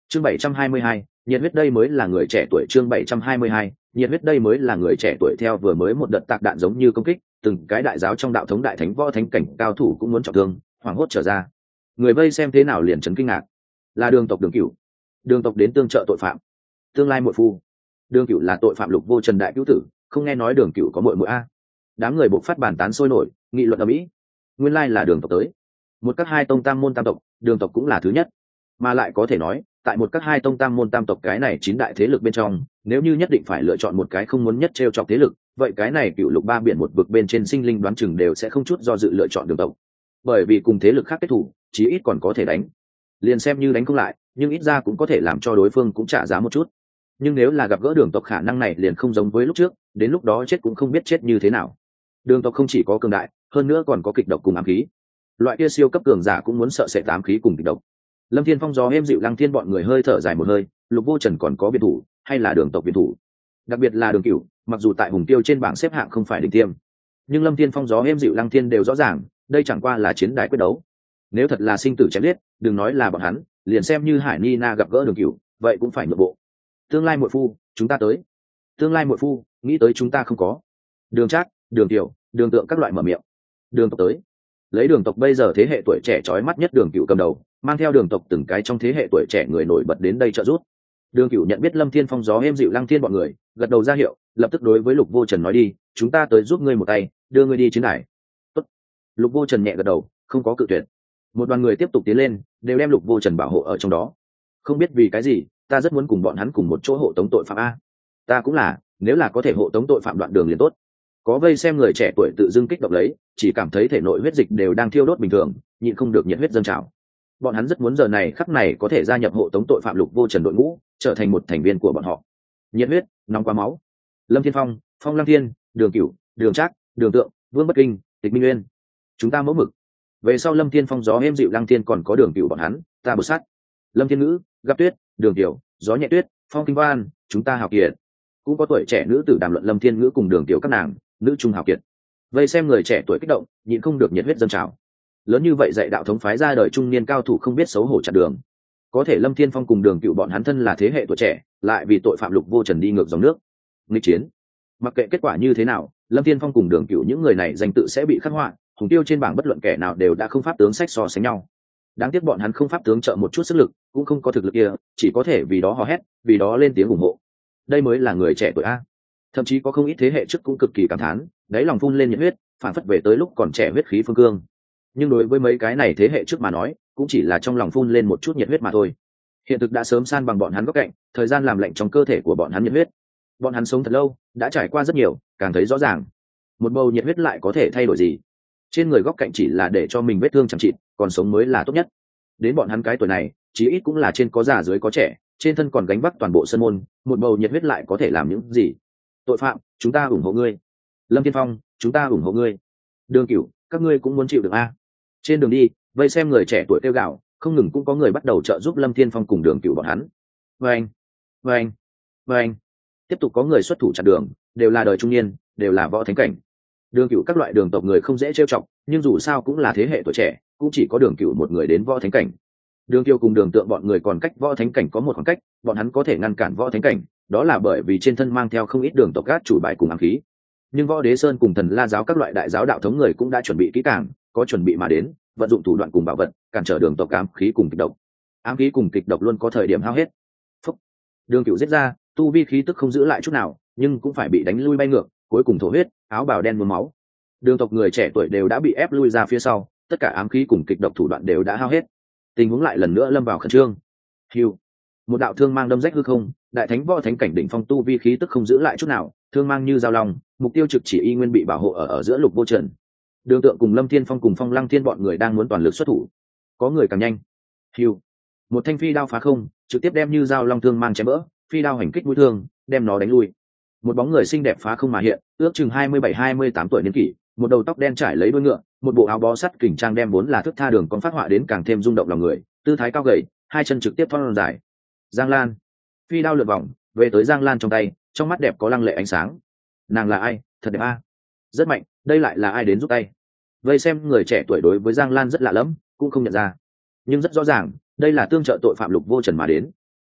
Chương 722, nhiệt huyết đây mới là người trẻ tuổi. Chương 722, nhiệt huyết đây mới là người trẻ tuổi. Theo vừa mới một đợt tạc đạn giống như công kích, từng cái đại giáo trong đạo thống đại thánh võ thánh cảnh cao thủ cũng muốn trọng thương, hoảng hốt trở ra. Người vây xem thế nào liền chấn kinh ngạc. Là Đường tộc Đường Cửu. Đường tộc đến tương trợ tội phạm. Tương lai muội phu. Đường Cửu là tội phạm Lục Vô Trần đại cứu tử, không nghe nói Đường Cửu có muội muội a. Đám người bộc phát bàn tán sôi nổi, nghị luận ầm ĩ. Nguyên lai là Đường tộc tới. Một các hai tông tam môn tam tộc, Đường tộc cũng là thứ nhất. Mà lại có thể nói, tại một các hai tông tam môn tam tộc cái này 9 đại thế lực bên trong, nếu như nhất định phải lựa chọn một cái không muốn nhất trêu chọc thế lực, vậy cái này Cửu Lục ba biển một vực bên trên sinh linh đoán chừng đều sẽ không chút do dự lựa chọn Đường tộc. Bởi vì cùng thế lực khác kết thủ, chí ít còn có thể đánh. Liền xem như đánh không lại, nhưng ít ra cũng có thể làm cho đối phương cũng trả giá một chút. Nhưng nếu là gặp gỡ Đường tộc, khả năng này liền không giống với lúc trước, đến lúc đó chết cũng không biết chết như thế nào. Đường tộc không chỉ có cường đại, hơn nữa còn có kịch độc cùng ám khí. Loại kia siêu cấp cường giả cũng muốn sợ sệt ám khí cùng kịch độc. Lâm Thiên Phong gió êm dịu, Lăng Thiên bọn người hơi thở dài một hơi, Lục Vô Trần còn có biệt thủ, hay là Đường tộc biệt thủ. Đặc biệt là Đường Cửu, mặc dù tại hùng tiêu trên bảng xếp hạng không phải đỉnh tiêm, nhưng Lâm Thiên Phong gió êm dịu, Lăng Thiên đều rõ ràng, đây chẳng qua là chiến đài quyết đấu. Nếu thật là sinh tử chém giết, đừng nói là bọn hắn, liền xem như Hải Ni Na gặp gỡ Đường Cửu, vậy cũng phải nhượng bộ. Tương lai muội phu, chúng ta tới. Tương lai muội phu, nghĩ tới chúng ta không có. Đường Trác, Đường Tiểu, Đường Tượng các loại mở miệng. Đường tộc tới. Lấy Đường tộc bây giờ thế hệ tuổi trẻ chói mắt nhất Đường Cửu cầm đầu, mang theo Đường tộc từng cái trong thế hệ tuổi trẻ người nổi bật đến đây trợ giúp. Đường Cửu nhận biết Lâm Thiên Phong gió êm dịu, Lăng Thiên bọn người, gật đầu ra hiệu, lập tức đối với Lục Vô Trần nói đi, chúng ta tới giúp ngươi một tay, đưa ngươi đi chiến đài. Tốt. Lục Vô Trần nhẹ gật đầu, không có cự tuyệt. Một đoàn người tiếp tục tiến lên, đều đem Lục Vô Trần bảo hộ ở trong đó. Không biết vì cái gì, ta rất muốn cùng bọn hắn cùng một chỗ hộ tống tội phạm a. Ta cũng là, nếu là có thể hộ tống tội phạm đoạn đường liền tốt. Có vây xem người trẻ tuổi tự dưng kích động lấy, chỉ cảm thấy thể nội huyết dịch đều đang thiêu đốt bình thường, nhịn không được nhiệt huyết dâng trào. Bọn hắn rất muốn giờ này khắc này có thể gia nhập hộ tống tội phạm Lục Vô Trần đội ngũ, trở thành một thành viên của bọn họ. Nhiệt huyết, nóng quá máu. Lâm Thiên Phong, Phong Lăng Thiên, Đường Cửu, Đường Trác, Đường Tượng, Vương Bất Kinh, Tịch Minh Nguyên. Chúng ta mẫu mực. Về sau Lâm Thiên Phong gió êm dịu, Lăng Thiên còn có Đường Cửu bọn hắn, ta bột sát. Lâm Thiên Ngữ, Gặp Tuyết, Đường Tiểu, Gió Nhẹ Tuyết, Phong Kinh Văn, chúng ta hào kiệt. Cũng có tuổi trẻ nữ tử đàm luận Lâm Thiên Ngữ cùng Đường Tiểu các nàng, nữ trung hào kiệt. Vây xem người trẻ tuổi kích động, nhịn không được nhiệt huyết dâng trào. Lớn như vậy dạy đạo thống phái ra đời trung niên cao thủ không biết xấu hổ chặn đường. Có thể Lâm Thiên Phong cùng Đường Cửu bọn hắn thân là thế hệ tuổi trẻ, lại vì tội phạm Lục Vô Trần đi ngược dòng nước. Nghịch chiến. Mặc kệ kết quả như thế nào, Lâm Thiên Phong cùng Đường Cửu những người này danh tự sẽ bị khắc họa, hùng tiêu trên bảng bất luận kẻ nào đều đã không pháp tướng sách so sánh nhau. Đáng tiếc bọn hắn không pháp tướng trợ một chút sức lực, cũng không có thực lực kia, chỉ có thể vì đó hò hét, vì đó lên tiếng ủng hộ. Đây mới là người trẻ tuổi a. Thậm chí có không ít thế hệ trước cũng cực kỳ cảm thán, đáy lòng phun lên nhiệt huyết, phản phất về tới lúc còn trẻ huyết khí phương cương. Nhưng đối với mấy cái này thế hệ trước mà nói, cũng chỉ là trong lòng phun lên một chút nhiệt huyết mà thôi. Hiện thực đã sớm san bằng bọn hắn góc cạnh, thời gian làm lạnh trong cơ thể của bọn hắn nhiệt huyết. Bọn hắn sống thật lâu, đã trải qua rất nhiều, càng thấy rõ ràng. Một bầu nhiệt huyết lại có thể thay đổi gì? Trên người góc cạnh chỉ là để cho mình vết thương chẳng chịt, còn sống mới là tốt nhất. Đến bọn hắn cái tuổi này, chí ít cũng là trên có già dưới có trẻ, trên thân còn gánh vác toàn bộ sân môn, một bầu nhiệt huyết lại có thể làm những gì? Tội phạm, chúng ta ủng hộ ngươi. Lâm Thiên Phong, chúng ta ủng hộ ngươi. Đường Cửu, các ngươi cũng muốn chịu được a. Trên đường đi, vây xem người trẻ tuổi kêu gào, không ngừng cũng có người bắt đầu trợ giúp Lâm Thiên Phong cùng Đường Cửu bọn hắn. Vâng, vâng, vâng. Tiếp tục có người xuất thủ chặn đường, đều là đời trung niên, đều là võ thánh cảnh. Đường Cửu các loại Đường tộc người không dễ trêu chọc, nhưng dù sao cũng là thế hệ tuổi trẻ, cũng chỉ có Đường Cửu một người đến võ thánh cảnh. Đường Kiều cùng Đường Tượng bọn người còn cách võ thánh cảnh có một khoảng cách, bọn hắn có thể ngăn cản võ thánh cảnh, đó là bởi vì trên thân mang theo không ít đường tộc gác chủ bài cùng ám khí. Nhưng Võ Đế Sơn cùng Thần La giáo các loại đại giáo đạo thống người cũng đã chuẩn bị kỹ càng, có chuẩn bị mà đến, vận dụng thủ đoạn cùng bảo vật, cản trở đường tộc ám khí cùng kịch độc. Ám khí cùng kịch độc luôn có thời điểm hao hết. Phúc. Đường Cửu giết ra, tu vi khí tức không giữ lại chút nào, nhưng cũng phải bị đánh lui bay ngược, cuối cùng thổ huyết, áo bào đen nhuốm máu. Đường tộc người trẻ tuổi đều đã bị ép lui ra phía sau, tất cả ám khí cùng kịch độc thủ đoạn đều đã hao hết. Tình huống lại lần nữa lâm vào khẩn trương. Hưu. Một đạo thương mang đâm rách hư không, đại thánh võ thánh cảnh đỉnh phong tu vi khí tức không giữ lại chút nào, thương mang như dao long, mục tiêu trực chỉ y nguyên bị bảo hộ ở giữa Lục Vô Trần. Đường Tượng cùng Lâm Thiên Phong cùng Phong Lăng Thiên bọn người đang muốn toàn lực xuất thủ. Có người càng nhanh. Hưu. Một thanh phi đao phá không, trực tiếp đem như dao long thương mang chém vỡ, phi đao hành kích mũi thương, đem nó đánh lui. Một bóng người xinh đẹp phá không mà hiện, ước chừng 27-28 tuổi niên kỷ, một đầu tóc đen trải lấy đuôi ngựa, một bộ áo bó sắt kình trang đem vốn là thước tha đường con phát họa đến càng thêm rung động lòng người, tư thái cao gầy, hai chân trực tiếp thon dài. Giang Lan. Phi đao lượn vòng, về tới Giang Lan trong tay, trong mắt đẹp có lăng lệ ánh sáng. Nàng là ai? Thật đẹp a. Rất mạnh, đây lại là ai đến giúp tay? Vây xem người trẻ tuổi đối với Giang Lan rất lạ lẫm, cũng không nhận ra. Nhưng rất rõ ràng, đây là tương trợ tội phạm Lục Vô Trần mà đến.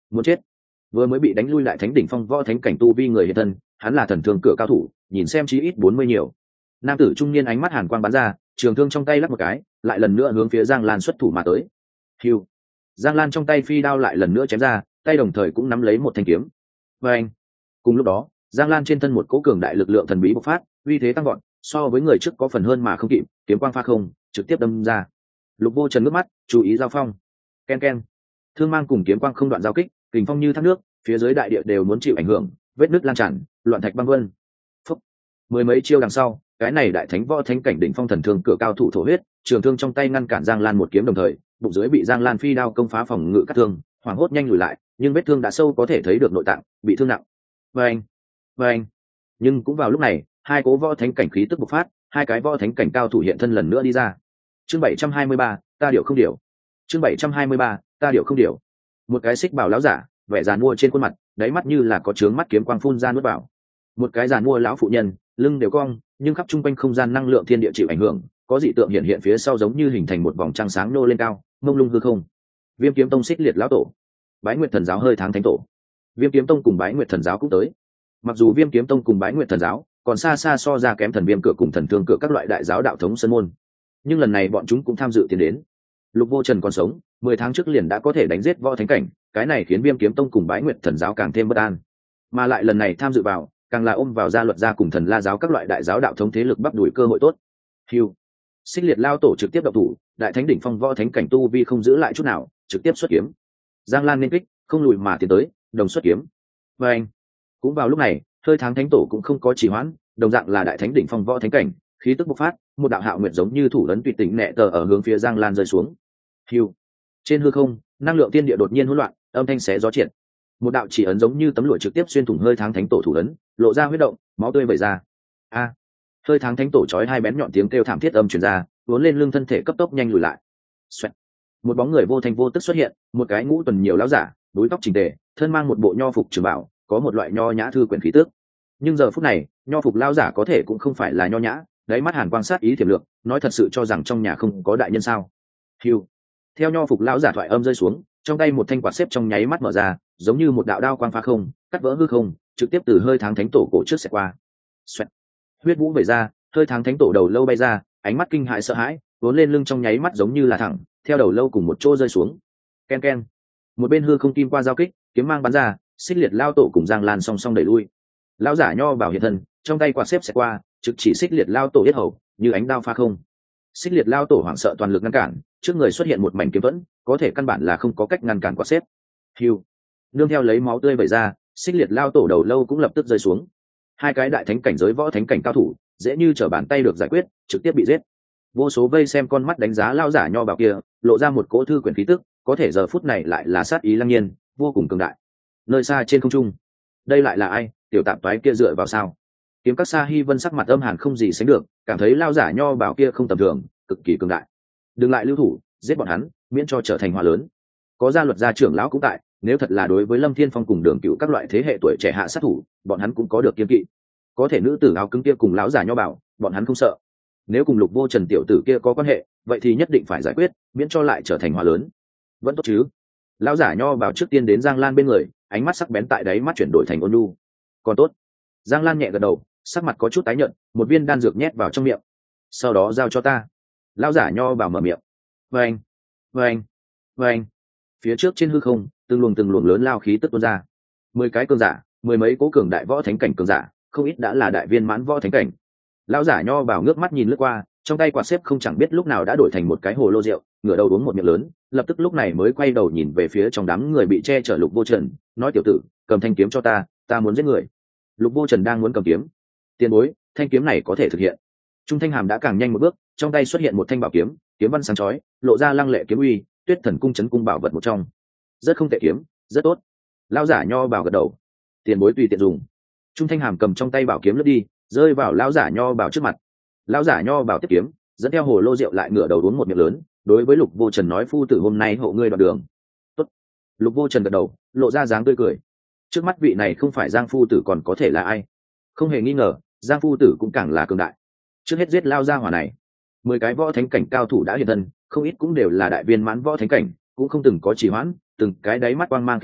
muốn chết. Vừa mới bị đánh lui lại thánh đỉnh phong võ thánh cảnh tu vi người hiện thân, hắn là thần thương cửa cao thủ, nhìn xem chí ít 40 nhiều. Nam tử trung niên ánh mắt hàn quang bắn ra, trường thương trong tay lắc một cái, lại lần nữa hướng phía Giang Lan xuất thủ mà tới. Hưu. Giang Lan trong tay phi đao lại lần nữa chém ra, tay đồng thời cũng nắm lấy một thanh kiếm. Và anh. Cùng lúc đó, Giang Lan trên thân một cỗ cường đại lực lượng thần bí bộc phát, uy thế tăng vọt, so với người trước có phần hơn mà không kịp, kiếm quang pha không, trực tiếp đâm ra. Lục Vô Trần ngước mắt, chú ý giao phong. Ken ken. Thương mang cùng kiếm quang không đoạn giao kích, kình phong như thác nước, phía dưới đại địa đều muốn chịu ảnh hưởng, vết nứt lan tràn, loạn thạch băng vân. Phúc. Mười mấy chiêu đằng sau, cái này đại thánh võ thánh cảnh đỉnh phong thần thương cửa cao thủ thổ huyết, trường thương trong tay ngăn cản Giang Lan một kiếm đồng thời, bụng dưới bị Giang Lan phi đao công phá phòng ngự cắt thương, hoảng hốt nhanh lùi lại, nhưng vết thương đã sâu có thể thấy được nội tạng, bị thương nặng. Vâng, vâng. Nhưng cũng vào lúc này, hai cố võ thánh cảnh khí tức bộc phát, hai cái võ thánh cảnh cao thủ hiện thân lần nữa đi ra. Chương 723, ta điệu không điệu. Chương 723, ta điệu không điệu. Một cái xích bảo lão giả, vẻ giàn mua trên khuôn mặt, đáy mắt như là có chướng mắt kiếm quang phun ra nuốt vào. Một cái giàn mua lão phụ nhân, lưng đều cong, nhưng khắp trung quanh không gian năng lượng thiên địa chịu ảnh hưởng, có dị tượng hiện hiện phía sau giống như hình thành một vòng trăng sáng nô lên cao, mông lung hư không. Viêm kiếm tông xích liệt lão tổ, Bái Nguyệt thần giáo hơi tháng thánh tổ. Viêm kiếm tông cùng Bái Nguyệt thần giáo cũng tới. Mặc dù Viêm kiếm tông cùng Bái Nguyệt thần giáo còn xa xa so ra kém thần viêm cửa cùng thần thương cửa các loại đại giáo đạo thống sơn môn, nhưng lần này bọn chúng cũng tham dự tiến đến. Lục Vô Trần còn sống, 10 tháng trước liền đã có thể đánh giết võ thánh cảnh, cái này khiến Viêm kiếm tông cùng Bái Nguyệt thần giáo càng thêm bất an. Mà lại lần này tham dự vào, càng là ôm vào gia luật gia cùng thần la giáo các loại đại giáo đạo thống thế lực bắp đuổi cơ hội tốt. Hưu. Xích liệt lao tổ trực tiếp động thủ, đại thánh đỉnh phong võ thánh cảnh tu vi không giữ lại chút nào, trực tiếp xuất kiếm. Giang Lan liên kích, không lùi mà tiến tới, đồng xuất kiếm. Và anh. Cũng vào lúc này, hơi tháng thánh tổ cũng không có trì hoãn, đồng dạng là đại thánh đỉnh phong võ thánh cảnh, khí tức bộc phát, một đạo hạo nguyệt giống như thủ lớn tuyệt tỉnh nệ tờ ở hướng phía Giang Lan rơi xuống. Hưu. Trên hư không, năng lượng tiên địa đột nhiên hỗn loạn, âm thanh xé gió triển. Một đạo chỉ ấn giống như tấm lụa trực tiếp xuyên thủng hơi tháng thánh tổ thủ ấn, lộ ra huyết động, máu tươi vẩy ra. A. Hơi tháng thánh tổ chói hai bén nhọn tiếng kêu thảm thiết âm truyền ra, cuốn lên lưng thân thể cấp tốc nhanh lùi lại. Xoẹt. Một bóng người vô thanh vô tức xuất hiện, một cái ngũ tuần nhiều lão giả, đuôi tóc chỉnh tề, thân mang một bộ nho phục trường bảo, có một loại nho nhã thư quyển khí tước. Nhưng giờ phút này, nho phục lão giả có thể cũng không phải là nho nhã, đáy mắt hàn quang sát ý tiềm lược, nói thật sự cho rằng trong nhà không có đại nhân sao? Hưu. Theo nho phục lão giả thoại âm rơi xuống, trong tay một thanh quạt xếp trong nháy mắt mở ra, giống như một đạo đao quang phá không, cắt vỡ hư không, trực tiếp từ hơi tháng thánh tổ cổ trước xẹt qua. Xoẹt. Huyết vũ vẩy ra, hơi tháng thánh tổ đầu lâu bay ra, ánh mắt kinh hãi sợ hãi, vốn lên lưng trong nháy mắt giống như là thẳng, theo đầu lâu cùng một chỗ rơi xuống. Ken ken. Một bên hư không kim qua giao kích, kiếm mang bắn ra, xích liệt lao tổ cùng Giang Lan song song đẩy lui. Lão giả nho bảo hiện thân, trong tay quạt xếp xẹt qua, trực chỉ xích liệt lao tổ yết hầu, như ánh đao pha không. Xích liệt lao tổ hoảng sợ toàn lực ngăn cản, trước người xuất hiện một mảnh kiếm vẫn, có thể căn bản là không có cách ngăn cản quạt xếp. Hưu. Nương theo lấy máu tươi vẩy ra, xích liệt lao tổ đầu lâu cũng lập tức rơi xuống. Hai cái đại thánh cảnh giới võ thánh cảnh cao thủ, dễ như trở bàn tay được giải quyết, trực tiếp bị giết. Vô số vây xem con mắt đánh giá lao giả nho bảo kia, lộ ra một cỗ thư quyển khí tức, có thể giờ phút này lại là sát ý lăng nhiên, vô cùng cường đại. Nơi xa trên không trung, đây lại là ai? Tiểu tạp toái kia dựa vào sao? Kiếm các Sa Hi Vân sắc mặt âm hàn không gì sánh được, cảm thấy lao giả nho bảo kia không tầm thường, cực kỳ cường đại. Đừng lại lưu thủ, giết bọn hắn, miễn cho trở thành họa lớn. Có gia luật gia trưởng lão cũng tại, nếu thật là đối với Lâm Thiên Phong cùng Đường Cửu các loại thế hệ tuổi trẻ hạ sát thủ, bọn hắn cũng có được kiên kỵ. Có thể nữ tử áo cứng kia cùng lão giả nho bảo, bọn hắn không sợ. Nếu cùng Lục Vô Trần tiểu tử kia có quan hệ, vậy thì nhất định phải giải quyết, miễn cho lại trở thành họa lớn. Vẫn tốt chứ? Lão giả nho bảo trước tiên đến Giang Lan bên người, ánh mắt sắc bén tại đáy mắt chuyển đổi thành ôn nhu. Còn tốt. Giang Lan nhẹ gật đầu, sắc mặt có chút tái nhợt, một viên đan dược nhét vào trong miệng. Sau đó giao cho ta. Lão giả nho bảo mở miệng. Vâng, vâng, vâng. Phía trước trên hư không, từng luồng lớn lao khí tức tuôn ra. 10 cái cường giả, mười mấy cố cường đại võ thánh cảnh cường giả, không ít đã là đại viên mãn võ thánh cảnh. Lão giả nho bảo ngước mắt nhìn lướt qua, trong tay quạt xếp không chẳng biết lúc nào đã đổi thành một cái hồ lô rượu, ngửa đầu uống một miệng lớn, lập tức lúc này mới quay đầu nhìn về phía trong đám người bị che chở Lục Vô Trần, nói tiểu tử, cầm thanh kiếm cho ta muốn giết người. Lục Vô Trần đang muốn cầm kiếm. Tiền bối, thanh kiếm này có thể thực hiện. Trung Thanh Hàm đã càng nhanh một bước, trong tay xuất hiện một thanh bảo kiếm, kiếm văn sáng chói, lộ ra lăng lệ kiếm uy, Tuyết Thần cung trấn cung bảo vật một trong. Rất không tệ kiếm, rất tốt. Lão giả nho bảo gật đầu. Tiền bối tùy tiện dùng. Trung Thanh Hàm cầm trong tay bảo kiếm lướt đi, rơi vào lão giả nho bảo trước mặt. Lão giả nho bảo tiếp kiếm, dẫn theo hồ lô rượu lại ngửa đầu uống một miệng lớn, đối với Lục Vô Trần nói phu tử hôm nay hộ ngươi đoạn đường. Tốt. Lục Vô Trần gật đầu, lộ ra dáng tươi cười. Trước mắt vị này không phải Giang phu tử còn có thể là ai? Không hề nghi ngờ, Giang phu tử cũng càng là cường đại. Trước hết giết lao ra hỏa này. 10 cái võ thánh cảnh cao thủ đã hiện thân, không ít cũng đều là đại viên mãn võ thánh cảnh, cũng không từng có trì hoãn, từng cái đáy mắt quang mang kiếp người,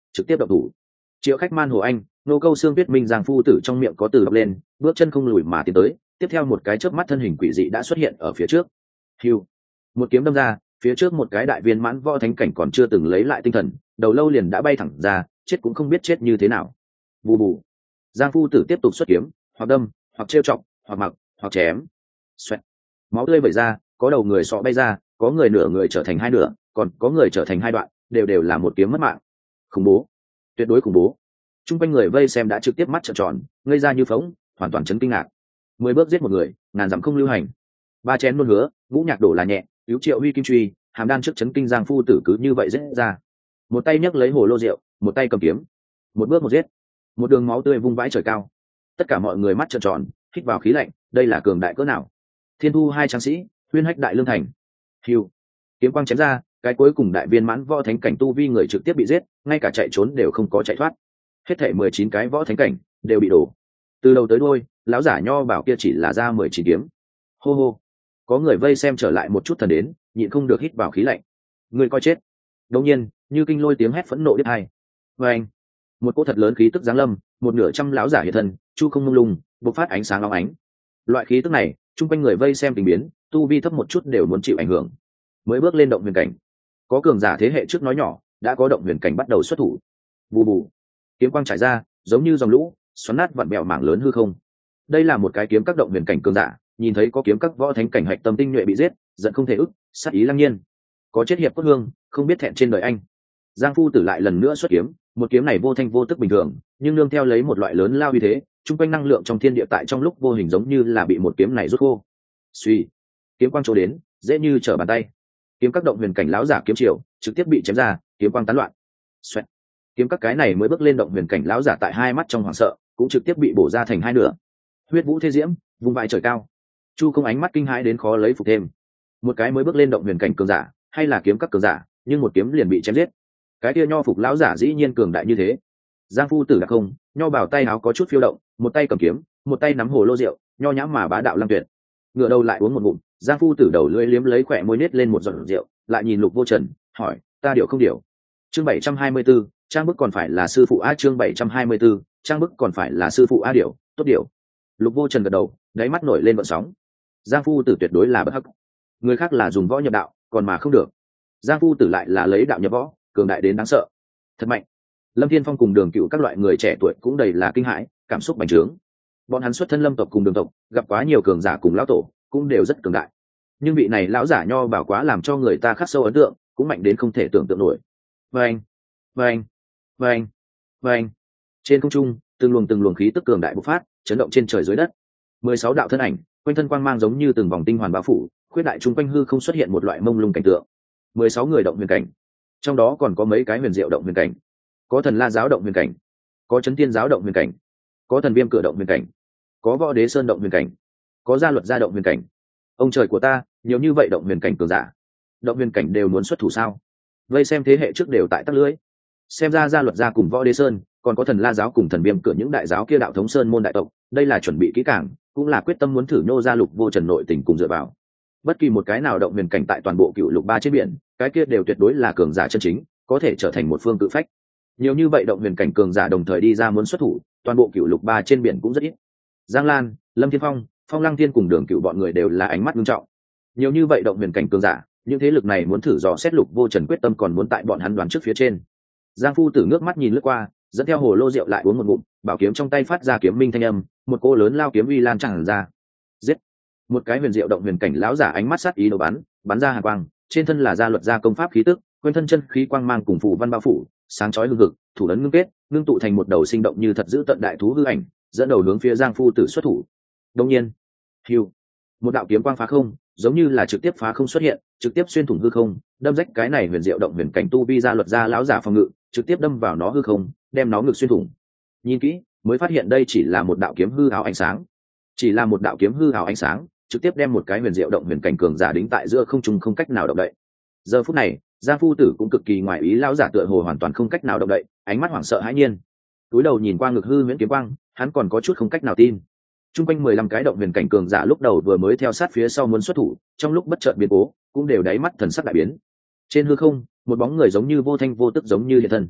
trực tiếp động thủ. Triệu Khách Man Hồ Anh, Nô Câu Xương Tuyết Minh Giang phu tử trong miệng có từ đọc lên, bước chân không lùi mà tiến tới, tiếp theo một cái chớp mắt thân hình quỷ dị đã xuất hiện ở phía trước. Hưu, một kiếm đâm ra, phía trước một cái đại viên mãn võ thánh cảnh còn chưa từng lấy lại tinh thần, đầu lâu liền đã bay thẳng ra, chết cũng không biết chết như thế nào. Bù bù. Giang phu tử tiếp tục xuất kiếm, hoặc đâm, hoặc trêu chọc, hoặc mặc, hoặc chém. Xoẹt. Máu tươi vẩy ra, có đầu người sọ bay ra, có người nửa người trở thành hai nửa, còn có người trở thành hai đoạn, đều là một kiếm mất mạng. Khủng bố, tuyệt đối khủng bố. Trung quanh người vây xem đã trực tiếp mắt trợn tròn, ngây ra như phỗng, hoàn toàn chấn kinh ngạc. 10 bước giết một người, ngàn dặm không lưu hành. Ba chén luôn hứa, Ngũ Nhạc đổ là nhẹ, cứu Triệu Huy kim truy, hàm đan trước chấn kinh Giang phu tử cứ như vậy giết ra. Một tay nhấc lấy hồ lô rượu, một tay cầm kiếm, một bước một giết, một đường máu tươi vung vãi trời cao. Tất cả mọi người mắt trợn tròn, hít vào khí lạnh, đây là cường đại cỡ nào? Thiên thu hai tráng sĩ, huyên hách đại lương thành. Hưu, kiếm quang chém ra, cái cuối cùng đại viên mãn võ thánh cảnh tu vi người trực tiếp bị giết, ngay cả chạy trốn đều không có chạy thoát. Hết thảy 19 cái võ thánh cảnh đều bị đổ. Từ đầu tới đuôi, lão giả nho bảo kia chỉ là ra 19 kiếm. Hô hô, có người vây xem trở lại một chút thần đến, nhịn không được hít vào khí lạnh. Người coi chết. Đột nhiên, như kinh lôi tiếng hét phẫn nộ đứt hai. Oeng, một cỗ thật lớn khí tức giáng lâm, một nửa trăm lão giả hiện thân, chu không mông lung, bộc phát ánh sáng long ánh. Loại khí tức này, chung quanh người vây xem tình biến, tu vi thấp một chút đều muốn chịu ảnh hưởng. Mới bước lên động huyền cảnh, có cường giả thế hệ trước nói nhỏ, đã có động huyền cảnh bắt đầu xuất thủ. Bù bù, kiếm quang trải ra, giống như dòng lũ, xoắn nát vặn bèo mảng lớn hư không. Đây là một cái kiếm các động huyền cảnh cường giả, nhìn thấy có kiếm các võ thánh cảnh hạch tâm tinh nhuệ bị giết, giận không thể ức, sát ý lăng nhiên. Có chết hiệp cốt hương, không biết thẹn trên đời anh. Giang phu tử lại lần nữa xuất kiếm, một kiếm này vô thanh vô tức bình thường, nhưng nương theo lấy một loại lớn lao uy thế, trung quanh năng lượng trong thiên địa tại trong lúc vô hình giống như là bị một kiếm này rút khô. Suy, kiếm quang chỗ đến, dễ như trở bàn tay. Kiếm các động huyền cảnh lão giả kiếm chiều, trực tiếp bị chém ra, kiếm quang tán loạn. Xoẹt. Kiếm các cái này mới bước lên động huyền cảnh lão giả tại hai mắt trong hoảng sợ, cũng trực tiếp bị bổ ra thành hai nửa. Huyết vũ thế diễm, vùng vãi trời cao. Chu không ánh mắt kinh hãi đến khó lấy phục thêm. Một cái mới bước lên động huyền cảnh cường giả, hay là kiếm các cường giả, nhưng một kiếm liền bị chém giết. Cái kia nho phục lão giả dĩ nhiên cường đại như thế. Giang phu tử là không, nho bảo tay áo có chút phiêu động, một tay cầm kiếm, một tay nắm hồ lô rượu, nho nhãm mà bá đạo lăng tuyệt. Ngửa đầu lại uống một ngụm, Giang phu tử đầu lưỡi liếm lấy khỏe môi nết lên một giọt rượu, lại nhìn Lục Vô Trần, hỏi, ta điều không điều? Chương 724, trang bức còn phải là sư phụ a, chương 724, trang bức còn phải là sư phụ a, điều, tốt điều. Lục Vô Trần gật đầu, đáy mắt nổi lên vận sóng. Giang phu tử tuyệt đối là bất hắc. Người khác là dùng võ nhập đạo, còn mà không được. Giang phu tử lại là lấy đạo nhập võ, cường đại đến đáng sợ. Thật mạnh. Lâm Thiên Phong cùng Đường Cựu các loại người trẻ tuổi cũng đầy là kinh hãi, cảm xúc bành trướng. Bọn hắn xuất thân Lâm tộc cùng Đường tộc, gặp quá nhiều cường giả cùng lão tổ, cũng đều rất cường đại. Nhưng vị này lão giả nho bảo quá làm cho người ta khắc sâu ấn tượng, cũng mạnh đến không thể tưởng tượng nổi. Vâng, vâng, vâng, vâng. Trên không trung, từng luồng khí tức cường đại bộc phát, chấn động trên trời dưới đất. 16 đạo thân ảnh, quanh thân quang mang giống như từng vòng tinh hoàn bao phủ, khuyết đại trung quanh hư không xuất hiện một loại mông lung cảnh tượng. 16 người động huyền cảnh, trong đó còn có mấy cái huyền diệu động huyền cảnh, có thần la giáo động huyền cảnh, có chấn tiên giáo động huyền cảnh, có thần viêm cửa động huyền cảnh, có võ đế sơn động huyền cảnh, có gia luật gia động huyền cảnh. Ông trời của ta, nhiều như vậy động huyền cảnh cường giả, động huyền cảnh đều muốn xuất thủ sao? Vây xem thế hệ trước đều tại tắc lưới, xem ra gia luật gia cùng võ đế sơn, còn có thần la giáo cùng thần viêm cửa những đại giáo kia đạo thống sơn môn đại tộc, đây là chuẩn bị kỹ càng, cũng là quyết tâm muốn thử nhô ra Lục Vô Trần nội tình cùng dựa vào. Bất kỳ một cái nào động huyền cảnh tại toàn bộ cựu lục ba trên biển, cái kia đều tuyệt đối là cường giả chân chính, có thể trở thành một phương tự phách. Nhiều như vậy động huyền cảnh cường giả đồng thời đi ra muốn xuất thủ, toàn bộ cựu lục ba trên biển cũng rất ít. Giang Lan, Lâm Thiên Phong, Phong Lăng Thiên cùng Đường Cựu bọn người đều là ánh mắt nghiêm trọng. Nhiều như vậy động huyền cảnh cường giả, những thế lực này muốn thử dò xét Lục Vô Trần quyết tâm còn muốn tại bọn hắn đoán trước phía trên. Giang phu tử ngước mắt nhìn lướt qua, dẫn theo hồ lô rượu lại uống một ngụm, bảo kiếm trong tay phát ra kiếm minh thanh âm, một cô lớn lao kiếm uy lan tràn ra. Giết! Một cái huyền diệu động huyền cảnh lão giả ánh mắt sát ý đồ bắn ra hàn quang, trên thân là gia luật gia công pháp khí tức, quanh thân chân khí quang mang cùng phù văn bao phủ, sáng chói hương hực, thủ ấn ngưng kết, ngưng tụ thành một đầu sinh động như thật giữ tận đại thú hư ảnh, dẫn đầu hướng phía Giang phu tử xuất thủ. Đương nhiên, hưu, một đạo kiếm quang phá không, giống như là trực tiếp phá không xuất hiện, trực tiếp xuyên thủng hư không, đâm rách cái này huyền diệu động huyền cảnh tu vi gia luật gia lão giả phòng ngự, trực tiếp đâm vào nó hư không, đem nó ngực xuyên thủng. Nhìn kỹ, mới phát hiện đây chỉ là một đạo kiếm hư ảo ánh sáng, chỉ là một đạo kiếm hư ảo ánh sáng, trực tiếp đem một cái huyền diệu động huyền cảnh cường giả đính tại giữa không trung không cách nào động đậy. Giờ phút này, Giang phu tử cũng cực kỳ ngoài ý, lão giả tựa hồ hoàn toàn không cách nào động đậy, ánh mắt hoảng sợ hãi nhiên. Túi đầu nhìn qua ngực hư huyễn kiếm quang, hắn còn có chút không cách nào tin. Trung quanh 15 cái động huyền cảnh cường giả lúc đầu vừa mới theo sát phía sau muốn xuất thủ, trong lúc bất chợt biến cố, cũng đều đáy mắt thần sắc đại biến. Trên hư không, một bóng người giống như vô thanh vô tức giống như hiện thân.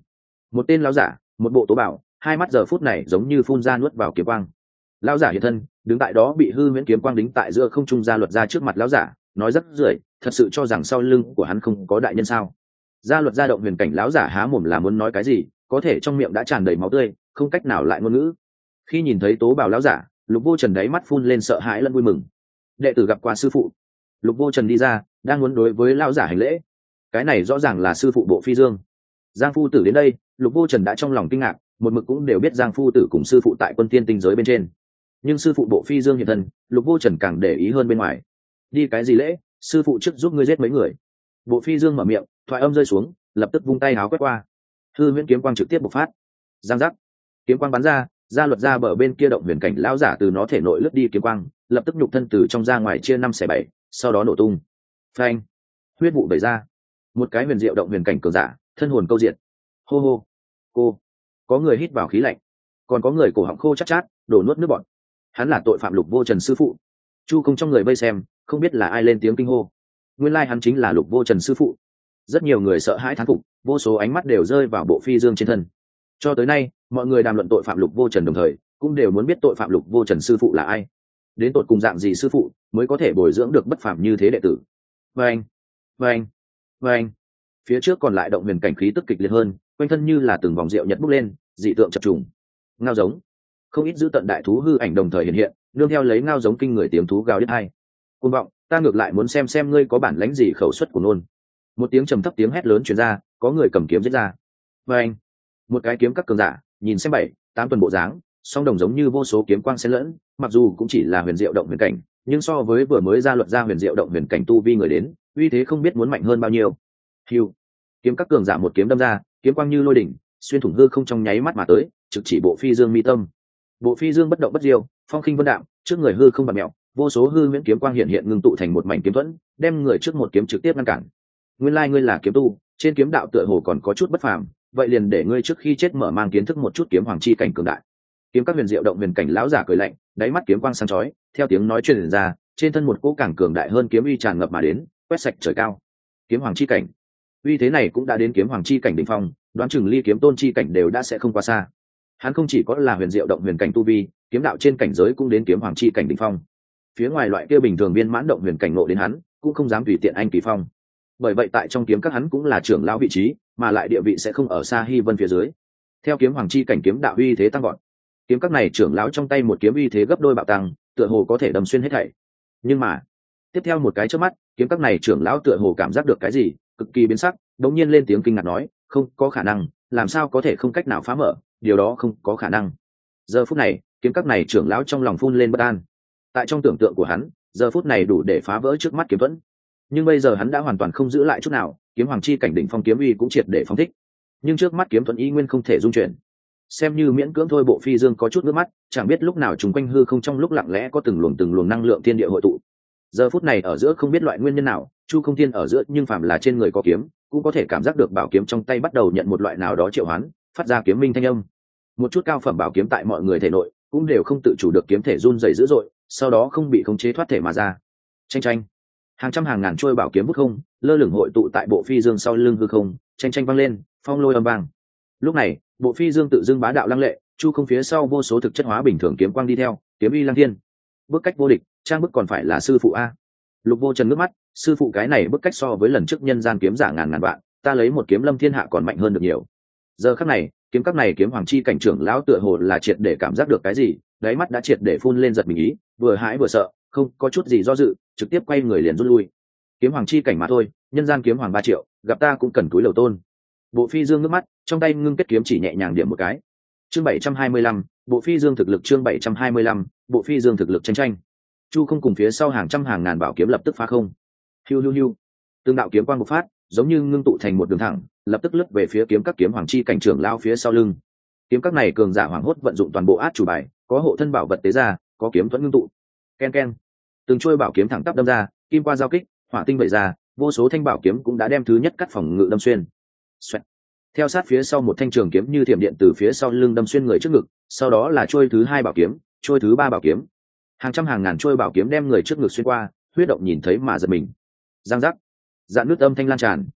một tên lão giả, một bộ tố bảo, hai mắt giờ phút này giống như phun ra nuốt vào kiếm quang. Lão giả hiện thân, đứng tại đó bị hư huyễn kiếm quang đính tại giữa không trung. Gia luật ra trước mặt lão giả, nói rất rưởi, thật sự cho rằng sau lưng của hắn không có đại nhân sao? Gia luật ra động huyền cảnh lão giả há mồm là muốn nói cái gì, có thể trong miệng đã tràn đầy máu tươi, không cách nào lại ngôn ngữ. Khi nhìn thấy tố bảo lão giả, Lục Vô Trần đáy mắt phun lên sợ hãi lẫn vui mừng. Đệ tử gặp qua sư phụ. Lục Vô Trần đi ra, đang muốn đối với lão giả hành lễ. Cái này rõ ràng là sư phụ Bộ Phi Dương. Giang phu tử đến đây, Lục Vô Trần đã trong lòng kinh ngạc, một mực cũng đều biết Giang phu tử cùng sư phụ tại Quân Tiên tinh giới bên trên, nhưng sư phụ Bộ Phi Dương hiện thân, Lục Vô Trần càng để ý hơn bên ngoài. Đi cái gì lễ, sư phụ trước giúp ngươi giết mấy người. Bộ Phi Dương mở miệng, thoại âm rơi xuống, lập tức vung tay háo quét qua. Hư huyễn kiếm quang trực tiếp bộc phát. Giang giác, kiếm quang bắn ra, Gia luật ra bờ bên kia động huyền cảnh lão giả từ nó thể nội lướt đi kiếm quang, lập tức nhục thân từ trong ra ngoài chia 5/7, sau đó nổ tung. Phanh, huyết vụ bày ra. Một cái huyền diệu động huyền cảnh cường giả, thân hồn câu diện. Hô hô, cô. Có người hít vào khí lạnh, còn có người cổ họng khô chát chát, đổ nuốt nước bọt. Hắn là tội phạm Lục Vô Trần sư phụ. Chu không trong người vây xem, không biết là ai lên tiếng kinh hô. Nguyên lai hắn chính là Lục Vô Trần sư phụ. Rất nhiều người sợ hãi thán phục, vô số ánh mắt đều rơi vào Bộ Phi Dương trên thân. Cho tới nay, mọi người đàm luận tội phạm Lục Vô Trần đồng thời cũng đều muốn biết tội phạm Lục Vô Trần sư phụ là ai, đến tột cùng dạng gì sư phụ mới có thể bồi dưỡng được bất phàm như thế đệ tử. Vâng, vâng, vâng. Phía trước còn lại động huyền cảnh khí tức kịch liệt hơn, quanh thân như là từng vòng rượu nhật bốc lên, dị tượng chập trùng. Ngao giống, không ít giữ tận đại thú hư ảnh đồng thời hiện hiện, nương theo lấy ngao giống kinh người tiếng thú gào đứt hai. Côn vọng, ta ngược lại muốn xem ngươi có bản lãnh gì khẩu suất của nôn. Một tiếng trầm thấp tiếng hét lớn truyền ra, có người cầm kiếm giết ra. Vâng, một cái kiếm các cường giả, nhìn xem 7-8 tuần bộ dáng, song đồng giống như vô số kiếm quang xen lẫn, mặc dù cũng chỉ là huyền diệu động huyền cảnh, nhưng so với vừa mới ra luật ra huyền diệu động huyền cảnh tu vi người đến, uy thế không biết muốn mạnh hơn bao nhiêu. Hưu, kiếm các cường giả một kiếm đâm ra, kiếm quang như lôi đỉnh, xuyên thủng hư không trong nháy mắt mà tới, trực chỉ Bộ Phi Dương mi tâm. Bộ Phi Dương bất động bất diêu, phong khinh vân đạm, trước người hư không bạt mèo, vô số hư huyễn kiếm quang hiện hiện ngưng tụ thành một mảnh kiếm thuẫn, đem người trước một kiếm trực tiếp ngăn cản. Nguyên lai ngươi là kiếm tu, trên kiếm đạo tựa hồ còn có chút bất phàm, vậy liền để ngươi trước khi chết mở mang kiến thức một chút kiếm hoàng chi cảnh cường đại. Kiếm các huyền diệu động huyền cảnh lão giả cười lạnh, đáy mắt kiếm quang sáng chói, theo tiếng nói truyền ra, trên thân một cỗ càng cường đại hơn kiếm uy tràn ngập mà đến, quét sạch trời cao. Kiếm hoàng chi cảnh, uy thế này cũng đã đến kiếm hoàng chi cảnh đỉnh phong, đoán chừng ly kiếm tôn chi cảnh đều đã sẽ không quá xa. Hắn không chỉ có là huyền diệu động huyền cảnh tu vi, kiếm đạo trên cảnh giới cũng đến kiếm hoàng chi cảnh đỉnh phong. Phía ngoài loại kia bình thường viên mãn động huyền cảnh ngộ đến hắn, cũng không dám tùy tiện anh kỳ phong. Bởi vậy tại trong kiếm các hắn cũng là trưởng lão vị trí, mà lại địa vị sẽ không ở xa Hy Vân phía dưới. Theo kiếm hoàng chi cảnh kiếm đạo uy thế tăng gọn, kiếm các này trưởng lão trong tay một kiếm uy thế gấp đôi bạo tăng, tựa hồ có thể đâm xuyên hết thảy. Nhưng mà, tiếp theo một cái chớp mắt, kiếm các này trưởng lão tựa hồ cảm giác được cái gì, cực kỳ biến sắc, đống nhiên lên tiếng kinh ngạc nói, không có khả năng, làm sao có thể không cách nào phá mở, điều đó không có khả năng. Giờ phút này, kiếm các này trưởng lão trong lòng phun lên bất an. Tại trong tưởng tượng của hắn, giờ phút này đủ để phá vỡ trước mắt kiếm thuẫn, nhưng bây giờ hắn đã hoàn toàn không giữ lại chút nào, kiếm hoàng chi cảnh đỉnh phong kiếm uy cũng triệt để phóng thích, nhưng trước mắt kiếm thuẫn y nguyên không thể dung chuyển. Xem như miễn cưỡng thôi, Bộ Phi Dương có chút nước mắt, chẳng biết lúc nào chúng quanh hư không trong lúc lặng lẽ có từng luồng năng lượng thiên địa hội tụ. Giờ phút này ở giữa không biết loại nguyên nhân nào, Chu Không Thiên ở giữa nhưng phàm là trên người có kiếm, cũng có thể cảm giác được bảo kiếm trong tay bắt đầu nhận một loại nào đó triệu hoán, phát ra kiếm minh thanh âm. Một chút cao phẩm bảo kiếm tại mọi người thể nội cũng đều không tự chủ được kiếm thể run rẩy dữ dội, sau đó không bị khống chế thoát thể mà ra. Tranh tranh, hàng trăm hàng ngàn trôi bảo kiếm vút không, lơ lửng hội tụ tại Bộ Phi Dương sau lưng hư không, tranh tranh vang lên, phong lôi âm vang. Lúc này, Bộ Phi Dương tự dưng bá đạo lăng lệ, Chu không phía sau vô số thực chất hóa bình thường kiếm quang đi theo, kiếm uy lăng thiên, bức cách vô địch, trang bức còn phải là sư phụ a. Lục Vô Trần nước mắt, sư phụ cái này bức cách so với lần trước nhân gian kiếm giả ngàn ngàn vạn, ta lấy một kiếm lâm thiên hạ còn mạnh hơn được nhiều. Giờ khắc này, kiếm các này kiếm hoàng chi cảnh trưởng lão tựa hồ là triệt để cảm giác được cái gì, đáy mắt đã triệt để phun lên giật mình ý, vừa hãi vừa sợ, không có chút gì do dự, trực tiếp quay người liền rút lui. Kiếm hoàng chi cảnh mà thôi, nhân gian kiếm hoàng 3 triệu, gặp ta cũng cần túi lầu tôn. Bộ Phi Dương nước mắt, trong tay ngưng kết kiếm chỉ nhẹ nhàng điểm một cái. Chương 725, Bộ Phi Dương thực lực. Chương 725, Bộ Phi Dương thực lực. Tranh. Chu không cùng phía sau hàng trăm hàng ngàn bảo kiếm lập tức phá không. Hiu hiu hiu. Từng đạo kiếm quang bộc phát, giống như ngưng tụ thành một đường thẳng, lập tức lướt về phía kiếm các kiếm hoàng chi cảnh trưởng lao phía sau lưng. Kiếm các này cường giả hoảng hốt vận dụng toàn bộ át chủ bài, có hộ thân bảo vật tế ra, có kiếm thuẫn ngưng tụ. Ken ken. Từng chuôi bảo kiếm thẳng tắp đâm ra, kim qua giao kích, hỏa tinh vẩy ra, vô số thanh bảo kiếm cũng đã đem thứ nhất cắt phòng ngự đâm xuyên. Xoẹt. Theo sát phía sau một thanh trường kiếm như thiểm điện từ phía sau lưng đâm xuyên người trước ngực, sau đó là chuôi thứ 2 bảo kiếm, chuôi thứ 3 bảo kiếm. Hàng trăm hàng ngàn chuôi bảo kiếm đem người trước ngực xuyên qua, huyết động nhìn thấy mà giật mình. Giang giác. Dạn nước âm thanh lan tràn,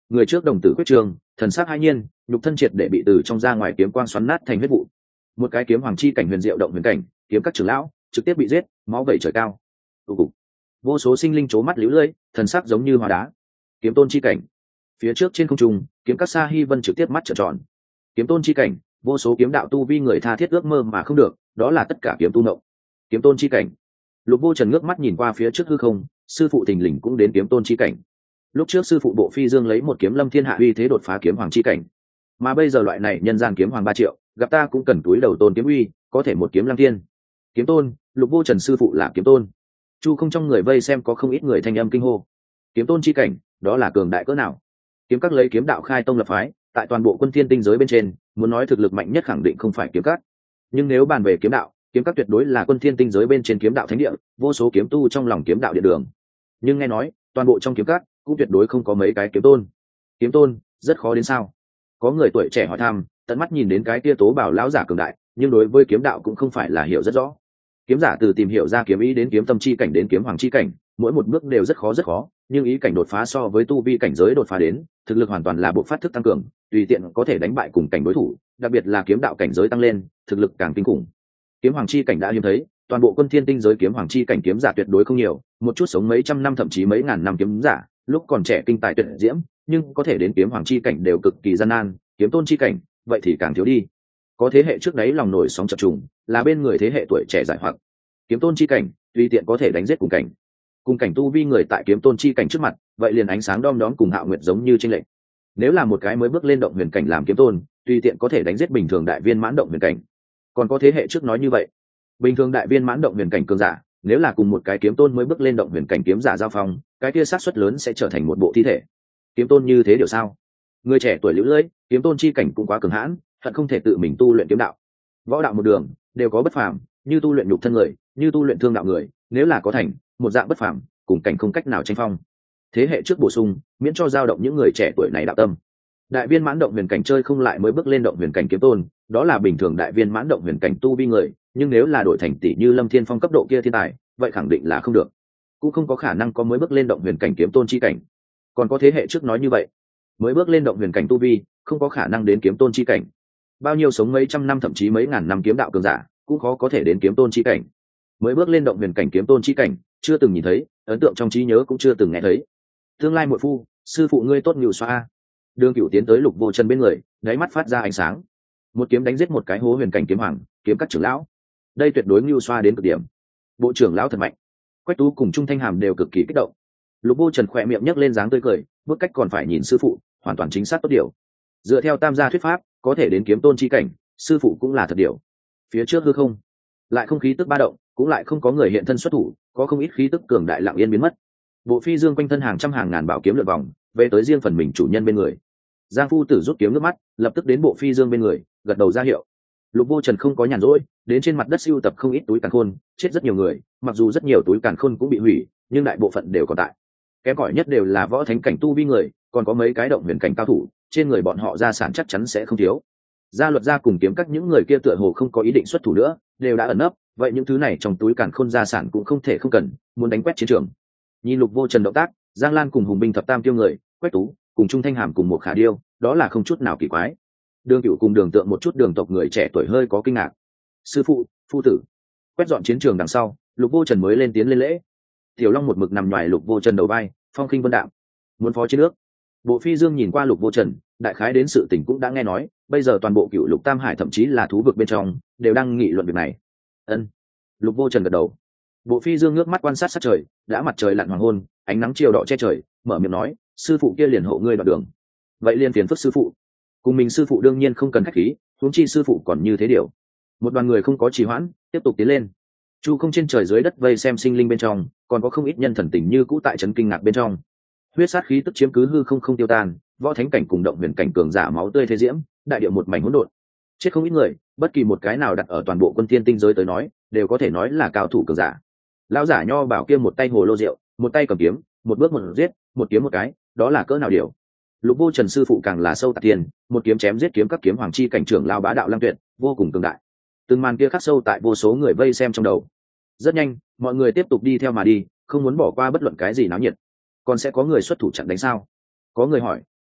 Người trước đồng tử quyết trường, thần sắc hai nhiên, nhục thân triệt để bị từ trong ra ngoài kiếm quang xoắn nát thành huyết vụ. Một cái kiếm hoàng chi cảnh huyền diệu động huyền cảnh, kiếm các trưởng lão trực tiếp bị giết, máu vẩy trời cao. Tụ cục. Vô số sinh linh chố mắt liễu lưỡi, thần sắc giống như hóa đá. Kiếm tôn chi cảnh. Phía trước trên không trung, kiếm các Sa Hi Vân trực tiếp mắt trợn tròn. Kiếm tôn chi cảnh, vô số kiếm đạo tu vi người tha thiết ước mơ mà không được, đó là tất cả kiếm tu ngộng. Kiếm tôn chi cảnh. Lục Vô Trần ngước mắt nhìn qua phía trước hư không, sư phụ thình lình cũng đến kiếm tôn chi cảnh. Lúc trước sư phụ Bộ Phi Dương lấy một kiếm lâm thiên hạ uy thế đột phá kiếm hoàng chi cảnh, mà bây giờ loại này nhân gian kiếm hoàng 3 triệu, gặp ta cũng cần túi đầu tôn kiếm uy, có thể một kiếm lăng thiên. Kiếm tôn, Lục Vô Trần sư phụ là kiếm tôn. Chu không trong người vây xem có không ít người thanh âm kinh hô. Kiếm tôn chi cảnh, đó là cường đại cỡ nào? Kiếm các lấy kiếm đạo khai tông lập phái, tại toàn bộ quân thiên tinh giới bên trên, muốn nói thực lực mạnh nhất khẳng định không phải kiếm các. Nhưng nếu bàn về kiếm đạo, kiếm các tuyệt đối là quân thiên tinh giới bên trên kiếm đạo thánh địa, vô số kiếm tu trong lòng kiếm đạo địa đường. Nhưng nghe nói, toàn bộ trong kiếm các cũng tuyệt đối không có mấy cái kiếm tôn. Kiếm tôn, rất khó đến sao? Có người tuổi trẻ hỏi thăm, tận mắt nhìn đến cái tia tố bảo lão giả cường đại, nhưng đối với kiếm đạo cũng không phải là hiểu rất rõ. Kiếm giả từ tìm hiểu ra kiếm ý đến kiếm tâm chi cảnh đến kiếm hoàng chi cảnh, mỗi một bước đều rất khó, nhưng ý cảnh đột phá so với tu vi cảnh giới đột phá đến, thực lực hoàn toàn là bộ phát thức tăng cường, tùy tiện có thể đánh bại cùng cảnh đối thủ, đặc biệt là kiếm đạo cảnh giới tăng lên, thực lực càng kinh khủng. Kiếm hoàng chi cảnh đã hiếm thấy, toàn bộ quân thiên tinh giới kiếm hoàng chi cảnh kiếm giả tuyệt đối không nhiều, một chút sống mấy trăm năm thậm chí mấy ngàn năm kiếm giả, lúc còn trẻ kinh tài tuyệt diễm, nhưng có thể đến kiếm hoàng chi cảnh đều cực kỳ gian nan, kiếm tôn chi cảnh, vậy thì càng thiếu đi. Có thế hệ trước đấy lòng nổi sóng chập trùng, là bên người thế hệ tuổi trẻ giải hoặc. Kiếm tôn chi cảnh, tùy tiện có thể đánh giết cùng cảnh tu vi người tại kiếm tôn chi cảnh trước mặt, vậy liền ánh sáng đom đóm cùng Hạo Nguyệt giống như chênh lệch. Nếu là một cái mới bước lên động huyền cảnh làm kiếm tôn, tùy tiện có thể đánh giết bình thường đại viên mãn động huyền cảnh. Còn có thế hệ trước nói như vậy, bình thường đại viên mãn động huyền cảnh cường giả, nếu là cùng một cái kiếm tôn mới bước lên động huyền cảnh kiếm giả giao phong, cái kia xác suất lớn sẽ trở thành một bộ thi thể. Kiếm tôn như thế điều sao? Người trẻ tuổi liễu lưỡi, kiếm tôn chi cảnh cũng quá cường hãn, thật không thể tự mình tu luyện kiếm đạo. Võ đạo một đường đều có bất phàm, như tu luyện nhục thân người, như tu luyện thương đạo người, nếu là có thành một dạng bất phàm, cùng cảnh không cách nào tranh phong. Thế hệ trước bổ sung, miễn cho dao động những người trẻ tuổi này đạo tâm. Đại viên mãn động huyền cảnh chơi không lại mới bước lên động huyền cảnh kiếm tôn, đó là bình thường đại viên mãn động huyền cảnh tu vi người, nhưng nếu là đổi thành tỷ như Lâm Thiên Phong cấp độ kia thiên tài, vậy khẳng định là không được, cũng không có khả năng có mới bước lên động huyền cảnh kiếm tôn chi cảnh. Còn có thế hệ trước nói như vậy, mới bước lên động huyền cảnh tu vi, không có khả năng đến kiếm tôn chi cảnh. Bao nhiêu sống mấy trăm năm thậm chí mấy ngàn năm kiếm đạo cường giả, cũng khó có thể đến kiếm tôn chi cảnh. Mới bước lên động huyền cảnh kiếm tôn chi cảnh, chưa từng nhìn thấy, ấn tượng trong trí nhớ cũng chưa từng nghe thấy. Tương lai muội phu, sư phụ ngươi tốt nhiều xoa. Đường Cửu tiến tới Lục Vô Trần bên người, đáy mắt phát ra ánh sáng. Một kiếm đánh giết một cái hố huyền cảnh kiếm hoàng, kiếm các trưởng lão. Đây tuyệt đối nhu xoa đến cực điểm. Bộ trưởng lão thật mạnh. Quách Tú cùng Trung Thanh Hàm đều cực kỳ kích động. Lục Vô Trần khỏe miệng nhấc lên dáng tươi cười, bước cách còn phải nhìn sư phụ, hoàn toàn chính xác tốt điều. Dựa theo Tam gia thuyết pháp, có thể đến kiếm tôn chi cảnh, sư phụ cũng là thật điều. Phía trước hư không, lại không khí tức ba động, cũng lại không có người hiện thân xuất thủ, có không ít khí tức cường đại lặng yên biến mất. Bộ Phi Dương quanh thân hàng trăm hàng ngàn bảo kiếm lượn vòng, về tới riêng phần mình chủ nhân bên người. Giang phu tử rút kiếm nước mắt, lập tức đến Bộ Phi Dương bên người, gật đầu ra hiệu. Lục Vô Trần không có nhàn rỗi, đến trên mặt đất sưu tập không ít túi càn khôn, chết rất nhiều người, mặc dù rất nhiều túi càn khôn cũng bị hủy, nhưng đại bộ phận đều còn tại. Kém cỏi nhất đều là võ thánh cảnh tu vi người, còn có mấy cái động huyền cảnh cao thủ, trên người bọn họ gia sản chắc chắn sẽ không thiếu. Gia luật gia cùng kiếm các những người kia tựa hồ không có ý định xuất thủ nữa, đều đã ẩn nấp, vậy những thứ này trong túi càn khôn gia sản cũng không thể không cần, muốn đánh quét chiến trường. Nhìn Lục Vô Trần động tác, Giang Lan cùng Hùng binh thập tam tiêu người, Quách Tú cùng Trung Thanh Hàm cùng một Khả Điêu, đó là không chút nào kỳ quái. Đường Cửu cùng Đường Tượng một chút đường tộc người trẻ tuổi hơi có kinh ngạc. Sư phụ, phu tử. Quét dọn chiến trường đằng sau, Lục Vô Trần mới lên tiến lên lễ. Tiểu Long một mực nằm ngoài Lục Vô Trần đầu vai, phong khinh vân đạm. Muốn phó chiến nước. Bộ Phi Dương nhìn qua Lục Vô Trần, đại khái đến sự tình cũng đã nghe nói, bây giờ toàn bộ Cửu Lục Tam Hải thậm chí là thú vực bên trong, đều đang nghị luận việc này. Ân. Lục Vô Trần gật đầu. Bộ Phi Dương ngước mắt quan sát sát trời, đã mặt trời lặn hoàng hôn, ánh nắng chiều đỏ che trời, mở miệng nói, sư phụ kia liền hộ ngươi đoạn đường. Vậy liền phiền phức sư phụ. Cùng mình sư phụ đương nhiên không cần khách khí, huống chi sư phụ còn như thế điều. Một đoàn người không có trì hoãn, tiếp tục tiến lên. Chu không trên trời dưới đất vây xem sinh linh bên trong, còn có không ít nhân thần tình như cũ tại trấn kinh ngạc bên trong. Huyết sát khí tức chiếm cứ hư không không tiêu tan, võ thánh cảnh cùng động huyền cảnh cường giả máu tươi thế diễm, đại địa một mảnh hỗn độn. Chết không ít người, bất kỳ một cái nào đặt ở toàn bộ quân thiên tinh giới tới nói, đều có thể nói là cao thủ cường giả. Lão giả nho bảo kia một tay hồ lô rượu, một tay cầm kiếm, một bước một giết, một kiếm một cái, đó là cỡ nào điều. Lục Vô Trần sư phụ càng là sâu tạc tiền, một kiếm chém giết kiếm các kiếm hoàng chi cảnh trưởng lao bá đạo lăng tuyệt, vô cùng cường đại. Từng màn kia khắc sâu tại vô số người vây xem trong đầu. Rất nhanh, mọi người tiếp tục đi theo mà đi, không muốn bỏ qua bất luận cái gì náo nhiệt. Còn sẽ có người xuất thủ chặn đánh sao? Có người hỏi,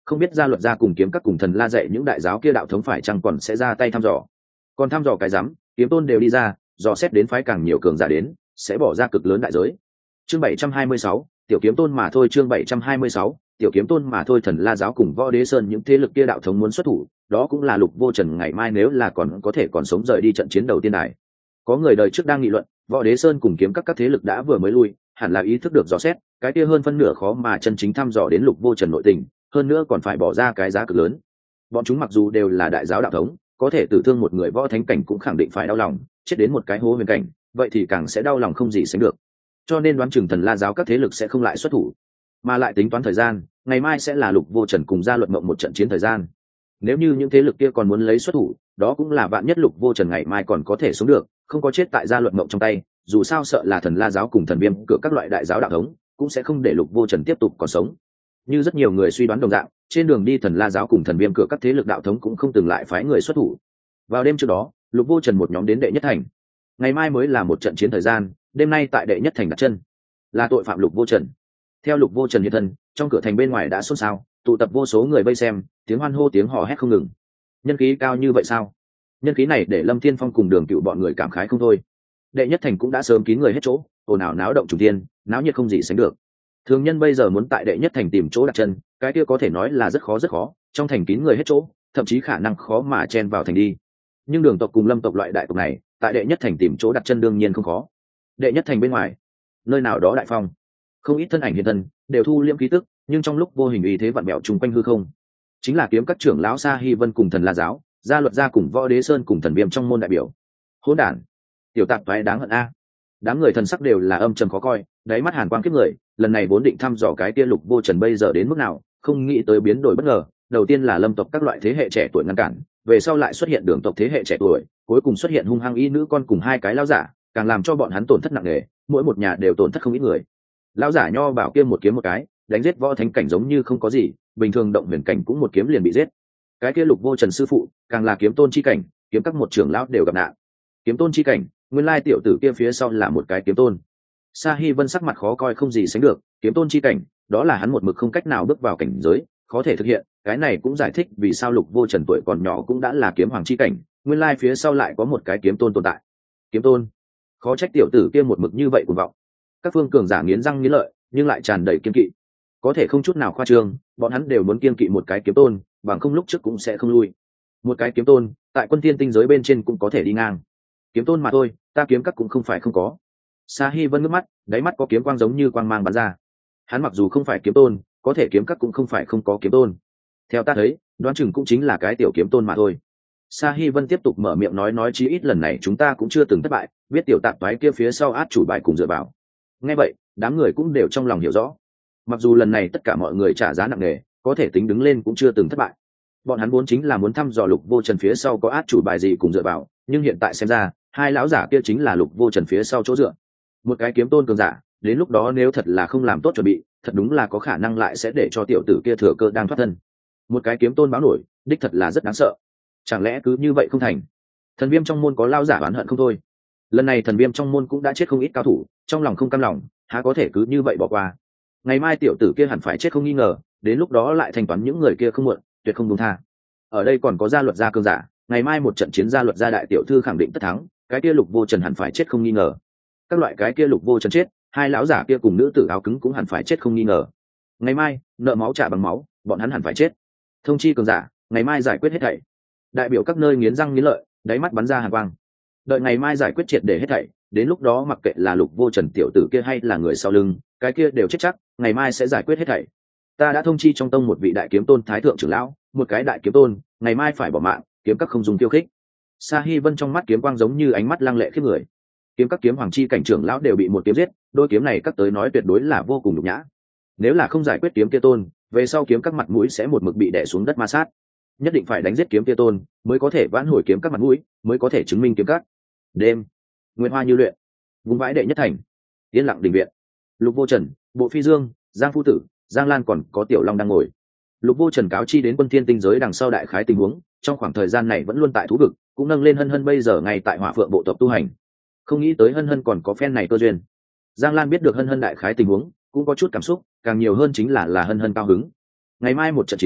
không biết gia luật gia cùng kiếm các cùng thần la dạy những đại giáo kia đạo thống phải chăng còn sẽ ra tay thăm dò. Còn thăm dò cái rắm, kiếm tôn đều đi ra, dò xét đến phái càng nhiều cường giả đến, sẽ bỏ ra cực lớn đại giới. Chương 726, tiểu kiếm tôn mà thôi. Chương 726, tiểu kiếm tôn mà thôi. Thần la giáo cùng võ đế sơn những thế lực kia đạo thống muốn xuất thủ, đó cũng là Lục Vô Trần ngày mai nếu là còn có thể còn sống rời đi trận chiến đầu tiên đài. Có người đời trước đang nghị luận, võ đế sơn cùng kiếm các thế lực đã vừa mới lui, hẳn là ý thức được dò xét, cái kia hơn phân nửa khó mà chân chính thăm dò đến Lục Vô Trần nội tình, hơn nữa còn phải bỏ ra cái giá cực lớn. Bọn chúng mặc dù đều là đại giáo đạo thống, có thể tử thương một người võ thánh cảnh cũng khẳng định phải đau lòng, chết đến một cái hố huyền cảnh, vậy thì càng sẽ đau lòng không gì sánh được. Cho nên đoán chừng thần la giáo các thế lực sẽ không lại xuất thủ, mà lại tính toán thời gian, ngày mai sẽ là Lục Vô Trần cùng gia luật mộng một trận chiến thời gian. Nếu như những thế lực kia còn muốn lấy xuất thủ, đó cũng là vạn nhất Lục Vô Trần ngày mai còn có thể sống được, không có chết tại gia luật mộng trong tay, dù sao sợ là thần la giáo cùng thần viêm cửa các loại đại giáo đạo thống cũng sẽ không để Lục Vô Trần tiếp tục còn sống. Như rất nhiều người suy đoán đồng dạng, trên đường đi thần la giáo cùng thần viêm cửa các thế lực đạo thống cũng không từng lại phái người xuất thủ. Vào đêm trước đó, Lục Vô Trần một nhóm đến đệ nhất thành. Ngày mai mới là một trận chiến thời gian, đêm nay tại đệ nhất thành đặt chân là tội phạm Lục Vô Trần. Theo Lục Vô Trần hiện thân, trong cửa thành bên ngoài đã xôn xao, tụ tập vô số người vây xem, tiếng hoan hô tiếng hò hét không ngừng. Nhân khí cao như vậy sao? Nhân khí này để Lâm Thiên Phong cùng Đường Cựu bọn người cảm khái không thôi. Đệ nhất thành cũng đã sớm kín người hết chỗ, ồn ào náo động trùng thiên, náo nhiệt không gì sánh được. Thường nhân bây giờ muốn tại đệ nhất thành tìm chỗ đặt chân, cái kia có thể nói là rất khó, trong thành kín người hết chỗ, thậm chí khả năng khó mà chen vào thành đi. Nhưng Đường tộc cùng Lâm tộc loại đại tộc này, tại đệ nhất thành tìm chỗ đặt chân đương nhiên không khó. Đệ nhất thành bên ngoài, nơi nào đó đại phong, không ít thân ảnh hiện thân, đều thu liễm khí tức, nhưng trong lúc vô hình uy thế vặn vẹo trùng quanh hư không. Chính là kiếm các trưởng lão Sa Hi Vân cùng thần La giáo, gia luật gia cùng võ đế sơn cùng thần viêm trong môn đại biểu. Hỗn đản, tiểu tạp toái đáng hận a. Đám người thần sắc đều là âm trầm khó coi, đáy mắt hàn quang kiếp người, lần này vốn định thăm dò cái tia Lục Vô Trần bây giờ đến mức nào, không nghĩ tới biến đổi bất ngờ, đầu tiên là Lâm tộc các loại thế hệ trẻ tuổi ngăn cản, về sau lại xuất hiện Đường tộc thế hệ trẻ tuổi, cuối cùng xuất hiện hung hăng y nữ con cùng hai cái lão giả, càng làm cho bọn hắn tổn thất nặng nề, mỗi một nhà đều tổn thất không ít người. Lão giả nho bảo kia một kiếm một cái, đánh giết võ thánh cảnh giống như không có gì, bình thường động huyền cảnh cũng một kiếm liền bị giết. Cái kia Lục Vô Trần sư phụ, càng là kiếm tôn chi cảnh, kiếm các một trưởng lão đều gặp nạn. Kiếm tôn chi cảnh, nguyên lai tiểu tử kia phía sau là một cái kiếm tôn. Sa Hi Vân sắc mặt khó coi không gì sánh được, kiếm tôn chi cảnh, đó là hắn một mực không cách nào bước vào cảnh giới, khó thể thực hiện, cái này cũng giải thích vì sao Lục Vô Trần tuổi còn nhỏ cũng đã là kiếm hoàng chi cảnh, nguyên lai phía sau lại có một cái kiếm tôn tồn tại. Kiếm tôn, khó trách tiểu tử kia một mực như vậy cuồng vọng. Các phương cường giả nghiến răng nghiến lợi, nhưng lại tràn đầy kiên kỵ. Có thể không chút nào khoa trương, bọn hắn đều muốn kiên kỵ một cái kiếm tôn, bằng không lúc trước cũng sẽ không lui. Một cái kiếm tôn, tại quân tiên tinh giới bên trên cũng có thể đi ngang. Kiếm tôn mà thôi, ta kiếm các cũng không phải không có. Sa Hi Vân ngước mắt, đáy mắt có kiếm quang giống như quang mang bắn ra. Hắn mặc dù không phải kiếm tôn, có thể kiếm các cũng không phải không có kiếm tôn. Theo ta thấy, đoán chừng cũng chính là cái tiểu kiếm tôn mà thôi. Sa Hi Vân tiếp tục mở miệng nói chí ít lần này chúng ta cũng chưa từng thất bại, biết tiểu tạp toái kia phía sau át chủ bài cùng dựa vào. Nghe vậy, đám người cũng đều trong lòng hiểu rõ. Mặc dù lần này tất cả mọi người trả giá nặng nề, có thể tính đứng lên cũng chưa từng thất bại. Bọn hắn vốn chính là muốn thăm dò Lục Vô Trần phía sau có át chủ bài gì cùng dựa vào, nhưng hiện tại xem ra, hai lão giả kia chính là Lục Vô Trần phía sau chỗ dựa. Một cái kiếm tôn cường giả, đến lúc đó nếu thật là không làm tốt chuẩn bị, thật đúng là có khả năng lại sẽ để cho tiểu tử kia thừa cơ đang thoát thân. Một cái kiếm tôn báo nổi, đích thật là rất đáng sợ. Chẳng lẽ cứ như vậy không thành? Thần viêm trong môn có lao giả oán hận không thôi. Lần này thần viêm trong môn cũng đã chết không ít cao thủ, trong lòng không cam lòng, há có thể cứ như vậy bỏ qua. Ngày mai tiểu tử kia hẳn phải chết không nghi ngờ, đến lúc đó lại thanh toán những người kia không muộn, tuyệt không buông tha. Ở đây còn có gia luật gia cường giả, ngày mai một trận chiến gia luật gia đại tiểu thư khẳng định tất thắng, cái kia Lục Vô Trần hẳn phải chết không nghi ngờ. Các loại cái kia Lục Vô Trần chết, hai lão giả kia cùng nữ tử áo cứng cũng hẳn phải chết không nghi ngờ. Ngày mai, nợ máu trả bằng máu, bọn hắn hẳn phải chết. Thông chi cường giả, ngày mai giải quyết hết thảy. Đại biểu các nơi nghiến răng nghiến lợi, đáy mắt bắn ra hàn quang. Đợi ngày mai giải quyết triệt để hết thảy, đến lúc đó mặc kệ là Lục Vô Trần tiểu tử kia hay là người sau lưng, cái kia đều chết chắc, ngày mai sẽ giải quyết hết thảy. Ta đã thông chi trong tông một vị đại kiếm tôn thái thượng trưởng lão, một cái đại kiếm tôn, ngày mai phải bỏ mạng, kiếm các không dùng tiêu khích. Sa Hi Vân trong mắt kiếm quang giống như ánh mắt lăng lệ khiếp người. Kiếm các kiếm hoàng chi cảnh trưởng lão đều bị một kiếm giết, đôi kiếm này các tới nói tuyệt đối là vô cùng nhục nhã. Nếu là không giải quyết kiếm kia tôn, về sau kiếm các mặt mũi sẽ một mực bị đè xuống đất ma sát. Nhất định phải đánh giết kiếm kia tôn, mới có thể vãn hồi kiếm các mặt mũi, mới có thể chứng minh kiếm các. Đêm, nguyên hoa như luyện, vùng vãi đệ nhất thành, yên lặng đình viện. Lục Vô Trần, Bộ Phi Dương, Giang Phu Tử, Giang Lan còn có Tiểu Long đang ngồi. Lục Vô Trần cáo chi đến quân thiên tinh giới đằng sau đại khái tình huống, trong khoảng thời gian này vẫn luôn tại thú vực, cũng nâng lên Hân Hân bây giờ ngay tại Hỏa Phượng bộ tộc tu hành. Không nghĩ tới Hân Hân còn có phen này cơ duyên. Giang Lan biết được Hân Hân đại khái tình huống, cũng có chút cảm xúc, càng nhiều hơn chính là Hân Hân cao hứng. Ngày mai một trận chiến,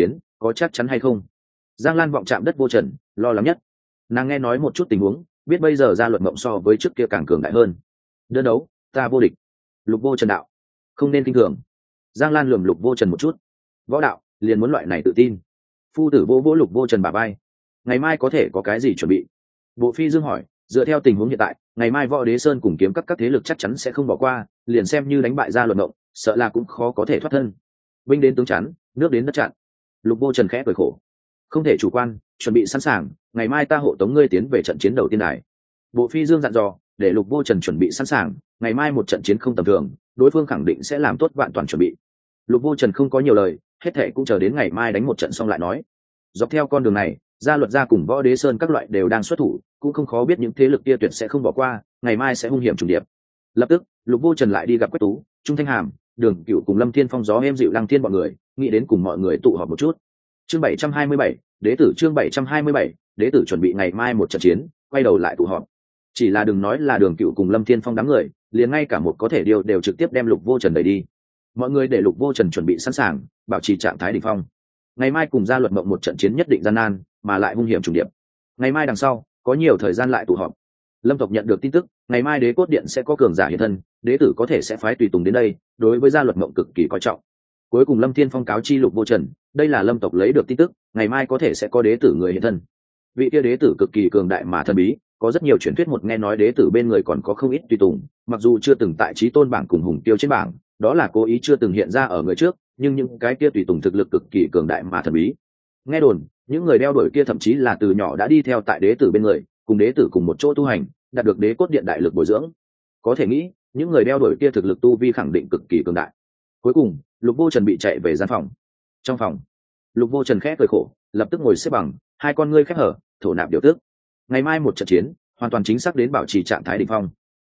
có chắc chắn hay không? Giang Lan vọng chạm đất vô trần, lo lắng nhất. Nàng nghe nói một chút tình huống, biết bây giờ Gia Luật Mộng so với trước kia càng cường đại hơn. Đơn đấu, ta vô địch. Lục Vô Trần đạo, không nên kinh thường. Giang Lan lườm Lục Vô Trần một chút. Võ đạo, liền muốn loại này tự tin. Phu tử vô vỗ Lục Vô Trần bả vai. Ngày mai có thể có cái gì chuẩn bị? Bộ Phi Dương hỏi, dựa theo tình huống hiện tại, ngày mai Võ Đế Sơn cùng kiếm các thế lực chắc chắn sẽ không bỏ qua, liền xem như đánh bại Gia Luật Mộng, sợ là cũng khó có thể thoát thân. Binh đến tướng chắn, nước đến đất chặn. Lục Vô Trần khẽ cười khổ, không thể chủ quan, chuẩn bị sẵn sàng, ngày mai ta hộ tống ngươi tiến về trận chiến đầu tiên đài. Bộ Phi Dương dặn dò, để Lục Vô Trần chuẩn bị sẵn sàng, ngày mai một trận chiến không tầm thường, đối phương khẳng định sẽ làm tốt vạn toàn chuẩn bị. Lục Vô Trần không có nhiều lời, hết thệ cũng chờ đến ngày mai đánh một trận xong lại nói. Dọc theo con đường này, Gia Luật gia cùng Võ Đế Sơn các loại đều đang xuất thủ, cũng không khó biết những thế lực kia tuyệt sẽ không bỏ qua, ngày mai sẽ hung hiểm trùng điệp. Lập tức, Lục Vô Trần lại đi gặp Quách Tú, Trung Thanh Hàm, Đường Cửu cùng Lâm Thiên Phong gió êm dịu Lăng Thiên bọn người, nghĩ đến cùng mọi người tụ họp một chút. Chương 727, đế tử chương 727, đế tử chuẩn bị ngày mai một trận chiến, quay đầu lại tụ họp. Chỉ là đừng nói là Đường Cửu cùng Lâm Thiên Phong đám người, liền ngay cả một có thể điều đều trực tiếp đem Lục Vô Trần đẩy đi. Mọi người để Lục Vô Trần chuẩn bị sẵn sàng, bảo trì trạng thái đỉnh phong. Ngày mai cùng Gia Luật Mộng một trận chiến nhất định gian nan, mà lại hung hiểm trùng điệp. Ngày mai đằng sau, có nhiều thời gian lại tụ họp. Lâm tộc nhận được tin tức, ngày mai Đế Cốt Điện sẽ có cường giả hiện thân, đế tử có thể sẽ phái tùy tùng đến đây, đối với Gia Luật Mộng cực kỳ coi trọng. Cuối cùng Lâm Thiên Phong cáo chi Lục Vô Trần, đây là Lâm tộc lấy được tin tức, ngày mai có thể sẽ có đế tử người hiện thân. Vị kia đế tử cực kỳ cường đại mà thần bí, có rất nhiều truyền thuyết, một nghe nói đế tử bên người còn có không ít tùy tùng, mặc dù chưa từng tại chí tôn bảng cùng hùng tiêu trên bảng, đó là cố ý chưa từng hiện ra ở người trước, nhưng những cái kia tùy tùng thực lực cực kỳ cường đại mà thần bí. Nghe đồn, những người đeo đuổi kia thậm chí là từ nhỏ đã đi theo tại đế tử bên người, cùng đế tử cùng một chỗ tu hành, đạt được Đế Cốt Điện đại lực bồi dưỡng. Có thể nghĩ, những người đeo đuổi kia thực lực tu vi khẳng định cực kỳ cường đại. Cuối cùng, Lục Vô Trần bị chạy về gian phòng. Trong phòng, Lục Vô Trần khẽ cười khổ, lập tức ngồi xếp bằng, hai con ngươi khép hở, thổ nạp điều tức. Ngày mai một trận chiến, hoàn toàn chính xác đến bảo trì trạng thái đỉnh phong.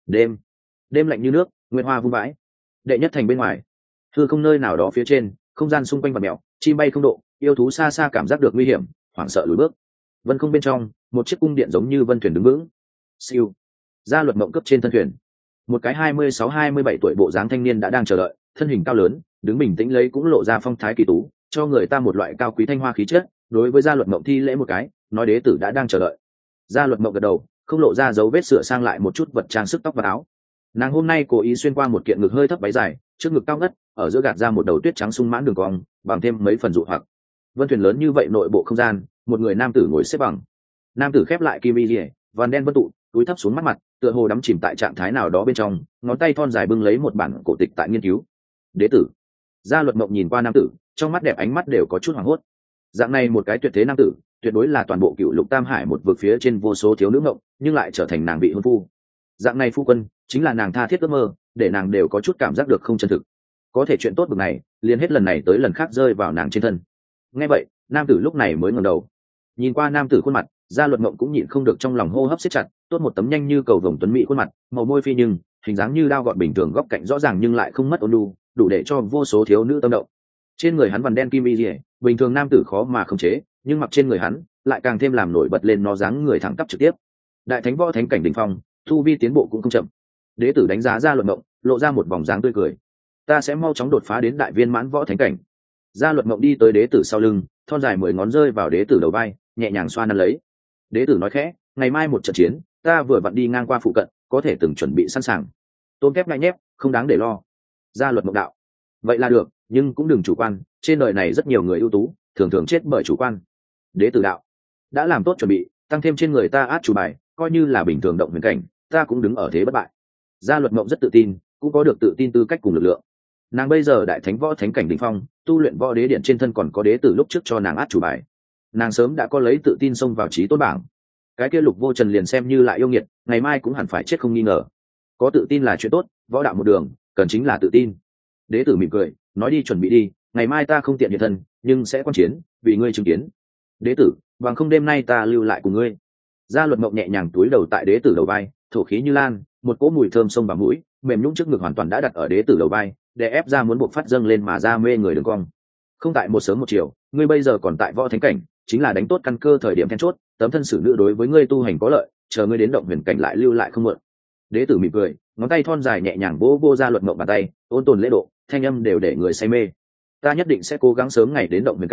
Đêm lạnh như nước, nguyệt hoa vung vãi. Đệ nhất thành bên ngoài, hư không nơi nào đó phía trên, không gian xung quanh vặn mèo, chim bay không độ, yêu thú xa xa cảm giác được nguy hiểm, hoảng sợ lùi bước. Vân không bên trong, một chiếc cung điện giống như vân thuyền đứng vững. Siêu. Gia Luật Mộng cấp trên thân thuyền, một cái 26-27 tuổi bộ dáng thanh niên đã đang chờ đợi, thân hình cao lớn, đứng bình tĩnh lấy cũng lộ ra phong thái kỳ tú, cho người ta một loại cao quý thanh hoa khí chất. Đối với Gia Luật Mộng thi lễ một cái, nói đế tử đã đang chờ đợi. Gia Luật Mộng gật đầu, không lộ ra dấu vết, sửa sang lại một chút vật trang sức tóc và áo. Nàng hôm nay cố ý xuyên qua một kiện ngực hơi thấp váy dài, trước ngực cao ngất, ở giữa gạt ra một đầu tuyết trắng sung mãn đường cong, bằng thêm mấy phần dụ hoặc. Vân thuyền lớn như vậy, nội bộ không gian, một người nam tử ngồi xếp bằng. Nam tử khép lại kim y liễu, vằn đen vân tụ, túi thấp xuống mắt mặt, tựa hồ đắm chìm tại trạng thái nào đó bên trong, ngón tay thon dài bưng lấy một bản cổ tịch tại nghiên cứu. Đế tử. Gia Luật Mộng nhìn qua nam tử, trong mắt đẹp ánh mắt đều có chút hoảng hốt. Dạng này một cái tuyệt thế nam tử, tuyệt đối là toàn bộ cựu lục tam hải một vực phía trên vô số thiếu nữ ngộng, nhưng lại trở thành nàng vị hôn phu. Dạng này phu quân, chính là nàng tha thiết ước mơ, để nàng đều có chút cảm giác được không chân thực. Có thể chuyện tốt bực này, liền hết lần này tới lần khác rơi vào nàng trên thân. Nghe vậy, nam tử lúc này mới ngẩng đầu, nhìn qua nam tử khuôn mặt. Gia Luật Mộng cũng nhịn không được trong lòng hô hấp siết chặt, tốt một tấm nhanh như cầu vồng tuấn mỹ khuôn mặt, màu môi phi nhưng hình dáng như đao gọt bình thường, góc cạnh rõ ràng nhưng lại không mất ôn nhu, đủ để cho vô số thiếu nữ tâm động. Trên người hắn vằn đen kim y liễu, bình thường nam tử khó mà khống chế, nhưng mặc trên người hắn lại càng thêm làm nổi bật lên nó dáng người thẳng tắp trực tiếp. Đại thánh võ thánh cảnh đỉnh phong, tu vi tiến bộ cũng không chậm. Đế tử đánh giá Gia Luật Mộng, lộ ra một vòng dáng tươi cười. Ta sẽ mau chóng đột phá đến đại viên mãn võ thánh cảnh. Gia Luật Mộng đi tới đế tử sau lưng, thon dài 10 ngón rơi vào đế tử đầu vai, nhẹ nhàng xoa nắn lấy. Đế tử nói khẽ, ngày mai một trận chiến, ta vừa vặn đi ngang qua phụ cận, có thể từng chuẩn bị sẵn sàng. Tôm kép ngay nhép, không đáng để lo. Gia Luật Mộng đạo, vậy là được, nhưng cũng đừng chủ quan, trên đời này rất nhiều người ưu tú, thường thường chết bởi chủ quan. Đế tử đạo, đã làm tốt chuẩn bị, tăng thêm trên người ta át chủ bài, coi như là bình thường động huyền cảnh, ta cũng đứng ở thế bất bại. Gia Luật Mộng rất tự tin, cũng có được tự tin tư cách cùng lực lượng. Nàng bây giờ đại thánh võ thánh cảnh đỉnh phong, tu luyện võ đế điện trên thân còn có đế tử lúc trước cho nàng át chủ bài. Nàng sớm đã có lấy tự tin xông vào chí tôn bảng. Cái kia Lục Vô Trần liền xem như lại yêu nghiệt, ngày mai cũng hẳn phải chết không nghi ngờ. Có tự tin là chuyện tốt, võ đạo một đường, cần chính là tự tin. Đế tử mỉm cười, nói đi chuẩn bị đi, ngày mai ta không tiện hiện thân, nhưng sẽ quan chiến, vì ngươi chứng kiến. Đế tử, bằng không đêm nay ta lưu lại cùng ngươi. Gia Luật Mộng nhẹ nhàng túi đầu tại đế tử đầu vai, thổ khí như lan, một cỗ mùi thơm xông vào mũi, mềm nhũn trước ngực hoàn toàn đã đặt ở đế tử đầu vai, để ép ra muốn buộc phát dâng lên mà ra mê người đường cong. Không tại một sớm một chiều, ngươi bây giờ còn tại võ thánh cảnh, chính là đánh tốt căn cơ thời điểm then chốt, tấm thân xử nữ đối với ngươi tu hành có lợi, chờ ngươi đến động huyền cảnh lại lưu lại không muộn. Đế tử mỉm cười, ngón tay thon dài nhẹ nhàng vỗ vô Gia Luật Mộng bàn tay, ôn tồn lễ độ, thanh âm đều để người say mê. Ta nhất định sẽ cố gắng sớm ngày đến động huyền cảnh,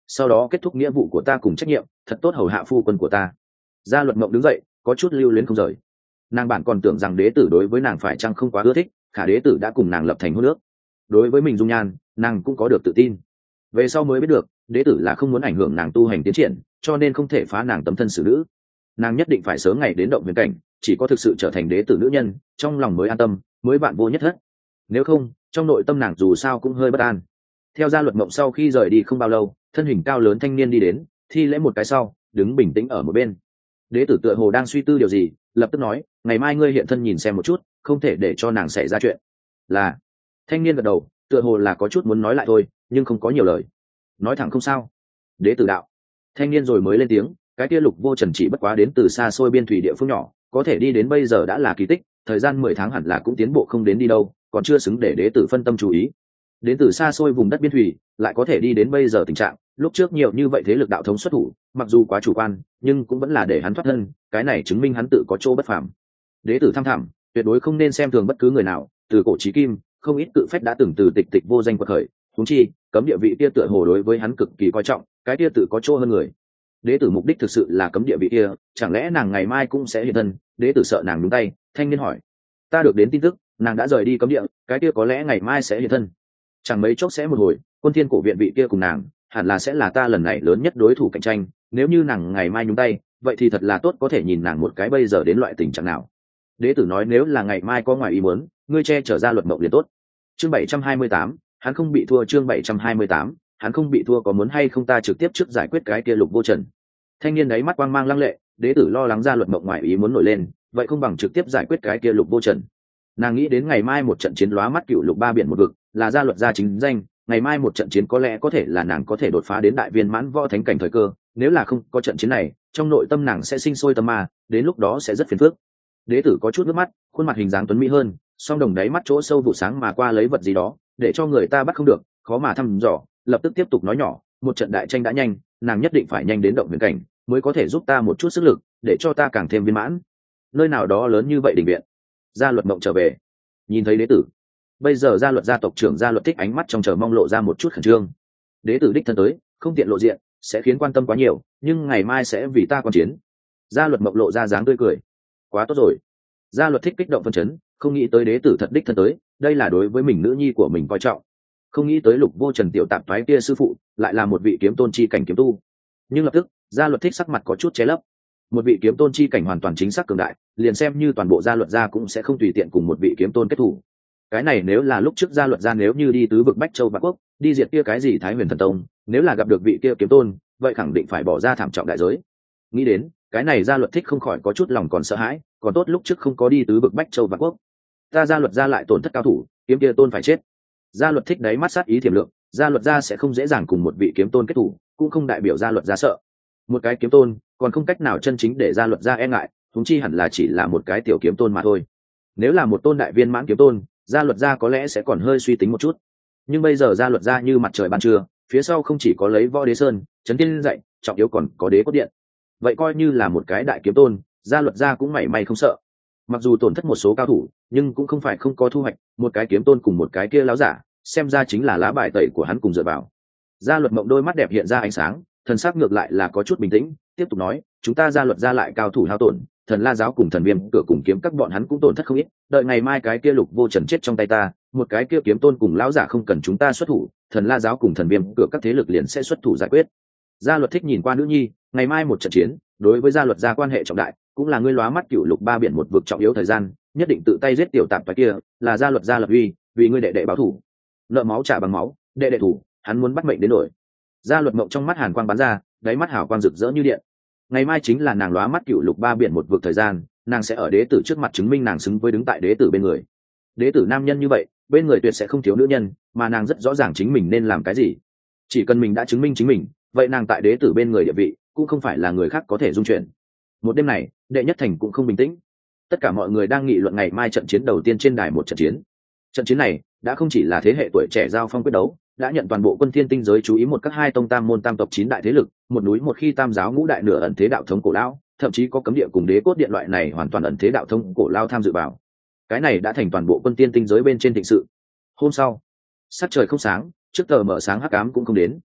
sau đó kết thúc nghĩa vụ của ta cùng trách nhiệm, thật tốt hầu hạ phu quân của ta. Gia Luật Mộng đứng dậy, có chút lưu luyến không rời. Nàng bản còn tưởng rằng đế tử đối với nàng phải chăng không quá ưa thích, khả đế tử đã cùng nàng lập thành hôn ước. Đối với mình dung nhan, nàng cũng có được tự tin. Về sau mới biết được, đế tử là không muốn ảnh hưởng nàng tu hành tiến triển, cho nên không thể phá nàng tấm thân xử nữ. Nàng nhất định phải sớm ngày đến động huyền cảnh, chỉ có thực sự trở thành đế tử nữ nhân, trong lòng mới an tâm, mới vạn vô nhất thất. Nếu không, trong nội tâm nàng dù sao cũng hơi bất an. Theo Gia Luật Mộng sau khi rời đi không bao lâu, thân hình cao lớn thanh niên đi đến, thi lễ một cái sau, đứng bình tĩnh ở một bên. Đế tử tựa hồ đang suy tư điều gì, lập tức nói, ngày mai ngươi hiện thân nhìn xem một chút, không thể để cho nàng xảy ra chuyện. Là. Thanh niên gật đầu, tựa hồ là có chút muốn nói lại thôi, nhưng không có nhiều lời. Nói thẳng không sao. Đế tử đạo. Thanh niên rồi mới lên tiếng, cái kia Lục Vô Trần chỉ bất quá đến từ xa xôi biên thủy địa phương nhỏ, có thể đi đến bây giờ đã là kỳ tích, thời gian 10 tháng hẳn là cũng tiến bộ không đến đi đâu, còn chưa xứng để đế tử phân tâm chú ý. Đến từ xa xôi vùng đất biên thủy, lại có thể đi đến bây giờ tình trạng, lúc trước nhiều như vậy thế lực đạo thống xuất thủ, mặc dù quá chủ quan, nhưng cũng vẫn là để hắn thoát thân, cái này chứng minh hắn tự có chỗ bất phàm. Đế tử tham thẳm, tuyệt đối không nên xem thường bất cứ người nào, từ cổ chí kim, không ít cự phách đã từng từ tịch tịch vô danh quật khởi, huống chi, cấm địa vị kia tựa hồ đối với hắn cực kỳ coi trọng, cái kia tự có chỗ hơn người. Đế tử mục đích thực sự là cấm địa vị kia, chẳng lẽ nàng ngày mai cũng sẽ hiện thân? Đế tử sợ nàng nhúng tay, thanh niên hỏi. Ta được đến tin tức, nàng đã rời đi cấm địa, cái kia có lẽ ngày mai sẽ hiện thân. Chẳng mấy chốc sẽ một hồi, Quân Thiên cổ viện vị kia cùng nàng, hẳn là sẽ là ta lần này lớn nhất đối thủ cạnh tranh. Nếu như nàng ngày mai nhúng tay, vậy thì thật là tốt, có thể nhìn nàng một cái bây giờ đến loại tình trạng nào. Đế tử nói nếu là ngày mai có ngoài ý muốn, ngươi che chở Gia Luật Mộng liền tốt. Chương 728, hắn không bị thua. Chương 728, hắn không bị thua. Có muốn hay không ta trực tiếp trước giải quyết cái kia Lục Vô Trần? Thanh niên đáy mắt quang mang lăng lệ, đế tử lo lắng Gia Luật Mộng ngoài ý muốn nổi lên, vậy không bằng trực tiếp giải quyết cái kia Lục Vô Trần. Nàng nghĩ đến ngày mai một trận chiến lóa mắt cựu lục ba biển một vực, là Gia Luật gia chính danh, ngày mai một trận chiến có lẽ có thể là nàng có thể đột phá đến đại viên mãn võ thánh cảnh thời cơ, nếu là không có trận chiến này, trong nội tâm nàng sẽ sinh sôi tâm ma, đến lúc đó sẽ rất phiền phức. Đế tử có chút nước mắt, khuôn mặt hình dáng tuấn mỹ hơn, song đồng đáy mắt chỗ sâu vụ sáng mà qua lấy vật gì đó, để cho người ta bắt không được, khó mà thăm dò, lập tức tiếp tục nói nhỏ, một trận đại tranh đã nhanh, nàng nhất định phải nhanh đến động huyền cảnh, mới có thể giúp ta một chút sức lực, để cho ta càng thêm viên mãn. Nơi nào đó lớn như vậy đình viện. Gia Luật Mộng trở về, nhìn thấy đế tử. Bây giờ Gia Luật gia tộc trưởng Gia Luật Thích ánh mắt trong chờ mong lộ ra một chút khẩn trương. Đế tử đích thân tới, không tiện lộ diện, sẽ khiến quan tâm quá nhiều, nhưng ngày mai sẽ vì ta quan chiến. Gia Luật Mộng lộ ra dáng tươi cười. Quá tốt rồi. Gia Luật Thích kích động phân chấn, không nghĩ tới đế tử thật đích thân tới, đây là đối với mình nữ nhi của mình coi trọng. Không nghĩ tới Lục Vô Trần tiểu tạp thoái kia sư phụ, lại là một vị kiếm tôn chi cảnh kiếm tu. Nhưng lập tức, Gia Luật Thích sắc mặt có chút che lấp. Một vị kiếm tôn chi cảnh hoàn toàn chính xác cường đại, liền xem như toàn bộ Gia Luật gia cũng sẽ không tùy tiện cùng một vị kiếm tôn kết thủ. Cái này nếu là lúc trước Gia Luật gia nếu như đi tứ vực Bách Châu Vạn Quốc, đi diệt kia cái gì Thái Huyền Thần Tông, nếu là gặp được vị kia kiếm tôn, vậy khẳng định phải bỏ ra thảm trọng đại giới. Nghĩ đến, cái này Gia Luật Thích không khỏi có chút lòng còn sợ hãi, còn tốt lúc trước không có đi tứ vực Bách Châu Vạn Quốc. Ta Gia Luật gia lại tổn thất cao thủ, kiếm kia tôn phải chết. Gia Luật Thích đáy mắt sát ý thiểm lượng, Gia Luật gia sẽ không dễ dàng cùng một vị kiếm tôn kết thủ, cũng không đại biểu Gia Luật gia sợ. Một cái kiếm tôn, còn không cách nào chân chính để Gia Luật gia e ngại, huống chi hẳn là chỉ là một cái tiểu kiếm tôn mà thôi. Nếu là một tôn đại viên mãn kiếm tôn, Gia Luật gia có lẽ sẽ còn hơi suy tính một chút. Nhưng bây giờ Gia Luật gia như mặt trời ban trưa, phía sau không chỉ có lấy Võ Đế Sơn, Trấn Tiên dạy, trọng yếu còn có Đế Cốt Điện. Vậy coi như là một cái đại kiếm tôn, Gia Luật gia cũng mảy may không sợ. Mặc dù tổn thất một số cao thủ, nhưng cũng không phải không có thu hoạch, một cái kiếm tôn cùng một cái kia láo giả, xem ra chính là lá bài tẩy của hắn cùng dựa vào. Gia Luật Mộng đôi mắt đẹp hiện ra ánh sáng, thần sắc ngược lại là có chút bình tĩnh, tiếp tục nói, chúng ta Gia Luật gia lại cao thủ hao tổn, Thần La giáo cùng Thần Viêm cửa cùng kiếm các bọn hắn cũng tổn thất không ít, đợi ngày mai cái kia Lục Vô Trần chết trong tay ta, một cái kia kiếm tôn cùng lão giả không cần chúng ta xuất thủ, Thần La giáo cùng Thần Viêm cửa các thế lực liền sẽ xuất thủ giải quyết. Gia Luật Thích nhìn qua nữ nhi, ngày mai một trận chiến, đối với Gia Luật gia quan hệ trọng đại, cũng là ngươi lóa mắt cựu lục ba biển một vực trọng yếu thời gian, nhất định tự tay giết tiểu tạp toái kia, là Gia Luật gia lập uy, vì ngươi đệ đệ báo thủ. Nợ máu trả bằng máu, đệ đệ thủ, hắn muốn bắt mệnh đến đổi. Gia Luật Mộng trong mắt hàn quang bắn ra, đáy mắt hào quang rực rỡ như điện. Ngày mai chính là nàng lóa mắt cựu lục ba biển một vực thời gian, nàng sẽ ở đế tử trước mặt chứng minh nàng xứng với đứng tại đế tử bên người. Đế tử nam nhân như vậy, bên người tuyệt sẽ không thiếu nữ nhân, mà nàng rất rõ ràng chính mình nên làm cái gì. Chỉ cần mình đã chứng minh chính mình, vậy nàng tại đế tử bên người địa vị cũng không phải là người khác có thể dung chuyển. Một đêm này, đệ nhất thành cũng không bình tĩnh. Tất cả mọi người đang nghị luận ngày mai trận chiến đầu tiên trên đài một trận chiến. Trận chiến này đã không chỉ là thế hệ tuổi trẻ giao phong quyết đấu, đã nhận toàn bộ quân thiên tinh giới chú ý, một các hai tông tam môn tam tộc chín đại thế lực, một núi một khi tam giáo ngũ đại nửa ẩn thế đạo thống cổ lão, thậm chí có cấm địa cùng đế cốt điện loại này hoàn toàn ẩn thế đạo thống cổ lao tham dự vào. Cái này đã thành toàn bộ quân thiên tinh giới bên trên thịnh sự. Hôm sau, sắc trời không sáng, trước tờ mở sáng hắc ám cũng không đến,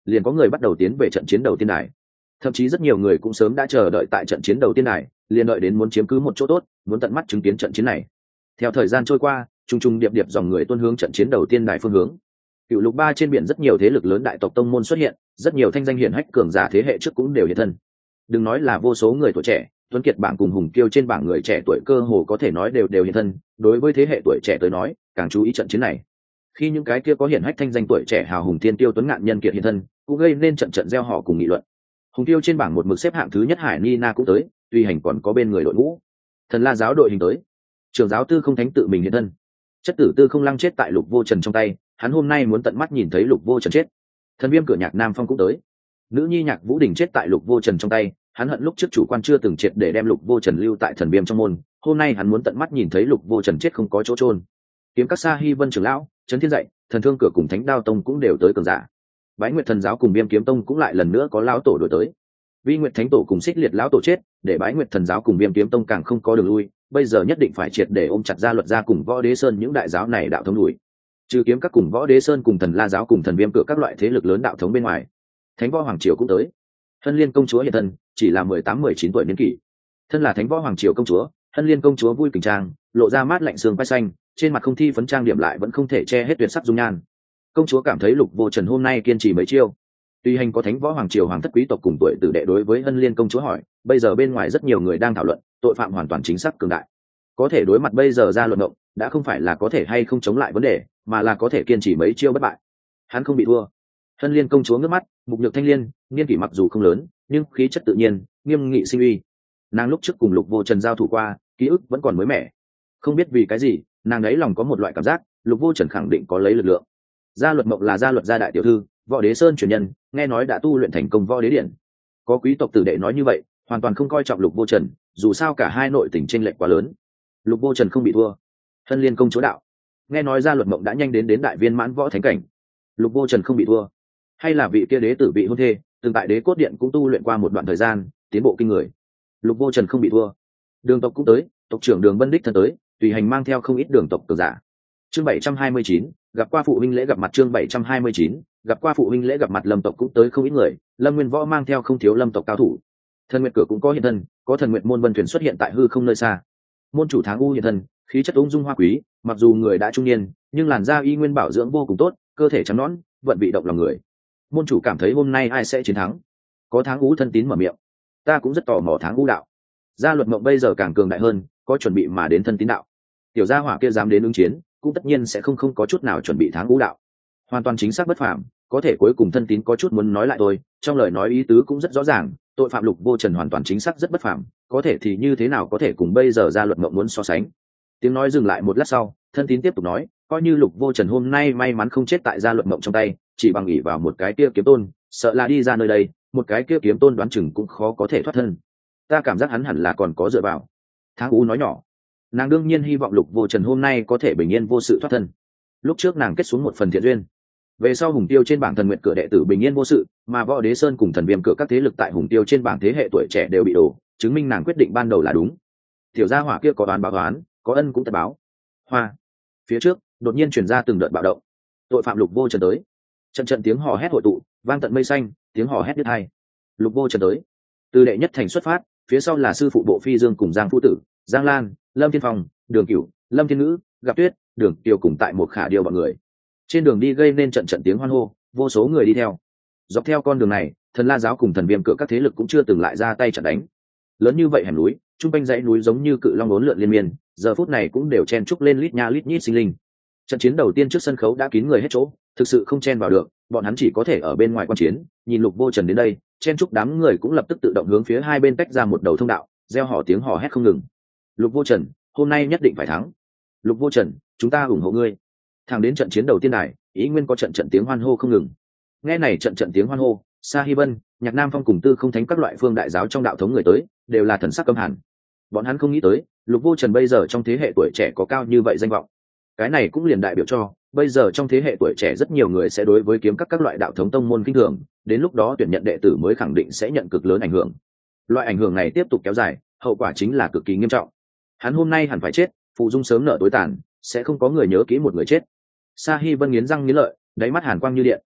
liền có người bắt đầu tiến về trận chiến đầu tiên đài. Thậm chí rất nhiều người cũng sớm đã chờ đợi tại trận chiến đầu tiên đài, liền đợi đến muốn chiếm cứ một chỗ tốt, muốn tận mắt chứng kiến trận chiến này. Theo thời gian trôi qua, trung trung điệp điệp dòng người tuôn hướng trận chiến đầu tiên đài phương hướng. Cựu lục ba trên biển rất nhiều thế lực lớn đại tộc tông môn xuất hiện, rất nhiều thanh danh hiển hách cường giả thế hệ trước cũng đều hiện thân. Đừng nói là vô số người tuổi trẻ, tuấn kiệt bảng cùng hùng kiêu trên bảng người trẻ tuổi cơ hồ có thể nói đều hiện thân. Đối với thế hệ tuổi trẻ tới nói, càng chú ý trận chiến này. Khi những cái kia có hiển hách thanh danh tuổi trẻ hào hùng thiên tiêu tuấn ngạn nhân kiệt hiện thân, cũng gây nên trận trận gieo họ cùng nghị luận. Hùng tiêu trên bảng một mực xếp hạng thứ nhất Hải Nina cũng tới, tuy hành còn có bên người đội ngũ. Thần La giáo đội hình tới, trưởng giáo Tư Không Thánh tự mình hiện thân. Chất tử Tư Không Lăng chết tại Lục Vô Trần trong tay, hắn hôm nay muốn tận mắt nhìn thấy Lục Vô Trần chết. Thần Viêm cửa nhạc Nam Phong cũng tới, nữ nhi nhạc Vũ Đình chết tại Lục Vô Trần trong tay, hắn hận lúc trước chủ quan chưa từng triệt để đem Lục Vô Trần lưu tại Thần Viêm trong môn, hôm nay hắn muốn tận mắt nhìn thấy Lục Vô Trần chết không có chỗ chôn. Kiếm các Sa Hi Vân trưởng lão, Trấn Thiên dạy, Thần Thương cửa cùng Thánh Đao tông cũng đều tới cường giả. Bái Nguyệt Thần giáo cùng Viêm Kiếm tông cũng lại lần nữa có lão tổ đổi tới. Vi Nguyệt Thánh tổ cùng Xích Liệt lão tổ chết, để Bái Nguyệt Thần giáo cùng Viêm Kiếm tông càng không có đường lui, bây giờ nhất định phải triệt để ôm chặt Gia Luật gia cùng Võ Đế Sơn những đại giáo này đạo thống đuổi. Trừ Kiếm các cùng Võ Đế Sơn cùng Thần La giáo cùng Thần Viêm cửa các loại thế lực lớn đạo thống bên ngoài, Thánh Võ Hoàng triều cũng tới. Hân Liên công chúa hiện thân, chỉ là 18-19 tuổi niên kỷ. Thân là Thánh Võ Hoàng triều công chúa, Hân Liên công chúa vui kình trang, lộ ra mát lạnh sương vai xanh, trên mặt không thi phấn trang điểm lại vẫn không thể che hết tuyệt sắc dung nhan. Công chúa cảm thấy Lục Vô Trần hôm nay kiên trì mấy chiêu. Tuy hành có Thánh Võ Hoàng triều hoàng thất quý tộc cùng tuổi tử đệ đối với Hân Liên công chúa hỏi, bây giờ bên ngoài rất nhiều người đang thảo luận, tội phạm hoàn toàn chính xác cường đại. Có thể đối mặt bây giờ ra luận động, đã không phải là có thể hay không chống lại vấn đề, mà là có thể kiên trì mấy chiêu bất bại. Hắn không bị thua. Hân Liên công chúa ngước mắt, mục nhược thanh liên, niên kỷ mặc dù không lớn, nhưng khí chất tự nhiên, nghiêm nghị sinh uy. Nàng lúc trước cùng Lục Vô Trần giao thủ qua, ký ức vẫn còn mới mẻ. Không biết vì cái gì, nàng ấy lòng có một loại cảm giác, Lục Vô Trần khẳng định có lấy lực lượng. Gia Luật Mộng là Gia Luật gia đại tiểu thư, Võ Đế Sơn truyền nhân, nghe nói đã tu luyện thành công Võ Đế Điện. Có quý tộc tử đệ nói như vậy, hoàn toàn không coi trọng Lục Vô Trần, dù sao cả hai nội tình chênh lệch quá lớn. Lục Vô Trần không bị thua. Hân Liên công chúa đạo, nghe nói Gia Luật Mộng đã nhanh đến đại viên mãn võ thánh cảnh. Lục Vô Trần không bị thua, hay là vị kia đế tử vị hôn thê, từng tại Đế Cốt Điện cũng tu luyện qua một đoạn thời gian, tiến bộ kinh người. Lục Vô Trần không bị thua. Đường tộc cũng tới, tộc trưởng Đường Vân Đích thân tới, tùy hành mang theo không ít đường tộc cường giả. Chương 729, gặp qua phụ huynh lễ gặp mặt. Chương 729, gặp qua phụ huynh lễ gặp mặt. Lâm tộc cũng tới không ít người, Lâm Nguyên Võ mang theo không thiếu Lâm tộc cao thủ. Thần Nguyệt cửa cũng có hiện thân, có Thần Nguyệt môn vân thuyền xuất hiện tại hư không nơi xa. Môn chủ Tháng U hiện thân, khí chất ung dung hoa quý, mặc dù người đã trung niên, nhưng làn da y nguyên bảo dưỡng vô cùng tốt, cơ thể trắng nõn, vận vị động lòng người. Môn chủ cảm thấy hôm nay ai sẽ chiến thắng. Có Tháng U thân tín mở miệng, ta cũng rất tò mò Tháng U đạo. Gia Luật Mộng bây giờ càng cường đại hơn, có chuẩn bị mà đến thân tín đạo. Tiểu gia hỏa kia dám đến ứng chiến, cũng tất nhiên sẽ không có chút nào chuẩn bị Tháng U đạo. Hoàn toàn chính xác bất phàm, có thể cuối cùng thân tín có chút muốn nói lại thôi, trong lời nói ý tứ cũng rất rõ ràng, tội phạm Lục Vô Trần hoàn toàn chính xác rất bất phàm, có thể thì như thế nào có thể cùng bây giờ Gia Luật Mộng muốn so sánh. Tiếng nói dừng lại một lát sau, thân tín tiếp tục nói, coi như Lục Vô Trần hôm nay may mắn không chết tại Gia Luật Mộng trong tay, chỉ bằng ỷ vào một cái kia kiếm tôn, sợ là đi ra nơi đây, một cái kia kiếm tôn đoán chừng cũng khó có thể thoát thân. Ta cảm giác hắn hẳn là còn có dựa vào. Tháng U nói nhỏ, nàng đương nhiên hy vọng Lục Vô Trần hôm nay có thể bình yên vô sự thoát thân. Lúc trước nàng kết xuống một phần thiện duyên, về sau Hùng Tiêu trên bảng Thần Nguyệt cửa đệ tử bình yên vô sự, mà Võ Đế Sơn cùng Thần Viêm cửa các thế lực tại Hùng Tiêu trên bảng thế hệ tuổi trẻ đều bị đổ, chứng minh nàng quyết định ban đầu là đúng. Tiểu gia hỏa kia có đoán báo đoán, có ân cũng tất báo. Hoa. Phía trước đột nhiên truyền ra từng đợt bạo động, tội phạm Lục Vô Trần tới. Trận trận tiếng hò hét hội tụ, vang tận mây xanh, tiếng hò hét đứt hai. Lục Vô Trần tới. Từ đệ nhất thành xuất phát, phía sau là sư phụ Bộ Phi Dương cùng Giang Phu Tử, Giang Lan, Lâm Thiên Phong, Đường Cửu, Lâm Thiên Ngữ, Gặp Tuyết, Đường Tiêu cùng tại một khả điều bọn người. Trên đường đi gây nên trận trận tiếng hoan hô, vô số người đi theo. Dọc theo con đường này, Thần La giáo cùng Thần Viêm cửa các thế lực cũng chưa từng lại ra tay trận đánh. Lớn như vậy hẻm núi, trung quanh dãy núi giống như cự long uốn lượn liên miên, giờ phút này cũng đều chen trúc lên lít nha lít nhít sinh linh. Trận chiến đầu tiên trước sân khấu đã kín người hết chỗ, thực sự không chen vào được, bọn hắn chỉ có thể ở bên ngoài quan chiến, nhìn Lục Vô Trần đến đây, chen trúc đám người cũng lập tức tự động hướng phía hai bên tách ra một đầu thông đạo, reo hò tiếng hò hét không ngừng. Lục Vô Trần, hôm nay nhất định phải thắng. Lục Vô Trần, chúng ta ủng hộ ngươi. Thẳng đến trận chiến đầu tiên này, ý nguyên có trận trận tiếng hoan hô không ngừng. Nghe này trận trận tiếng hoan hô, Sa Hi Vân, Nhạc Nam Phong cùng Tư Không Thánh các loại phương đại giáo trong đạo thống người tới, đều là thần sắc căm hàn. Bọn hắn không nghĩ tới, Lục Vô Trần bây giờ trong thế hệ tuổi trẻ có cao như vậy danh vọng. Cái này cũng liền đại biểu cho, bây giờ trong thế hệ tuổi trẻ rất nhiều người sẽ đối với kiếm các loại đạo thống tông môn kinh thường, đến lúc đó tuyển nhận đệ tử mới khẳng định sẽ nhận cực lớn ảnh hưởng. Loại ảnh hưởng này tiếp tục kéo dài, hậu quả chính là cực kỳ nghiêm trọng. Hắn hôm nay hẳn phải chết, phụ dung sớm nợ tối tàn, sẽ không có người nhớ kỹ một người chết. Sa Hi Vân nghiến răng nghiến lợi, đáy mắt hàn quang như điện.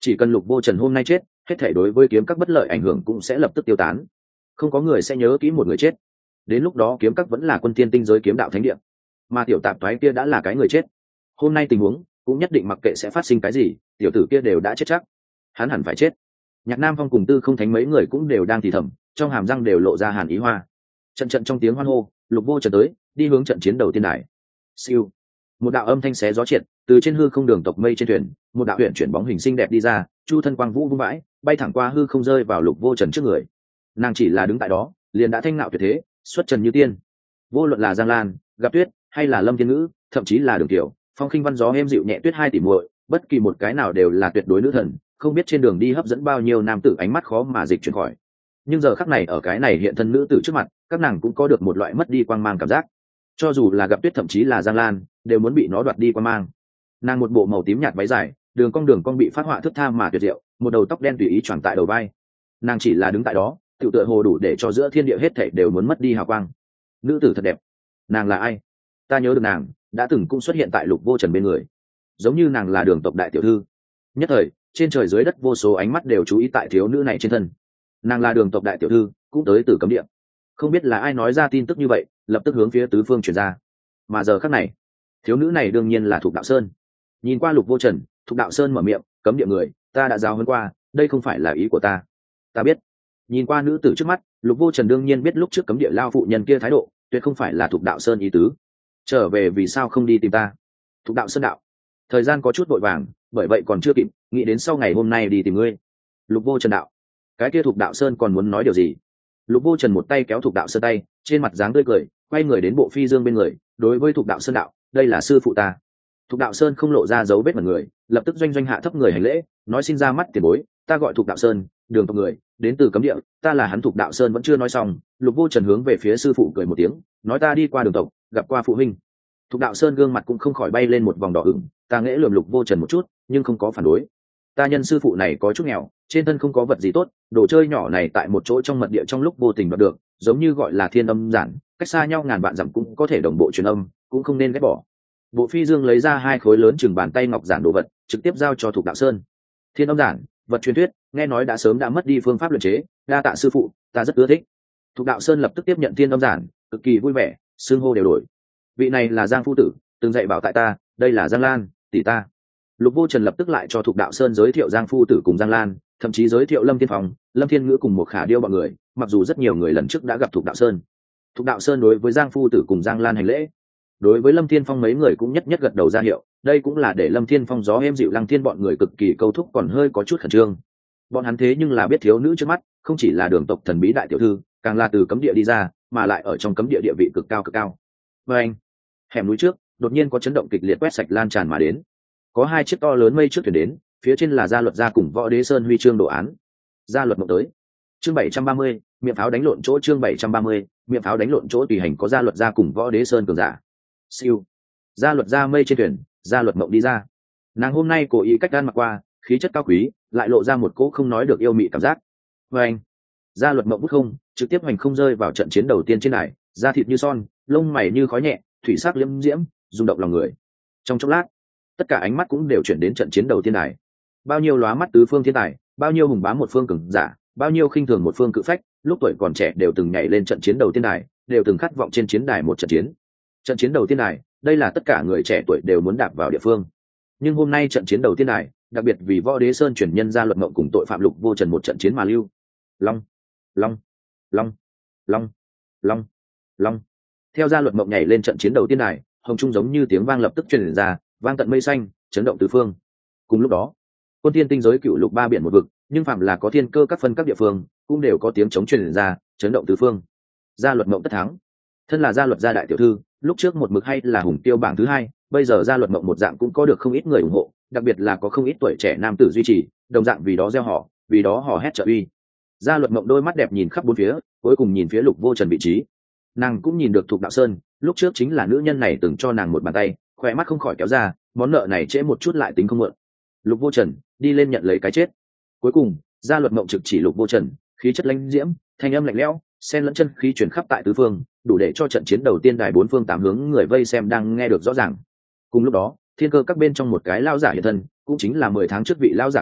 chỉ cần Lục Vô Trần hôm nay chết, hết thể đối với kiếm các bất lợi ảnh hưởng cũng sẽ lập tức tiêu tán, không có người sẽ nhớ kỹ một người chết. Đến lúc đó kiếm các vẫn là quân tiên tinh giới kiếm đạo thánh địa, mà tiểu tạp thoái kia đã là cái người chết. Hôm nay tình huống cũng nhất định mặc kệ sẽ phát sinh cái gì, tiểu tử kia đều đã chết chắc, hắn hẳn phải chết. Nhạc Nam Phong cùng Tư Không Thánh mấy người cũng đều đang thì thầm, trong hàm răng đều lộ ra hàn ý hoa. Trận trận trong tiếng hoan hô, Lục Vô Trần tới, đi hướng trận chiến đầu tiên đài. Siêu, một đạo âm thanh xé gió triệt, từ trên hư không đường tộc mây trên thuyền, một đạo huyền chuyển bóng hình xinh đẹp đi ra, chu thân quang vũ vung vãi, bay thẳng qua hư không rơi vào Lục Vô Trần trước người. Nàng chỉ là đứng tại đó, liền đã thanh ngạo tuyệt thế, xuất trần như tiên. Vô luận là Giang Lan, Gặp Tuyết, hay là Lâm Thiên Ngữ, thậm chí là Đường Tiểu, Phong Khinh Văn gió êm dịu nhẹ tuyết hai tỷ muội, bất kỳ một cái nào đều là tuyệt đối nữ thần, không biết trên đường đi hấp dẫn bao nhiêu nam tử ánh mắt khó mà dịch chuyển khỏi. Nhưng giờ khắc này ở cái này hiện thân nữ tử trước mặt, các nàng cũng có được một loại mất đi quang mang cảm giác. Cho dù là Gặp Tuyết thậm chí là Giang Lan, đều muốn bị nó đoạt đi quang mang. Nàng một bộ màu tím nhạt váy dài, đường cong bị phát họa thướt tha mà tuyệt diệu, một đầu tóc đen tùy ý choàng tại đầu vai. Nàng chỉ là đứng tại đó, tự tựa hồ đủ để cho giữa thiên địa hết thảy đều muốn mất đi hào quang. Nữ tử thật đẹp. Nàng là ai? Ta nhớ được nàng đã từng cũng xuất hiện tại Lục Vô Trần bên người, giống như nàng là Đường tộc đại tiểu thư. Nhất thời, trên trời dưới đất vô số ánh mắt đều chú ý tại thiếu nữ này trên thân. Nàng là Đường tộc đại tiểu thư, cũng tới từ cấm địa. Không biết là ai nói ra tin tức như vậy, lập tức hướng phía tứ phương truyền ra. Mà giờ khắc này, thiếu nữ này đương nhiên là Thục Đạo Sơn. Nhìn qua Lục Vô Trần, Thục Đạo Sơn mở miệng, cấm địa người, ta đã giao hơn qua, đây không phải là ý của ta. Ta biết. Nhìn qua nữ tử trước mắt, Lục Vô Trần đương nhiên biết lúc trước cấm địa lao phụ nhân kia thái độ, tuyệt không phải là Thục Đạo Sơn ý tứ. Trở về vì sao không đi tìm ta? Thục Đạo Sơn đạo, thời gian có chút vội vàng, bởi vậy còn chưa kịp, nghĩ đến sau ngày hôm nay đi tìm ngươi. Lục Vô Trần đạo, cái kia Thục Đạo Sơn còn muốn nói điều gì? Lục Vô Trần một tay kéo Thục Đạo Sơn tay, trên mặt dáng tươi cười, quay người đến Bộ Phi Dương bên người, đối với Thục Đạo Sơn đạo, đây là sư phụ ta. Thục Đạo Sơn không lộ ra dấu vết mặt người, lập tức doanh hạ thấp người hành lễ, nói xin ra mắt tiền bối, ta gọi Thục Đạo Sơn, Đường tộc người, đến từ cấm địa, ta là hắn. Thục Đạo Sơn vẫn chưa nói xong, Lục Vô Trần hướng về phía sư phụ cười một tiếng, nói ta đi qua Đường tộc, gặp qua phụ huynh. Thục Đạo Sơn gương mặt cũng không khỏi bay lên một vòng đỏ ửng, ta nghễ lườm Lục Vô Trần một chút, nhưng không có phản đối. Ta nhân sư phụ này có chút nghèo, trên thân không có vật gì tốt, đồ chơi nhỏ này tại một chỗ trong mật địa trong lúc vô tình đoạt được, giống như gọi là thiên âm giản, cách xa nhau ngàn vạn dặm cũng có thể đồng bộ truyền âm, cũng không nên ghét bỏ. Bộ Phi Dương lấy ra hai khối lớn chừng bàn tay ngọc giản đồ vật, trực tiếp giao cho Thục Đạo Sơn. Thiên âm giản, vật truyền thuyết, nghe nói đã sớm đã mất đi phương pháp luyện chế, đa tạ sư phụ, ta rất ưa thích. Thục Đạo Sơn lập tức tiếp nhận thiên âm giản, cực kỳ vui vẻ, xưng hô đều đổi. Vị này là Giang phu tử, từng dạy bảo tại ta, đây là Giang Lan, tỷ ta. Lục Vô Trần lập tức lại cho Thục Đạo Sơn giới thiệu Giang phu tử cùng Giang Lan, thậm chí giới thiệu Lâm Thiên Phong, Lâm Thiên Ngữ cùng một Khả Điêu bọn người, mặc dù rất nhiều người lần trước đã gặp Thục Đạo Sơn. Thục Đạo Sơn đối với Giang phu tử cùng Giang Lan hành lễ. Đối với Lâm Thiên Phong mấy người cũng nhất nhất gật đầu ra hiệu, đây cũng là để Lâm Thiên Phong gió êm dịu Lăng Thiên bọn người cực kỳ câu thúc, còn hơi có chút khẩn trương. Bọn hắn thế nhưng là biết thiếu nữ trước mắt, không chỉ là Đường tộc thần bí đại tiểu thư, càng là từ cấm địa đi ra, mà lại ở trong cấm địa địa vị cực cao cực cao. Và anh, hẻm núi trước, đột nhiên có chấn động kịch liệt quét sạch lan tràn mà đến. Có hai chiếc to lớn mây trước thuyền đến, phía trên là Gia Luật gia cùng Võ Đế Sơn huy chương đồ án. Gia Luật mộng tới. Chương 730, miệng pháo đánh lộn chỗ. Chương 730, miệng pháo đánh lộn chỗ. Tùy hành có Gia Luật gia cùng Võ Đế Sơn cường giả. Siêu. Gia Luật gia mây trên thuyền, Gia Luật mộng đi ra. Nàng hôm nay cố ý cách gan mặc qua, khí chất cao quý, lại lộ ra một cỗ không nói được yêu mị cảm giác. Và anh, Gia Luật mộng bút không, trực tiếp hoành không rơi vào trận chiến đầu tiên trên đài, da thịt như son, lông mày như khói nhẹ, thủy sắc liễm diễm, rung động lòng người. Trong chốc lát, tất cả ánh mắt cũng đều chuyển đến trận chiến đầu tiên đài. Bao nhiêu lóa mắt tứ phương thiên tài, bao nhiêu hùng bá một phương cường giả, bao nhiêu khinh thường một phương cự phách, lúc tuổi còn trẻ đều từng nhảy lên trận chiến đầu tiên đài, đều từng khát vọng trên chiến đài một trận chiến. Trận chiến đầu tiên đài, đây là tất cả người trẻ tuổi đều muốn đạp vào địa phương. Nhưng hôm nay trận chiến đầu tiên đài, đặc biệt vì Võ Đế Sơn chuyển nhân Gia Luật mộng cùng tội phạm Lục Vô Trần một trận chiến mà lưu. Long, long, long, long, long, long. Theo Gia Luật mộng nhảy lên trận chiến đầu tiên đài, hồng trung giống như tiếng vang lập tức truyền ra, vang tận mây xanh, chấn động tứ phương. Cùng lúc đó, quân thiên tinh giới cựu lục ba biển một vực, nhưng phạm là có thiên cơ các phân các địa phương, cũng đều có tiếng chống truyền ra, chấn động tứ phương. Gia Luật mộng tất thắng. Thân là Gia Luật gia đại tiểu thư, lúc trước một mực hay là hùng tiêu bảng thứ hai, bây giờ Gia Luật mộng một dạng cũng có được không ít người ủng hộ, đặc biệt là có không ít tuổi trẻ nam tử duy trì, đồng dạng vì đó gieo họ, vì đó hò hét trợ uy. Gia Luật mộng đôi mắt đẹp nhìn khắp bốn phía, cuối cùng nhìn phía Lục Vô Trần vị trí. Nàng cũng nhìn được Thục Đạo Sơn, lúc trước chính là nữ nhân này từng cho nàng một bàn tay, khỏe mắt không khỏi kéo ra, món nợ này trễ một chút lại tính không mượn. Lục Vô Trần đi lên nhận lấy cái chết. Cuối cùng Gia Luật mộng trực chỉ Lục Vô Trần, khí chất lãnh diễm, thanh âm lạnh lẽo, xen lẫn chân khí truyền khắp tại tứ phương, đủ để cho trận chiến đầu tiên đài bốn phương tám hướng người vây xem đang nghe được rõ ràng. Cùng lúc đó, thiên cơ các bên trong một cái lao giả hiện thân, cũng chính là 10 tháng trước vị lao giả kia,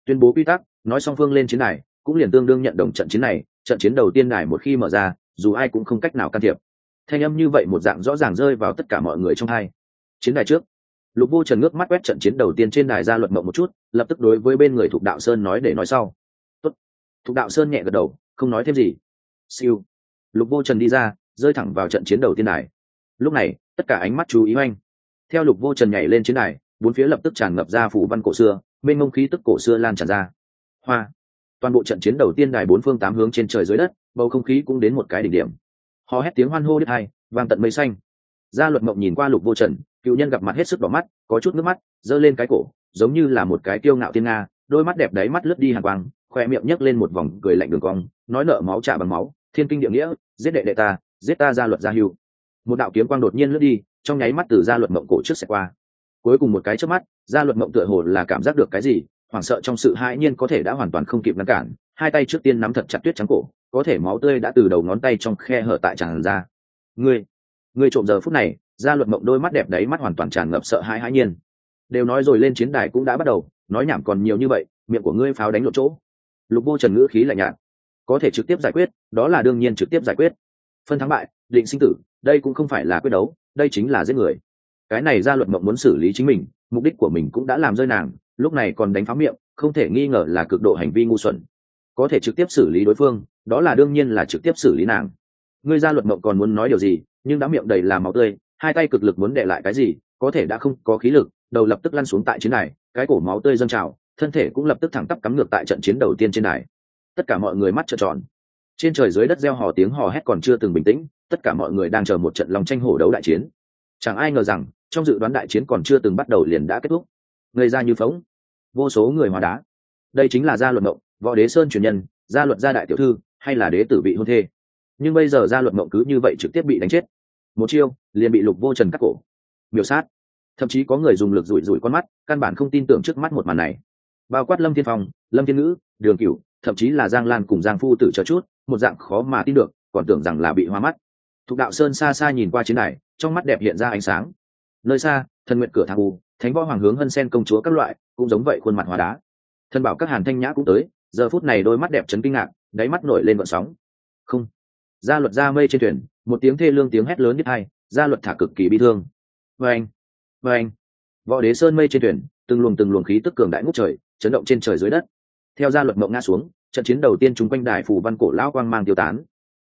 tuyên bố quy tắc, nói song phương lên chiến đài cũng liền tương đương nhận đồng trận chiến này. Trận chiến đầu tiên đài một khi mở ra, dù ai cũng không cách nào can thiệp. Thanh âm như vậy một dạng rõ ràng rơi vào tất cả mọi người trong hai. Chiến đài trước, Lục Vô Trần ngước mắt quét trận chiến đầu tiên trên đài Gia Luật Mộng một chút, lập tức đối với bên người Thục Đạo Sơn nói để nói sau. Tốt. Thục Đạo Sơn nhẹ gật đầu, không nói thêm gì. Siêu. Lục Vô Trần đi ra, rơi thẳng vào trận chiến đầu tiên đài. Lúc này, tất cả ánh mắt chú ý oanh. Theo Lục Vô Trần nhảy lên chiến đài, bốn phía lập tức tràn ngập ra phủ văn cổ xưa, bên ngông khí tức cổ xưa lan tràn ra. Hoa. Toàn bộ trận chiến đầu tiên đài bốn phương tám hướng trên trời dưới đất, bầu không khí cũng đến một cái đỉnh điểm. Hò hét tiếng hoan hô đứt hai, vang tận mây xanh. Gia Luật Mộng nhìn qua Lục Vô Trần, cựu nhân gặp mặt hết sức đỏ mắt, có chút nước mắt, giơ lên cái cổ, giống như là một cái kiêu ngạo thiên nga, đôi mắt đẹp đáy mắt lướt đi hàn quang, khoe miệng nhấc lên một vòng cười lạnh đường cong, nói nợ máu trả bằng máu, thiên kinh địa nghĩa, giết đệ đệ ta, giết ta Gia Luật gia hưu. Một đạo kiếm quang đột nhiên lướt đi, trong nháy mắt từ Gia Luật Mộng cổ trước sẽ qua. Cuối cùng một cái chớp mắt, Gia Luật Mộng tựa hồ là cảm giác được cái gì, hoảng sợ trong sự hãi nhiên có thể đã hoàn toàn không kịp ngăn cản, hai tay trước tiên nắm thật chặt tuyết trắng cổ, có thể máu tươi đã từ đầu ngón tay trong khe hở tại tràn ra. Ngươi trộm. Giờ phút này, Gia Luật Mộng đôi mắt đẹp đấy mắt hoàn toàn tràn ngập sợ hãi hãi nhiên. Đều nói rồi lên chiến đài cũng đã bắt đầu, nói nhảm còn nhiều như vậy, miệng của ngươi pháo đánh lộ chỗ. Lục Vô Trần ngữ khí lạnh nhạt, có thể trực tiếp giải quyết, đó là đương nhiên trực tiếp giải quyết. Phân thắng bại, định sinh tử, đây cũng không phải là quyết đấu, đây chính là giết người. Cái này Gia Luật Mộng muốn xử lý chính mình, mục đích của mình cũng đã làm rơi nàng, lúc này còn đánh phá miệng, không thể nghi ngờ là cực độ hành vi ngu xuẩn. Có thể trực tiếp xử lý đối phương, đó là đương nhiên là trực tiếp xử lý nàng. Ngươi Gia Luật Mộng còn muốn nói điều gì, nhưng đã miệng đầy là máu tươi, hai tay cực lực muốn đè lại cái gì, có thể đã không có khí lực, đầu lập tức lăn xuống tại chiến đài, cái cổ máu tươi dâng trào, thân thể cũng lập tức thẳng tắp cắm ngược tại trận chiến đầu tiên trên đài. Tất cả mọi người mắt trợn tròn. Trên trời dưới đất reo hò tiếng hò hét còn chưa từng bình tĩnh, tất cả mọi người đang chờ một trận long tranh hổ đấu đại chiến. Chẳng ai ngờ rằng, trong dự đoán đại chiến còn chưa từng bắt đầu liền đã kết thúc. Người ra như phóng, vô số người hóa đá. Đây chính là Gia Luật Mộng, Võ Đế Sơn truyền nhân, Gia Luật gia đại tiểu thư, hay là đế tử vị hôn thê. Nhưng bây giờ Gia Luật Mộng cứ như vậy trực tiếp bị đánh chết. Một chiêu liền bị Lục Vô Trần cắt cổ, miểu sát. Thậm chí có người dùng lực rủi rủi con mắt, căn bản không tin tưởng trước mắt một màn này. Bao quát Lâm Thiên Phong, Lâm Thiên Ngữ, Đường Cửu, thậm chí là Giang Lan cùng Giang Phu Tử chờ chút, một dạng khó mà tin được, còn tưởng rằng là bị hoa mắt. Thục Đạo Sơn xa xa nhìn qua chiến đài, trong mắt đẹp hiện ra ánh sáng. Nơi xa, Thần Nguyện cửa thang u, Thánh Võ Hoàng hướng Hân Sen công chúa các loại, cũng giống vậy khuôn mặt hóa đá. Thần Bảo các Hàn Thanh Nhã cũng tới, giờ phút này đôi mắt đẹp chấn kinh ngạc, đáy mắt nổi lên gợn sóng. Không. Gia Luật ra mây trên thuyền, một tiếng thê lương tiếng hét lớn nhất hai, Gia Luật thả cực kỳ bi thương. Vâng. Võ Đế Sơn mây trên thuyền, từng luồng khí tức cường đại ngút trời, chấn động trên trời dưới đất. Theo Gia Luật Mộng ngã xuống, trận chiến đầu tiên chúng quanh đài phù văn cổ lão quang mang tiêu tán.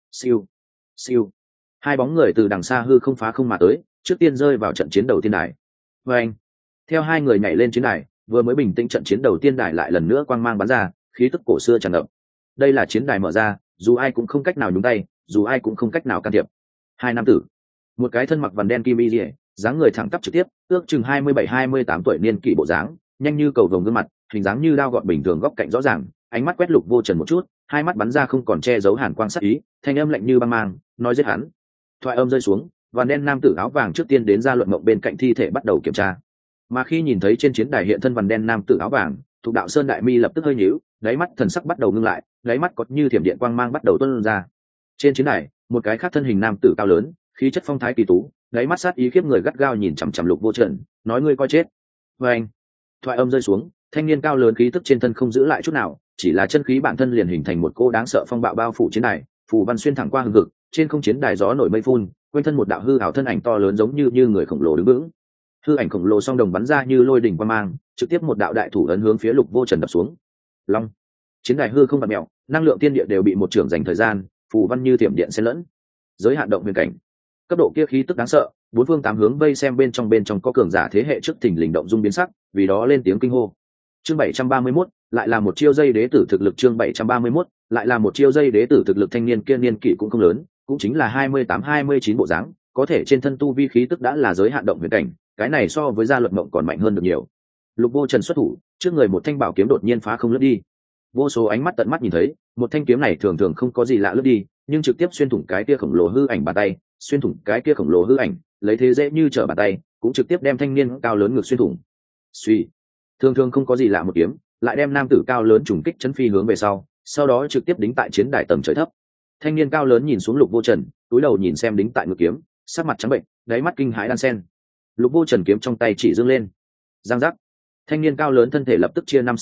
Siêu. Hai bóng người từ đằng xa hư không phá không mà tới, trước tiên rơi vào trận chiến đầu tiên đài. Vâng. Theo hai người nhảy lên chiến đài, vừa mới bình tĩnh trận chiến đầu tiên đài lại lần nữa quang mang bắn ra, khí tức cổ xưa tràn ngập. Đây là chiến đài mở ra, dù ai cũng không cách nào nhúng tay, dù ai cũng không cách nào can thiệp. Hai nam tử, một cái thân mặc vằn đen kim y liễu, dáng người thẳng tắp trực tiếp, ước chừng 27-28 tuổi niên kỷ bộ dáng, nhanh như cầu vồng gương mặt, hình dáng như đao gọt bình thường góc cạnh rõ ràng, ánh mắt quét Lục Vô Trần một chút, hai mắt bắn ra không còn che giấu hàn quang sắc ý, thanh âm lạnh như băng mang, nói giết hắn. Thoại âm rơi xuống, vằn đen nam tử áo vàng trước tiên đến Gia Luật Mộng bên cạnh thi thể bắt đầu kiểm tra. Mà khi nhìn thấy trên chiến đài hiện thân vằn đen nam tử áo vàng, Thục Đạo Sơn đại mi lập tức hơi nhíu, đáy mắt thần sắc bắt đầu ngưng lại, đáy mắt có như thiểm điện quang mang bắt đầu tuôn ra. Trên chiến đài, một cái khác thân hình nam tử cao lớn, khí chất phong thái kỳ tú, đáy mắt sát ý khiếp người gắt gao nhìn chằm chằm Lục Vô Trần, nói ngươi coi chết. Anh. Thoại âm rơi xuống, thanh niên cao lớn khí tức trên thân không giữ lại chút nào, chỉ là chân khí bản thân liền hình thành một cô đáng sợ phong bạo bao phủ chiến đài, phù văn xuyên thẳng qua hừng hực, trên không chiến đài gió nổi mây phun, quanh thân một đạo hư ảo thân ảnh to lớn giống như người khổng lồ đứng vững. Hư ảnh khổng lồ song đồng bắn ra như lôi đỉnh quang mang, trực tiếp một đạo đại thủ ấn hướng phía Lục Vô Trần đập xuống. Long. Chiến đài hư không bạt mèo, năng lượng tiên địa đều bị một trường dành thời gian, phù văn như tiệm điện xen lẫn. Giới hạn động huyền cảnh, cấp độ kia khí tức đáng sợ, bốn phương tám hướng vây xem bên trong có cường giả thế hệ trước thình lình động dung biến sắc, vì đó lên tiếng kinh hô. Chương 731, lại là một chiêu dây đế tử thực lực. Chương 731, lại là một chiêu dây đế tử thực lực. Thanh niên kia niên kỷ cũng không lớn, cũng chính là 28-29 bộ dáng, có thể trên thân tu vi khí tức đã là giới hạn động huyền cảnh, cái này so với Gia Luật Mộng còn mạnh hơn được nhiều. Lục Vô Trần xuất thủ, trước người một thanh bảo kiếm đột nhiên phá không lướt đi. Vô số ánh mắt tận mắt nhìn thấy, một thanh kiếm này thường thường không có gì lạ lướt đi, nhưng trực tiếp xuyên thủng cái kia khổng lồ hư ảnh bàn tay, xuyên thủng cái kia khổng lồ hư ảnh, lấy thế dễ như trở bàn tay, cũng trực tiếp đem thanh niên cao lớn ngược xuyên thủng. Suy, thường thường không có gì lạ một kiếm, lại đem nam tử cao lớn trùng kích chấn phi hướng về sau đó trực tiếp đính tại chiến đài tầng trời thấp. Thanh niên cao lớn nhìn xuống Lục Vô Trần, cúi đầu nhìn xem đính tại ngực kiếm, sắc mặt trắng bệnh, đáy mắt kinh hãi đan sen. Lục Vô Trần kiếm trong tay chỉ dương lên, giang giác, thanh niên cao lớn thân thể lập tức chia 5/7,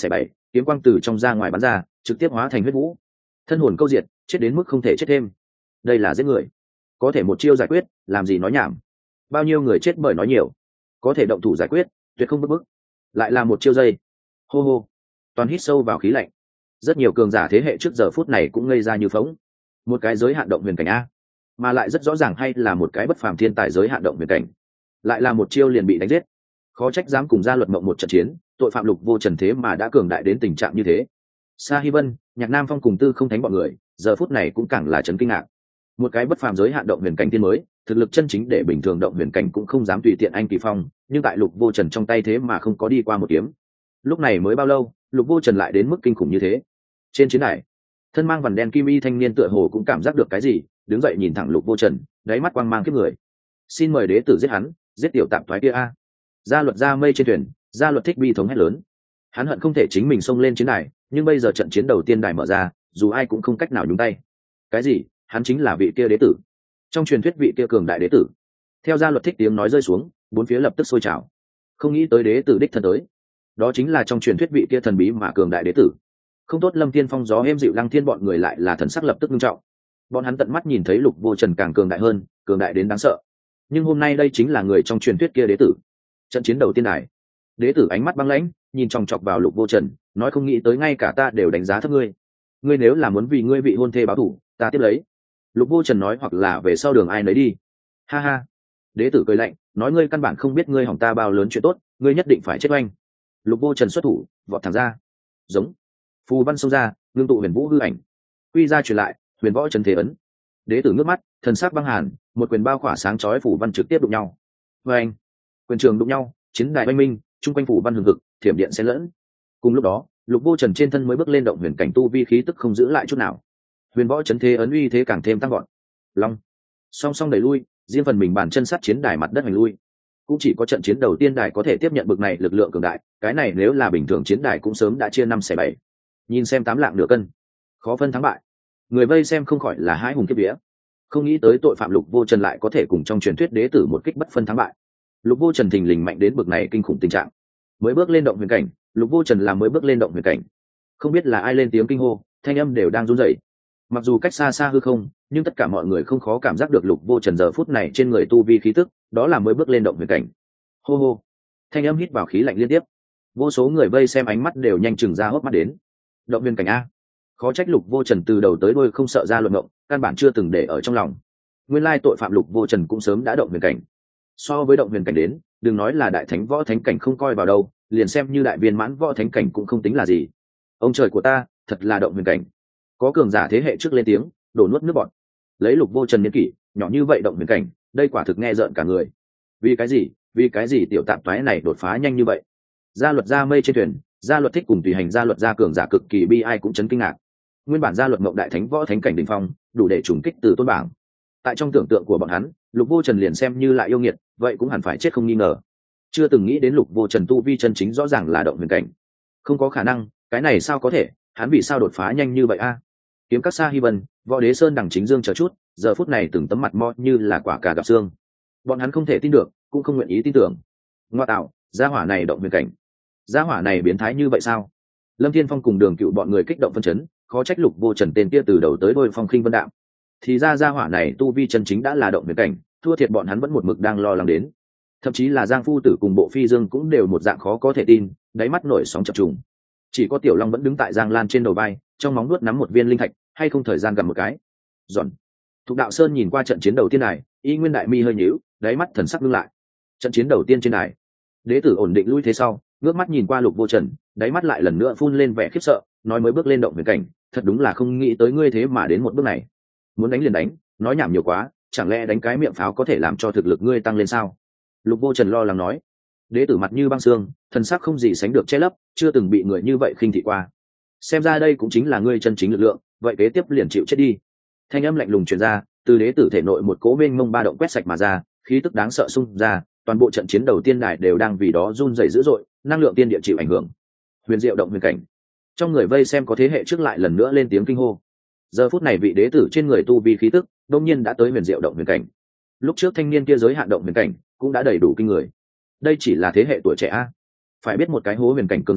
kiếm quang từ trong ra ngoài bắn ra, trực tiếp hóa thành huyết vũ, thân hồn câu diệt, chết đến mức không thể chết thêm. Đây là giết người, có thể một chiêu giải quyết, làm gì nói nhảm. Bao nhiêu người chết bởi nói nhiều, có thể động thủ giải quyết, tuyệt không bức bức. Lại là một chiêu dây. Hô hô, toàn hít sâu vào khí lạnh. Rất nhiều cường giả thế hệ trước giờ phút này cũng ngây ra như phóng. Một cái giới hạn động huyền cảnh a, mà lại rất rõ ràng hay là một cái bất phàm thiên tài giới hạn động huyền cảnh, lại là một chiêu liền bị đánh giết. Khó trách dám cùng gia luật mộng một trận chiến, tội phạm Lục Vô Trần thế mà đã cường đại đến tình trạng như thế. Sa Hi Vân, Nhạc Nam Phong cùng Tư Không Thánh bọn người giờ phút này cũng càng là chấn kinh ngạc. Một cái bất phàm giới hạn động huyền cảnh tiên mới, thực lực chân chính để bình thường động huyền cảnh cũng không dám tùy tiện anh kỳ phong, nhưng tại Lục Vô Trần trong tay thế mà không có đi qua một kiếm. Lúc này mới bao lâu, Lục Vô Trần lại đến mức kinh khủng như thế. Trên chiến đài, thân mang vằn đen kim y thanh niên tựa hồ cũng cảm giác được cái gì, đứng dậy nhìn thẳng Lục Vô Trần, đáy mắt quang mang kiếp người. Xin mời đế tử giết hắn, giết tiểu tạp thoái kia a. Gia luật ra mây trên thuyền, gia luật thích bi thống hét lớn. Hắn hận không thể chính mình xông lên chiến đài, nhưng bây giờ trận chiến đầu tiên đài mở ra, dù ai cũng không cách nào nhúng tay. Cái gì? Hắn chính là vị kia đế tử, trong truyền thuyết vị kia cường đại đế tử. Theo gia luật thích tiếng nói rơi xuống, bốn phía lập tức sôi trào. Không nghĩ tới đế tử đích thân tới, đó chính là trong truyền thuyết vị kia thần bí mà cường đại đế tử. Không tốt, Lâm Thiên Phong gió êm dịu Lăng Thiên bọn người lại là thần sắc lập tức nghiêm trọng. Bọn hắn tận mắt nhìn thấy Lục Vô Trần càng cường đại hơn, cường đại đến đáng sợ. Nhưng hôm nay đây chính là người trong truyền thuyết kia đế tử. Trận chiến đầu tiên đài, đế tử ánh mắt băng lãnh, nhìn chòng chọc vào Lục Vô Trần, nói không nghĩ tới ngay cả ta đều đánh giá thấp ngươi. Ngươi nếu là muốn vì ngươi vị hôn thê báo thù, ta tiếp lấy. Lục Vô Trần nói, hoặc là về sau đường ai nấy đi. Ha ha. Đế tử cười lạnh, nói ngươi căn bản không biết ngươi hỏng ta bao lớn chuyện tốt, ngươi nhất định phải chết oanh. Lục Vô Trần xuất thủ, vọt thẳng ra. Giống. Phù văn xông ra, ngưng tụ huyền vũ hư ảnh. Quy ra truyền lại, huyền võ trần thế ấn. Đế tử ngước mắt, thần sắc băng hàn, một quyền bao khỏa sáng chói phủ văn trực tiếp đụng nhau. Oanh. Quyền trường đụng nhau, chiến đài oanh minh, trung quanh phủ văn hừng hực, thiểm điện xen lẫn. Cùng lúc đó, Lục Vô Trần trên thân mới bước lên động huyền cảnh tu vi khí tức không giữ lại chút nào. Huyền võ chấn thế ấn uy thế càng thêm tăng gọn. Long. Song song đẩy lui, riêng phần mình bàn chân sát chiến đài mặt đất hành lui. Cũng chỉ có trận chiến đầu tiên đài có thể tiếp nhận bực này lực lượng cường đại, cái này nếu là bình thường chiến đài cũng sớm đã chia 5/7. Nhìn xem 8 lạng nửa cân, khó phân thắng bại. Người vây xem không khỏi là hãi hùng kiếp vía. Không nghĩ tới tội phạm Lục Vô Trần lại có thể cùng trong truyền thuyết đế tử một kích bất phân thắng bại. Lục Vô Trần thình lình mạnh đến bực này kinh khủng tình trạng. Mới bước lên động huyền cảnh, Lục Vô Trần là mới bước lên động huyền cảnh. Không biết là ai lên tiếng kinh hô, thanh âm đều đang run rẩy. Mặc dù cách xa xa hư không, nhưng tất cả mọi người không khó cảm giác được Lục Vô Trần giờ phút này trên người tu vi khí tức, đó là mới bước lên động huyền cảnh. Hô hô. Thanh âm hít vào khí lạnh liên tiếp. Vô số người vây xem ánh mắt đều nhanh chừng ra hốc mắt đến. Động huyền cảnh a. Khó trách Lục Vô Trần từ đầu tới đuôi không sợ ra luận ngộng, căn bản chưa từng để ở trong lòng. Nguyên lai tội phạm Lục Vô Trần cũng sớm đã động huyền cảnh. So với động huyền cảnh đến, đừng nói là đại thánh võ thánh cảnh không coi vào đâu, liền xem như đại viên mãn võ thánh cảnh cũng không tính là gì. Ông trời của ta, thật là động huyền cảnh. Có cường giả thế hệ trước lên tiếng, đổ nuốt nước bọt. Lấy Lục Vô Trần niên kỷ, nhỏ như vậy động huyền cảnh, đây quả thực nghe rợn cả người. Vì cái gì? Vì cái gì tiểu tạp toái này đột phá nhanh như vậy? Gia luật ra mây trên thuyền, gia luật thích cùng tùy hành gia luật ra cường giả cực kỳ bi ai cũng chấn kinh ngạc. Nguyên bản gia luật mộng đại thánh võ thánh cảnh đỉnh phong, đủ để trùng kích từ tôn bảng. Tại trong tưởng tượng của bọn hắn, Lục Vô Trần liền xem như lại yêu nghiệt, vậy cũng hẳn phải chết không nghi ngờ. Chưa từng nghĩ đến Lục Vô Trần tu vi chân chính rõ ràng là động huyền cảnh. Không có khả năng, cái này sao có thể, hắn vì sao đột phá nhanh như vậy a? Kiếm các Sa Hi Vân, Võ Đế Sơn đằng chính dương chờ chút, giờ phút này từng tấm mặt mo như là quả cà gặp xương. Bọn hắn không thể tin được, cũng không nguyện ý tin tưởng. Ngoa tạo, gia hỏa này động huyền cảnh. Gia hỏa này biến thái như vậy sao? Lâm Thiên Phong cùng Đường Cựu bọn người kích động phân chấn, khó trách Lục Vô Trần tên kia từ đầu tới đuôi phong khinh vân đạm. Thì ra gia hỏa này tu vi chân chính đã là động huyền cảnh, thua thiệt bọn hắn vẫn một mực đang lo lắng đến. Thậm chí là Giang Phu Tử cùng Bộ Phi Dương cũng đều một dạng khó có thể tin, đáy mắt nổi sóng chập trùng. Chỉ có Tiểu Long vẫn đứng tại Giang Lan trên đầu vai, trong móng nuốt nắm một viên linh thạch, hay không thời gian gặm một cái. Giòn. Thục Đạo Sơn nhìn qua trận chiến đầu tiên này, y nguyên đại mi hơi nhíu, đáy mắt thần sắc ngưng lại. Trận chiến đầu tiên trên này, đế tử ổn định lui thế sau, ngước mắt nhìn qua Lục Vô Trần, đáy mắt lại lần nữa phun lên vẻ khiếp sợ, nói mới bước lên động huyền cảnh, thật đúng là không nghĩ tới ngươi thế mà đến một bước này. Muốn đánh liền đánh, nói nhảm nhiều quá, chẳng lẽ đánh cái miệng pháo có thể làm cho thực lực ngươi tăng lên sao? Lục Vô Trần lo lắng nói. Đế tử mặt như băng xương, thần sắc không gì sánh được che lấp, chưa từng bị người như vậy khinh thị qua. Xem ra đây cũng chính là ngươi chân chính lực lượng, vậy kế tiếp liền chịu chết đi. Thanh âm lạnh lùng truyền ra, từ đế tử thể nội một cỗ mênh mông ba động quét sạch mà ra, khí tức đáng sợ xung ra, toàn bộ trận chiến đầu tiên đài đều đang vì đó run rẩy dữ dội, năng lượng tiên địa chịu ảnh hưởng. Huyền diệu động huyền cảnh. Trong người vây xem có thế hệ trước lại lần nữa lên tiếng kinh hô. Giờ phút này vị đế tử trên người tu vi khí tức, đột nhiên đã tới huyền diệu động huyền cảnh. Lúc trước thanh niên kia giới hạn động huyền cảnh cũng đã đầy đủ kinh người. Đây chỉ là thế hệ tuổi trẻ a. Phải biết một cái hố huyền cảnh cường giả,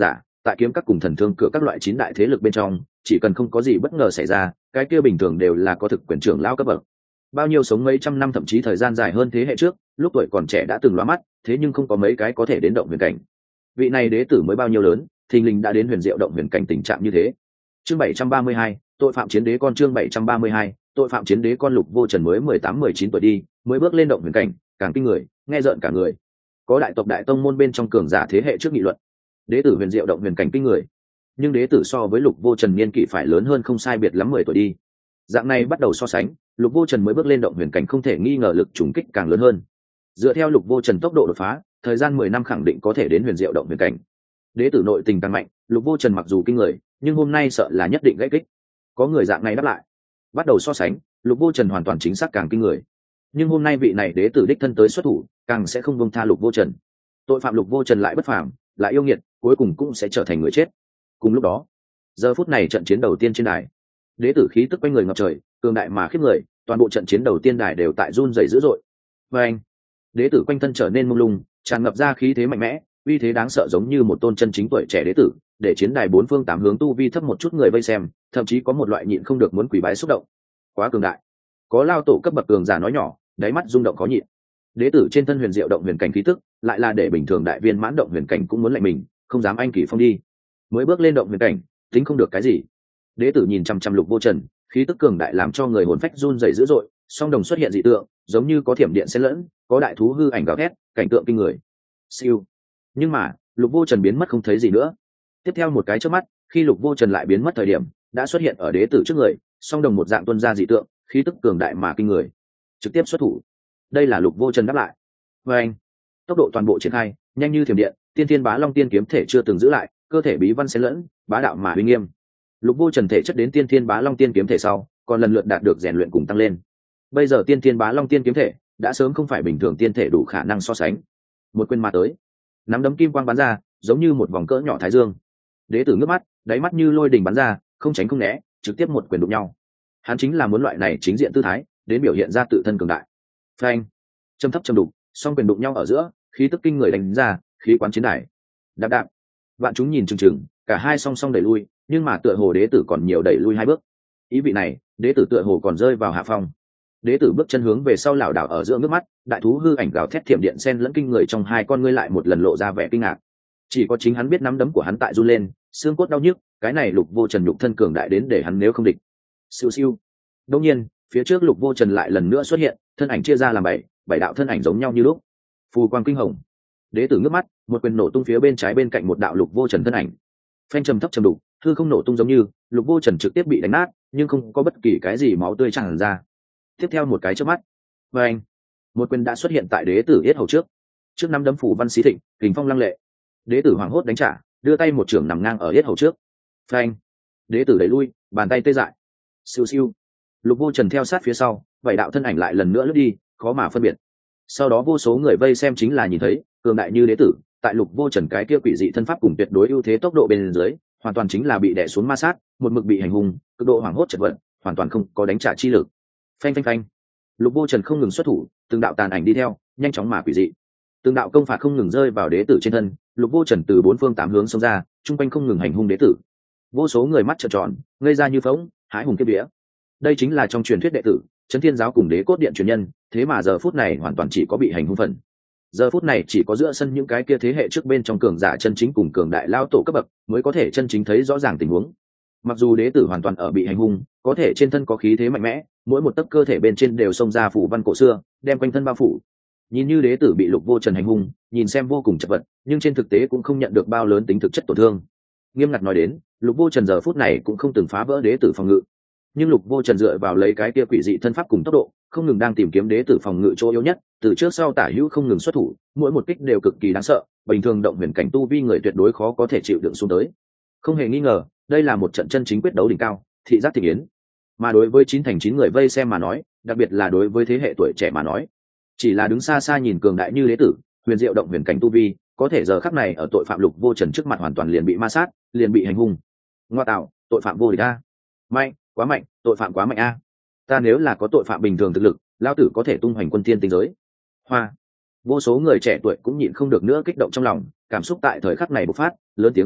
tại kiếm các cùng thần thương cửa các loại 9 đại thế lực bên trong, chỉ cần không có gì bất ngờ xảy ra, cái kia bình thường đều là có thực quyền trưởng lão cấp bậc. Bao nhiêu sống mấy trăm năm thậm chí thời gian dài hơn thế hệ trước, lúc tuổi còn trẻ đã từng lóa mắt, thế nhưng không có mấy cái có thể đến động huyền cảnh. Vị này đế tử mới bao nhiêu lớn, thình lình đã đến huyền diệu động huyền cảnh tình trạng như thế. Chương 732, tội phạm chiến đế con. Chương 732, tội phạm chiến đế con. Lục Vô Trần mới 18-19 tuổi đi, mới bước lên động huyền cảnh, càng kinh người, nghe rợn cả người. Có đại tộc đại tông môn bên trong cường giả thế hệ trước nghị luận, đế tử huyền diệu động huyền cảnh kinh người. Nhưng đế tử so với Lục Vô Trần niên kỷ phải lớn hơn không sai biệt lắm 10 tuổi đi. Dạng này bắt đầu so sánh, Lục Vô Trần mới bước lên động huyền cảnh không thể nghi ngờ lực trùng kích càng lớn hơn. Dựa theo Lục Vô Trần tốc độ đột phá, thời gian 10 năm khẳng định có thể đến huyền diệu động huyền cảnh. Đế tử nội tình càng mạnh, Lục Vô Trần mặc dù kinh người, nhưng hôm nay sợ là nhất định gãy kích. Có người dạng này đáp lại. Bắt đầu so sánh, Lục Vô Trần hoàn toàn chính xác càng kinh người. Nhưng hôm nay vị này đế tử đích thân tới xuất thủ, càng sẽ không buông tha Lục Vô Trần. Tội phạm Lục Vô Trần lại bất phàm, lại yêu nghiệt, cuối cùng cũng sẽ trở thành người chết. Cùng lúc đó, giờ phút này trận chiến đầu tiên trên đài, đế tử khí tức quanh người ngập trời, cường đại mà khiếp người, toàn bộ trận chiến đầu tiên đài đều tại run rẩy dữ dội. Và anh, đế tử quanh thân trở nên mông lung, tràn ngập ra khí thế mạnh mẽ, uy thế đáng sợ giống như một tôn chân chính tuổi trẻ đế tử, để chiến đài bốn phương tám hướng tu vi thấp một chút người vây xem, thậm chí có một loại nhịn không được muốn quỳ bái xúc động. Quá cường đại. Có lao tổ cấp bậc cường giả nói nhỏ, đáy mắt rung động khó nhịn. Đế tử trên thân huyền diệu động huyền cảnh khí tức, lại là để bình thường đại viên mãn động huyền cảnh cũng muốn lạnh mình, không dám anh kỳ phong đi. Mới bước lên động huyền cảnh, tính không được cái gì. Đế tử nhìn chăm chăm Lục Vô Trần, khí tức cường đại làm cho người hồn phách run rẩy dữ dội, song đồng xuất hiện dị tượng, giống như có thiểm điện xen lẫn, có đại thú hư ảnh gào thét, cảnh tượng kinh người. Siêu. Nhưng mà, Lục Vô Trần biến mất không thấy gì nữa. Tiếp theo một cái chớp mắt, khi Lục Vô Trần lại biến mất thời điểm, đã xuất hiện ở đế tử trước người, song đồng một dạng tuôn ra dị tượng, khí tức cường đại mà kinh người. Trực tiếp xuất thủ. Đây là Lục Vô Trần đáp lại. Và anh, tốc độ toàn bộ triển khai, nhanh như thiểm điện, tiên thiên bá long tiên kiếm thể chưa từng giữ lại, cơ thể bí văn xen lẫn, bá đạo mà uy nghiêm. Lục Vô Trần thể chất đến tiên thiên bá long tiên kiếm thể sau, còn lần lượt đạt được rèn luyện cùng tăng lên. Bây giờ tiên thiên bá long tiên kiếm thể đã sớm không phải bình thường tiên thể đủ khả năng so sánh. Một quyền mà tới, nắm đấm kim quang bắn ra, giống như một vòng cỡ nhỏ thái dương. Đế tử ngước mắt, đáy mắt như lôi đình bắn ra, không tránh không né, trực tiếp một quyền đụng nhau. Hắn chính là muốn loại này chính diện tư thái, đến biểu hiện ra tự thân cường đại. Phanh, châm thấp châm đục, song quyền đụng nhau ở giữa, khí tức kinh người đánh ra, khí quán chiến đài. Đạp đạp, vạn chúng nhìn chừng chừng, cả hai song song đẩy lui, nhưng mà tựa hồ đế tử còn nhiều đẩy lui 2 bước. Ý vị này, đế tử tựa hồ còn rơi vào hạ phong. Đế tử bước chân hướng về sau lảo đảo ở giữa nước mắt, đại thú hư ảnh gào thét thiểm điện xen lẫn kinh người trong hai con ngươi lại một lần lộ ra vẻ kinh ngạc. Chỉ có chính hắn biết nắm đấm của hắn tại run lên, xương cốt đau nhức, cái này Lục Vô Trần nhục thân cường đại đến để hắn nếu không địch. Siêu siêu. Đương nhiên, phía trước Lục Vô Trần lại lần nữa xuất hiện, thân ảnh chia ra làm bảy đạo thân ảnh giống nhau như lúc. Phù quang kinh hồng. Đế tử ngước mắt, một quyền nổ tung phía bên trái bên cạnh một đạo Lục Vô Trần thân ảnh. Phanh trầm thấp trầm đục, hư không nổ tung giống như, Lục Vô Trần trực tiếp bị đánh nát, nhưng không có bất kỳ cái gì máu tươi tràn ra. Tiếp theo một cái chớp mắt, và anh, một quyền đã xuất hiện tại đế tử yết hầu trước năm đấm phủ văn xí thịnh, kình phong lăng lệ. Đế tử hoảng hốt đánh trả, đưa tay một trường nằm ngang ở yết hầu trước. Phanh, đế tử đẩy lui, bàn tay tê dại. Siêu siêu. Lục Vô Trần theo sát phía sau, bảy đạo thân ảnh lại lần nữa lướt đi, khó mà phân biệt. Sau đó vô số người vây xem chính là nhìn thấy, cường đại như đế tử, tại Lục Vô Trần cái kia quỷ dị thân pháp cùng tuyệt đối ưu thế tốc độ bên dưới, hoàn toàn chính là bị đè xuống ma sát, một mực bị hành hung, cực độ hoảng hốt chật vật, hoàn toàn không có đánh trả chi lực. Phanh phanh phanh. Lục Vô Trần không ngừng xuất thủ, từng đạo tàn ảnh đi theo, nhanh chóng mà quỷ dị. Từng đạo công phạt không ngừng rơi vào đế tử trên thân, Lục Vô Trần từ bốn phương tám hướng xông ra, trung quanh không ngừng hành hung đế tử. Vô số người mắt trợn tròn, ngây ra như phỗng, hái hùng kiếp vía. Đây chính là trong truyền thuyết đệ tử, Chấn Thiên giáo cùng Đế Cốt Điện truyền nhân, thế mà giờ phút này hoàn toàn chỉ có bị hành hung phần. Giờ phút này chỉ có giữa sân những cái kia thế hệ trước bên trong cường giả chân chính cùng cường đại lao tổ cấp bậc mới có thể chân chính thấy rõ ràng tình huống. Mặc dù đế tử hoàn toàn ở bị hành hung, có thể trên thân có khí thế mạnh mẽ, mỗi một tấc cơ thể bên trên đều xông ra phủ văn cổ xưa, đem quanh thân bao phủ. Nhìn như đế tử bị Lục Vô Trần hành hung, nhìn xem vô cùng chật vật, nhưng trên thực tế cũng không nhận được bao lớn tính thực chất tổn thương. Nghiêm ngặt nói đến, Lục Vô Trần giờ phút này cũng không từng phá vỡ đế tử phòng ngự, nhưng Lục Vô Trần dựa vào lấy cái kia quỷ dị thân pháp cùng tốc độ, không ngừng đang tìm kiếm đế tử phòng ngự chỗ yếu nhất, từ trước sau tả hữu không ngừng xuất thủ, mỗi một kích đều cực kỳ đáng sợ, bình thường động huyền cảnh tu vi người tuyệt đối khó có thể chịu đựng xuống tới. Không hề nghi ngờ, đây là một trận chân chính quyết đấu đỉnh cao, thị giác thị yến. Mà đối với 9 người vây xem mà nói, đặc biệt là đối với thế hệ tuổi trẻ mà nói, chỉ là đứng xa xa nhìn cường đại như đế tử, huyền diệu động huyền cảnh tu vi, có thể giờ khắc này ở tội phạm Lục Vô Trần trước mặt hoàn toàn liền bị ma sát, liền bị hành hung. Ngoa tạo, tội phạm vô địch a. Mạnh, quá mạnh, tội phạm quá mạnh a. Ta nếu là có tội phạm bình thường thực lực, lão tử có thể tung hoành quân thiên tinh giới. Hoa. Vô số người trẻ tuổi cũng nhịn không được nữa kích động trong lòng, cảm xúc tại thời khắc này bộc phát, lớn tiếng hò hét,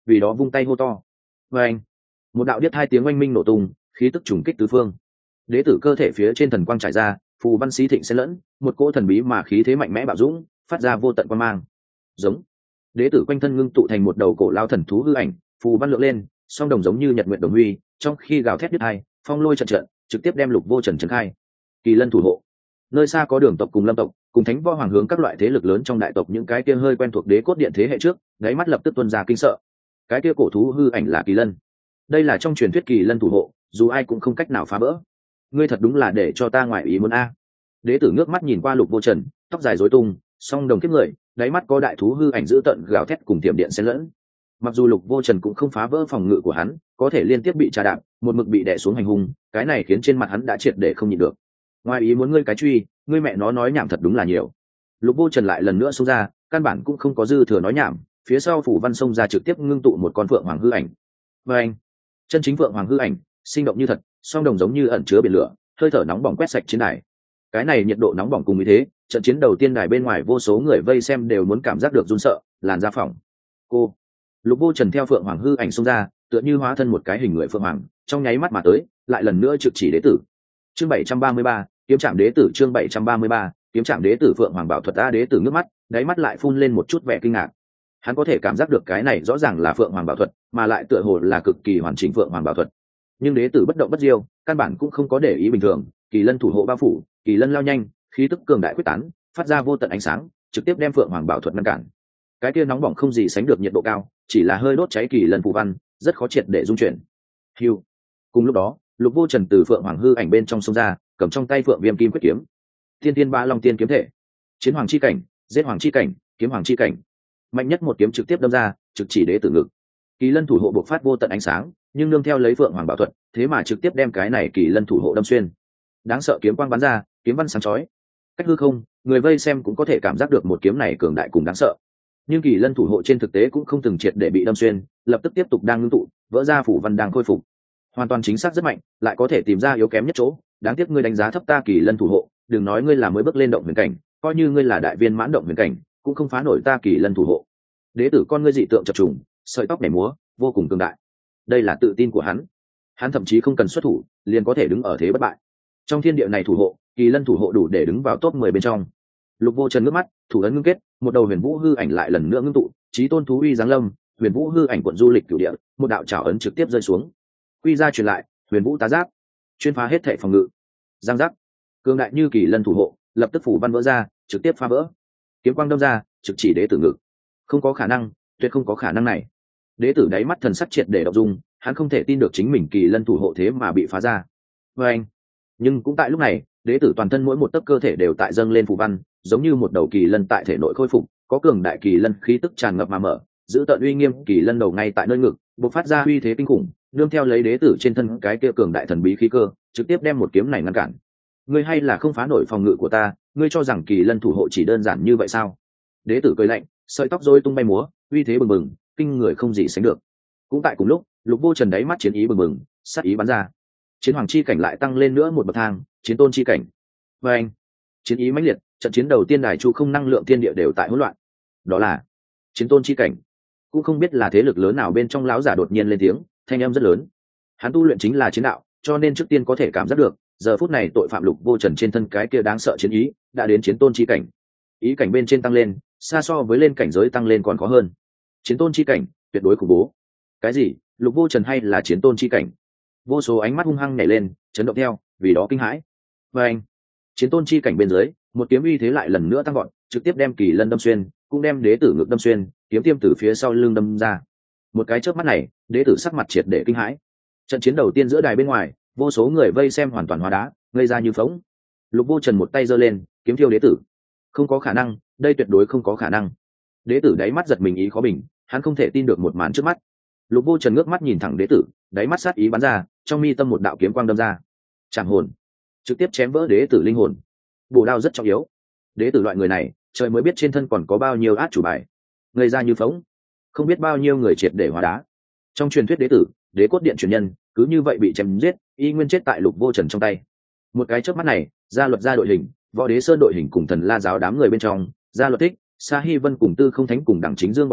vì đó vung tay hô to. Và anh, một đạo điếc hai tiếng oanh minh nổ tung, khí tức trùng kích tứ phương. Đế tử cơ thể phía trên thần quang trải ra, phù văn xí thịnh xen lẫn, một cỗ thần bí mà khí thế mạnh mẽ bạo dũng, phát ra vô tận quan mang. Giống. Đế tử quanh thân ngưng tụ thành một đầu cổ lao thần thú hư ảnh, phù văn lượng lên, song đồng giống như nhật nguyện đồng huy, trong khi gào thét đứt hai, phong lôi trận trận, trực tiếp đem Lục Vô Trần trấn khai. Kỳ Lân thủ hộ. Nơi xa có Đường tộc cùng Lâm tộc, cùng Thánh Võ Hoàng hướng các loại thế lực lớn trong đại tộc, những cái kia hơi quen thuộc đế cốt điện thế hệ trước, đáy mắt lập tức tuôn ra kinh sợ. Cái kia cổ thú hư ảnh là Kỳ Lân. Đây là trong truyền thuyết Kỳ Lân thủ hộ, dù ai cũng không cách nào phá vỡ. Ngươi thật đúng là để cho ta ngoại ý muốn a. Đế tử ngước mắt nhìn qua Lục Vô Trần, tóc dài rối tung, song đồng kiếp người, đáy mắt có đại thú hư ảnh dữ tợn gào thét cùng tiềm điện xen lẫn. Mặc dù Lục Vô Trần cũng không phá vỡ phòng ngự của hắn, có thể liên tiếp bị trà đạp, một mực bị đè xuống hành hung, cái này khiến trên mặt hắn đã triệt để không nhịn được. Ngoài ý muốn ngươi cái truy, ngươi mẹ nó nói nhảm thật đúng là nhiều. Lục Vô Trần lại lần nữa xông ra, căn bản cũng không có dư thừa nói nhảm, phía sau phủ văn xông ra trực tiếp ngưng tụ một con phượng hoàng hư ảnh. Và anh, chân chính phượng hoàng hư ảnh, sinh động như thật, song đồng giống như ẩn chứa biển lửa, hơi thở nóng bỏng quét sạch chiến đài. Cái này nhiệt độ nóng bỏng cùng như thế, trận chiến đầu tiên đài bên ngoài vô số người vây xem đều muốn cảm giác được run sợ, làn da phỏng. Cô, Lục Vô Trần theo phượng hoàng hư ảnh xông ra, tựa như hóa thân một cái hình người phượng hoàng, trong nháy mắt mà tới, lại lần nữa trực chỉ đế tử. Chương 733, kiếm trạm đế tử. Chương 733, kiếm trạm đế tử. Phượng hoàng bảo thuật. A. Đế tử ngước mắt, đáy mắt lại phun lên một chút vẻ kinh ngạc. Hắn có thể cảm giác được cái này rõ ràng là phượng hoàng bảo thuật, mà lại tựa hồ là cực kỳ hoàn chỉnh phượng hoàng bảo thuật. Nhưng đế tử bất động bất diêu, căn bản cũng không có để ý bình thường. Kỳ lân thủ hộ bao phủ, kỳ lân lao nhanh, khí tức cường đại quyết tán, phát ra vô tận ánh sáng, trực tiếp đem phượng hoàng bảo thuật ngăn cản. Cái kia nóng bỏng không gì sánh được nhiệt độ cao, chỉ là hơi đốt cháy kỳ lân phù văn, rất khó triệt để dung chuyển. Hưu. Cùng lúc đó, Lục Vô Trần từ phượng hoàng hư ảnh bên trong sông ra, cầm trong tay phượng viêm kim quyết kiếm. Tiên tiên ba long tiên kiếm thể, chiến hoàng chi cảnh, giết hoàng chi cảnh, kiếm hoàng chi cảnh. Mạnh nhất một kiếm trực tiếp đâm ra, trực chỉ đế tử ngực. Kỳ lân thủ hộ bộc phát vô tận ánh sáng, nhưng nương theo lấy phượng hoàng bảo thuật, thế mà trực tiếp đem cái này kỳ lân thủ hộ đâm xuyên. Đáng sợ kiếm quang bắn ra, kiếm văn sáng chói. Cách hư không, người vây xem cũng có thể cảm giác được một kiếm này cường đại cùng đáng sợ. Nhưng kỳ lân thủ hộ trên thực tế cũng không từng triệt để bị đâm xuyên, lập tức tiếp tục đang ngưng tụ, vỡ ra phủ văn đang khôi phục. Hoàn toàn chính xác rất mạnh, lại có thể tìm ra yếu kém nhất chỗ. Đáng tiếc ngươi đánh giá thấp ta kỳ lân thủ hộ, đừng nói ngươi là mới bước lên động huyền cảnh, coi như ngươi là đại viên mãn động huyền cảnh, cũng không phá nổi ta kỳ lân thủ hộ. Đế tử con ngươi dị tượng chập trùng, sợi tóc nhảy múa, vô cùng cường đại. Đây là tự tin của hắn. Hắn thậm chí không cần xuất thủ, liền có thể đứng ở thế bất bại. Trong thiên địa này thủ hộ, kỳ lân thủ hộ đủ để đứng vào top 10 bên trong. Lục Vô Trần ngước mắt, thủ ấn ngưng kết, một đầu huyền vũ hư ảnh lại lần nữa ngưng tụ, chí tôn thú uy giáng lâm, huyền vũ hư ảnh quận du lịch cửu địa, một đạo trảo ấn trực tiếp rơi xuống. Quy ra truyền lại, huyền vũ tá giáp, chuyên phá hết thệ phòng ngự. Giang giác, cường đại như kỳ lân thủ hộ, lập tức phủ văn vỡ ra, trực tiếp phá vỡ. Kiếm quang đâm ra, trực chỉ đế tử ngực. Không có khả năng, tuyệt không có khả năng này. Đế tử đáy mắt thần sắc triệt để động dung, hắn không thể tin được chính mình kỳ lân thủ hộ thế mà bị phá ra. Và anh, nhưng cũng tại lúc này, đế tử toàn thân mỗi một tấc cơ thể đều tại dâng lên phù văn, giống như một đầu kỳ lân tại thể nội khôi phục, có cường đại kỳ lân khí tức tràn ngập mà mở, giữ tận uy nghiêm kỳ lân đầu ngay tại nơi ngực, bộc phát ra uy thế kinh khủng, nương theo lấy đế tử trên thân cái kia cường đại thần bí khí cơ, trực tiếp đem một kiếm này ngăn cản. Ngươi hay là không phá nổi phòng ngự của ta, ngươi cho rằng kỳ lân thủ hộ chỉ đơn giản như vậy sao? Đế tử cười lạnh, sợi tóc rối tung bay múa, uy thế bừng bừng, kinh người không gì sánh được. Cũng tại cùng lúc, Lục Vô Trần đáy mắt chiến ý bừng bừng, sát ý bắn ra. Chiến hoàng chi cảnh lại tăng lên nữa một bậc thang, chiến tôn chi cảnh. Và anh, chiến ý mãnh liệt, trận chiến đầu tiên đài chu không năng lượng thiên địa đều tại hỗn loạn. Đó là chiến tôn chi cảnh. Cũng không biết là thế lực lớn nào bên trong lão giả đột nhiên lên tiếng, thanh âm rất lớn. Hắn tu luyện chính là chiến đạo, cho nên trước tiên có thể cảm giác được, giờ phút này tội phạm Lục Vô Trần trên thân cái kia đáng sợ chiến ý đã đến chiến tôn chi cảnh. Ý cảnh bên trên tăng lên, xa so với lên cảnh giới tăng lên còn khó hơn. Chiến tôn chi cảnh, tuyệt đối khủng bố. Cái gì? Lục Vô Trần hay là chiến tôn chi cảnh? Vô số ánh mắt hung hăng nhảy lên, chấn động theo, vì đó kinh hãi. Và anh, chiến tôn chi cảnh bên dưới, một kiếm uy thế lại lần nữa tăng gọn, trực tiếp đem kỳ lân đâm xuyên, cũng đem đế tử ngực đâm xuyên, kiếm tiêm từ phía sau lưng đâm ra. Một cái chớp mắt này, đế tử sắc mặt triệt để kinh hãi. Trận chiến đầu tiên giữa đài bên ngoài, vô số người vây xem hoàn toàn hóa đá, ngây ra như phỗng. Lục Vô Trần một tay giơ lên, kiếm thiêu đế tử. Không có khả năng, đây tuyệt đối không có khả năng. Đế tử đáy mắt giật mình ý khó bình, hắn không thể tin được một màn trước mắt. Lục Vô Trần ngước mắt nhìn thẳng đế tử, đáy mắt sát ý bắn ra, trong mi tâm một đạo kiếm quang đâm ra. Chạm hồn, trực tiếp chém vỡ đế tử linh hồn. Bổ đao rất trọng yếu. Đế tử loại người này, trời mới biết trên thân còn có bao nhiêu át chủ bài. Ngây ra như phỗng, không biết bao nhiêu người triệt để hóa đá. Trong truyền thuyết đế tử, đế cốt điện truyền nhân, cứ như vậy bị chém giết, y nguyên chết tại Lục Vô Trần trong tay. Một cái chớp mắt này, gia luật gia đội hình, võ đế sơn đội hình cùng thần la giáo đám người bên trong, gia luật thích, Sa Hi Vân cùng Tư Không Thánh cùng Đặng Chính Dương bọn người,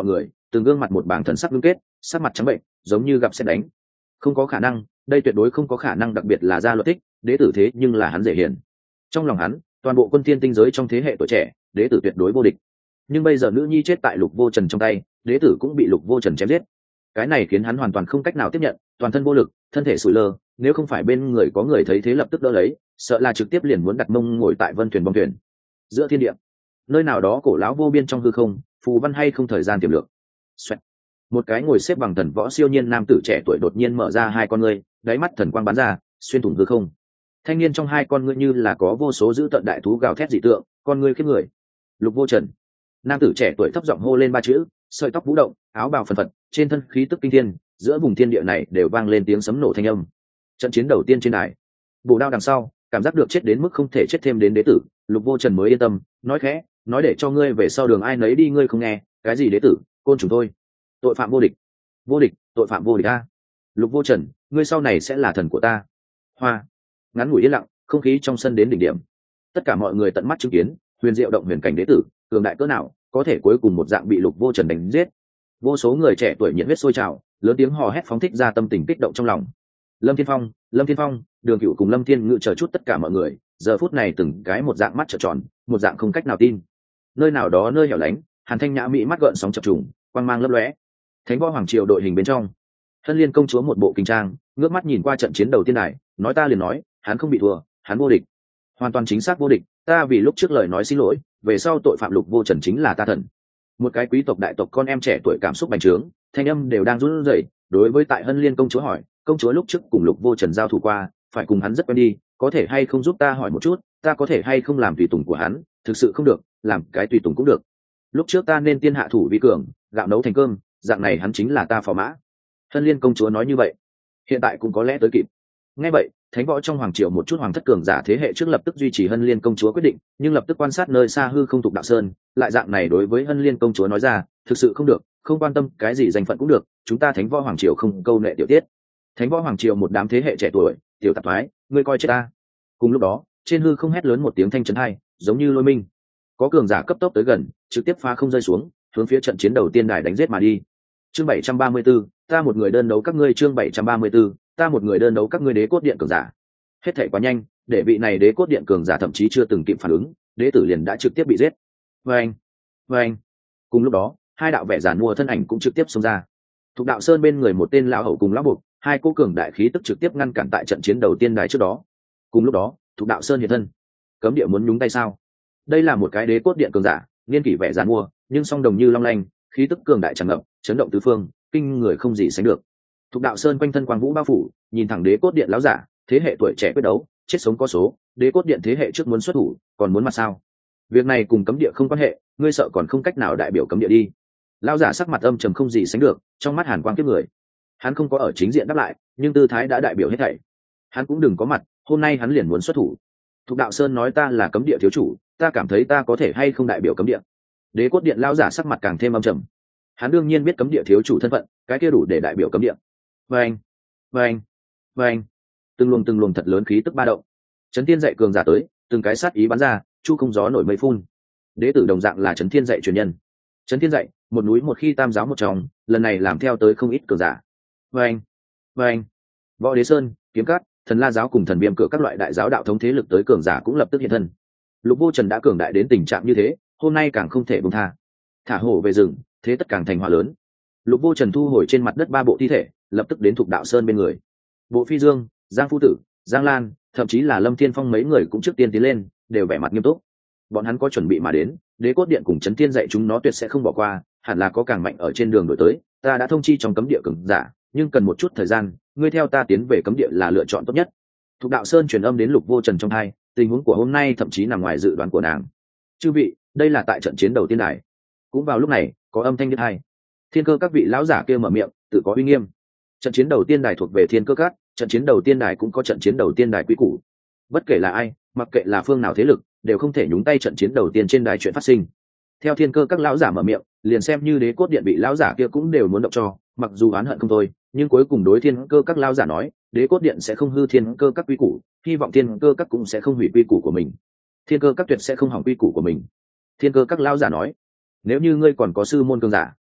từng gương mặt một bảng thần sắc ngưng kết, sắc mặt trắng bệnh, giống như gặp sét đánh. Không có khả năng, đây tuyệt đối không có khả năng, đặc biệt là gia luật thích, đế tử thế nhưng là hắn dễ hiền. Trong lòng hắn, toàn bộ quân thiên tinh giới trong thế hệ tuổi trẻ, đế tử tuyệt đối vô địch. Nhưng bây giờ nữ nhi chết tại Lục Vô Trần trong tay, đế tử cũng bị Lục Vô Trần chém giết. Cái này khiến hắn hoàn toàn không cách nào tiếp nhận, toàn thân vô lực, thân thể sủi lơ, nếu không phải bên người có người thấy thế lập tức đỡ lấy, sợ là trực tiếp liền muốn đặt mông ngồi tại vân thuyền bong thuyền. Giữa thiên địa, nơi nào đó cổ lão vô biên trong hư không, phù văn hay không thời gian tiềm lượng. Xoẹt. Một cái ngồi xếp bằng thần võ siêu nhiên nam tử trẻ tuổi đột nhiên mở ra hai con ngươi, đáy mắt thần quang bắn ra, xuyên thủng hư không. Thanh niên trong hai con ngươi như là có vô số dữ tận đại thú gào thét dị tượng, con ngươi khiếp người. Lục Vô Trần. Nam tử trẻ tuổi thấp giọng hô lên ba chữ, sợi tóc vũ động, áo bào phần phật, trên thân khí tức kinh thiên, giữa vùng thiên địa này đều vang lên tiếng sấm nổ thanh âm. Trận chiến đầu tiên trên đài, bổ đao đằng sau, cảm giác được chết đến mức không thể chết thêm đến đế tử, Lục Vô Trần mới yên tâm, nói khẽ, nói để cho ngươi về sau đường ai nấy đi, ngươi không nghe, cái gì đế tử, côn trùng thôi, tội phạm vô địch, vô địch, tội phạm vô địch a. Lục Vô Trần, ngươi sau này sẽ là thần của ta. Hoa. Ngắn ngủi yên lặng, không khí trong sân đến đỉnh điểm. Tất cả mọi người tận mắt chứng kiến, huyền diệu động huyền cảnh đế tử, cường đại cỡ nào, có thể cuối cùng một dạng bị Lục Vô Trần đánh giết. Vô số người trẻ tuổi nhiệt huyết sôi trào, lớn tiếng hò hét phóng thích ra tâm tình kích động trong lòng. Lâm Thiên Phong, Lâm Thiên Phong, Đường Cựu cùng Lâm Thiên Ngự chờ chút tất cả mọi người, giờ phút này từng cái một dạng mắt trợn tròn, một dạng không cách nào tin. Nơi nào đó nơi hẻo lánh, Hàn Thanh Nhã mỹ mắt gợn sóng chập trùng, quang mang lấp lóe. Thánh Võ Hoàng Triều đội hình bên trong, Hân Liên công chúa một bộ kinh trang, ngước mắt nhìn qua trận chiến đầu tiên này, nói ta liền nói, hắn không bị thua, hắn vô địch, hoàn toàn chính xác vô địch, ta vì lúc trước lời nói xin lỗi, về sau tội phạm Lục Vô Trần chính là ta thần. Một cái quý tộc đại tộc con em trẻ tuổi cảm xúc bành trướng, thanh âm đều đang run rẩy, đối với tại Hân Liên công chúa hỏi, công chúa lúc trước cùng Lục Vô Trần giao thủ qua, phải cùng hắn rất quen đi, có thể hay không giúp ta hỏi một chút, ta có thể hay không làm tùy tùng của hắn, thực sự không được, làm cái tùy tùng cũng được. Lúc trước ta nên tiên hạ thủ vi cường, gạo nấu thành cơm, dạng này hắn chính là ta phò mã. Hân Liên công chúa nói như vậy, hiện tại cũng có lẽ tới kịp. Nghe vậy, thánh võ trong hoàng triều một chút hoàng thất cường giả thế hệ trước lập tức duy trì Hân Liên công chúa quyết định, nhưng lập tức quan sát nơi xa hư không Thục Đạo Sơn, lại dạng này đối với Hân Liên công chúa nói ra, thực sự không được, không quan tâm cái gì danh phận cũng được, chúng ta thánh võ hoàng triều không câu nệ tiểu tiết. Thánh võ hoàng triều một đám thế hệ trẻ tuổi, tiểu tạp thoái, ngươi coi chết ta. Cùng lúc đó, trên hư không hét lớn một tiếng thanh trấn hai, giống như lôi minh. Có cường giả cấp tốc tới gần, trực tiếp phá không rơi xuống, hướng phía trận chiến đầu tiên đài đánh giết mà đi. Chương 734, ta một người đơn đấu các ngươi, chương 734, ta một người đơn đấu các ngươi. Đế cốt điện cường giả. Hết thảy quá nhanh, để vị này đế cốt điện cường giả thậm chí chưa từng kịp phản ứng, đế tử liền đã trực tiếp bị giết. Vâng, vâng. Cùng lúc đó, hai đạo vẻ giản mua thân ảnh cũng trực tiếp xông ra. Thục Đạo Sơn bên người một tên lão hậu cùng lão buộc, hai cô cường đại khí tức trực tiếp ngăn cản tại trận chiến đầu tiên đài trước đó. Cùng lúc đó, Thục Đạo Sơn hiện thân. Cấm địa muốn nhúng tay sao? Đây là một cái đế cốt điện cường giả, niên kỷ vẻ giản mua, nhưng song đồng như long lanh, khí tức cường đại tràn ngập, chấn động tứ phương, kinh người không gì sánh được. Thục Đạo Sơn quanh thân quang vũ bao phủ, nhìn thẳng đế cốt điện lão giả, thế hệ tuổi trẻ quyết đấu, chết sống có số, đế cốt điện thế hệ trước muốn xuất thủ, còn muốn mặt sao? Việc này cùng cấm địa không quan hệ, ngươi sợ còn không cách nào đại biểu cấm địa đi. Lão giả sắc mặt âm trầm không gì sánh được, trong mắt hàn quang kiếp người. Hắn không có ở chính diện đáp lại, nhưng tư thái đã đại biểu hết thảy. Hắn cũng đừng có mặt, hôm nay hắn liền muốn xuất thủ. Thục Đạo Sơn nói ta là cấm địa thiếu chủ, ta cảm thấy ta có thể hay không đại biểu cấm địa. Đế cốt điện lão giả sắc mặt càng thêm âm trầm. Hắn đương nhiên biết cấm địa thiếu chủ thân phận, cái kia đủ để đại biểu cấm địa. Vâng, vâng, vâng. Từng luồng thật lớn khí tức ba động. Chấn Thiên dạy cường giả tới, từng cái sát ý bắn ra, chu không gió nổi mây phun. Đế tử đồng dạng là Chấn Thiên dạy truyền nhân. Chấn Thiên dạy, một núi một khi tam giáo một trong, lần này làm theo tới không ít cường giả. Vâng, vâng. Võ Đế Sơn, Kiếm Cát, Thần La giáo cùng Thần Viêm cửa các loại đại giáo đạo thống thế lực tới cường giả cũng lập tức hiện thân. Lục Vô Trần đã cường đại đến tình trạng như thế, hôm nay càng không thể buông tha. Thả hổ về rừng, thế tất càng thành hỏa lớn. Lục Vô Trần thu hồi trên mặt đất ba bộ thi thể, lập tức đến Thục Đạo Sơn bên người. Bộ Phi Dương, Giang Phu Tử, Giang Lan, thậm chí là Lâm Thiên Phong mấy người cũng trước tiên tiến lên, đều vẻ mặt nghiêm túc. Bọn hắn có chuẩn bị mà đến, Đế cốt điện cùng Chấn Thiên dạy chúng nó tuyệt sẽ không bỏ qua, hẳn là có càng mạnh ở trên đường đổi tới. Ta đã thông chi trong cấm địa cường giả, nhưng cần một chút thời gian, ngươi theo ta tiến về cấm địa là lựa chọn tốt nhất. Thục Đạo Sơn truyền âm đến Lục Vô Trần trong tai, tình huống của hôm nay thậm chí nằm ngoài dự đoán của nàng. Chư vị, đây là tại trận chiến đầu tiên đài. Cũng vào lúc này, có âm thanh đứt hai. Thiên Cơ các vị lão giả kia mở miệng, tự có uy nghiêm. Trận chiến đầu tiên đài thuộc về Thiên Cơ các, trận chiến đầu tiên đài cũng có trận chiến đầu tiên đài quý củ. Bất kể là ai, mặc kệ là phương nào thế lực, đều không thể nhúng tay trận chiến đầu tiên trên đài chuyện phát sinh. Theo Thiên Cơ các lão giả mở miệng, liền xem như Đế cốt điện bị lão giả kia cũng đều muốn động cho, mặc dù oán hận không thôi, nhưng cuối cùng đối Thiên Cơ các lão giả nói, Đế cốt điện sẽ không hư Thiên Cơ các quy củ, hy vọng Thiên Cơ các cũng sẽ không hủy quy củ của mình. Thiên Cơ các tuyệt sẽ không hỏng quy củ của mình. Thiên Cơ các lão giả nói, nếu như ngươi còn có sư môn cường giả,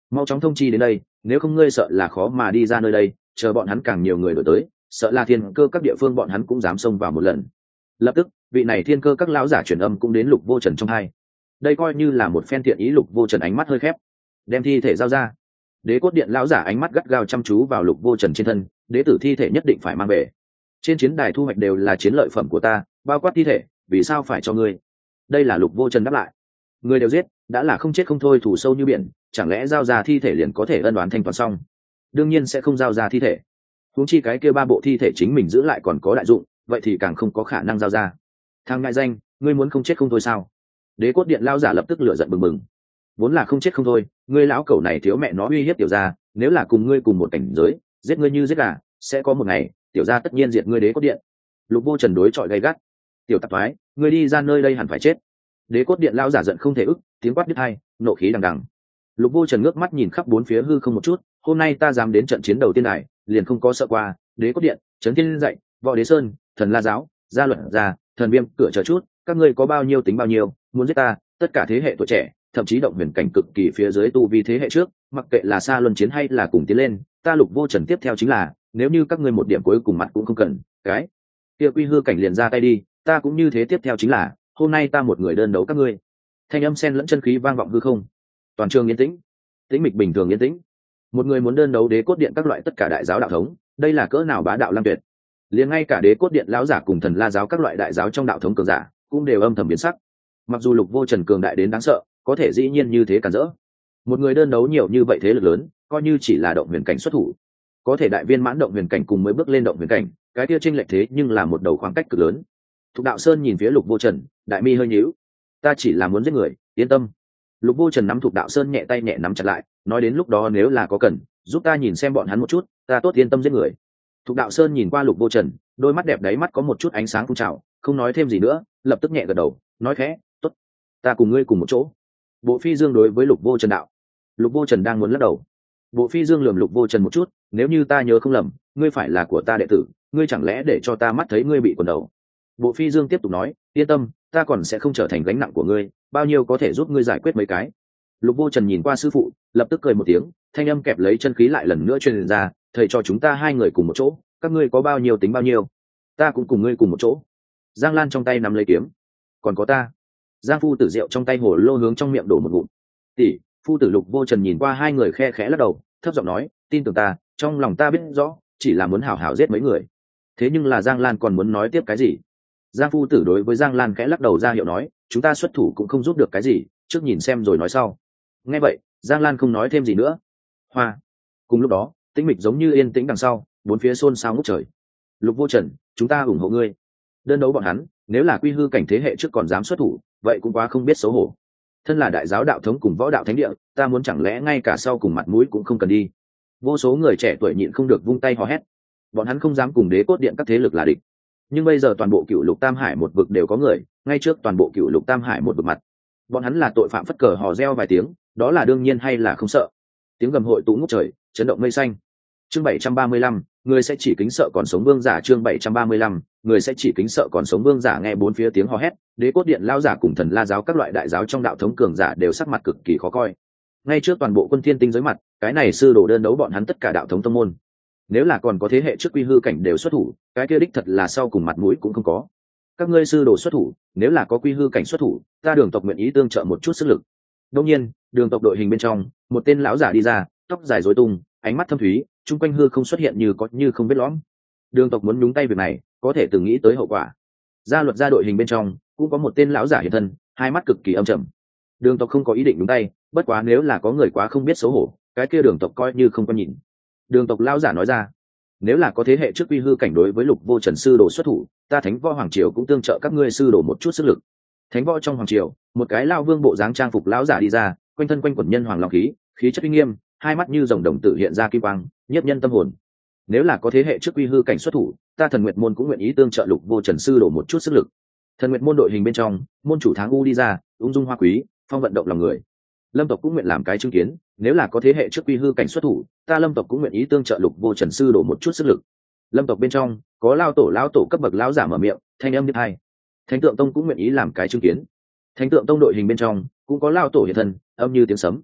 mau chóng thông chi đến đây, nếu không ngươi sợ là khó mà đi ra nơi đây, chờ bọn hắn càng nhiều người đổi tới, sợ là thiên cơ các địa phương bọn hắn cũng dám xông vào một lần. Lập tức vị này thiên cơ các lão giả truyền âm cũng đến Lục Vô Trần trong hai. Đây coi như là một phen thiện ý. Lục Vô Trần ánh mắt hơi khép, đem thi thể giao ra. Đế cốt điện lão giả ánh mắt gắt gao chăm chú vào Lục Vô Trần trên thân, đế tử thi thể nhất định phải mang về. Trên chiến đài thu hoạch đều là chiến lợi phẩm của ta, bao quát thi thể, vì sao phải cho ngươi? Đây là Lục Vô Trần đáp lại. Người đều giết, đã là không chết không thôi, thủ sâu như biển, chẳng lẽ giao ra thi thể liền có thể ân đoán thanh toán xong? Đương nhiên sẽ không giao ra thi thể. Huống chi cái kia 3 bộ thi thể chính mình giữ lại còn có đại dụng, vậy thì càng không có khả năng giao ra. Thằng ngại danh, ngươi muốn không chết không thôi sao? Đế cốt điện lão giả lập tức lửa giận bừng bừng. Vốn là không chết không thôi, ngươi lão cẩu này thiếu mẹ nó uy hiếp tiểu gia, nếu là cùng ngươi cùng một cảnh giới, giết ngươi như giết gà, sẽ có một ngày, tiểu gia tất nhiên diệt ngươi Đế cốt điện. Lục Vô Trần đối chọi gay gắt. Tiểu tạp thoái, ngươi đi ra nơi đây hẳn phải chết. Đế cốt điện lão giả giận không thể ức, tiếng quát đứt hai, nộ khí đằng đằng. Lục Vô Trần ngước mắt nhìn khắp bốn phía hư không một chút, hôm nay ta dám đến trận chiến đầu tiên này, liền không có sợ qua. Đế cốt điện, Trấn Thiên dạy, Võ Đế Sơn, Thần La giáo, Gia Luật gia, Thần Viêm, cửa chờ chút, các ngươi có bao nhiêu tính bao nhiêu, muốn giết ta, tất cả thế hệ tuổi trẻ, thậm chí động huyền cảnh cực kỳ phía dưới tu vi thế hệ trước, mặc kệ là xa luân chiến hay là cùng tiến lên, ta Lục Vô Trần tiếp theo chính là, nếu như các ngươi một điểm cuối cùng mặt cũng không cần, cái kia quy hư cảnh liền ra tay đi, ta cũng như thế tiếp theo chính là, hôm nay ta một người đơn đấu các ngươi. Thanh âm xen lẫn chân khí vang vọng hư không. Toàn trường yên tĩnh, tĩnh mịch bình thường yên tĩnh. Một người muốn đơn đấu đế cốt điện các loại tất cả đại giáo đạo thống, đây là cỡ nào bá đạo lam tuyệt. Liền ngay cả đế cốt điện lão giả cùng Thần La giáo các loại đại giáo trong đạo thống cường giả cũng đều âm thầm biến sắc. Mặc dù Lục Vô Trần cường đại đến đáng sợ, có thể dĩ nhiên như thế cản rỡ. Một người đơn đấu nhiều như vậy thế lực lớn, coi như chỉ là động huyền cảnh xuất thủ, có thể đại viên mãn động huyền cảnh cùng mới bước lên động huyền cảnh, cái kia chênh lệch thế nhưng là một đầu khoảng cách cực lớn. Thục Đạo Sơn nhìn phía Lục Vô Trần, đại mi hơi nhíu. Ta chỉ là muốn giết người, yên tâm. Lục Vô Trần nắm Thục Đạo Sơn nhẹ tay nhẹ nắm chặt lại, nói đến lúc đó nếu là có cần, giúp ta nhìn xem bọn hắn một chút, ta tốt yên tâm giết người. Thục Đạo Sơn nhìn qua Lục Vô Trần, đôi mắt đẹp đáy mắt có một chút ánh sáng phun trào, không nói thêm gì nữa, lập tức nhẹ gật đầu, nói khẽ, tốt, ta cùng ngươi cùng một chỗ. Bộ Phi Dương đối với Lục Vô Trần đạo. Lục Vô Trần đang muốn lắc đầu. Bộ Phi Dương lườm Lục Vô Trần một chút, nếu như ta nhớ không lầm, ngươi phải là của ta đệ tử, ngươi chẳng lẽ để cho ta mắt thấy ngươi bị quần đầu? Bộ Phi Dương tiếp tục nói, yên tâm, ta còn sẽ không trở thành gánh nặng của ngươi, bao nhiêu có thể giúp ngươi giải quyết mấy cái. Lục Vô Trần nhìn qua sư phụ, lập tức cười một tiếng, thanh âm kẹp lấy chân khí lại lần nữa truyền ra, thầy cho chúng ta hai người cùng một chỗ, các ngươi có bao nhiêu tính bao nhiêu, ta cũng cùng ngươi cùng một chỗ. Giang Lan trong tay nắm lấy kiếm, còn có ta. Giang phu tử rượu trong tay hồ lô hướng trong miệng đổ một ngụm. Tỷ, phu tử. Lục Vô Trần nhìn qua hai người khe khẽ lắc đầu, thấp giọng nói, tin tưởng ta, trong lòng ta biết rõ, chỉ là muốn hảo hảo giết mấy người. Thế nhưng là Giang Lan còn muốn nói tiếp cái gì? Giang phu tử đối với Giang Lan khẽ lắc đầu ra hiệu nói, chúng ta xuất thủ cũng không giúp được cái gì, trước nhìn xem rồi nói sau. Nghe vậy, Giang Lan không nói thêm gì nữa. Hoa. Cùng lúc đó, tĩnh mịch giống như yên tĩnh đằng sau, bốn phía xôn xao ngút trời. Lục Vô Trần, chúng ta ủng hộ ngươi. Đơn đấu bọn hắn, nếu là quy hư cảnh thế hệ trước còn dám xuất thủ, vậy cũng quá không biết xấu hổ. Thân là đại giáo đạo thống cùng võ đạo thánh địa, ta muốn chẳng lẽ ngay cả sau cùng mặt mũi cũng không cần đi. Vô số người trẻ tuổi nhịn không được vung tay hò hét. Bọn hắn không dám cùng đế cốt điện các thế lực là địch. Nhưng bây giờ toàn bộ cựu lục tam hải một vực đều có người, ngay trước toàn bộ cựu lục tam hải một vực mặt, bọn hắn là tội phạm phất cờ hò reo vài tiếng, đó là đương nhiên hay là không sợ? Tiếng gầm hội tụ ngút trời, chấn động mây xanh. Chương 735, người sẽ chỉ kính sợ còn sống vương giả. Chương 735, người sẽ chỉ kính sợ còn sống vương giả. Nghe bốn phía tiếng hò hét, đế cốt điện lao giả cùng Thần La giáo các loại đại giáo trong đạo thống cường giả đều sắc mặt cực kỳ khó coi. Ngay trước toàn bộ quân thiên tinh giới mặt, cái này sư đồ đơn đấu bọn hắn tất cả đạo thống tông môn. Nếu là còn có thế hệ trước quy hư cảnh đều xuất thủ, cái kia đích thật là sau cùng mặt mũi cũng không có. Các ngươi sư đồ xuất thủ, nếu là có quy hư cảnh xuất thủ, ta Đường tộc nguyện ý tương trợ một chút sức lực. Đương nhiên, Đường tộc đội hình bên trong, một tên lão giả đi ra, tóc dài rối tung, ánh mắt thâm thúy, chung quanh hư không xuất hiện như có như không biết lõm. Đường tộc muốn nhúng tay việc này, có thể từng nghĩ tới hậu quả. Gia luật gia đội hình bên trong, cũng có một tên lão giả hiện thân, hai mắt cực kỳ âm trầm. Đường tộc không có ý định nhúng tay, bất quá nếu là có người quá không biết xấu hổ, cái kia Đường tộc coi như không có nhìn. Đường tộc lão giả nói ra, nếu là có thế hệ trước quy hư cảnh đối với Lục Vô Trần sư đồ xuất thủ, ta Thánh Võ Hoàng Triều cũng tương trợ các ngươi sư đồ một chút sức lực. Thánh Võ trong Hoàng Triều, một cái lao vương bộ dáng trang phục lão giả đi ra, quanh thân quanh quần nhân hoàng long khí, khí chất uy nghiêm, hai mắt như rồng đồng tử hiện ra kim quang, nhiếp nhân tâm hồn. Nếu là có thế hệ trước quy hư cảnh xuất thủ, ta Thần Nguyệt môn cũng nguyện ý tương trợ Lục Vô Trần sư đồ một chút sức lực. Thần Nguyệt môn đội hình bên trong, môn chủ Tháng U đi ra, ung dung hoa quý, phong vận động lòng người. Lâm tộc cũng nguyện làm cái chứng kiến, nếu là có thế hệ trước quy hư cảnh xuất thủ, ta Lâm tộc cũng nguyện ý tương trợ Lục Vô Trần sư đổ một chút sức lực. Lâm tộc bên trong có lão tổ cấp bậc lão giả mở miệng, thanh âm như hai. Thánh Tượng Tông cũng nguyện ý làm cái chứng kiến. Thánh Tượng Tông đội hình bên trong cũng có lão tổ hiện thân, âm như tiếng sấm.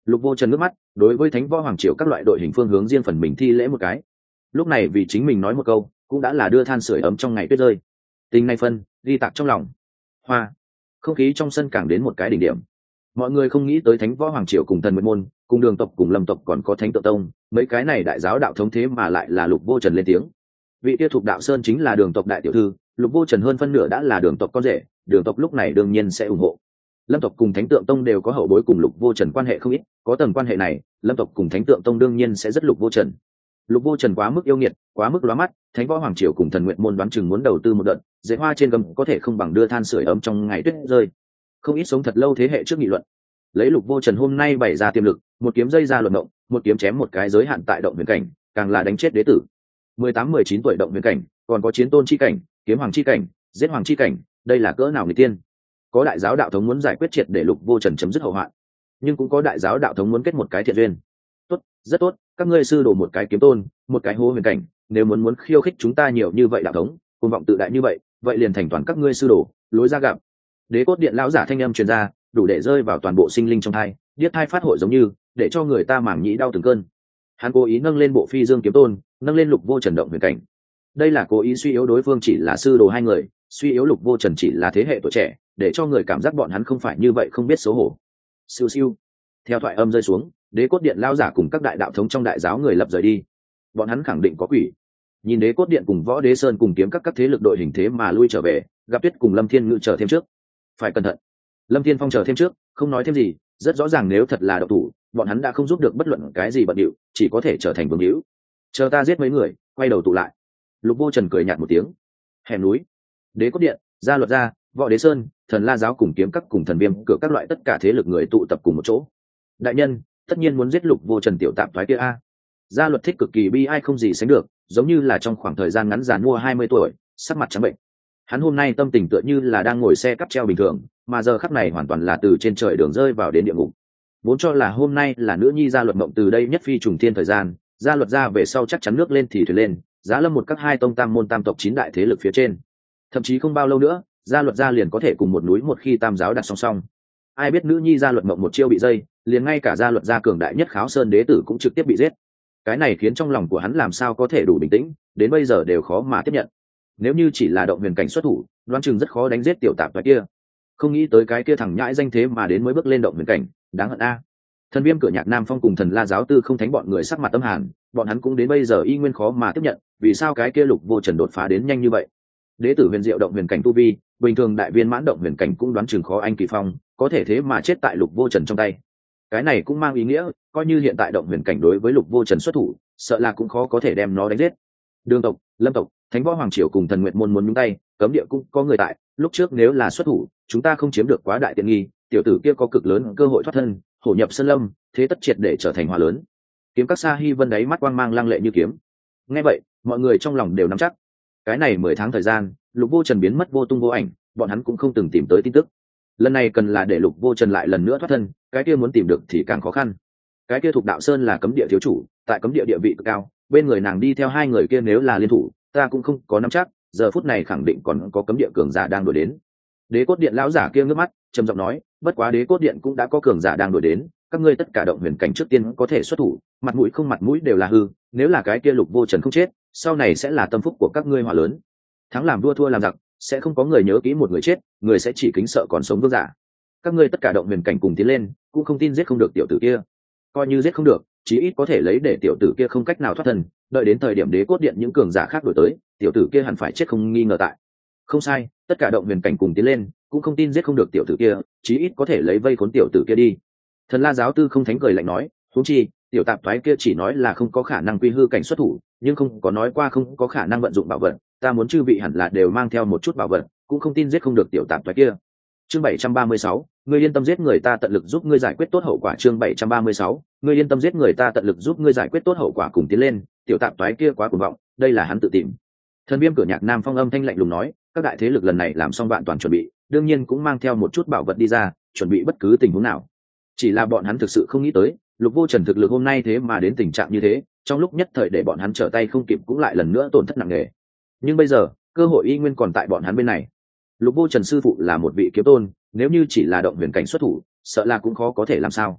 Lục Vô Trần ngước mắt, đối với Thánh Võ Hoàng Triều các loại đội hình phương hướng riêng phần mình thi lễ một cái. Lúc này vì chính mình nói một câu, cũng đã là đưa than sưởi ấm trong ngày tuyết rơi. Tình này phân, ghi tạc trong lòng. Hoa, không khí trong sân càng đến một cái đỉnh điểm. Mọi người không nghĩ tới Thánh Võ Hoàng Triều cùng Thần Nguyệt Môn, cùng Đường tộc cùng Lâm tộc còn có Thánh Tự Tông, mấy cái này đại giáo đạo thống thế mà lại là Lục Vô Trần lên tiếng. Vị kia thuộc đạo sơn chính là Đường tộc đại tiểu thư, Lục Vô Trần hơn phân nửa đã là Đường tộc con rể, Đường tộc lúc này đương nhiên sẽ ủng hộ. Lâm tộc cùng Thánh Tượng Tông đều có hậu bối cùng Lục Vô Trần quan hệ không ít, có tầng quan hệ này, Lâm tộc cùng Thánh Tượng Tông đương nhiên sẽ rất Lục Vô Trần. Lục Vô Trần quá mức yêu nghiệt, quá mức lóa mắt, Thánh Võ Hoàng Triều cùng Thần Nguyệt Môn đoán chừng muốn đầu tư một đợt, dễ hoa trên gầm có thể không bằng đưa than sưởi ấm trong ngày tuyết rơi. Không ít sống thật lâu thế hệ trước nghị luận. Lấy Lục Vô Trần hôm nay bày ra tiềm lực, một kiếm dây ra luận động, một kiếm chém một cái giới hạn tại động huyền cảnh, càng là đánh chết đế tử. 18-19 tuổi động huyền cảnh, còn có chiến tôn chi cảnh, kiếm hoàng chi cảnh, giết hoàng chi cảnh, đây là cỡ nào người tiên. Có đại giáo đạo thống muốn giải quyết triệt để Lục Vô Trần chấm dứt hậu hoạn, nhưng cũng có đại giáo đạo thống muốn kết một cái thiện duyên. Tốt, rất tốt, các ngươi sư đồ một cái kiếm tôn, một cái hô huyền cảnh, nếu muốn khiêu khích chúng ta nhiều như vậy đạo thống, cuồng vọng tự đại như vậy, vậy liền thành toàn các ngươi sư đồ, lối ra gặp. Đế cốt điện lão giả thanh âm truyền ra, đủ để rơi vào toàn bộ sinh linh trong thai, điếc thai phát hội giống như, để cho người ta mảng nhĩ đau từng cơn. Hắn cố ý nâng lên bộ phi dương kiếm tôn, nâng lên Lục Vô Trần động huyền cảnh. Đây là cố ý suy yếu đối phương chỉ là sư đồ hai người, suy yếu Lục Vô Trần chỉ là thế hệ tuổi trẻ, để cho người cảm giác bọn hắn không phải như vậy không biết xấu hổ. Siêu siêu. Theo thoại âm rơi xuống, đế cốt điện lão giả cùng các đại đạo thống trong đại giáo người lập rời đi. Bọn hắn khẳng định có quỷ. Nhìn đế cốt điện cùng võ đế sơn cùng kiếm các thế lực đội hình thế mà lui trở về, gặp Tuyết cùng Lâm Thiên Ngự chờ thêm trước. Phải cẩn thận. Lâm Thiên Phong chờ thêm trước, không nói thêm gì, rất rõ ràng nếu thật là độc thủ, bọn hắn đã không giúp được bất luận cái gì bận điệu, chỉ có thể trở thành vương hữu. Chờ ta giết mấy người, quay đầu tụ lại. Lục Vô Trần cười nhạt một tiếng. Hẻm núi, đế cốt điện, gia luật gia, võ đế sơn, thần la giáo cùng kiếm các cùng thần viêm cửa các loại tất cả thế lực người tụ tập cùng một chỗ. Đại nhân, tất nhiên muốn giết Lục Vô Trần tiểu tạp thoái kia a. Gia luật thích cực kỳ bi ai không gì sánh được, giống như là trong khoảng thời gian ngắn giàn mua 20 tuổi, sắc mặt trắng bệnh. Hắn hôm nay tâm tình tựa như là đang ngồi xe cắp treo bình thường, mà giờ khắc này hoàn toàn là từ trên trời đường rơi vào đến địa ngục. Vốn cho là hôm nay là nữ nhi gia luật mộng từ đây nhất phi trùng thiên thời gian, gia luật ra về sau chắc chắn nước lên thì thuyền lên, giá lâm một các hai tông tam môn tam tộc 9 đại thế lực phía trên. Thậm chí không bao lâu nữa, gia luật ra liền có thể cùng một núi một khi tam giáo đặt song song. Ai biết nữ nhi gia luật mộng một chiêu bị dây, liền ngay cả gia luật gia cường đại nhất Kháo Sơn đế tử cũng trực tiếp bị giết. Cái này khiến trong lòng của hắn làm sao có thể đủ bình tĩnh, đến bây giờ đều khó mà tiếp nhận. Nếu như chỉ là động huyền cảnh xuất thủ, đoán chừng rất khó đánh giết tiểu tạp toái kia. Không nghĩ tới cái kia thằng nhãi danh thế mà đến mới bước lên động huyền cảnh, đáng hận a. Thần viêm cửa nhạc Nam Phong cùng thần la giáo tư không thánh bọn người sắc mặt tâm hàn, bọn hắn cũng đến bây giờ y nguyên khó mà tiếp nhận, vì sao cái kia Lục Vô Trần đột phá đến nhanh như vậy. Đế tử huyền diệu động huyền cảnh tu vi, bình thường đại viên mãn động huyền cảnh cũng đoán chừng khó anh kỳ phong, có thể thế mà chết tại Lục Vô Trần trong tay. Cái này cũng mang ý nghĩa, coi như hiện tại động huyền cảnh đối với Lục Vô Trần xuất thủ, sợ là cũng khó có thể đem nó đánh giết. Đường tộc, Lâm tộc, Thánh Võ Hoàng Triều cùng Thần Nguyệt Môn muốn nhúng tay, cấm địa cũng có người tại, lúc trước nếu là xuất thủ, chúng ta không chiếm được quá đại tiện nghi, tiểu tử kia có cực lớn cơ hội thoát thân, hổ nhập sơn lâm, thế tất triệt để trở thành hỏa lớn. Kiếm các Sa Hi Vân đáy mắt quang mang lăng lệ như kiếm. Nghe vậy, mọi người trong lòng đều nắm chắc. Cái này 10 tháng thời gian, Lục Vô Trần biến mất vô tung vô ảnh, bọn hắn cũng không từng tìm tới tin tức. Lần này cần là để Lục Vô Trần lại lần nữa thoát thân, cái kia muốn tìm được thì càng khó khăn. Cái kia thuộc đạo sơn là cấm địa thiếu chủ, tại cấm địa địa vị cực cao, bên người nàng đi theo hai người kia nếu là liên thủ, ta cũng không có nắm chắc, giờ phút này khẳng định còn có cấm địa cường giả đang đuổi đến. Đế cốt điện lão giả kia ngước mắt, trầm giọng nói, bất quá đế cốt điện cũng đã có cường giả đang đuổi đến, các ngươi tất cả động huyền cảnh trước tiên có thể xuất thủ, mặt mũi không mặt mũi đều là hư, nếu là cái kia Lục Vô Trần không chết, sau này sẽ là tâm phúc của các ngươi hỏa lớn. Thắng làm vua thua làm giặc, sẽ không có người nhớ kỹ một người chết, người sẽ chỉ kính sợ còn sống vương giả. Các ngươi tất cả động huyền cảnh cùng tiến lên, cũng không tin giết không được tiểu tử kia. Coi như giết không được, chí ít có thể lấy để tiểu tử kia không cách nào thoát thân, đợi đến thời điểm đế cốt điện những cường giả khác đổi tới, tiểu tử kia hẳn phải chết không nghi ngờ tại. Không sai, tất cả động huyền cảnh cùng tiến lên, cũng không tin giết không được tiểu tử kia, chí ít có thể lấy vây khốn tiểu tử kia đi. Thần la giáo tư không thánh cười lạnh nói, huống chi tiểu tạp thoái kia chỉ nói là không có khả năng quy hư cảnh xuất thủ, nhưng không có nói qua không có khả năng vận dụng bảo vật, ta muốn chư vị hẳn là đều mang theo một chút bảo vật, cũng không tin giết không được tiểu tạp thoái kia. Chương 736, ngươi yên tâm giết người ta tận lực giúp ngươi giải quyết tốt hậu quả. Chương 736, ngươi yên tâm giết người ta tận lực giúp ngươi giải quyết tốt hậu quả cùng tiến lên, tiểu tạp toái kia quá cuồng vọng, đây là hắn tự tìm. Thần viêm cửa nhạc Nam Phong âm thanh lạnh lùng nói, các đại thế lực lần này làm xong vạn toàn chuẩn bị, đương nhiên cũng mang theo một chút bảo vật đi ra, chuẩn bị bất cứ tình huống nào. Chỉ là bọn hắn thực sự không nghĩ tới, Lục Vô Trần thực lực hôm nay thế mà đến tình trạng như thế, trong lúc nhất thời để bọn hắn trở tay không kịp cũng lại lần nữa tổn thất nặng nề. Nhưng bây giờ, cơ hội y nguyên còn tại bọn hắn bên này. Lục Vô Trần sư phụ là một vị kiếm tôn, nếu như chỉ là động huyền cảnh xuất thủ, sợ là cũng khó có thể làm sao.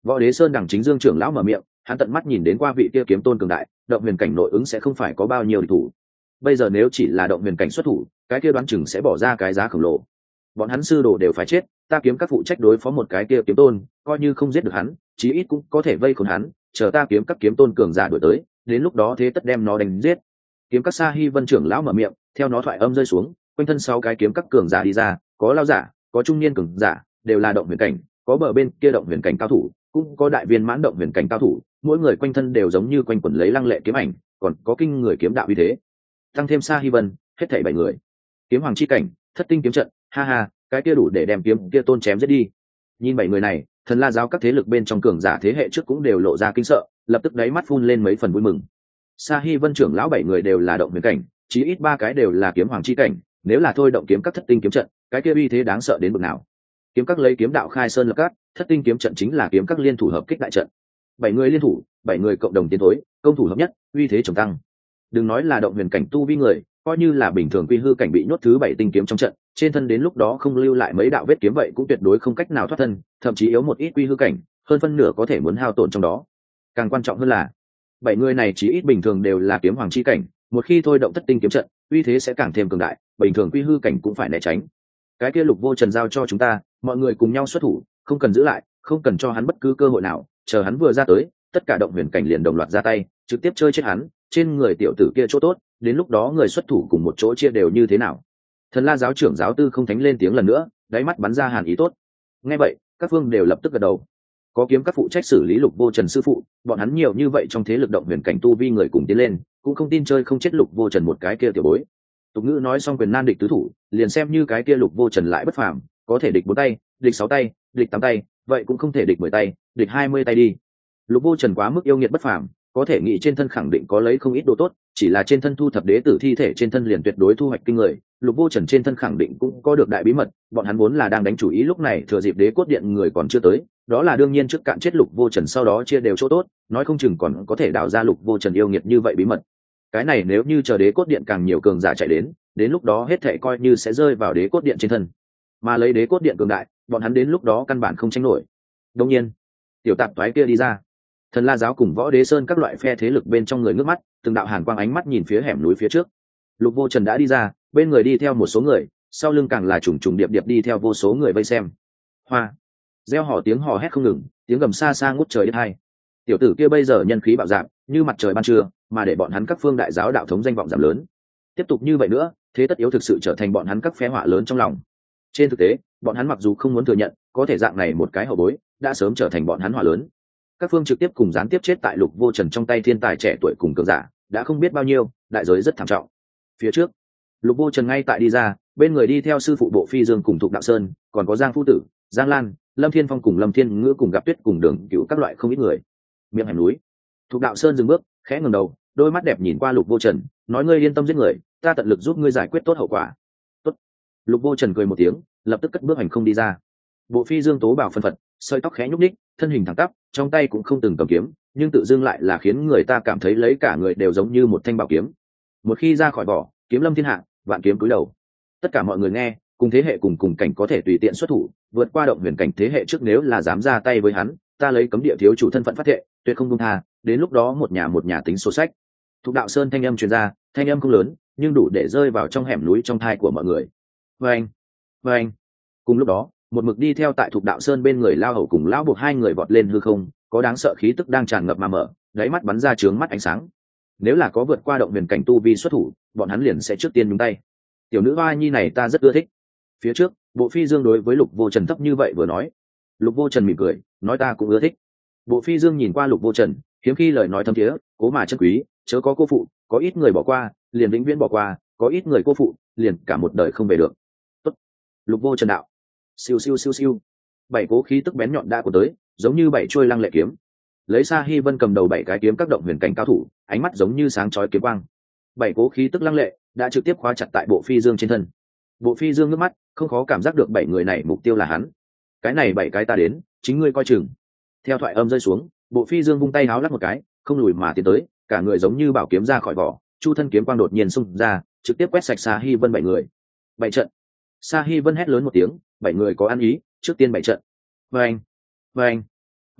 Võ Đế Sơn đằng chính Dương trưởng lão mở miệng, hắn tận mắt nhìn đến qua vị kia kiếm tôn cường đại, động huyền cảnh nội ứng sẽ không phải có bao nhiêu địch thủ. Bây giờ nếu chỉ là động huyền cảnh xuất thủ, cái kia đoán chừng sẽ bỏ ra cái giá khổng lồ. Bọn hắn sư đồ đều phải chết, ta kiếm các phụ trách đối phó một cái kia kiếm tôn, coi như không giết được hắn, chí ít cũng có thể vây khốn hắn, chờ ta kiếm các kiếm tôn cường giả đuổi tới, đến lúc đó thế tất đem nó đánh giết. Kiếm các Sa Hi Vân trưởng lão mở miệng, theo nó thoại âm rơi xuống, quanh thân 6 cái kiếm các cường giả đi ra, có lão giả, có trung niên cường giả, đều là động huyền cảnh, có bờ bên kia động huyền cảnh cao thủ, cũng có đại viên mãn động huyền cảnh cao thủ, mỗi người quanh thân đều giống như quanh quẩn lấy lăng lệ kiếm ảnh, còn có kinh người kiếm đạo uy thế. Tăng thêm Sa Hi Vân, hết thảy 7 người. Kiếm hoàng chi cảnh, thất tinh kiếm trận, ha ha, cái kia đủ để đem kiếm kia tôn chém giết đi. Nhìn 7 người này, thần la giáo các thế lực bên trong cường giả thế hệ trước cũng đều lộ ra kinh sợ, lập tức đáy mắt phun lên mấy phần vui mừng. Sa Hi Vân trưởng lão 7 người đều là động huyền cảnh, chí ít 3 cái đều là kiếm hoàng chi cảnh, nếu là thôi động kiếm các thất tinh kiếm trận, cái kia uy thế đáng sợ đến mức nào. Kiếm các lấy kiếm đạo khai sơn lập cát, thất tinh kiếm trận chính là kiếm các liên thủ hợp kích đại trận. 7 người liên thủ, 7 người cộng đồng tiến thối, công thủ hợp nhất, uy thế trồng tăng. Đừng nói là động huyền cảnh tu vi người, coi như là bình thường quy hư cảnh bị nhốt thứ 7 tinh kiếm trong trận, trên thân đến lúc đó không lưu lại mấy đạo vết kiếm vậy cũng tuyệt đối không cách nào thoát thân, thậm chí yếu một ít quy hư cảnh, hơn phân nửa có thể muốn hao tổn trong đó. Càng quan trọng hơn là 7 người này chỉ ít bình thường đều là kiếm hoàng chi cảnh, một khi thôi động thất tinh kiếm trận, uy thế sẽ càng thêm cường đại, bình thường quy hư cảnh cũng phải né tránh. Cái kia Lục Vô Trần giao cho chúng ta, mọi người cùng nhau xuất thủ, không cần giữ lại, không cần cho hắn bất cứ cơ hội nào, chờ hắn vừa ra tới, tất cả động huyền cảnh liền đồng loạt ra tay, trực tiếp chơi chết hắn, trên người tiểu tử kia chỗ tốt, đến lúc đó người xuất thủ cùng một chỗ chia đều như thế nào. Thần La giáo trưởng giáo tư không thánh lên tiếng lần nữa, đáy mắt bắn ra hàn ý tốt. Nghe vậy, các phương đều lập tức gật đầu. Có kiếm các phụ trách xử lý Lục Vô Trần sư phụ, bọn hắn nhiều như vậy trong thế lực động huyền cảnh tu vi người cùng tiến lên, cũng không tin chơi không chết Lục Vô Trần một cái kia tiểu bối. Tục ngữ nói xong quyền nan địch tứ thủ, liền xem như cái kia Lục Vô Trần lại bất phàm, có thể địch 4 tay, địch 6 tay, địch 8 tay, vậy cũng không thể địch 10 tay, địch 20 tay đi. Lục Vô Trần quá mức yêu nghiệt bất phàm, có thể nghĩ trên thân khẳng định có lấy không ít đồ tốt, chỉ là trên thân thu thập đế tử thi thể trên thân liền tuyệt đối thu hoạch kinh người. Lục Vô Trần trên thân khẳng định cũng có được đại bí mật, bọn hắn vốn là đang đánh chủ ý lúc này thừa dịp đế cốt điện người còn chưa tới, đó là đương nhiên trước cạn chết Lục Vô Trần sau đó chia đều chỗ tốt, nói không chừng còn có thể đào ra Lục Vô Trần yêu nghiệt như vậy bí mật. Cái này nếu như chờ đế cốt điện càng nhiều cường giả chạy đến lúc đó hết thảy coi như sẽ rơi vào đế cốt điện trên thân. Mà lấy đế cốt điện cường đại, bọn hắn đến lúc đó căn bản không tranh nổi. Đương nhiên, tiểu tạp toái kia đi ra. Thần La giáo cùng Võ Đế Sơn các loại phe thế lực bên trong người ngước mắt, từng đạo hàn quang ánh mắt nhìn phía hẻm núi phía trước. Lục Vô Trần đã đi ra, bên người đi theo một số người, sau lưng càng là trùng trùng điệp điệp đi theo vô số người vây xem. Hoa, reo hò tiếng hò hét không ngừng, tiếng gầm xa xa ngút trời đến hai. Tiểu tử kia bây giờ nhân khí bạo dạn, như mặt trời ban trưa, mà để bọn hắn các phương đại giáo đạo thống danh vọng giảm lớn. Tiếp tục như vậy nữa, thế tất yếu thực sự trở thành bọn hắn các phe họa lớn trong lòng. Trên thực tế, bọn hắn mặc dù không muốn thừa nhận, có thể dạng này một cái hậu bối, đã sớm trở thành bọn hắn họa lớn. Các phương trực tiếp cùng gián tiếp chết tại Lục Vô Trần trong tay thiên tài trẻ tuổi cùng cường giả, đã không biết bao nhiêu, đại giới rất thảm trọng. Phía trước, Lục Vô Trần ngay tại đi ra, bên người đi theo sư phụ Bộ Phi Dương cùng Thục Đạo Sơn, còn có Giang Phu Tử, Giang Lan, Lâm Thiên Phong cùng Lâm Thiên Ngữ cùng Gặp Tuyết cùng Đường Cửu các loại không ít người. Miệng hẻm núi, Thục Đạo Sơn dừng bước, khẽ ngẩng đầu, đôi mắt đẹp nhìn qua Lục Vô Trần, nói: ngươi yên tâm giết người, ta tận lực giúp ngươi giải quyết tốt hậu quả. Tốt. Lục Vô Trần cười một tiếng, lập tức cất bước hành không đi ra. Bộ Phi Dương tố bảo phân phật, sợi tóc khẽ nhúc nhích, thân hình thẳng tắp, trong tay cũng không từng cầm kiếm, nhưng tự dưng lại là khiến người ta cảm thấy lấy cả người đều giống như một thanh bảo kiếm. Một khi ra khỏi vỏ, kiếm lâm thiên hạ, vạn kiếm cúi đầu. Tất cả mọi người nghe, cùng thế hệ cùng cảnh có thể tùy tiện xuất thủ, vượt qua động huyền cảnh thế hệ trước nếu là dám ra tay với hắn, ta lấy cấm địa thiếu chủ thân phận phát thệ, tuyệt không buông tha, đến lúc đó một nhà tính sổ sách. Thục Đạo Sơn thanh âm truyền ra, thanh âm không lớn, nhưng đủ để rơi vào trong hẻm núi trong thai của mọi người. Vâng, vâng. Cùng lúc đó, một mực đi theo tại Thục Đạo Sơn bên người Lao Hầu cùng Lão Buộc hai người vọt lên hư không, có đáng sợ khí tức đang tràn ngập mà mở, đáy mắt bắn ra chướng mắt ánh sáng. Nếu là có vượt qua động huyền cảnh tu vi xuất thủ, bọn hắn liền sẽ trước tiên nhúng tay. Tiểu nữ hoa nhi này ta rất ưa thích. Phía trước, Bộ Phi Dương đối với Lục Vô Trần thấp như vậy vừa nói. Lục Vô Trần mỉm cười, nói ta cũng ưa thích. Bộ Phi Dương nhìn qua Lục Vô Trần, hiếm khi lời nói thâm thiế, cố mà chân quý, chớ có cô phụ, có ít người bỏ qua, liền vĩnh viễn bỏ qua, có ít người cô phụ, liền cả một đời không về được. Tốt. Lục Vô Trần đạo. Siêu siêu siêu siêu. 7 cố khí tức bén nhọn đã của tới, giống như 7 chuôi lăng lệ kiếm. Lấy Sa Hi Vân cầm đầu 7 cái kiếm các động huyền cảnh cao thủ, ánh mắt giống như sáng chói kiếm quang. 7 cố khí tức lăng lệ đã trực tiếp khóa chặt tại Bộ Phi Dương trên thân. Bộ Phi Dương ngước mắt, không khó cảm giác được 7 người này mục tiêu là hắn. Cái này 7 cái ta đến, chính ngươi coi chừng. Theo thoại âm rơi xuống, Bộ Phi Dương vung tay háo lắc một cái, không lùi mà tiến tới, cả người giống như bảo kiếm ra khỏi vỏ, chu thân kiếm quang đột nhiên xung ra, trực tiếp quét sạch Sa Hi Vân 7 người. 7 trận. Sa Hi Vân hét lớn một tiếng, 7 người có ăn ý, trước tiên 7 trận. Vâng, vâng,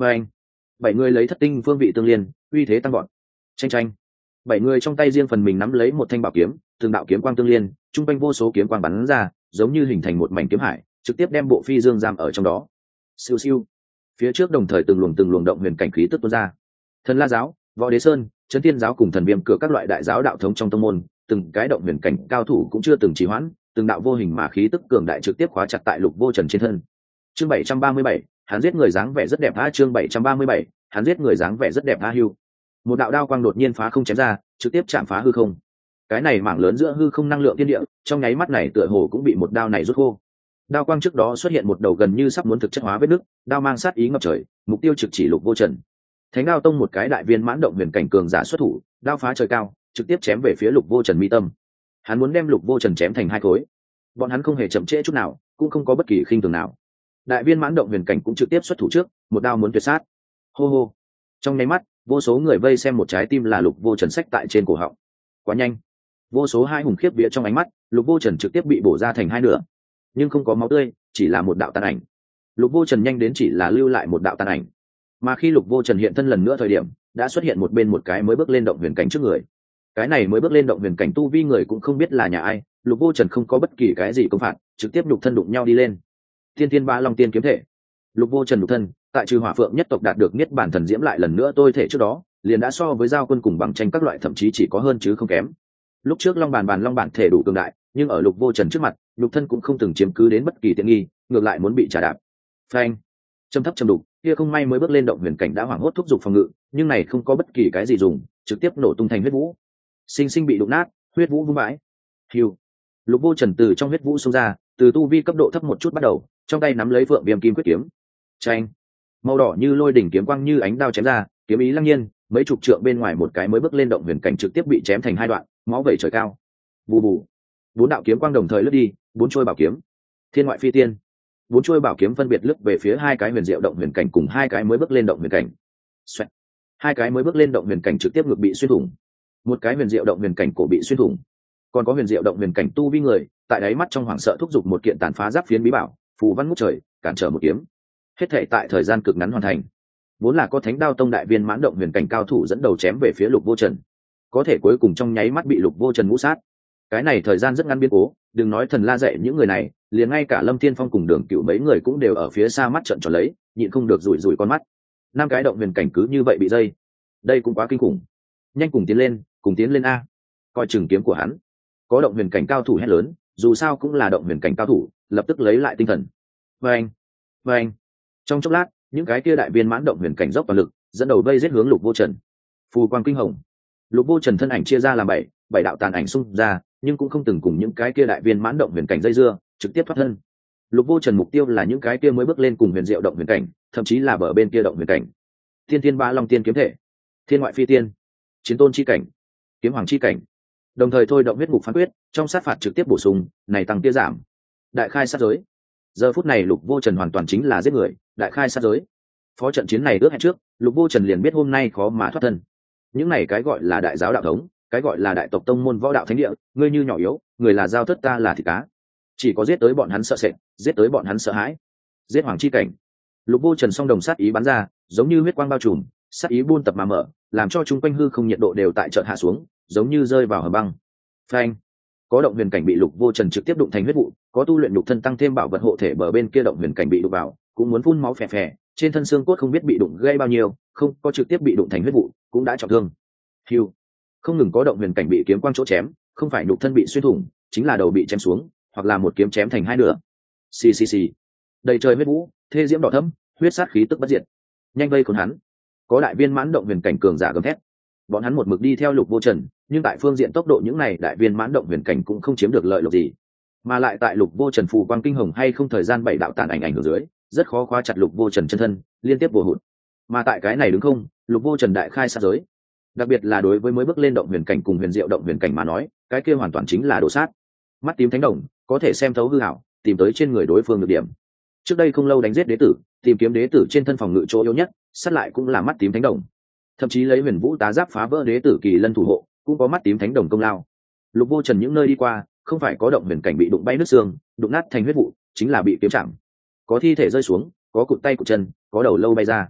và anh 7 người lấy thất tinh phương vị tương liên, uy thế tăng gọn. Tranh 7 người trong tay riêng phần mình nắm lấy một thanh bảo kiếm, từng đạo kiếm quang tương liên, trung quanh vô số kiếm quang bắn ra, giống như hình thành một mảnh kiếm hải, trực tiếp đem bộ phi dương giam ở trong đó. Siêu siêu, phía trước đồng thời từng luồng động huyền cảnh khí tức tuôn ra. Thần La giáo, Võ Đế Sơn, Trấn Thiên giáo cùng Thần Viêm cửa các loại đại giáo đạo thống trong tông môn, từng cái động huyền cảnh cao thủ cũng chưa từng trì hoãn, từng đạo vô hình mà khí tức cường đại trực tiếp khóa chặt tại Lục Vô Trần trên thân. Chương 737, hắn giết người dáng vẻ rất đẹp. Chương 737, hắn giết người dáng vẻ rất đẹp. Hưu, một đạo đao quang đột nhiên phá không chém ra, trực tiếp chạm phá hư không. Cái này mảng lớn giữa hư không năng lượng thiên địa, trong nháy mắt này tựa hồ cũng bị một đao này rút khô. Đao quang trước đó xuất hiện một đầu gần như sắp muốn thực chất hóa vết nứt, đao mang sát ý ngập trời, mục tiêu trực chỉ Lục Vô Trần. Thánh Đao Tông một cái đại viên mãn động huyền cảnh cường giả xuất thủ, đao phá trời cao, trực tiếp chém về phía Lục Vô Trần mi tâm. Hắn muốn đem Lục Vô Trần chém thành hai khối. Bọn hắn không hề chậm trễ chút nào, cũng không có bất kỳ khinh thường nào. Đại viên mãn động huyền cảnh cũng trực tiếp xuất thủ trước, một đao muốn tuyệt sát. Hô hô. Trong nháy mắt, vô số người vây xem một trái tim là Lục Vô Trần xách tại trên cổ họng. Quá nhanh. Vô số hai hùng khiếp vía trong ánh mắt, Lục Vô Trần trực tiếp bị bổ ra thành hai nửa. Nhưng không có máu tươi, chỉ là một đạo tàn ảnh. Lục Vô Trần nhanh đến chỉ là lưu lại một đạo tàn ảnh. Mà khi Lục Vô Trần hiện thân lần nữa thời điểm, đã xuất hiện một bên một cái mới bước lên động huyền cảnh trước người. Cái này mới bước lên động huyền cảnh tu vi người cũng không biết là nhà ai, Lục Vô Trần không có bất kỳ cái gì công phạt, trực tiếp nhục thân đụng nhau đi lên. Tiên Tiên Ba Long Tiên kiếm thể. Lục Vô Trần nhục thân, tại trừ Hỏa Phượng nhất tộc đạt được niết bản thần diễm lại lần nữa tôi thể trước đó, liền đã so với giao quân cùng bằng tranh các loại thậm chí chỉ có hơn chứ không kém. Lúc trước Long Bản Long thể đủ cường đại, nhưng ở Lục Vô Trần trước mặt, nhục thân cũng không từng chiếm cứ đến bất kỳ tiện nghi, ngược lại muốn bị trả đạp. Phanh, châm thấp châm đục, kia không may mới bước lên động huyền cảnh đã hoảng hốt thúc giục phòng ngự, nhưng này không có bất kỳ cái gì dùng, trực tiếp nổ tung thành huyết vũ. Sinh bị đụng nát, huyết vũ vung vãi. Hưu, Lục Vô Trần từ trong huyết vũ xông ra, từ tu vi cấp độ thấp một chút bắt đầu, trong tay nắm lấy Phượng Viêm Kim Quyết kiếm. Chanh, màu đỏ như lôi đỉnh kiếm quang như ánh đao chém ra, kiếm ý lăng nhiên, mấy chục trượng bên ngoài một cái mới bước lên động huyền cảnh trực tiếp bị chém thành hai đoạn, máu vẩy trời cao. Bù bù, 4 đạo kiếm quang đồng thời lướt đi, 4 trôi bảo kiếm. Thiên ngoại phi tiên. 4 trôi bảo kiếm phân biệt lướt về phía hai cái huyền diệu động huyền cảnh cùng hai cái mới bước lên động huyền cảnh. Xoẹt. Hai cái mới bước lên động huyền cảnh trực tiếp ngực bị xuyên thủng. Một cái huyền diệu động huyền cảnh cổ bị xuyên thủng. Còn có huyền diệu động huyền cảnh tu vi người, tại đáy mắt trong hoảng sợ thúc giục một kiện tàn phá giáp phiến bí bảo, phù văn ngút trời, cản trở một kiếm. Hết thảy tại thời gian cực ngắn hoàn thành. Vốn là có Thánh Đao Tông đại viên mãn động huyền cảnh cao thủ dẫn đầu chém về phía Lục Vô Trần, có thể cuối cùng trong nháy mắt bị Lục Vô Trần ngũ sát. Cái này thời gian rất ngắn biến cố, đừng nói Thần La dạy những người này, liền ngay cả Lâm Thiên Phong cùng Đường Cửu mấy người cũng đều ở phía xa mắt trợn tròn lấy, nhịn không được rủi con mắt. 5 cái động huyền cảnh cứ như vậy bị dây, đây cũng quá kinh khủng. Nhanh cùng tiến lên a! Coi chừng kiếm của hắn. Có động huyền cảnh cao thủ hét lớn, dù sao cũng là động huyền cảnh cao thủ, lập tức lấy lại tinh thần. Vâng. Trong chốc lát, những cái kia đại viên mãn động huyền cảnh dốc toàn lực, dẫn đầu vây giết hướng Lục Vô Trần. Phù quang kinh hồng. Lục Vô Trần thân ảnh chia ra làm 7 đạo tàn ảnh xung ra, nhưng cũng không từng cùng những cái kia đại viên mãn động huyền cảnh dây dưa, trực tiếp thoát thân. Lục Vô Trần mục tiêu là những cái kia mới bước lên cùng huyền diệu động huyền cảnh, thậm chí là bờ bên kia động huyền cảnh. Tiên Ba Long Tiên kiếm thể, Thiên ngoại phi tiên, Chiến tôn chi cảnh, Kiếm hoàng chi cảnh. Đồng thời thôi động huyết ngục phán quyết, trong sát phạt trực tiếp bổ sung, này tăng tia giảm. Đại khai sát giới. Giờ phút này Lục Vô Trần hoàn toàn chính là giết người, đại khai sát giới. Phó trận chiến này ước hẹn trước, Lục Vô Trần liền biết hôm nay khó mà thoát thân. Những này cái gọi là đại giáo đạo thống, cái gọi là đại tộc tông môn võ đạo thánh địa, ngươi như nhỏ yếu, người là dao thất, ta là thịt cá. Chỉ có giết tới bọn hắn sợ sệt, giết tới bọn hắn sợ hãi. Giết hoàng chi cảnh. Lục Vô Trần song đồng sát ý bắn ra, giống như huyết quang bao trùm, sát ý buôn tập mà mở, làm cho chúng quanh hư không nhiệt độ đều tại chợt hạ xuống, giống như rơi vào hầm băng. Phanh. Có động huyền cảnh bị Lục Vô Trần trực tiếp đụng thành huyết vụ, có tu luyện nhục thân tăng thêm bảo vật hộ thể bờ bên kia động huyền cảnh bị đụng vào, cũng muốn phun máu phè phè, trên thân xương cốt không biết bị đụng gây bao nhiêu, không có trực tiếp bị đụng thành huyết vụ, cũng đã trọng thương. Hưu. Không ngừng có động huyền cảnh bị kiếm quang chỗ chém, không phải nhục thân bị xuyên thủng, chính là đầu bị chém xuống, hoặc là một kiếm chém thành hai nửa. Xì. Đầy trời huyết vũ, thê diễm đỏ thẫm, huyết sát khí tức bất diệt. Nhanh vây khốn hắn. Có đại viên mãn động huyền cảnh cường giả gầm thét. Bọn hắn một mực đi theo Lục Vô Trần, nhưng tại phương diện tốc độ những này đại viên mãn động huyền cảnh cũng không chiếm được lợi lộc gì, mà lại tại Lục Vô Trần phù quang kinh hồng hay không thời gian 7 đạo tàn ảnh hưởng dưới, rất khó khóa chặt Lục Vô Trần chân thân, liên tiếp vô hụt. Mà tại cái này đứng không, Lục Vô Trần đại khai sát giới. Đặc biệt là đối với mới bước lên động huyền cảnh cùng huyền diệu động huyền cảnh mà nói, cái kia hoàn toàn chính là đồ sát. Mắt tím thánh đồng, có thể xem thấu hư ảo, tìm tới trên người đối phương được điểm. Trước đây không lâu đánh giết đế tử, tìm kiếm đế tử trên thân phòng ngự chỗ yếu nhất, sát lại cũng là mắt tím thánh đồng. Thậm chí lấy huyền vũ tá giáp phá vỡ đế tử kỳ lân thủ hộ, cũng có mắt tím thánh đồng công lao. Lục Vô Trần những nơi đi qua, không phải có động huyền cảnh bị đụng bay nước xương, đụng nát thành huyết vụ, chính là bị kiếm chạm. Có thi thể rơi xuống, có cụt tay cụt chân, có đầu lâu bay ra.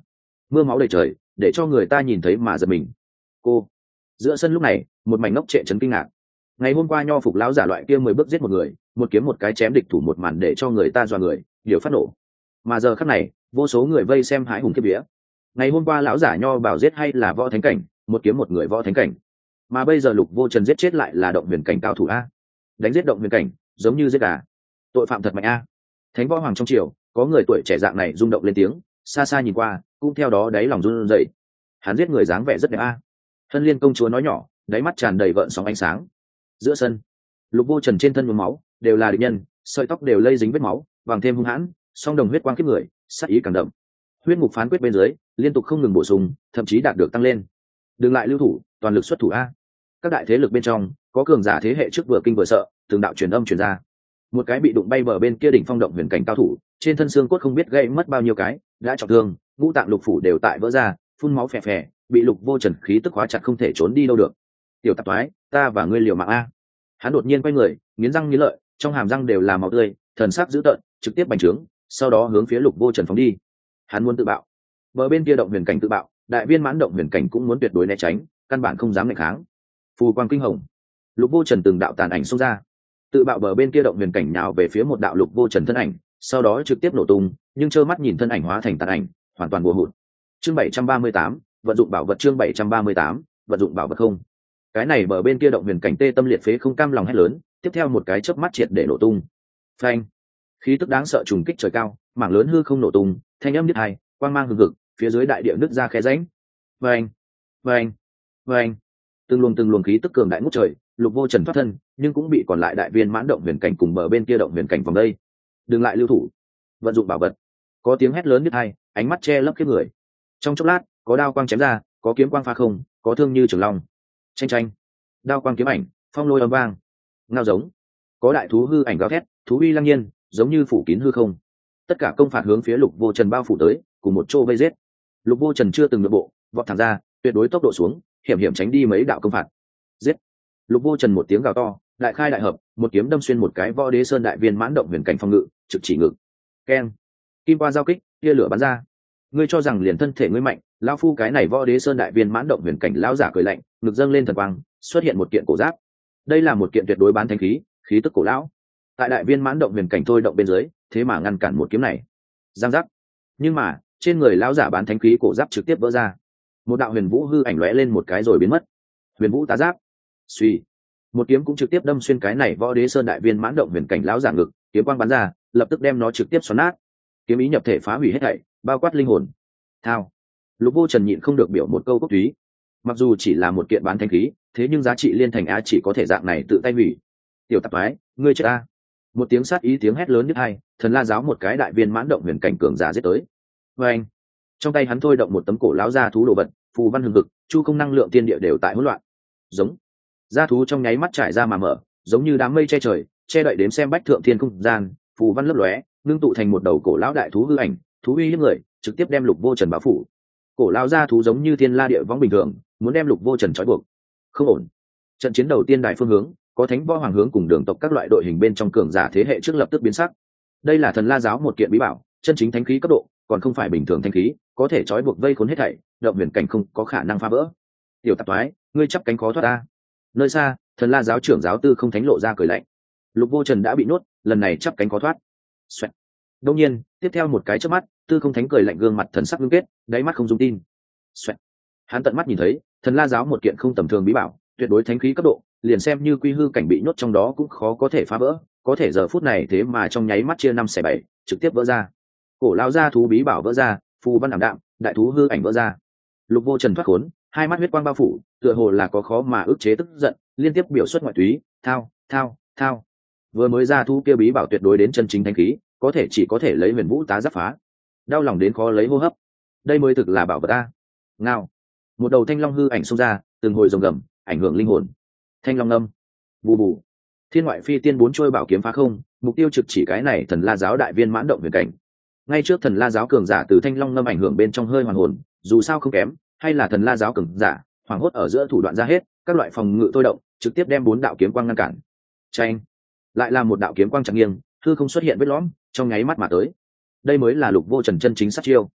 mưa máu đầy trời để cho người ta nhìn thấy mà giật mình. Cô. Giữa sân lúc này một mảnh ngốc trệ chấn kinh ngạc. Ngày hôm qua nho phục lão giả loại kia 10 bước giết một người, một kiếm một cái chém địch thủ một màn để cho người ta dọa người, điều phát nổ. Mà giờ khắc này vô số người vây xem hãi hùng kiếp vía. Ngày hôm qua lão giả nho bảo giết hay là võ thánh cảnh, một kiếm một người võ thánh cảnh, mà bây giờ Lục Vô Trần giết chết lại là động huyền cảnh cao thủ a. Đánh giết động huyền cảnh giống như giết gà, tội phạm thật mạnh a. Thánh võ hoàng trong triều có người tuổi trẻ dạng này rung động lên tiếng, xa xa nhìn qua cũng theo đó đáy lòng run rẩy. Hắn giết người dáng vẻ rất đẹp a. Hân Liên công chúa nói nhỏ, đáy mắt tràn đầy gợn sóng ánh sáng. Giữa sân Lục Vô Trần trên thân nhuốm máu đều là địch nhân, sợi tóc đều lây dính vết máu vàng thêm hung hãn, song đồng huyết quang kiếp người, sát ý càng đậm. Huyết ngục phán quyết bên dưới liên tục không ngừng bổ sung, thậm chí đạt được tăng lên. Đừng lại lưu thủ, toàn lực xuất thủ a. Các đại thế lực bên trong có cường giả thế hệ trước vừa kinh vừa sợ, từng đạo truyền âm truyền ra. Một cái bị đụng bay bờ bên kia đỉnh phong động huyền cảnh cao thủ, trên thân xương cốt không biết gãy mất bao nhiêu cái, đã trọng thương, ngũ tạng lục phủ đều tại vỡ ra, phun máu phè phè, bị Lục Vô Trần khí tức hóa chặt không thể trốn đi đâu được. Tiểu tạp thoái, ta và ngươi liều mạng a. Hắn đột nhiên quay người, nghiến răng nghiến lợi, trong hàm răng đều là máu tươi, thần sắc dữ tợn, trực tiếp bành trướng, sau đó hướng phía Lục Vô Trần phóng đi. Hắn muốn tự bạo. Bờ bên kia động huyền cảnh tự bạo, đại viên mãn động huyền cảnh cũng muốn tuyệt đối né tránh, căn bản không dám nghịch kháng. Phù quang kinh hồng, Lục Vô Trần từng đạo tàn ảnh xông ra, tự bạo bờ bên kia động huyền cảnh nào về phía một đạo Lục Vô Trần thân ảnh, sau đó trực tiếp nổ tung, nhưng trơ mắt nhìn thân ảnh hóa thành tàn ảnh, hoàn toàn bùa hụt. Chương 738, vận dụng bảo vật. Chương 738, vận dụng bảo vật không. Cái này bờ bên kia động huyền cảnh tê tâm liệt phế không cam lòng hét lớn, tiếp theo một cái chớp mắt triệt để nổ tung. Phanh! Khí tức đáng sợ trùng kích trời cao, mảng lớn hư không nổ tung, thanh âm nhức tai, quang mang hừng hực, phía dưới đại địa nứt ra khe rãnh. Vâng, vâng, vâng. Từng luồng khí tức cường đại ngút trời, Lục Vô Trần thoát thân, nhưng cũng bị còn lại đại viên mãn động huyền cảnh cùng bờ bên kia động huyền cảnh vòng đây. Đừng lại lưu thủ, vận dụng bảo vật. Có tiếng hét lớn nhức tai, ánh mắt che lấp kiếp người. Trong chốc lát, có đao quang chém ra, có kiếm quang phá không, có thương như trường long. Tranh tranh, đao quang kiếm ảnh, phong lôi âm vang. Ngao giống, có đại thú hư ảnh gào thét, thú uy lăng nhiên, giống như phủ kín hư không. Tất cả công phạt hướng phía Lục Vô Trần bao phủ tới, cùng một chỗ vây giết. Lục Vô Trần chưa từng nội bộ, vọt thẳng ra, tuyệt đối tốc độ xuống, hiểm hiểm tránh đi mấy đạo công phạt. Giết! Lục Vô Trần một tiếng gào to, đại khai đại hợp, một kiếm đâm xuyên một cái võ đế sơn đại viên mãn động huyền cảnh phong ngự, trực chỉ ngực. Keng! Kim qua giao kích, tia lửa bắn ra. Ngươi cho rằng liền thân thể ngươi mạnh, lão phu cái này võ đế sơn đại viên mãn động huyền cảnh lão giả cười lạnh, ngực dâng lên thần quang, xuất hiện một kiện cổ giáp. Đây là một kiện tuyệt đối bán thánh khí, khí tức cổ lão. Tại đại viên mãn động huyền cảnh thôi động bên dưới, thế mà ngăn cản một kiếm này. Giang giác. Nhưng mà, trên người lão giả bán thánh khí cổ giáp trực tiếp vỡ ra. Một đạo huyền vũ hư ảnh lóe lên một cái rồi biến mất. Huyền vũ tá giáp. Suy. Một kiếm cũng trực tiếp đâm xuyên cái này võ đế sơn đại viên mãn động huyền cảnh lão giả ngực, kiếm quang bắn ra, lập tức đem nó trực tiếp xoắn nát. Kiếm ý nhập thể phá hủy hết thảy, bao quát linh hồn. Thao. Lục Vô Trần nhịn không được biểu một câu cốt túy. Mặc dù chỉ là một kiện bán thánh khí, thế nhưng giá trị liên thành á chỉ có thể dạng này tự tay hủy. Tiểu tạp ái, ngươi chết a. Một tiếng sát ý tiếng hét lớn nhức tai, thần la giáo một cái đại viên mãn động huyền cảnh cường giả giết tới. Và anh, trong tay hắn thôi động một tấm cổ lão gia thú đồ vật, phù văn hừng hực, chu không năng lượng tiên địa đều tại hỗn loạn. Giống. Gia thú trong nháy mắt trải ra mà mở, giống như đám mây che trời, che đậy đếm xem bách thượng thiên không gian, phù văn lấp lóe, ngưng tụ thành một đầu cổ lão đại thú hư ảnh, thú uy hiếp người, trực tiếp đem Lục Vô Trần bao phủ. Cổ lão gia thú giống như thiên la địa võng bình thường, muốn đem Lục Vô Trần trói buộc. Không ổn. Trận chiến đầu tiên đại phương hướng, có thánh võ hoàng hướng cùng đường tộc các loại đội hình bên trong cường giả thế hệ trước lập tức biến sắc. Đây là thần la giáo một kiện bí bảo, chân chính thánh khí cấp độ, còn không phải bình thường thánh khí, có thể trói buộc vây khốn hết thảy, động huyền cảnh không có khả năng phá vỡ. Tiểu tạp toái, ngươi chắp cánh khó thoát ta. Nơi xa, thần la giáo trưởng giáo tư không thánh lộ ra cười lạnh. Lục Vô Trần đã bị nhốt, lần này chắp cánh khó thoát. Xoẹt. Đương nhiên, tiếp theo một cái chớp mắt, tư không thánh cười lạnh gương mặt thần sắc ngưng kết, đáy mắt không dung tin. Xoẹt. Hắn tận mắt nhìn thấy, thần la giáo một kiện không tầm thường bí bảo, tuyệt đối thánh khí cấp độ, liền xem như quy hư cảnh bị nhốt trong đó cũng khó có thể phá vỡ, có thể giờ phút này thế mà trong nháy mắt chia 5/7, trực tiếp vỡ ra. Cổ lão gia thú bí bảo vỡ ra, phù văn ảm đạm, đại thú hư ảnh vỡ ra. Lục Vô Trần thoát khốn, hai mắt huyết quang bao phủ, tựa hồ là có khó mà ức chế tức giận, liên tiếp biểu xuất ngoại túy, thao, thao, thao. Vừa mới ra thú kia bí bảo tuyệt đối đến chân chính thánh khí, chỉ có thể lấy huyền vũ tá giáp phá. Đau lòng đến khó lấy hô hấp. Đây mới thực là bảo vật ta. Ngao. Một đầu thanh long hư ảnh xông ra, từng hồi rồng gầm, ảnh hưởng linh hồn. Thanh long âm. Bù bù. Thiên ngoại phi tiên bốn trôi bảo kiếm phá không, mục tiêu trực chỉ cái này thần la giáo đại viên mãn động huyền cảnh. Ngay trước thần la giáo cường giả từ thanh long ngâm ảnh hưởng bên trong hơi hoàn hồn, dù sao không kém, hay là thần la giáo cường giả, hoảng hốt ở giữa thủ đoạn ra hết, các loại phòng ngự tôi động, trực tiếp đem 4 đạo kiếm quang ngăn cản. Chanh. Lại là một đạo kiếm quang chặt nghiêng, hư không xuất hiện vết lõm, trong nháy mắt mà tới. Đây mới là Lục Vô Trần chân chính sát chiêu.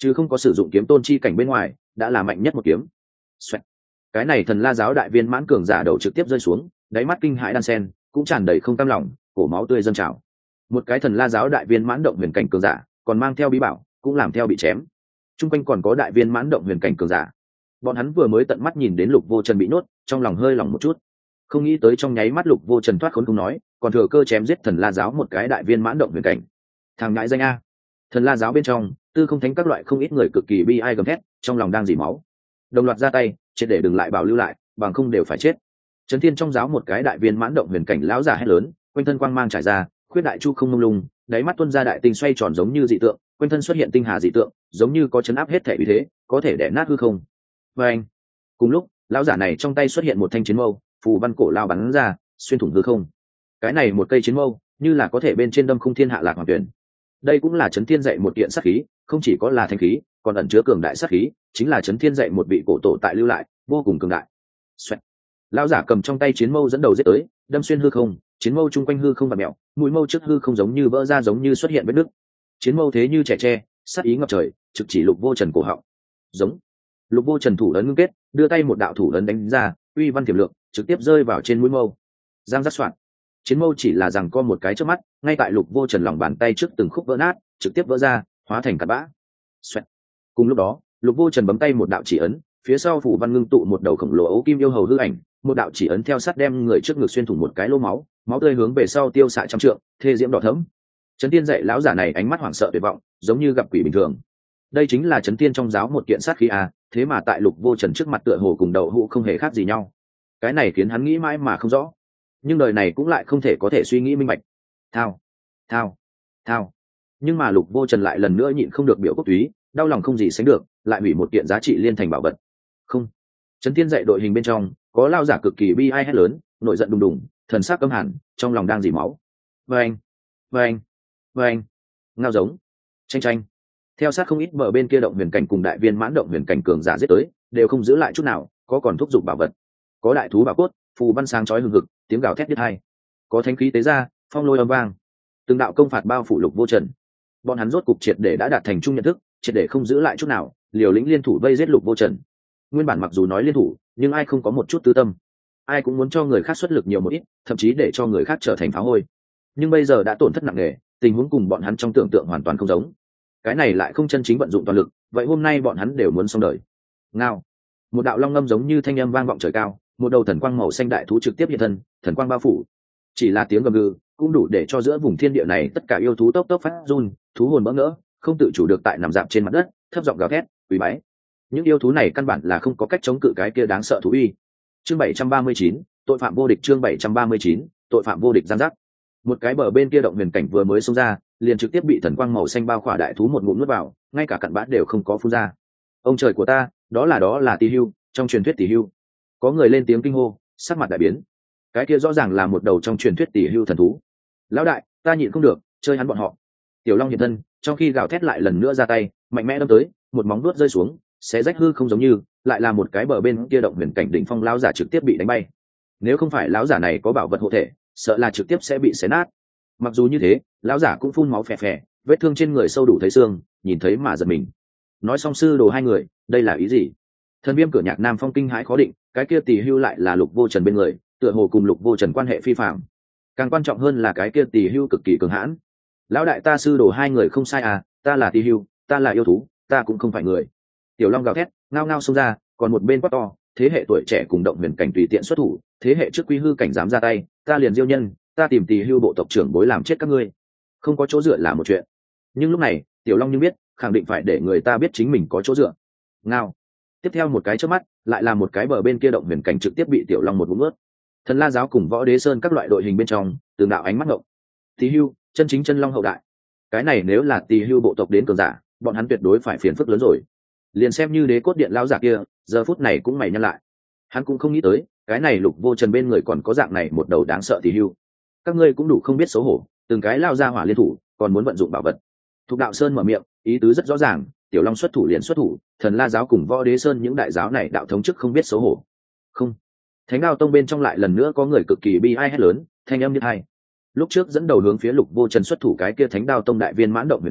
chứ không có sử dụng kiếm tôn chi cảnh bên ngoài đã là mạnh nhất một kiếm. Xoẹt. Cái này thần la giáo đại viên mãn cường giả đầu trực tiếp rơi xuống, đáy mắt kinh hãi đan sen cũng tràn đầy không cam lòng, cổ máu tươi dâng trào. Một cái thần la giáo đại viên mãn động huyền cảnh cường giả còn mang theo bí bảo cũng làm theo bị chém. Trung quanh còn có đại viên mãn động huyền cảnh cường giả, bọn hắn vừa mới tận mắt nhìn đến Lục Vô Trần bị nhốt, trong lòng hơi lòng một chút, không nghĩ tới trong nháy mắt Lục Vô Trần thoát khốn không nói, còn thừa cơ chém giết thần la giáo một cái đại viên mãn động huyền cảnh. Thằng ngại danh a. Thần la giáo bên trong tư không thánh các loại không ít người cực kỳ bi ai gầm thét, trong lòng đang dỉ máu, đồng loạt ra tay triệt để đừng lại bảo lưu lại, bằng không đều phải chết. Trấn Thiên trong giáo một cái đại viên mãn động huyền cảnh lão giả hét lớn, quanh thân quang mang trải ra, khuyết đại chu không mông lung, đáy mắt tuôn ra đại tinh xoay tròn giống như dị tượng, quanh thân xuất hiện tinh hà dị tượng, giống như có chấn áp hết thể uy thế, có thể đè nát hư không. Và anh, cùng lúc lão giả này trong tay xuất hiện một thanh chiến mâu, phù văn cổ lao bắn ra, xuyên thủng hư không. Cái này một cây chiến mâu như là có thể bên trên đâm khung thiên hạ lạc hoàng tuyển. Đây cũng là Trấn Thiên dạy một kiện sát khí, không chỉ có là thanh khí, còn ẩn chứa cường đại sát khí, chính là Trấn Thiên dạy một vị cổ tổ tại lưu lại, vô cùng cường đại. Xoẹt. Lão giả cầm trong tay chiến mâu dẫn đầu giết tới, đâm xuyên hư không, chiến mâu chung quanh hư không vặn mèo, mũi mâu trước hư không giống như vỡ ra, giống như xuất hiện vết nứt. Chiến mâu thế như trẻ tre, sát ý ngập trời, trực chỉ Lục Vô Trần cổ họng. Giống. Lục Vô Trần thủ ấn ngưng kết, đưa tay một đạo thủ ấn đánh ra, uy văn tiềm lượng, trực tiếp rơi vào trên mũi mâu. Giang rắc soạn. Chiến mâu chỉ là rằng co một cái trước mắt, ngay tại Lục Vô Trần lòng bàn tay trước từng khúc vỡ nát, trực tiếp vỡ ra, hóa thành cát bã. Xoẹt. Cùng lúc đó, Lục Vô Trần bấm tay một đạo chỉ ấn, phía sau phủ văn ngưng tụ một đầu khổng lồ ấu kim yêu hầu hư ảnh, một đạo chỉ ấn theo sát đem người trước ngực xuyên thủng một cái lỗ máu, máu tươi hướng về sau tiêu xạ trăm trượng, thê diễm đỏ thẫm. Trấn Tiên dạy lão giả này ánh mắt hoảng sợ tuyệt vọng, giống như gặp quỷ bình thường. Đây chính là Trấn Tiên trong giáo một kiện sát khí à, thế mà tại Lục Vô Trần trước mặt tựa hồ cùng đậu hũ không hề khác gì nhau. Cái này khiến hắn nghĩ mãi mà không rõ, nhưng đời này cũng lại không thể có thể suy nghĩ minh bạch. Thao, thao, thao. Nhưng mà Lục Vô Trần lại lần nữa nhịn không được biểu cốt túy, đau lòng không gì sánh được, lại hủy một kiện giá trị liên thành bảo vật. Không. Trấn Tiên dạy đội hình bên trong có lao giả cực kỳ bi ai hét lớn, nội giận đùng đùng, thần sắc căm hẳn, trong lòng đang dỉ máu. Vâng, vâng, vâng. Ngao giống, tranh tranh. Theo sát không ít bờ bên kia động huyền cảnh cùng đại viên mãn động huyền cảnh cường giả giết tới, đều không giữ lại chút nào, có còn thúc giục bảo vật, có đại thú bảo cốt, phù văn sáng chói hừng hực, tiếng gào thét đứt hai, có thánh khí tế ra, phong lôi âm vang, từng đạo công phạt bao phủ Lục Vô Trần. Bọn hắn rốt cục triệt để đã đạt thành chung nhận thức, triệt để không giữ lại chút nào, liều lĩnh liên thủ vây giết Lục Vô Trần. Nguyên bản mặc dù nói liên thủ, nhưng ai không có một chút tư tâm, ai cũng muốn cho người khác xuất lực nhiều một ít, thậm chí để cho người khác trở thành phá hôi. Nhưng bây giờ đã tổn thất nặng nề, tình huống cùng bọn hắn trong tưởng tượng hoàn toàn không giống. Cái này lại không chân chính vận dụng toàn lực, vậy hôm nay bọn hắn đều muốn xong đời. Ngao. Một đạo long ngâm giống như thanh âm vang vọng trời cao, một đầu thần quang màu xanh đại thú trực tiếp hiện thân, thần quang bao phủ. Chỉ là tiếng gầm gừ cũng đủ để cho giữa vùng thiên địa này tất cả yêu thú tốc tốc phát run, thú hồn bỡ ngỡ, không tự chủ được tại nằm dạp trên mặt đất, thấp giọng gào thét, quỳ bái. Những yêu thú này căn bản là không có cách chống cự cái kia đáng sợ thú uy. Chương 739, tội phạm vô địch. Chương 739, tội phạm vô địch giang giác. Một cái bờ bên kia động huyền cảnh vừa mới xông ra, liền trực tiếp bị thần quang màu xanh bao khỏa đại thú một ngụm nuốt vào, ngay cả cặn bã đều không có phun ra. Ông trời của ta, đó là Tỳ Hưu, trong truyền thuyết Tỳ Hưu. Có người lên tiếng kinh hô, sắc mặt đại biến. Cái kia rõ ràng là một đầu trong truyền thuyết Tỳ Hưu thần thú. Lão đại, ta nhịn không được, chơi hắn bọn họ. Tiểu Long hiện thân, trong khi gào thét lại lần nữa ra tay, mạnh mẽ đâm tới, một móng vuốt rơi xuống, xé rách hư không, giống như lại là một cái bờ bên kia động huyền cảnh đỉnh phong lão giả trực tiếp bị đánh bay. Nếu không phải lão giả này có bảo vật hộ thể, sợ là trực tiếp sẽ bị xé nát. Mặc dù như thế, lão giả cũng phun máu phè phè, vết thương trên người sâu đủ thấy xương, nhìn thấy mà giật mình. Nói xong sư đồ hai người, đây là ý gì? Thần Viêm Cửa Nhạc Nam Phong kinh hãi khó định, cái kia Tỳ Hưu lại là Lục Vô Trần bên người, tựa hồ cùng Lục Vô Trần quan hệ phi phàm. Càng quan trọng hơn là cái kia Tỳ Hưu cực kỳ cường hãn. Lão đại, ta sư đồ hai người không sai à, ta là Tỳ Hưu, ta là yêu thú, ta cũng không phải người. Tiểu Long gào thét, ngao ngao xông ra, còn một bên quát to, thế hệ tuổi trẻ cùng động huyền cảnh tùy tiện xuất thủ, thế hệ trước quy hư cảnh dám ra tay, ta liền diêu nhân, ta tìm Tỳ Hưu bộ tộc trưởng bối làm chết các ngươi. Không có chỗ dựa là một chuyện, nhưng lúc này Tiểu Long nhưng biết, khẳng định phải để người ta biết chính mình có chỗ dựa. Ngao. Tiếp theo một cái chớp mắt, lại là một cái bờ bên kia động huyền cảnh trực tiếp bị Tiểu Long một ngụm nuốt. Thần La giáo cùng Võ Đế Sơn các loại đội hình bên trong, từng đạo ánh mắt ngộng. Tỳ Hưu, chân chính chân long hậu đại. Cái này nếu là Tỳ Hưu bộ tộc đến cường giả, bọn hắn tuyệt đối phải phiền phức lớn rồi. Liền xem như Đế Cốt Điện lão giả kia, giờ phút này cũng mày nhăn lại. Hắn cũng không nghĩ tới, cái này Lục Vô Trần bên người còn có dạng này một đầu đáng sợ Tỳ Hưu. Các ngươi cũng đủ không biết xấu hổ, từng cái lao ra hỏa liên thủ, còn muốn vận dụng bảo vật. Thục Đạo Sơn mở miệng, ý tứ rất rõ ràng, Tiểu Long xuất thủ liền xuất thủ, Thần La giáo cùng Võ Đế Sơn những đại giáo này đạo thống chức không biết xấu hổ. Không. Thánh Đao Tông bên trong lại lần nữa có người cực kỳ bi ai hét lớn, thanh âm như hai. Lúc trước dẫn đầu hướng phía Lục Vô Trần xuất thủ cái kia Thánh Đao Tông đại viên mãn động huyền cảnh,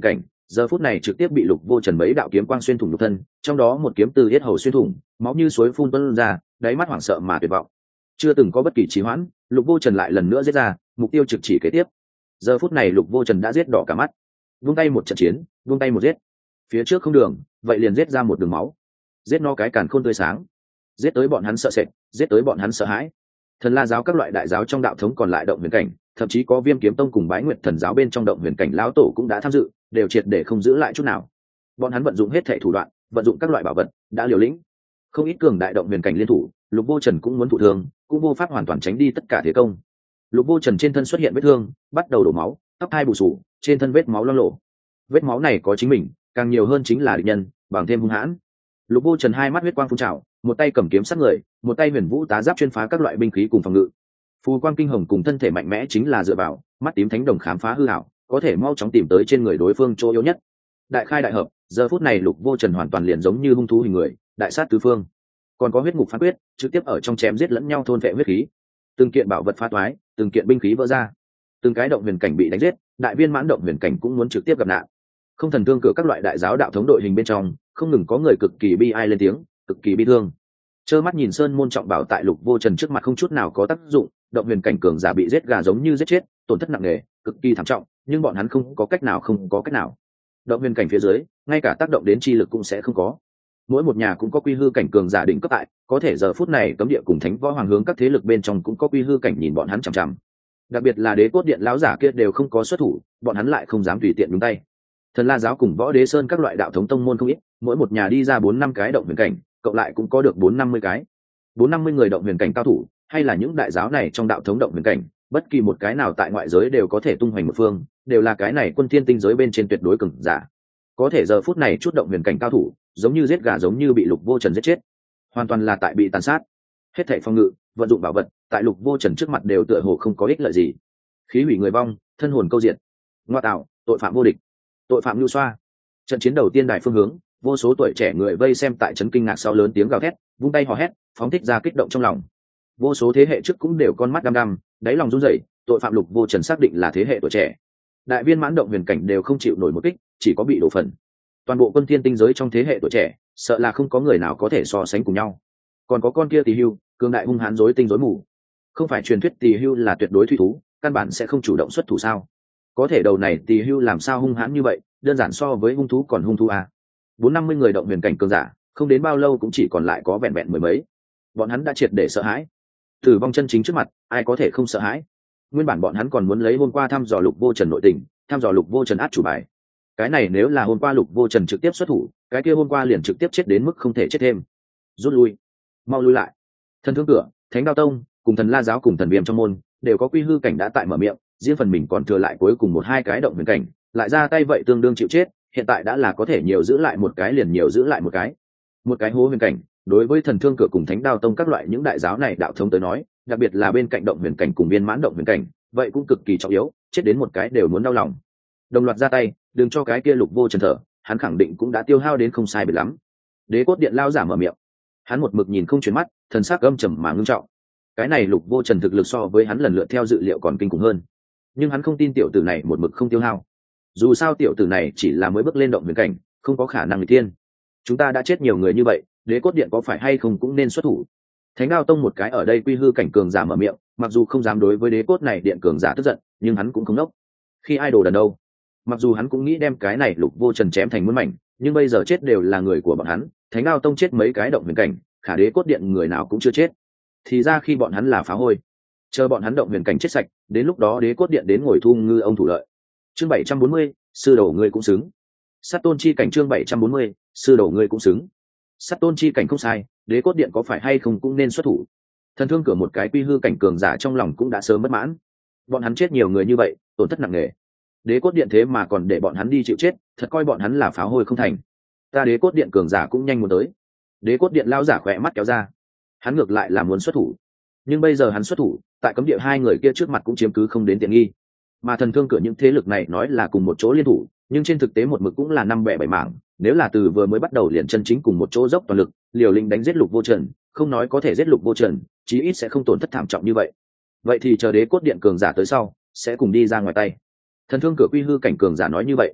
giờ phút này trực tiếp bị Lục Vô Trần mấy đạo kiếm quang xuyên thủng nhục thân, trong đó một kiếm từ yết hầu xuyên thủng, máu như suối phun tuôn ra, đáy mắt hoảng sợ mà tuyệt vọng. Chưa từng có bất kỳ trì hoãn, Lục Vô Trần lại lần nữa giết ra, mục tiêu trực chỉ kế tiếp. Giờ phút này Lục Vô Trần đã giết đỏ cả mắt, vung tay một trận chiến, vung tay một giết. Phía trước không đường, vậy liền giết ra một đường máu, giết no cái càn khôn tươi sáng, giết tới bọn hắn sợ sệt, giết tới bọn hắn sợ hãi. Thần La giáo các loại đại giáo trong đạo thống còn lại động huyền cảnh, thậm chí có Viêm Kiếm Tông cùng Bái Nguyệt Thần giáo bên trong động huyền cảnh lão tổ cũng đã tham dự, đều triệt để không giữ lại chút nào. Bọn hắn vận dụng hết thảy thủ đoạn, vận dụng các loại bảo vật, đã liều lĩnh. Không ít cường đại động huyền cảnh liên thủ, Lục Vô Trần cũng muốn thụ thương, cũng vô pháp hoàn toàn tránh đi tất cả thế công. Lục Vô Trần trên thân xuất hiện vết thương, bắt đầu đổ máu, tóc hai bù sù, trên thân vết máu loang lổ. Vết máu này có chính mình, càng nhiều hơn chính là địch nhân, bằng thêm hung hãn. Lục Vô Trần hai mắt huyết quang phun trào, một tay cầm kiếm sát người, một tay huyền vũ tá giáp chuyên phá các loại binh khí cùng phòng ngự. Phù quang kinh hồng cùng thân thể mạnh mẽ chính là dựa vào mắt tím thánh đồng khám phá hư hảo, có thể mau chóng tìm tới trên người đối phương chỗ yếu nhất. Đại khai đại hợp, giờ phút này Lục Vô Trần hoàn toàn liền giống như hung thú hình người, đại sát tứ phương. Còn có huyết ngục phán quyết, trực tiếp ở trong chém giết lẫn nhau thôn vệ huyết khí. Từng kiện bảo vật phá toái, từng kiện binh khí vỡ ra, từng cái động huyền cảnh bị đánh giết, đại viên mãn động huyền cảnh cũng muốn trực tiếp gặp nạn. Không thần thương cửa các loại đại giáo đạo thống đội hình bên trong, không ngừng có người cực kỳ bi ai lên tiếng, cực kỳ bi thương. Trơ mắt nhìn sơn môn trọng bảo tại Lục Vô Trần trước mặt không chút nào có tác dụng, động huyền cảnh cường giả bị giết gà giống như giết chết, tổn thất nặng nề, cực kỳ thảm trọng, nhưng bọn hắn không có cách nào. Động huyền cảnh phía dưới, ngay cả tác động đến chi lực cũng sẽ không có. Mỗi một nhà cũng có quy hư cảnh cường giả đỉnh cấp tại, có thể giờ phút này cấm địa cùng thánh võ hoàng hướng các thế lực bên trong cũng có quy hư cảnh nhìn bọn hắn chằm chằm. Đặc biệt là Đế Cốt Điện lão giả kia đều không có xuất thủ, bọn hắn lại không dám tùy tiện nhúng tay. Thần La giáo cùng Võ Đế Sơn các loại đạo thống tông môn không ít, mỗi một nhà đi ra 4-5 cái động huyền cảnh, cộng lại cũng có được 450 cái. 450 người động huyền cảnh cao thủ, hay là những đại giáo này trong đạo thống động huyền cảnh, bất kỳ một cái nào tại ngoại giới đều có thể tung hoành một phương, đều là cái này quân thiên tinh giới bên trên tuyệt đối cường giả. Có thể giờ phút này chút động huyền cảnh cao thủ, giống như giết gà giống như bị Lục Vô Trần giết chết, hoàn toàn là tại bị tàn sát. Hết thảy phòng ngự, vận dụng bảo vật, tại Lục Vô Trần trước mặt đều tựa hồ không có ích lợi gì. Khí hủy người vong, thân hồn câu diệt. Ngoa tạo, tội phạm vô địch, tội phạm lưu xoa. Trận chiến đầu tiên đài phương hướng, vô số tuổi trẻ người vây xem tại trấn kinh ngạc sau lớn tiếng gào thét, vung tay hò hét, phóng thích ra kích động trong lòng. Vô số thế hệ trước cũng đều con mắt đăm đăm, đáy lòng run rẩy, tội phạm Lục Vô Trần xác định là thế hệ tuổi trẻ. Đại viên mãn động huyền cảnh đều không chịu nổi một kích, chỉ có bị đổ phần. Toàn bộ quân thiên tinh giới trong thế hệ tuổi trẻ, sợ là không có người nào có thể so sánh cùng nhau. Còn có con kia Tỳ Hưu, cường đại hung hãn rối tinh rối mù. Không phải truyền thuyết Tỳ Hưu là tuyệt đối thủy thú, căn bản sẽ không chủ động xuất thủ sao? Có thể đầu này Tỳ Hưu làm sao hung hãn như vậy, đơn giản so với hung thú còn hung thú à? 450 người động huyền cảnh cường giả, không đến bao lâu cũng chỉ còn lại có vẹn vẹn mười mấy. Bọn hắn đã triệt để sợ hãi. Tử vong chân chính trước mặt, ai có thể không sợ hãi? Nguyên bản bọn hắn còn muốn lấy hôm qua thăm dò Lục Vô Trần nội tình, thăm dò Lục Vô Trần át chủ bài. Cái này nếu là hôm qua Lục Vô Trần trực tiếp xuất thủ, cái kia hôm qua liền trực tiếp chết đến mức không thể chết thêm. Rút lui, mau lui lại. Thần Thương cửa, Thánh Đao Tông cùng Thần La giáo cùng Thần Viêm trong môn đều có quy hư cảnh đã tại mở miệng, riêng phần mình còn thừa lại cuối cùng 1-2 cái động huyền cảnh, lại ra tay vậy tương đương chịu chết. Hiện tại đã là có thể nhiều giữ lại một cái liền nhiều giữ lại một cái hố huyền cảnh. Đối với Thần Thương cửa cùng Thánh Đao Tông các loại những đại giáo này đạo thống tới nói, đặc biệt là bên cạnh động huyền cảnh cùng viên mãn động huyền cảnh, vậy cũng cực kỳ trọng yếu, chết đến một cái đều muốn đau lòng. Đồng loạt ra tay, đừng cho cái kia Lục Vô Trần thở, hắn khẳng định cũng đã tiêu hao đến không sai biệt lắm. Đế Cốt Điện lao giả mở miệng, hắn một mực nhìn không chuyển mắt, thần sắc âm trầm mà ngưng trọng. Cái này Lục Vô Trần thực lực so với hắn lần lượt theo dự liệu còn kinh khủng hơn, nhưng hắn không tin tiểu tử này một mực không tiêu hao. Dù sao tiểu tử này chỉ là mới bước lên động huyền cảnh, không có khả năng nghịch thiên. Chúng ta đã chết nhiều người như vậy, Đế Cốt Điện có phải hay không cũng nên xuất thủ. Thánh Đao Tông một cái ở đây quy hư cảnh cường giả mở miệng, mặc dù không dám đối với Đế Cốt này điện cường giả tức giận, nhưng hắn cũng không nốc. Khi idol đần đâu, mặc dù hắn cũng nghĩ đem cái này Lục Vô Trần chém thành muôn mảnh, nhưng bây giờ chết đều là người của bọn hắn. Thánh Đao Tông chết mấy cái động huyền cảnh, khả Đế Cốt Điện người nào cũng chưa chết. Thì ra khi bọn hắn là phá hôi, chờ bọn hắn động huyền cảnh chết sạch, đến lúc đó Đế Cốt Điện đến ngồi thu ngư ông thủ lợi. Chương 740, sư đồ ngươi cũng xứng. Sát tôn chi cảnh chương 740, sư đồ ngươi cũng xứng. Sát tôn chi cảnh không sai, Đế Cốt Điện có phải hay không cũng nên xuất thủ. Thần Thương cửa một cái quy hư cảnh cường giả trong lòng cũng đã sớm bất mãn. Bọn hắn chết nhiều người như vậy, tổn thất nặng nề. Đế Cốt Điện thế mà còn để bọn hắn đi chịu chết, thật coi bọn hắn là pháo hôi không thành. Ta Đế Cốt Điện cường giả cũng nhanh muốn tới. Đế Cốt Điện lao giả khỏe mắt kéo ra, hắn ngược lại là muốn xuất thủ, nhưng bây giờ hắn xuất thủ, tại cấm địa hai người kia trước mặt cũng chiếm cứ không đến tiện nghi. Mà Thần Thương cửa những thế lực này nói là cùng một chỗ liên thủ, nhưng trên thực tế một mực cũng là 5-7 mảng. Nếu là từ vừa mới bắt đầu liền chân chính cùng một chỗ dốc toàn lực, liều lĩnh đánh giết Lục Vô Trần, không nói có thể giết Lục Vô Trần, chí ít sẽ không tổn thất thảm trọng như vậy. Vậy thì chờ Đế Cốt Điện cường giả tới sau, sẽ cùng đi ra ngoài tay. Thần Thương cửa quy hư cảnh cường giả nói như vậy.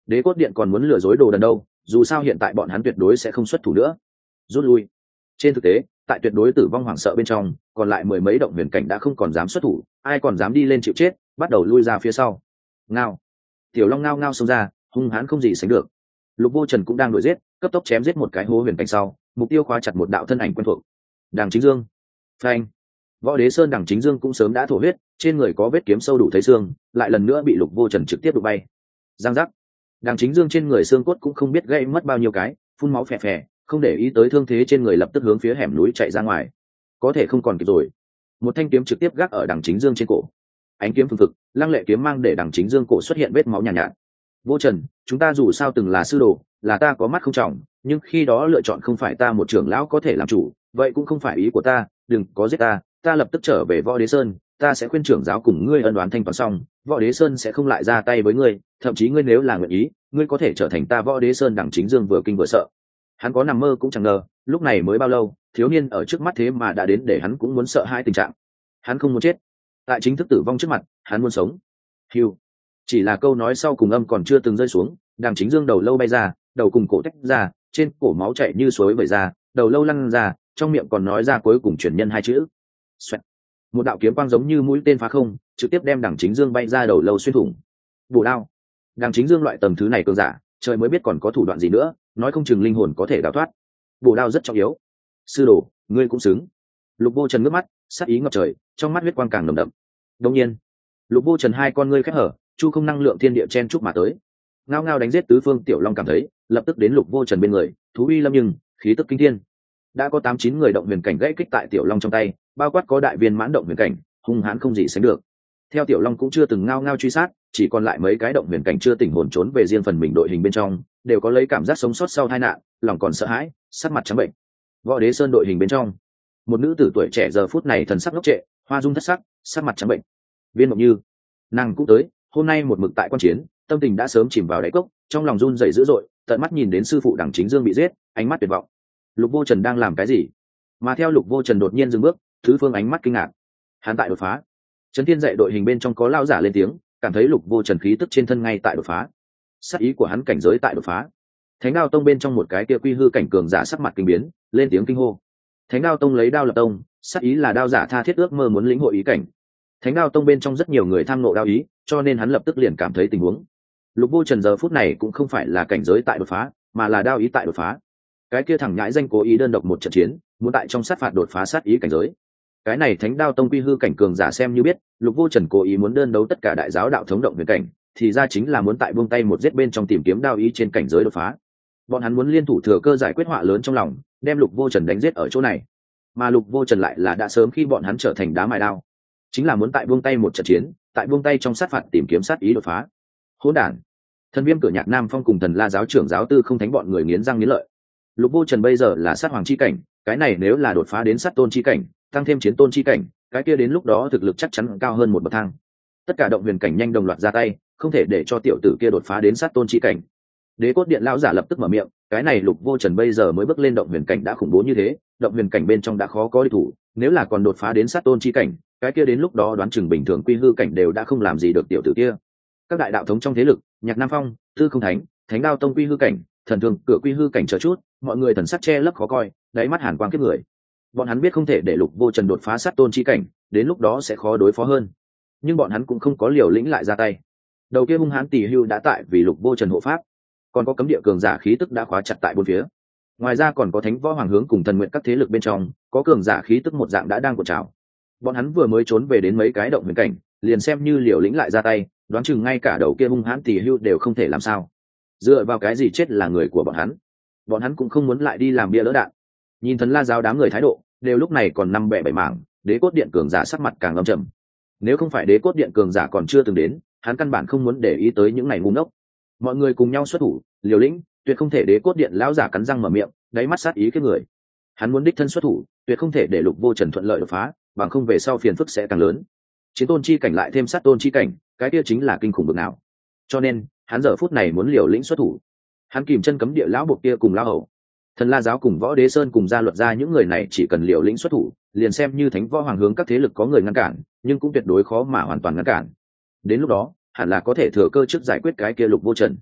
Đế cốt điện còn muốn lừa dối đồ đần đâu, dù sao hiện tại bọn hắn tuyệt đối sẽ không xuất thủ nữa. Rút lui. Trên thực tế, tại tuyệt đối tử vong hoảng sợ bên trong, còn lại mười mấy động huyền cảnh đã không còn dám xuất thủ, ai còn dám đi lên chịu chết, bắt đầu lui ra phía sau. Ngao. Tiểu long ngao ngao xông ra, hung hãn không gì sánh được. Lục Vô Trần cũng đang đuổi giết, cấp tốc chém giết một cái hố huyền cảnh sau, mục tiêu khóa chặt một đạo thân ảnh quen thuộc. Đằng Chính Dương. Phanh. Võ Đế Sơn Đằng Chính Dương cũng sớm đã thổ huyết, trên người có vết kiếm sâu đủ thấy xương, lại lần nữa bị Lục Vô Trần trực tiếp đụng bay. Giang giác. Đằng Chính Dương trên người xương cốt cũng không biết gãy mất bao nhiêu cái, phun máu phè phè, không để ý tới thương thế trên người, lập tức hướng phía hẻm núi chạy ra ngoài. Có thể không còn kịp rồi. Một thanh kiếm trực tiếp gác ở Đằng Chính Dương trên cổ. Ánh kiếm phừng phực, lăng lệ kiếm mang để Đằng Chính Dương cổ xuất hiện vết máu nhàn nhạt. Vô Trần, chúng ta dù sao từng là sư đồ, là ta có mắt không trọng, nhưng khi đó lựa chọn không phải ta một trưởng lão có thể làm chủ, vậy cũng không phải ý của ta, đừng có giết ta, ta lập tức trở về Võ Đế Sơn, ta sẽ khuyên trưởng giáo cùng ngươi ân oán thanh toán xong, Võ Đế Sơn sẽ không lại ra tay với ngươi, thậm chí ngươi nếu là nguyện ý, ngươi có thể trở thành ta Võ Đế Sơn. Đằng Chính Dương vừa kinh vừa sợ. Hắn có nằm mơ cũng chẳng ngờ, lúc này mới bao lâu, thiếu niên ở trước mắt thế mà đã đến để hắn cũng muốn sợ hãi tình trạng. Hắn không muốn chết, tại chính thức tử vong trước mặt, hắn muốn sống. Hưu. Chỉ là câu nói sau cùng âm còn chưa từng rơi xuống, Đằng Chính Dương đầu lâu bay ra, đầu cùng cổ tách ra, trên cổ máu chảy như suối vẩy ra, đầu lâu lăn ra, trong miệng còn nói ra cuối cùng truyền nhân hai chữ. Xoẹt. Một đạo kiếm quang giống như mũi tên phá không, trực tiếp đem Đằng Chính Dương bay ra đầu lâu xuyên thủng. Bổ đao. Đằng Chính Dương loại tầng thứ này cường giả, trời mới biết còn có thủ đoạn gì nữa, nói không chừng linh hồn có thể đào thoát. Bổ đao rất trọng yếu. Sư đồ, ngươi cũng xứng. Lục Vô Trần ngước mắt, sát ý ngập trời, trong mắt huyết quang càng nồng đậm. Đương nhiên, Lục Vô Trần hai con ngươi khép hở, chu không năng lượng thiên địa chen chúc mà tới. Ngao ngao đánh giết tứ phương tiểu long cảm thấy, lập tức đến Lục Vô Trần bên người, thú uy lâm nhưng khí tức kinh thiên. Đã có 8-9 người động huyền cảnh gãy kích tại tiểu long trong tay, bao quát có đại viên mãn động huyền cảnh, hung hãn không gì sánh được. Theo tiểu long cũng chưa từng ngao ngao truy sát, chỉ còn lại mấy cái động huyền cảnh chưa tỉnh hồn trốn về riêng phần mình đội hình bên trong, đều có lấy cảm giác sống sót sau tai nạn, lòng còn sợ hãi, sắc mặt trắng bệnh. Võ Đế Sơn đội hình bên trong, một nữ tử tuổi trẻ giờ phút này thần sắc ngốc trệ, hoa dung thất sắc, sắc mặt trắng bệnh. Viên Mộng Như, nàng cũng tới, hôm nay một mực tại quan chiến, tâm tình đã sớm chìm vào đáy cốc, trong lòng run rẩy dữ dội, tận mắt nhìn đến sư phụ Đằng Chính Dương bị giết, ánh mắt tuyệt vọng. Lục Vô Trần đang làm cái gì? Mà theo Lục Vô Trần đột nhiên dừng bước, thứ phương ánh mắt kinh ngạc. Hắn tại đột phá. Trấn Thiên dạy đội hình bên trong có lao giả lên tiếng, cảm thấy Lục Vô Trần khí tức trên thân ngay tại đột phá. Sát ý của hắn cảnh giới tại đột phá. Thánh Đao Tông bên trong một cái kia quy hư cảnh cường giả sắc mặt kinh biến, lên tiếng kinh hô. Thánh Đao Tông lấy đao lập tông, sát ý là đao giả tha thiết ước mơ muốn lĩnh hội ý cảnh. Thánh Đao Tông bên trong rất nhiều người tham ngộ đao ý, cho nên hắn lập tức liền cảm thấy tình huống. Lục Vô Trần giờ phút này cũng không phải là cảnh giới tại đột phá, mà là đao ý tại đột phá. Cái kia thẳng nhãi danh cố ý đơn độc một trận chiến, muốn tại trong sát phạt đột phá sát ý cảnh giới. Cái này Thánh Đao Tông quy hư cảnh cường giả xem như biết, Lục Vô Trần cố ý muốn đơn đấu tất cả đại giáo đạo thống động huyền cảnh, thì ra chính là muốn tại buông tay một giết bên trong tìm kiếm đao ý trên cảnh giới đột phá. Bọn hắn muốn liên thủ thừa cơ giải quyết họa lớn trong lòng, đem Lục Vô Trần đánh giết ở chỗ này. Mà Lục Vô Trần lại là đã sớm khi bọn hắn trở thành đá mài đao, chính là muốn tại buông tay một trận chiến, tại buông tay trong sát phạt tìm kiếm sát ý đột phá. Hỗn đản. Thần Viêm Cửa Nhạc Nam Phong cùng Thần La giáo trưởng giáo tư không thánh bọn người nghiến răng nghiến lợi. Lục Vô Trần bây giờ là sát hoàng chi cảnh, cái này nếu là đột phá đến sát tôn chi cảnh, tăng thêm chiến tôn chi cảnh, cái kia đến lúc đó thực lực chắc chắn cao hơn một bậc thang. Tất cả động huyền cảnh nhanh đồng loạt ra tay, không thể để cho tiểu tử kia đột phá đến sát tôn chi cảnh. Đế Cốt Điện lão giả lập tức mở miệng, cái này Lục Vô Trần bây giờ mới bước lên động huyền cảnh đã khủng bố như thế, động huyền cảnh bên trong đã khó có địch thủ, nếu là còn đột phá đến sát tôn chi cảnh, cái kia đến lúc đó đoán chừng bình thường quy hư cảnh đều đã không làm gì được tiểu tử kia. Các đại đạo thống trong thế lực, Nhạc Nam Phong, Tư Không Thánh, Thánh Đao Tông quy hư cảnh, Thần Thương Cửa quy hư cảnh chờ chút, mọi người thần sắc che lấp khó coi, đáy mắt hàn quang kiếp người. Bọn hắn biết không thể để Lục Vô Trần đột phá sát tôn chi cảnh, đến lúc đó sẽ khó đối phó hơn. Nhưng bọn hắn cũng không có liều lĩnh lại ra tay. Đầu kia hung hãn tỷ hưu đã tại vì Lục Vô Trần hộ pháp, còn có cấm địa cường giả khí tức đã khóa chặt tại bốn phía. Ngoài ra còn có Thánh Võ Hoàng hướng cùng thần nguyện các thế lực bên trong, có cường giả khí tức một dạng đã đang cuộn trào. Bọn hắn vừa mới trốn về đến mấy cái động huyền cảnh, liền xem như liều lĩnh lại ra tay, đoán chừng ngay cả đầu kia hung hãn tỷ hưu đều không thể làm sao. Dựa vào cái gì chết là người của bọn hắn cũng không muốn lại đi làm bia lỡ đạn. Nhìn Thần La giáo đám người thái độ, đều lúc này còn năm bẻ bảy mảng, Đế Cốt Điện cường giả sắc mặt càng âm trầm. Nếu không phải Đế Cốt Điện cường giả còn chưa từng đến, hắn căn bản không muốn để ý tới những ngày ngu ngốc. Mọi người cùng nhau xuất thủ, liều lĩnh, tuyệt không thể Đế Cốt Điện lão giả cắn răng mở miệng, đáy mắt sát ý cái người. Hắn muốn đích thân xuất thủ, tuyệt không thể để Lục Vô Trần thuận lợi đột phá, bằng không về sau phiền phức sẽ càng lớn. Chiến tôn chi cảnh lại thêm sát tôn chi cảnh, cái kia chính là kinh khủng bậc nào. Cho nên, hắn giờ phút này muốn liều lĩnh xuất thủ. Hắn kìm chân cấm địa lão buộc kia cùng lão hậu, Thần La giáo cùng Võ Đế Sơn cùng gia luật gia những người này chỉ cần liều lĩnh xuất thủ, liền xem như Thánh Võ Hoàng hướng các thế lực có người ngăn cản, nhưng cũng tuyệt đối khó mà hoàn toàn ngăn cản. Đến lúc đó, hẳn là có thể thừa cơ trước giải quyết cái kia Lục Vô Trần.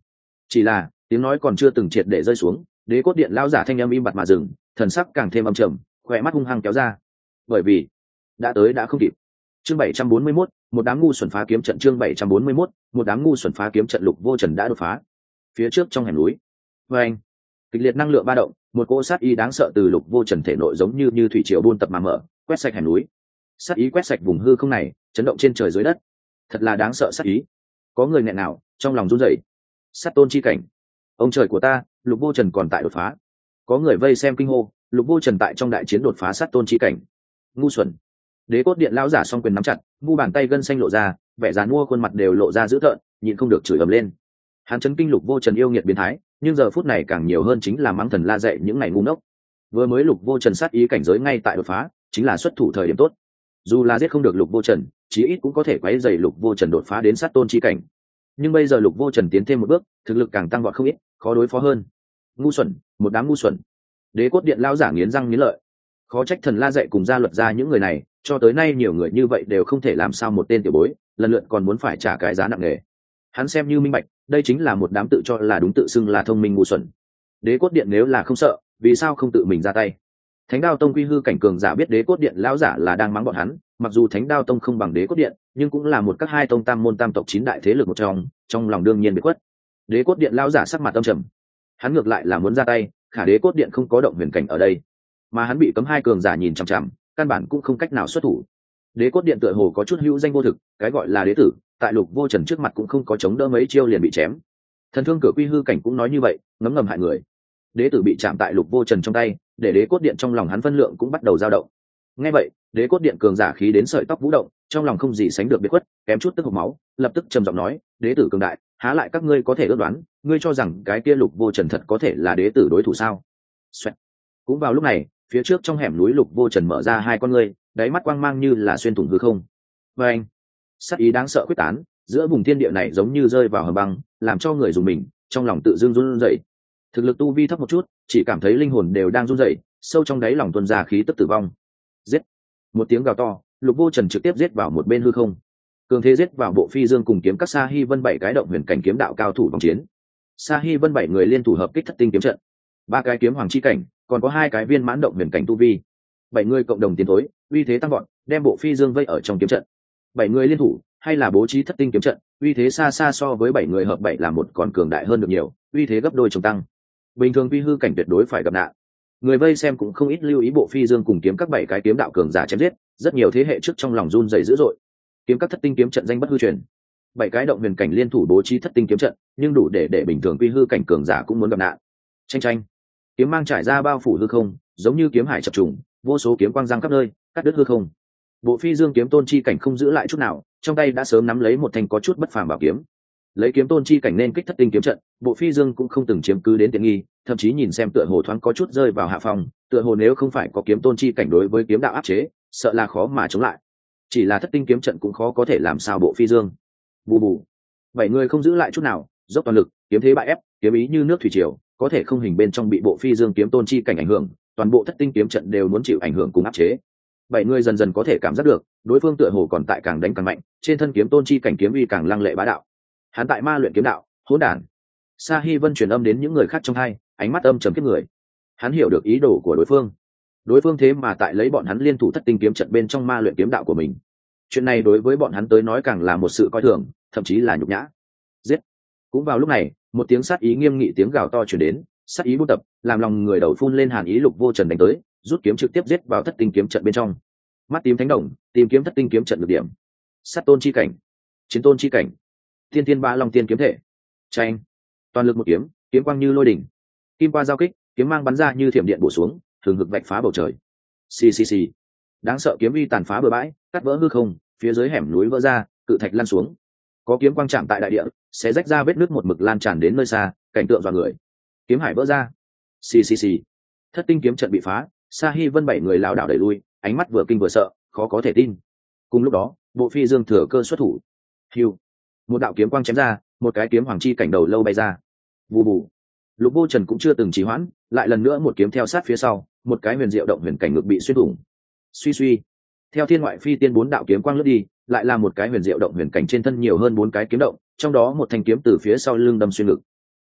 Chỉ là tiếng nói còn chưa từng triệt để rơi xuống, đế cốt điện lão giả thanh âm im bặt mà dừng, thần sắc càng thêm âm trầm, khỏe mắt hung hăng kéo ra. Bởi vì đã tới đã không kịp. Chương 741, một đám ngu xuẩn phá kiếm trận. Chương 741, một đám ngu xuẩn phá kiếm trận. Lục Vô Trần đã đột phá. Phía trước trong hẻm núi, anh kịch liệt năng lượng ba động, một cỗ sát ý đáng sợ từ Lục Vô Trần thể nội giống như thủy triều buôn tập mà mở, quét sạch hẻm núi. Sát ý quét sạch vùng hư không này, chấn động trên trời dưới đất. Thật là đáng sợ sát ý. Có người nghẹn nào trong lòng run rẩy. Sát tôn chi cảnh, ông trời của ta, Lục Vô Trần còn tại đột phá. Có người vây xem kinh hô, Lục Vô Trần tại trong đại chiến đột phá sát tôn chi cảnh. Ngu xuẩn. Đế cốt điện lão giả song quyền nắm chặt, mu bàn tay gân xanh lộ ra, vẻ dàn mua khuôn mặt đều lộ ra dữ tợn, nhịn không được chửi ầm lên. Hắn chấn kinh Lục Vô Trần yêu nghiệt biến thái, nhưng giờ phút này càng nhiều hơn chính là mắng thần la dạy những ngày ngu ngốc. Vừa mới Lục Vô Trần sát ý cảnh giới ngay tại đột phá, chính là xuất thủ thời điểm tốt. Dù là giết không được Lục Vô Trần, chí ít cũng có thể quấy rầy Lục Vô Trần đột phá đến sát tôn chi cảnh. Nhưng bây giờ Lục Vô Trần tiến thêm một bước, thực lực càng tăng vọt không ít, khó đối phó hơn. Ngu xuẩn, một đám ngu xuẩn. Đế cốt điện lão giả nghiến răng nghiến lợi. Khó trách thần la dạy cùng gia luật ra những người này, cho tới nay nhiều người như vậy đều không thể làm sao một tên tiểu bối, lần lượt còn muốn phải trả cái giá nặng nề. Hắn xem như minh bạch, đây chính là một đám tự cho là đúng tự xưng là thông minh ngu xuẩn. Đế cốt điện nếu là không sợ, vì sao không tự mình ra tay? Thánh Đao Tông quy hư cảnh cường giả biết Đế cốt điện lão giả là đang mắng bọn hắn, mặc dù Thánh Đao Tông không bằng Đế cốt điện, nhưng cũng là một các hai tông tam môn tam tộc chín đại thế lực một trong lòng đương nhiên bị khuất. Đế cốt điện lão giả sắc mặt âm trầm. Hắn ngược lại là muốn ra tay, khả Đế cốt điện không có động huyền cảnh ở đây, mà hắn bị cấm hai cường giả nhìn chằm chằm, căn bản cũng không cách nào xuất thủ. Đế cốt điện tựa hồ có chút hữu danh vô thực, cái gọi là đế tử, tại Lục Vô Trần trước mặt cũng không có chống đỡ mấy chiêu liền bị chém. Thần thương cửa quy hư cảnh cũng nói như vậy, ngấm ngầm hại người. Đế tử bị chạm tại Lục Vô Trần trong tay, để đế cốt điện trong lòng hắn phân lượng cũng bắt đầu dao động. Nghe vậy, đế cốt điện cường giả khí đến sợi tóc vũ động, trong lòng không gì sánh được biệt khuất, kém chút tức hộc máu, lập tức trầm giọng nói: "Đế tử cường đại, há lại các ngươi có thể ước đoán, ngươi cho rằng cái kia Lục Vô Trần thật có thể là đế tử đối thủ sao?" Xoẹt. Cũng vào lúc này, phía trước trong hẻm núi Lục Vô Trần mở ra hai con ngươi, đáy mắt quang mang như là xuyên thủng hư không. Và anh, sát ý đáng sợ quyết tán, giữa vùng thiên địa này giống như rơi vào hầm băng, làm cho người dùng mình, trong lòng tự dưng run rẩy. Thực lực tu vi thấp một chút, chỉ cảm thấy linh hồn đều đang run rẩy, sâu trong đáy lòng tuôn ra khí tức tử vong. Giết! Một tiếng gào to, Lục Vô Trần trực tiếp giết vào một bên hư không. Cường thế giết vào Bộ Phi Dương cùng kiếm các Sa Hi Vân bảy cái động huyền cảnh kiếm đạo cao thủ vòng chiến. Sa Hi Vân bảy người liên thủ hợp kích thất tinh kiếm trận, ba cái kiếm hoàng chi cảnh, còn có hai cái viên mãn động huyền cảnh tu vi. Bảy người cộng đồng tiến thối, uy thế tăng vọt, đem Bộ Phi Dương vây ở trong kiếm trận. Bảy người liên thủ, hay là bố trí thất tinh kiếm trận, uy thế xa xa so với bảy người hợp bảy là một còn cường đại hơn được nhiều, uy thế gấp đôi trồng tăng. Bình thường quy hư cảnh tuyệt đối phải gặp nạn. Người vây xem cũng không ít lưu ý Bộ Phi Dương cùng kiếm các bảy cái kiếm đạo cường giả chém giết, rất nhiều thế hệ trước trong lòng run rẩy dữ dội. Kiếm các thất tinh kiếm trận danh bất hư truyền. Bảy cái động huyền cảnh liên thủ bố trí thất tinh kiếm trận, nhưng đủ để bình thường quy hư cảnh cường giả cũng muốn gặp nạn. Tranh tranh. Kiếm mang trải ra bao phủ hư không, giống như kiếm hải chập trùng, vô số kiếm quang giăng khắp nơi, cắt đứt hư không. Bộ Phi Dương kiếm tôn chi cảnh không giữ lại chút nào, trong tay đã sớm nắm lấy một thanh có chút bất phàm bảo kiếm. Lấy kiếm tôn chi cảnh nên kích thất tinh kiếm trận, Bộ Phi Dương cũng không từng chiếm cứ đến tiện nghi, thậm chí nhìn xem tựa hồ thoáng có chút rơi vào hạ phòng, tựa hồ nếu không phải có kiếm tôn chi cảnh đối với kiếm đạo áp chế, sợ là khó mà chống lại. Chỉ là thất tinh kiếm trận cũng khó có thể làm sao Bộ Phi Dương. Bù bù. Bảy người không giữ lại chút nào, dốc toàn lực, kiếm thế bại ép, kiếm ý như nước thủy triều, có thể không hình bên trong bị Bộ Phi Dương kiếm tôn chi cảnh ảnh hưởng, toàn bộ thất tinh kiếm trận đều muốn chịu ảnh hưởng cùng áp chế. Bảy người dần dần có thể cảm giác được, đối phương tựa hồ còn tại càng đánh càng mạnh, trên thân kiếm tôn chi cảnh kiếm uy càng lăng lệ bá đạo. Hắn tại ma luyện kiếm đạo, hỗn đản. Sa Hi Vân truyền âm đến những người khác trong hai, ánh mắt âm trầm kiếp người. Hắn hiểu được ý đồ của đối phương. Đối phương thế mà tại lấy bọn hắn liên thủ thất tinh kiếm trận bên trong ma luyện kiếm đạo của mình. Chuyện này đối với bọn hắn tới nói càng là một sự coi thường, thậm chí là nhục nhã. Giết! Cũng vào lúc này, một tiếng sát ý nghiêm nghị tiếng gào to truyền đến, sát ý buôn tập, làm lòng người đầu phun lên hàn ý. Lục Vô Trần đánh tới, rút kiếm trực tiếp giết vào thất tinh kiếm trận bên trong. Mắt tím thánh đồng, tìm kiếm thất tinh kiếm trận được điểm. Sát tôn chi cảnh, chiến tôn chi cảnh, thiên thiên ba long tiên kiếm thể. Tranh! Toàn lực một kiếm, kiếm quang như lôi đỉnh, kim qua giao kích, kiếm mang bắn ra như thiểm điện bổ xuống, thường hực vạch phá bầu trời. Xì xì xì. Đáng sợ kiếm uy tàn phá bừa bãi, cắt vỡ hư không, phía dưới hẻm núi vỡ ra, cự thạch lăn xuống. Có kiếm quang chạm tại đại địa, sẽ rách ra vết nước một mực lan tràn đến nơi xa, cảnh tượng dọa người. Kiếm hải vỡ ra. Xì xì xì. Thất tinh kiếm trận bị phá, Sa Hi Vân bảy người lảo đảo đẩy lui, ánh mắt vừa kinh vừa sợ, khó có thể tin. Cùng lúc đó, Bộ Phi Dương thừa cơ xuất thủ. Hưu. Một đạo kiếm quang chém ra, một cái kiếm hoàng chi cảnh đầu lâu bay ra. Vù vù. Lục Vô Trần cũng chưa từng trì hoãn, lại lần nữa một kiếm theo sát phía sau, một cái huyền diệu động huyền cảnh ngực bị xuyên thủng. Suy suy. Theo thiên ngoại phi tiên bốn đạo kiếm quang lướt đi, lại là một cái huyền diệu động huyền cảnh trên thân nhiều hơn bốn cái kiếm động, trong đó một thanh kiếm từ phía sau lưng đâm xuyên ngực.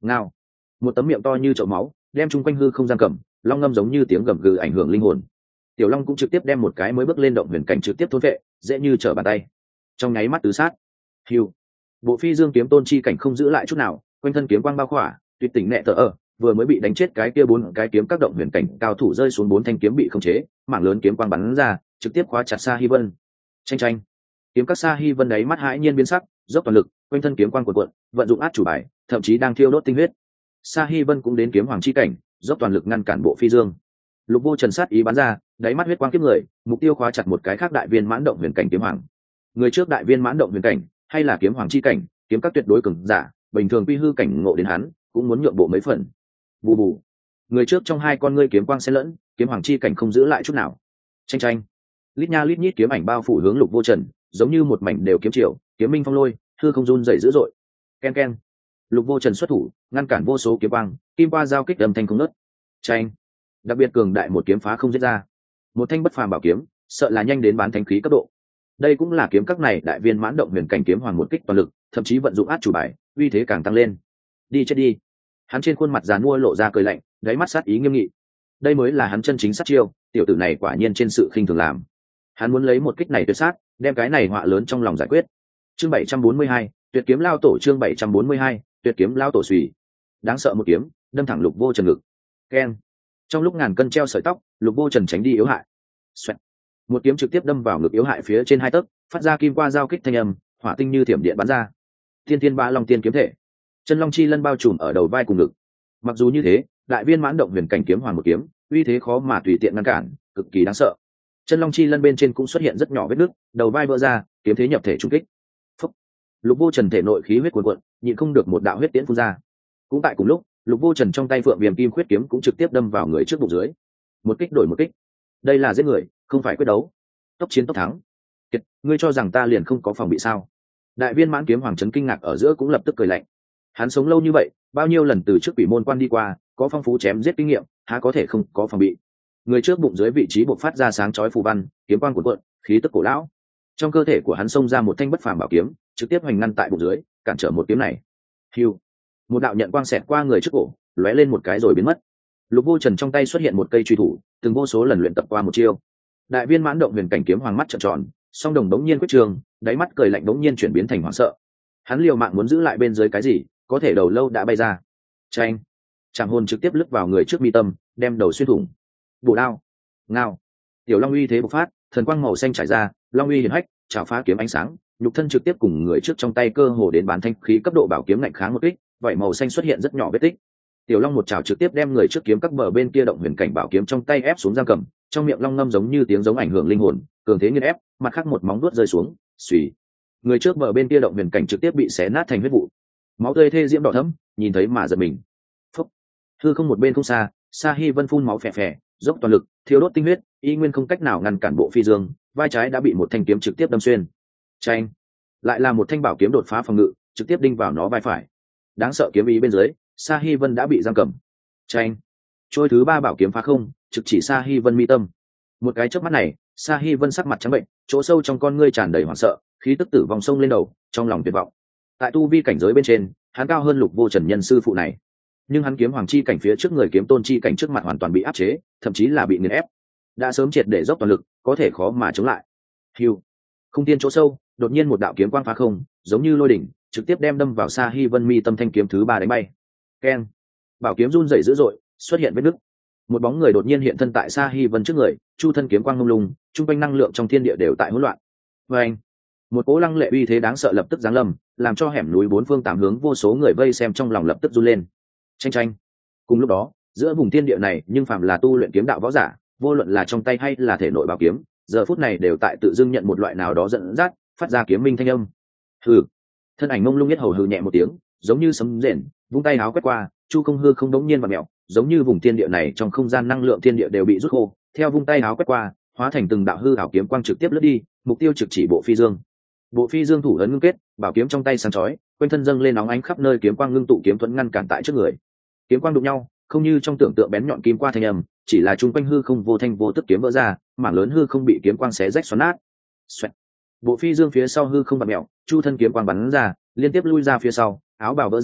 Ngao. Một tấm miệng to như chậu máu đem chung quanh hư không giam cầm, long ngâm giống như tiếng gầm gừ ảnh hưởng linh hồn. Tiểu long cũng trực tiếp đem một cái mới bước lên động huyền cảnh trực tiếp thôn vệ, dễ như trở bàn tay. Trong nháy mắt tứ sát. Hiu. Bộ phi dương kiếm tôn chi cảnh không giữ lại chút nào, quanh thân kiếm quang bao khỏa, tuyệt tỉnh nệ tở ở, vừa mới bị đánh chết cái kia 4 cái kiếm các động huyền cảnh cao thủ rơi xuống 4 thanh kiếm bị khống chế, mảng lớn kiếm quang bắn ra, trực tiếp khóa chặt Sa Hi Vân. Chanh chanh. Kiếm các Sa Hi Vân đấy mắt hãi nhiên biến sắc, dốc toàn lực, quanh thân kiếm quang cuộn cuộn, vận dụng át chủ bài, thậm chí đang thiêu đốt tinh huyết. Sa Hi Vân cũng đến kiếm hoàng chi cảnh, dốc toàn lực ngăn cản bộ phi dương. Lục Vô Trần sát ý bắn ra, đáy mắt huyết quang kiếp người, mục tiêu khóa chặt một cái khác đại viên mãn động huyền cảnh kiếm hoàng. Người trước đại viên mãn động huyền cảnh, hay là kiếm hoàng chi cảnh, kiếm các tuyệt đối cường giả, bình thường quy hư cảnh ngộ đến hắn, cũng muốn nhượng bộ mấy phần. Bù bù. Người trước trong hai con ngươi kiếm quang xen lẫn, kiếm hoàng chi cảnh không giữ lại chút nào. Chanh chanh. Lít nha lít nhít kiếm ảnh bao phủ hướng Lục Vô Trần, giống như một mảnh đều kiếm triều, kiếm minh phong lôi, hư không run rẩy dữ dội. Ken ken. Lục Vô Trần xuất thủ, ngăn cản vô số kiếm quang, kim qua giao kích âm thanh không ngớt. Chanh. Đặc biệt cường đại một kiếm phá không giết ra. Một thanh bất phàm bảo kiếm, sợ là nhanh đến bán thánh khí cấp độ. Đây cũng là kiếm các này đại viên mãn động huyền cảnh kiếm hoàng một kích toàn lực, thậm chí vận dụng át chủ bài, uy thế càng tăng lên. Đi chết đi. Hắn trên khuôn mặt giàn mua lộ ra cười lạnh, đáy mắt sát ý nghiêm nghị. Đây mới là hắn chân chính sát chiêu, tiểu tử này quả nhiên trên sự khinh thường làm. Hắn muốn lấy một kích này tuyệt sát, đem cái này họa lớn trong lòng giải quyết. Chương 742, Tuyệt kiếm lao tổ. Chương 742, Tuyệt kiếm lao tổ xùy. Đáng sợ một kiếm, đâm thẳng Lục Vô Trần ngực. Keng. Trong lúc ngàn cân treo sợi tóc, Lục Vô Trần tránh đi yếu hại. Xoẹt. Một kiếm trực tiếp đâm vào ngực yếu hại phía trên 2 tấc, phát ra kim qua giao kích thanh âm, hỏa tinh như thiểm điện bắn ra. Thiên Thiên Ba Long Tiên kiếm thể, chân long chi lân bao trùm ở đầu vai cùng ngực. Mặc dù như thế, đại viên mãn động huyền cảnh kiếm hoàng một kiếm, uy thế khó mà tùy tiện ngăn cản, cực kỳ đáng sợ. Chân long chi lân bên trên cũng xuất hiện rất nhỏ vết nứt, đầu vai vỡ ra, kiếm thế nhập thể trùng kích. Phúc. Lục Vô Trần thể nội khí huyết cuồn cuộn, nhịn không được một đạo huyết tiễn phun ra. Cũng tại cùng lúc, Lục Vô Trần trong tay phượng viêm kim khuyết kiếm cũng trực tiếp đâm vào người trước bụng dưới. Một kích đổi một kích. Đây là giết người, không phải quyết đấu. Tốc chiến tốc thắng. Kiệt, ngươi cho rằng ta liền không có phòng bị sao? Đại viên mãn kiếm hoàng trấn kinh ngạc ở giữa cũng lập tức cười lạnh. Hắn sống lâu như vậy, bao nhiêu lần từ trước quỷ môn quan đi qua, có phong phú chém giết kinh nghiệm, há có thể không có phòng bị. Người trước bụng dưới vị trí bộc phát ra sáng chói phù văn, kiếm quang cuộn cuộn, khí tức cổ lão. Trong cơ thể của hắn xông ra một thanh bất phàm bảo kiếm, trực tiếp hoành ngăn tại bụng dưới, cản trở một kiếm này. Hưu. Một đạo nhận quang xẹt qua người trước cổ, lóe lên một cái rồi biến mất. Lục Vô Trần trong tay xuất hiện một cây truy thủ, từng vô số lần luyện tập qua một chiêu. Đại viên mãn động huyền cảnh kiếm hoàng mắt trợn tròn, song đồng đống nhiên quyết trường, đáy mắt cười lạnh đống nhiên chuyển biến thành hoảng sợ. Hắn liều mạng muốn giữ lại bên dưới cái gì, có thể đầu lâu đã bay ra. Chanh. Trảm hồn trực tiếp lướt vào người trước mi tâm, đem đầu xuyên thủng. Bổ đao. Ngao. Tiểu long uy thế bộc phát, thần quang màu xanh trải ra, long uy hiển hách, chảo phá kiếm ánh sáng, nhục thân trực tiếp cùng người trước trong tay cơ hồ đến bán thanh khí cấp độ bảo kiếm lạnh kháng một kích, vậy màu xanh xuất hiện rất nhỏ vết tích. Tiểu long một chảo trực tiếp đem người trước kiếm các bờ bên kia động huyền cảnh bảo kiếm trong tay ép xuống giam cầm, trong miệng long ngâm giống như tiếng giống ảnh hưởng linh hồn, cường thế nghiền ép, mặt khác một móng vuốt rơi xuống, xùy. Người trước bờ bên kia động huyền cảnh trực tiếp bị xé nát thành huyết vụ. Máu tươi thê diễm đỏ thẫm, nhìn thấy mà giật mình. Phúc. Hư không một bên không xa, Sa Hi Vân phun máu phè phè, dốc toàn lực, thiêu đốt tinh huyết, y nguyên không cách nào ngăn cản bộ phi dương, vai trái đã bị một thanh kiếm trực tiếp đâm xuyên. Chanh. Lại là một thanh bảo kiếm đột phá phòng ngự, trực tiếp đinh vào nó vai phải. Đáng sợ kiếm ý bên dưới, Sa Hi Vân đã bị giam cầm. Chanh. Trôi thứ 3 bảo kiếm phá không, trực chỉ Sa Hi Vân mi tâm. Một cái chớp mắt này, Sa Hi Vân sắc mặt trắng bệnh, chỗ sâu trong con ngươi tràn đầy hoảng sợ, khí tức tử vong sông lên đầu, trong lòng tuyệt vọng. Tại tu vi cảnh giới bên trên, hắn cao hơn Lục Vô Trần nhân sư phụ này, nhưng hắn kiếm hoàng chi cảnh phía trước người kiếm tôn chi cảnh trước mặt hoàn toàn bị áp chế, thậm chí là bị nghiền ép, đã sớm triệt để dốc toàn lực, có thể khó mà chống lại. Hiu. Không tiên chỗ sâu, đột nhiên một đạo kiếm quang phá không, giống như lôi đỉnh, trực tiếp đem đâm vào Sa Hi Vân mi tâm thanh kiếm thứ 3 đánh bay. Keng. Bảo kiếm run rẩy dữ dội, xuất hiện vết nứt. Một bóng người đột nhiên hiện thân tại Sa Hi Vân trước người, chu thân kiếm quang ngông lung, trung quanh năng lượng trong thiên địa đều tại hỗn loạn. Oeng. Một cỗ lăng lệ uy thế đáng sợ lập tức giáng lâm, làm cho hẻm núi 4 phương 8 hướng vô số người vây xem trong lòng lập tức run lên. Chanh chanh. Cùng lúc đó, giữa vùng thiên địa này, nhưng phàm là tu luyện kiếm đạo võ giả, vô luận là trong tay hay là thể nội bảo kiếm, giờ phút này đều tại tự dưng nhận một loại nào đó dẫn dắt, phát ra kiếm minh thanh âm. Hừ. Thân ảnh mông lung nhất hầu hừ nhẹ một tiếng, giống như sấm rền, vung tay áo quét qua, chu không hư không đống nhiên vặn mèo, giống như vùng thiên địa này trong không gian năng lượng thiên địa đều bị rút khô, theo vung tay áo quét qua, hóa thành từng đạo hư ảo kiếm quang trực tiếp lướt đi, mục tiêu trực chỉ bộ phi dương. Bộ phi dương thủ ấn ngưng kết, bảo kiếm trong tay sáng chói, quanh thân dâng lên nóng ánh khắp nơi kiếm quang ngưng tụ kiếm thuẫn ngăn cản tại trước người. Kiếm quang đụng nhau, không như trong tưởng tượng bén nhọn kim qua thanh âm, chỉ là chung quanh hư không vô thanh vô tức kiếm vỡ ra, mảng lớn hư không bị kiếm quang xé rách xoắn nát. Xoẹt. Bộ phi dương phía sau hư không vặn mèo, chu thân kiếm quang bắn ra, liên tiếp lui ra phía sau, áo bào vỡ ra,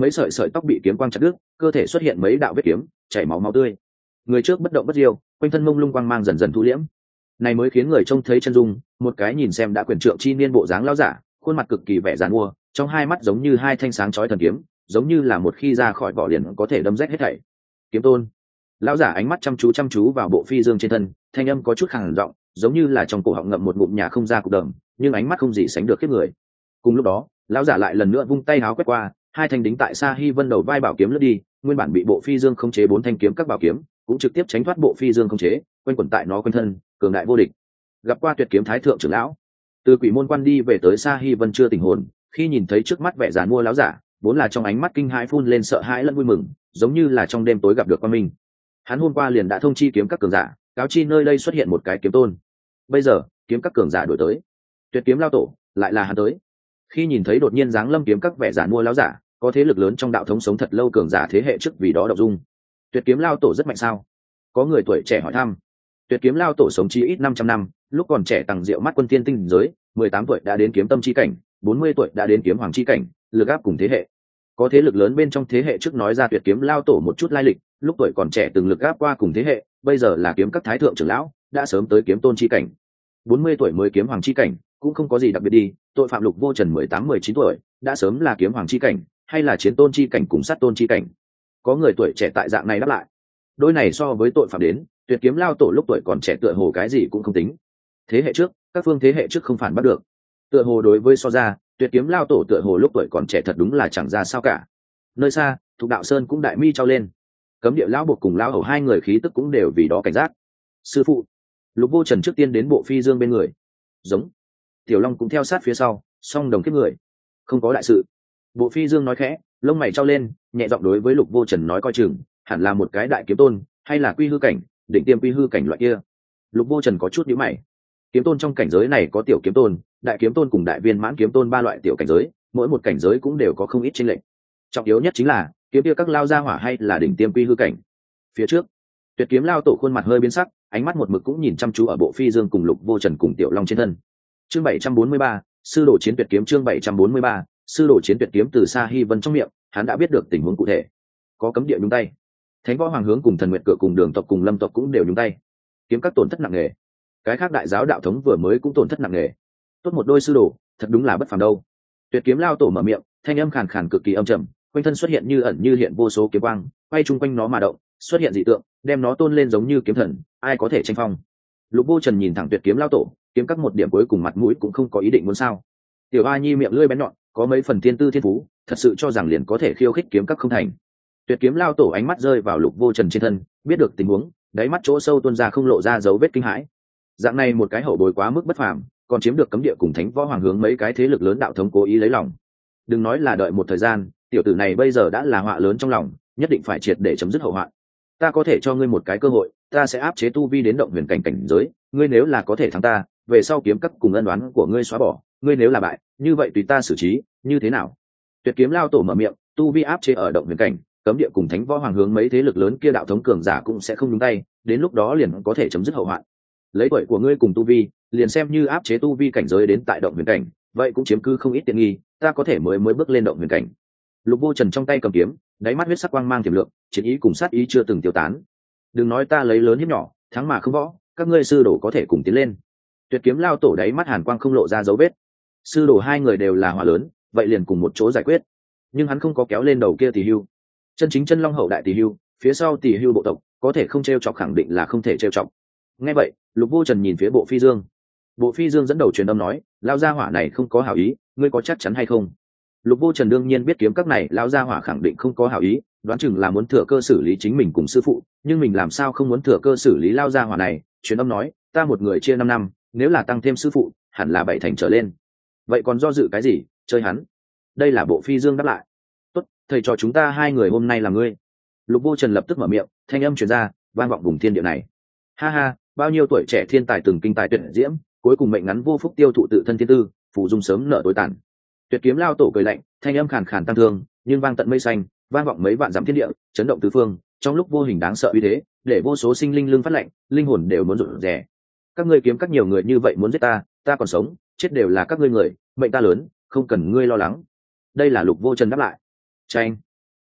mấy sợi sợi tóc bị kiếm quang chặt đứt, cơ thể xuất hiện mấy đạo vết kiếm, chảy máu máu tươi. Người trước bất động bất diêu, quanh thân mông lung quang mang dần dần thu liễm, này mới khiến người trông thấy chân dung. Một cái nhìn xem đã quyền trượng chi niên bộ dáng lão giả, khuôn mặt cực kỳ vẻ giàn mua, trong hai mắt giống như hai thanh sáng chói thần kiếm, giống như là một khi ra khỏi vỏ liền có thể đâm rách hết thảy. Kiếm tôn. Lão giả ánh mắt chăm chú vào bộ phi dương trên thân, thanh âm có chút khàn giọng, giống như là trong cổ họng ngậm một ngụm nhà không ra cục đờm, nhưng ánh mắt không gì sánh được khiếp người. Cùng lúc đó, lão giả lại lần nữa vung tay háo quét qua, hai thanh đính tại Sa Hi Vân đầu vai bảo kiếm lướt đi, nguyên bản bị bộ phi dương khống chế bốn thanh kiếm các bảo kiếm, cũng trực tiếp tránh thoát bộ phi dương khống chế, quanh quẩn tại nó quanh thân, cường đại vô địch. Gặp qua tuyệt kiếm thái thượng trưởng lão, từ quỷ môn quan đi về tới Sa Hi Vân chưa tỉnh hồn, khi nhìn thấy trước mắt vẻ giàn mua lão giả, vốn là trong ánh mắt kinh hãi phun lên sợ hãi lẫn vui mừng, giống như là trong đêm tối gặp được quan minh. Hắn hôm qua liền đã thông chi kiếm các cường giả, cáo chi nơi đây xuất hiện một cái kiếm tôn. Bây giờ kiếm các cường giả đổi tới, tuyệt kiếm lao tổ lại là hắn tới. Khi nhìn thấy đột nhiên giáng lâm kiếm các vẻ giàn mua lão giả, có thế lực lớn trong đạo thống sống thật lâu cường giả thế hệ trước vì đó động dung. Tuyệt kiếm lao tổ rất mạnh sao? Có người tuổi trẻ hỏi thăm. Tuyệt kiếm lao tổ sống chí ít 500 năm, lúc còn trẻ tầng diệu mắt quân tiên tinh giới, 18 tuổi đã đến kiếm tâm chi cảnh, 40 tuổi đã đến kiếm hoàng chi cảnh, lực áp cùng thế hệ. Có thế lực lớn bên trong thế hệ trước nói ra tuyệt kiếm lao tổ một chút lai lịch, lúc tuổi còn trẻ từng lực áp qua cùng thế hệ, bây giờ là kiếm các thái thượng trưởng lão, đã sớm tới kiếm tôn chi cảnh. 40 tuổi mới kiếm hoàng chi cảnh, cũng không có gì đặc biệt đi, tội phạm Lục Vô Trần 18-19 tuổi, đã sớm là kiếm hoàng chi cảnh, hay là chiến tôn chi cảnh cùng sát tôn chi cảnh. Có người tuổi trẻ tại dạng này đáp lại. Đôi này so với tội phạm đến, tuyệt kiếm lao tổ lúc tuổi còn trẻ tựa hồ cái gì cũng không tính. Thế hệ trước, các phương thế hệ trước không phản bắt được. Tựa hồ đối với so ra, tuyệt kiếm lao tổ tựa hồ lúc tuổi còn trẻ thật đúng là chẳng ra sao cả. Nơi xa, Thục Đạo Sơn cũng đại mi trao lên. Cấm địa lão buộc cùng lão hầu hai người khí tức cũng đều vì đó cảnh giác. Sư phụ. Lục Vô Trần trước tiên đến bộ phi dương bên người. Giống. Tiểu Long cũng theo sát phía sau, song đồng kiếp người. Không có đại sự. Bộ phi dương nói khẽ, lông mày trao lên, nhẹ giọng đối với Lục Vô Trần nói coi chừng, hẳn là một cái đại kiếm tôn, hay là quy hư cảnh, định tiêm quy hư cảnh loại kia. Lục Vô Trần có chút nhíu mày. Kiếm tôn trong cảnh giới này có tiểu kiếm tôn, đại kiếm tôn cùng đại viên mãn kiếm tôn ba loại tiểu cảnh giới, mỗi một cảnh giới cũng đều có không ít chênh lệch. Trọng yếu nhất chính là kiếm kia các lao ra hỏa hay là đỉnh tiêm quy hư cảnh. Phía trước, tuyệt kiếm lao tổ khuôn mặt hơi biến sắc, ánh mắt một mực cũng nhìn chăm chú ở bộ phi dương cùng Lục Vô Trần cùng Tiểu Long trên thân. Chương 743, sư đồ chiến tuyệt kiếm. Chương 743, sư đồ chiến tuyệt kiếm. Từ Sa Hi Vân trong miệng, hắn đã biết được tình huống cụ thể. Có cấm địa nhúng tay, Thánh Võ Hoàng Hướng cùng Thần Nguyệt Cựa cùng Đường tộc cùng Lâm tộc cũng đều nhúng tay. Kiếm các tổn thất nặng nề. Cái khác đại giáo đạo thống vừa mới cũng tổn thất nặng nề. Tốt một đôi sư đồ, thật đúng là bất phàm đâu. Tuyệt kiếm lao tổ mở miệng, thanh âm khàn khàn cực kỳ âm trầm, quanh thân xuất hiện như ẩn như hiện vô số kiếm quang, quay chung quanh nó mà động, xuất hiện dị tượng, đem nó tôn lên giống như kiếm thần, ai có thể tranh phong. Lục Vô Trần nhìn thẳng tuyệt kiếm lao tổ, kiếm các một điểm cuối cùng mặt mũi cũng không có ý định muốn sao. Tiểu A Nhi miệng lưỡi bén nhọn, có mấy phần tiên tư thiên phú, thật sự cho rằng liền có thể khiêu khích kiếm các không thành. Tuyệt kiếm lao tổ ánh mắt rơi vào Lục Vô Trần trên thân, biết được tình huống, đáy mắt chỗ sâu tuôn ra không lộ ra dấu vết kinh hãi. Dạng này một cái hậu bối quá mức bất phàm, còn chiếm được cấm địa cùng Thánh Võ Hoàng Hướng mấy cái thế lực lớn đạo thống cố ý lấy lòng. Đừng nói là đợi một thời gian, tiểu tử này bây giờ đã là họa lớn trong lòng, nhất định phải triệt để chấm dứt hậu họa. Ta có thể cho ngươi một cái cơ hội, ta sẽ áp chế tu vi đến động huyền cảnh cảnh giới, ngươi nếu là có thể thắng ta, về sau kiếm các cùng ân oán của ngươi xóa bỏ, ngươi nếu là bại, như vậy tùy ta xử trí, như thế nào? Tuyệt kiếm lao tổ mở miệng, tu vi áp chế ở động huyền cảnh, cấm địa cùng Thánh Võ Hoàng Hướng mấy thế lực lớn kia đạo thống cường giả cũng sẽ không nhúng tay, đến lúc đó liền có thể chấm dứt hậu hoạn. Lấy tuổi của ngươi cùng tu vi, liền xem như áp chế tu vi cảnh giới đến tại động huyền cảnh, vậy cũng chiếm cứ không ít tiện nghi, ta có thể mới bước lên động huyền cảnh. Lục Vô Trần trong tay cầm kiếm, đáy mắt huyết sắc quang mang tiềm lượng, chiến ý cùng sát ý chưa từng tiêu tán. Đừng nói ta lấy lớn hiếp nhỏ, thắng mà không võ, các ngươi sư đồ có thể cùng tiến lên. Tuyệt kiếm lao tổ đáy mắt hàn quang không lộ ra dấu vết. Sư đồ hai người đều là hỏa lớn, vậy liền cùng một chỗ giải quyết. Nhưng hắn không có kéo lên đầu kia Tỷ Hưu. Chân chính chân long hậu đại Tỷ Hưu, phía sau Tỷ Hưu bộ tộc, có thể không trêu chọc khẳng định là không thể trêu chọc. Nghe vậy, Lục Vô Trần nhìn phía Bộ Phi Dương. Bộ Phi Dương dẫn đầu truyền âm nói, lao gia hỏa này không có hảo ý, ngươi có chắc chắn hay không? Lục Vô Trần đương nhiên biết kiếm các này lao gia hỏa khẳng định không có hảo ý, đoán chừng là muốn thừa cơ xử lý chính mình cùng sư phụ, nhưng mình làm sao không muốn thừa cơ xử lý lao gia hỏa này? Truyền âm nói, ta một người chia 5 năm, nếu là tăng thêm sư phụ, hẳn là 7 thành trở lên. Vậy còn do dự cái gì, chơi hắn. Đây là Bộ Phi Dương đáp lại. Tốt, thầy trò chúng ta hai người hôm nay là ngươi. Lục Vô Trần lập tức mở miệng, thanh âm truyền ra, vang vọng vùng thiên địa này. Ha ha, bao nhiêu tuổi trẻ thiên tài từng kinh tài tuyệt diễm, cuối cùng mệnh ngắn vô phúc tiêu thụ tự thân thiên tư, phù dung sớm nợ tối tàn. Tuyệt kiếm lao tổ cười lạnh, thanh âm khàn khàn tăng thương, nhưng vang tận mây xanh, vang vọng mấy vạn dặm thiên địa, chấn động tứ phương, trong lúc vô hình đáng sợ uy thế, để vô số sinh linh lưng phát lạnh, linh hồn đều muốn rụt rè. Các ngươi kiếm các nhiều người như vậy muốn giết ta, ta còn sống, chết đều là các ngươi người, mệnh ta lớn, không cần ngươi lo lắng. Đây là Lục Vô Trần đáp lại. Tranh,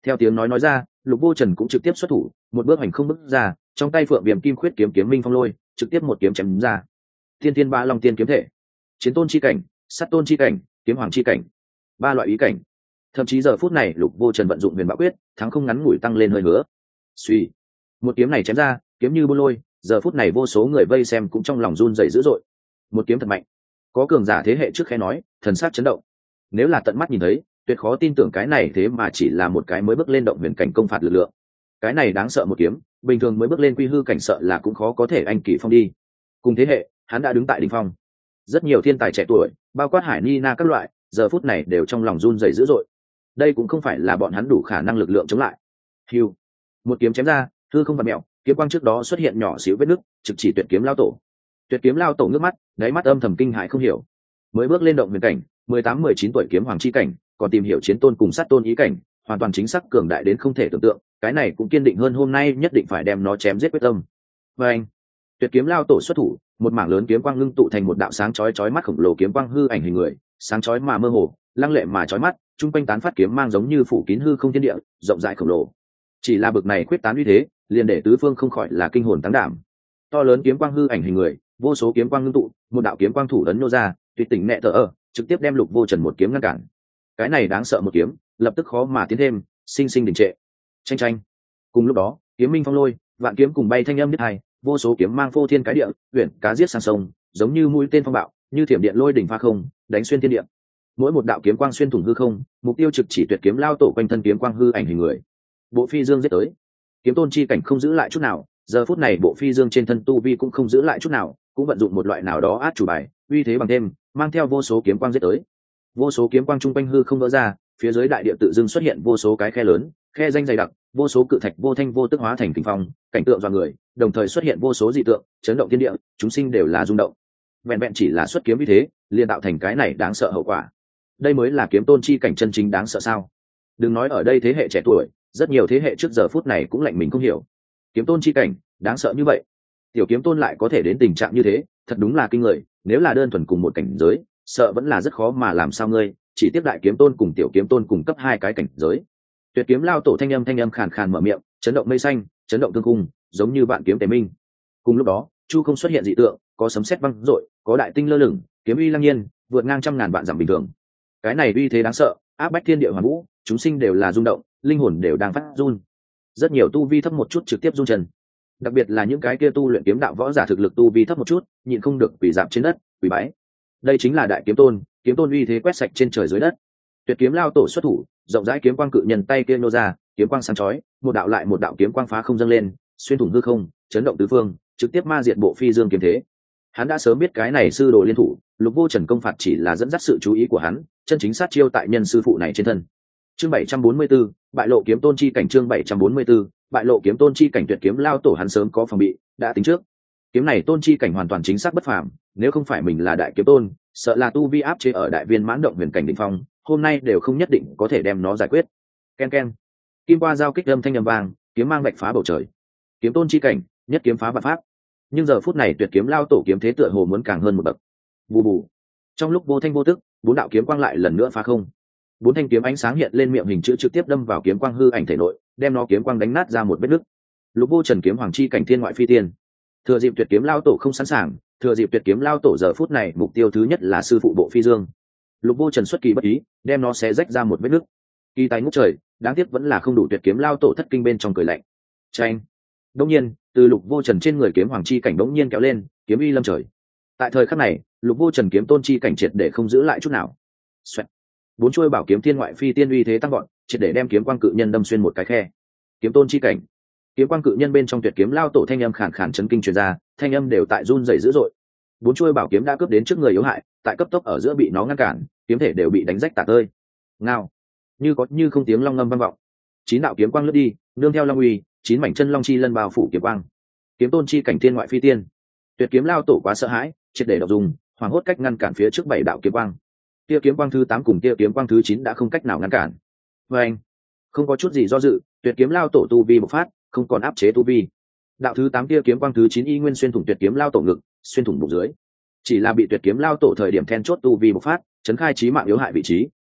Theo tiếng nói ra, Lục Vô Trần cũng trực tiếp xuất thủ, một bước hành không bước ra, trong tay phượng viêm kim khuyết kiếm kiếm minh phong lôi, trực tiếp một kiếm chém đúng ra. Thiên Thiên Ba Long Tiên kiếm thể, chiến tôn chi cảnh, sát tôn chi cảnh, kiếm hoàng chi cảnh, ba loại ý cảnh. Thậm chí giờ phút này Lục Vô Trần vận dụng huyền bạo quyết, thắng không ngắn ngủi tăng lên hơi hứa. Suy, một kiếm này chém ra, kiếm như buôn lôi, giờ phút này vô số người vây xem cũng trong lòng run rẩy dữ dội. Một kiếm thật mạnh. Có cường giả thế hệ trước khẽ nói, thần sắc chấn động. Nếu là tận mắt nhìn thấy, tuyệt khó tin tưởng cái này thế mà chỉ là một cái mới bước lên động huyền cảnh công phạt lực lượng. Cái này đáng sợ một kiếm, bình thường mới bước lên quy hư cảnh sợ là cũng khó có thể anh kỳ phong đi. Cùng thế hệ, hắn đã đứng tại đỉnh phong. Rất nhiều thiên tài trẻ tuổi, bao quát Hải Nina các loại, giờ phút này đều trong lòng run rẩy dữ dội. Đây cũng không phải là bọn hắn đủ khả năng lực lượng chống lại. Hưu, một kiếm chém ra, hư không vặn mèo, kiếm quang trước đó xuất hiện nhỏ xíu vết nứt, trực chỉ tuyệt kiếm lao tổ. Tuyệt kiếm lao tổ ngước mắt, đáy mắt âm thầm kinh hãi không hiểu. Mới bước lên động huyền cảnh, 18-19 tuổi kiếm hoàng chi cảnh, còn tìm hiểu chiến tôn cùng sát tôn ý cảnh, hoàn toàn chính xác cường đại đến không thể tưởng tượng, cái này cũng kiên định hơn hôm nay nhất định phải đem nó chém giết quyết tâm. Và anh, tuyệt kiếm lao tổ xuất thủ, một mảng lớn kiếm quang ngưng tụ thành một đạo sáng chói chói mắt khổng lồ kiếm quang hư ảnh hình người, sáng chói mà mơ hồ, lăng lệ mà chói mắt, trung quanh tán phát kiếm mang giống như phủ kín hư không thiên địa, rộng rãi khổng lồ. Chỉ là bực này quyết tán uy thế, liền để tứ phương không khỏi là kinh hồn táng đảm. To lớn kiếm quang hư ảnh hình người, vô số kiếm quang ngưng tụ, một đạo kiếm quang thủ ấn nô ra, tuyệt tỉnh nệ tở ở, trực tiếp đem Lục Vô Trần một kiếm ngăn cản. Cái này đáng sợ một kiếm, lập tức khó mà tiến thêm, sinh sinh đình trệ. Chênh chênh. Cùng lúc đó, kiếm minh phong lôi, vạn kiếm cùng bay thanh âm biết hai, vô số kiếm mang phô thiên cái địa, uyển cá giết sang sông, giống như mũi tên phong bạo, như thiểm điện lôi đỉnh pha không, đánh xuyên thiên địa. Mỗi một đạo kiếm quang xuyên thủng hư không, mục tiêu trực chỉ tuyệt kiếm lao tổ quanh thân kiếm quang hư ảnh hình người. Bộ phi dương giết tới, kiếm tôn chi cảnh không giữ lại chút nào, giờ phút này bộ phi dương trên thân tu vi cũng không giữ lại chút nào, cũng vận dụng một loại nào đó át chủ bài, uy thế bằng thêm, mang theo vô số kiếm quang giết tới. Vô số kiếm quang trung quanh hư không vỡ ra, phía dưới đại địa tự dưng xuất hiện vô số cái khe lớn, khe danh dày đặc, vô số cự thạch vô thanh vô tức hóa thành kình phong, cảnh tượng do người, đồng thời xuất hiện vô số dị tượng, chấn động thiên địa, chúng sinh đều là rung động. Vẹn vẹn chỉ là xuất kiếm như thế, liền tạo thành cái này đáng sợ hậu quả. Đây mới là kiếm tôn chi cảnh chân chính đáng sợ sao? Đừng nói ở đây thế hệ trẻ tuổi, rất nhiều thế hệ trước giờ phút này cũng lạnh mình không hiểu. Kiếm tôn chi cảnh, đáng sợ như vậy. Tiểu kiếm tôn lại có thể đến tình trạng như thế, thật đúng là kinh người, nếu là đơn thuần cùng một cảnh giới, sợ vẫn là rất khó mà làm sao ngươi, chỉ tiếp đại kiếm tôn cùng tiểu kiếm tôn cùng cấp hai cái cảnh giới. Tuyệt kiếm lao tổ thanh âm khàn khàn mở miệng, chấn động mây xanh, chấn động thương cung, giống như vạn kiếm tề minh. Cùng lúc đó, chu không xuất hiện dị tượng, có sấm sét vang dội, có đại tinh lơ lửng, kiếm uy lăng nhiên, vượt ngang trăm ngàn vạn dặm bình thường. Cái này uy thế đáng sợ, áp bách thiên địa hoàn vũ, chúng sinh đều là rung động, linh hồn đều đang phát run. Rất nhiều tu vi thấp một chút trực tiếp run chân. Đặc biệt là những cái kia tu luyện kiếm đạo võ giả thực lực tu vi thấp một chút, nhịn không được quỳ dạp trên đất, quỳ bái. Đây chính là đại kiếm tôn uy thế quét sạch trên trời dưới đất. Tuyệt kiếm lao tổ xuất thủ, rộng rãi kiếm quang cự nhân tay kia nô ra, kiếm quang sáng chói, một đạo lại một đạo kiếm quang phá không dâng lên, xuyên thủng hư không, chấn động tứ phương, trực tiếp ma diệt bộ phi dương kiếm thế. Hắn đã sớm biết cái này sư đồ liên thủ, Lục Vô Trần công phạt chỉ là dẫn dắt sự chú ý của hắn, chân chính sát chiêu tại nhân sư phụ này trên thân. Chương 744, bại lộ kiếm tôn chi cảnh. Chương 744, bại lộ kiếm tôn chi cảnh. Tuyệt kiếm lao tổ hắn sớm có phòng bị, đã tính trước. Kiếm này tôn chi cảnh hoàn toàn chính xác bất phàm, nếu không phải mình là đại kiếm tôn, sợ là tu vi áp chế ở đại viên mãn động huyền cảnh đỉnh phong, hôm nay đều không nhất định có thể đem nó giải quyết. Ken ken, kim qua giao kích âm thanh âm vang, kiếm mang bạch phá bầu trời. Kiếm tôn chi cảnh, nhất kiếm phá vạn pháp. Nhưng giờ phút này tuyệt kiếm lao tổ kiếm thế tựa hồ muốn càng hơn một bậc. Bù bù. Trong lúc vô thanh vô tức, bốn đạo kiếm quang lại lần nữa phá không. Bốn thanh kiếm ánh sáng hiện lên miệng hình chữ trực tiếp đâm vào kiếm quang hư ảnh thể nội, đem nó kiếm quang đánh nát ra một vết nứt. Lục Vô Trần kiếm hoàng chi cảnh thiên ngoại phi tiên. Thừa dịp tuyệt kiếm lao tổ không sẵn sàng, thừa dịp tuyệt kiếm lao tổ giờ phút này mục tiêu thứ nhất là sư phụ bộ phi dương. Lục Vô Trần xuất kỳ bất ý, đem nó xé rách ra một vết nứt. Kỳ tài ngút trời, đáng tiếc vẫn là không đủ. Tuyệt kiếm lao tổ thất kinh bên trong cười lạnh. Chanh. Đống nhiên, từ Lục Vô Trần trên người kiếm hoàng chi cảnh đống nhiên kéo lên, kiếm uy lâm trời. Tại thời khắc này, Lục Vô Trần kiếm tôn chi cảnh triệt để không giữ lại chút nào. Xoẹt. Bốn chuôi bảo kiếm thiên ngoại phi tiên uy thế tăng vọt, triệt để đem kiếm quang cự nhân đâm xuyên một cái khe. Kiếm tôn chi cảnh. Kiếm quang cự nhân bên trong tuyệt kiếm lao tổ thanh âm khàn khàn chấn kinh truyền ra, thanh âm đều tại run rẩy dữ dội. Bốn chuôi bảo kiếm đã cướp đến trước người yếu hại, tại cấp tốc ở giữa bị nó ngăn cản, kiếm thể đều bị đánh rách tạc ơi. Ngao. Như có như không tiếng long ngâm vang vọng. Chín đạo kiếm quang lướt đi, nương theo long uy, chín mảnh chân long chi lân bao phủ kiếm quang. Kiếm tôn chi cảnh thiên ngoại phi tiên. Tuyệt kiếm lao tổ quá sợ hãi, triệt để độc dùng, hoảng hốt cách ngăn cản phía trước bảy đạo kiếm quang. Tia kiếm quang thứ 8 cùng tia kiếm quang thứ 9 đã không cách nào ngăn cản. Và anh, không có chút gì do dự, tuyệt kiếm lao tổ tu vi bộc phát, không còn áp chế tu vi. Đạo thứ 8 tia kiếm quang thứ 9 y nguyên xuyên thủng tuyệt kiếm lao tổ ngực, xuyên thủng bụng dưới. Chỉ là bị tuyệt kiếm lao tổ thời điểm then chốt tu vi bộc phát, chấn khai chí mạng yếu hại vị trí.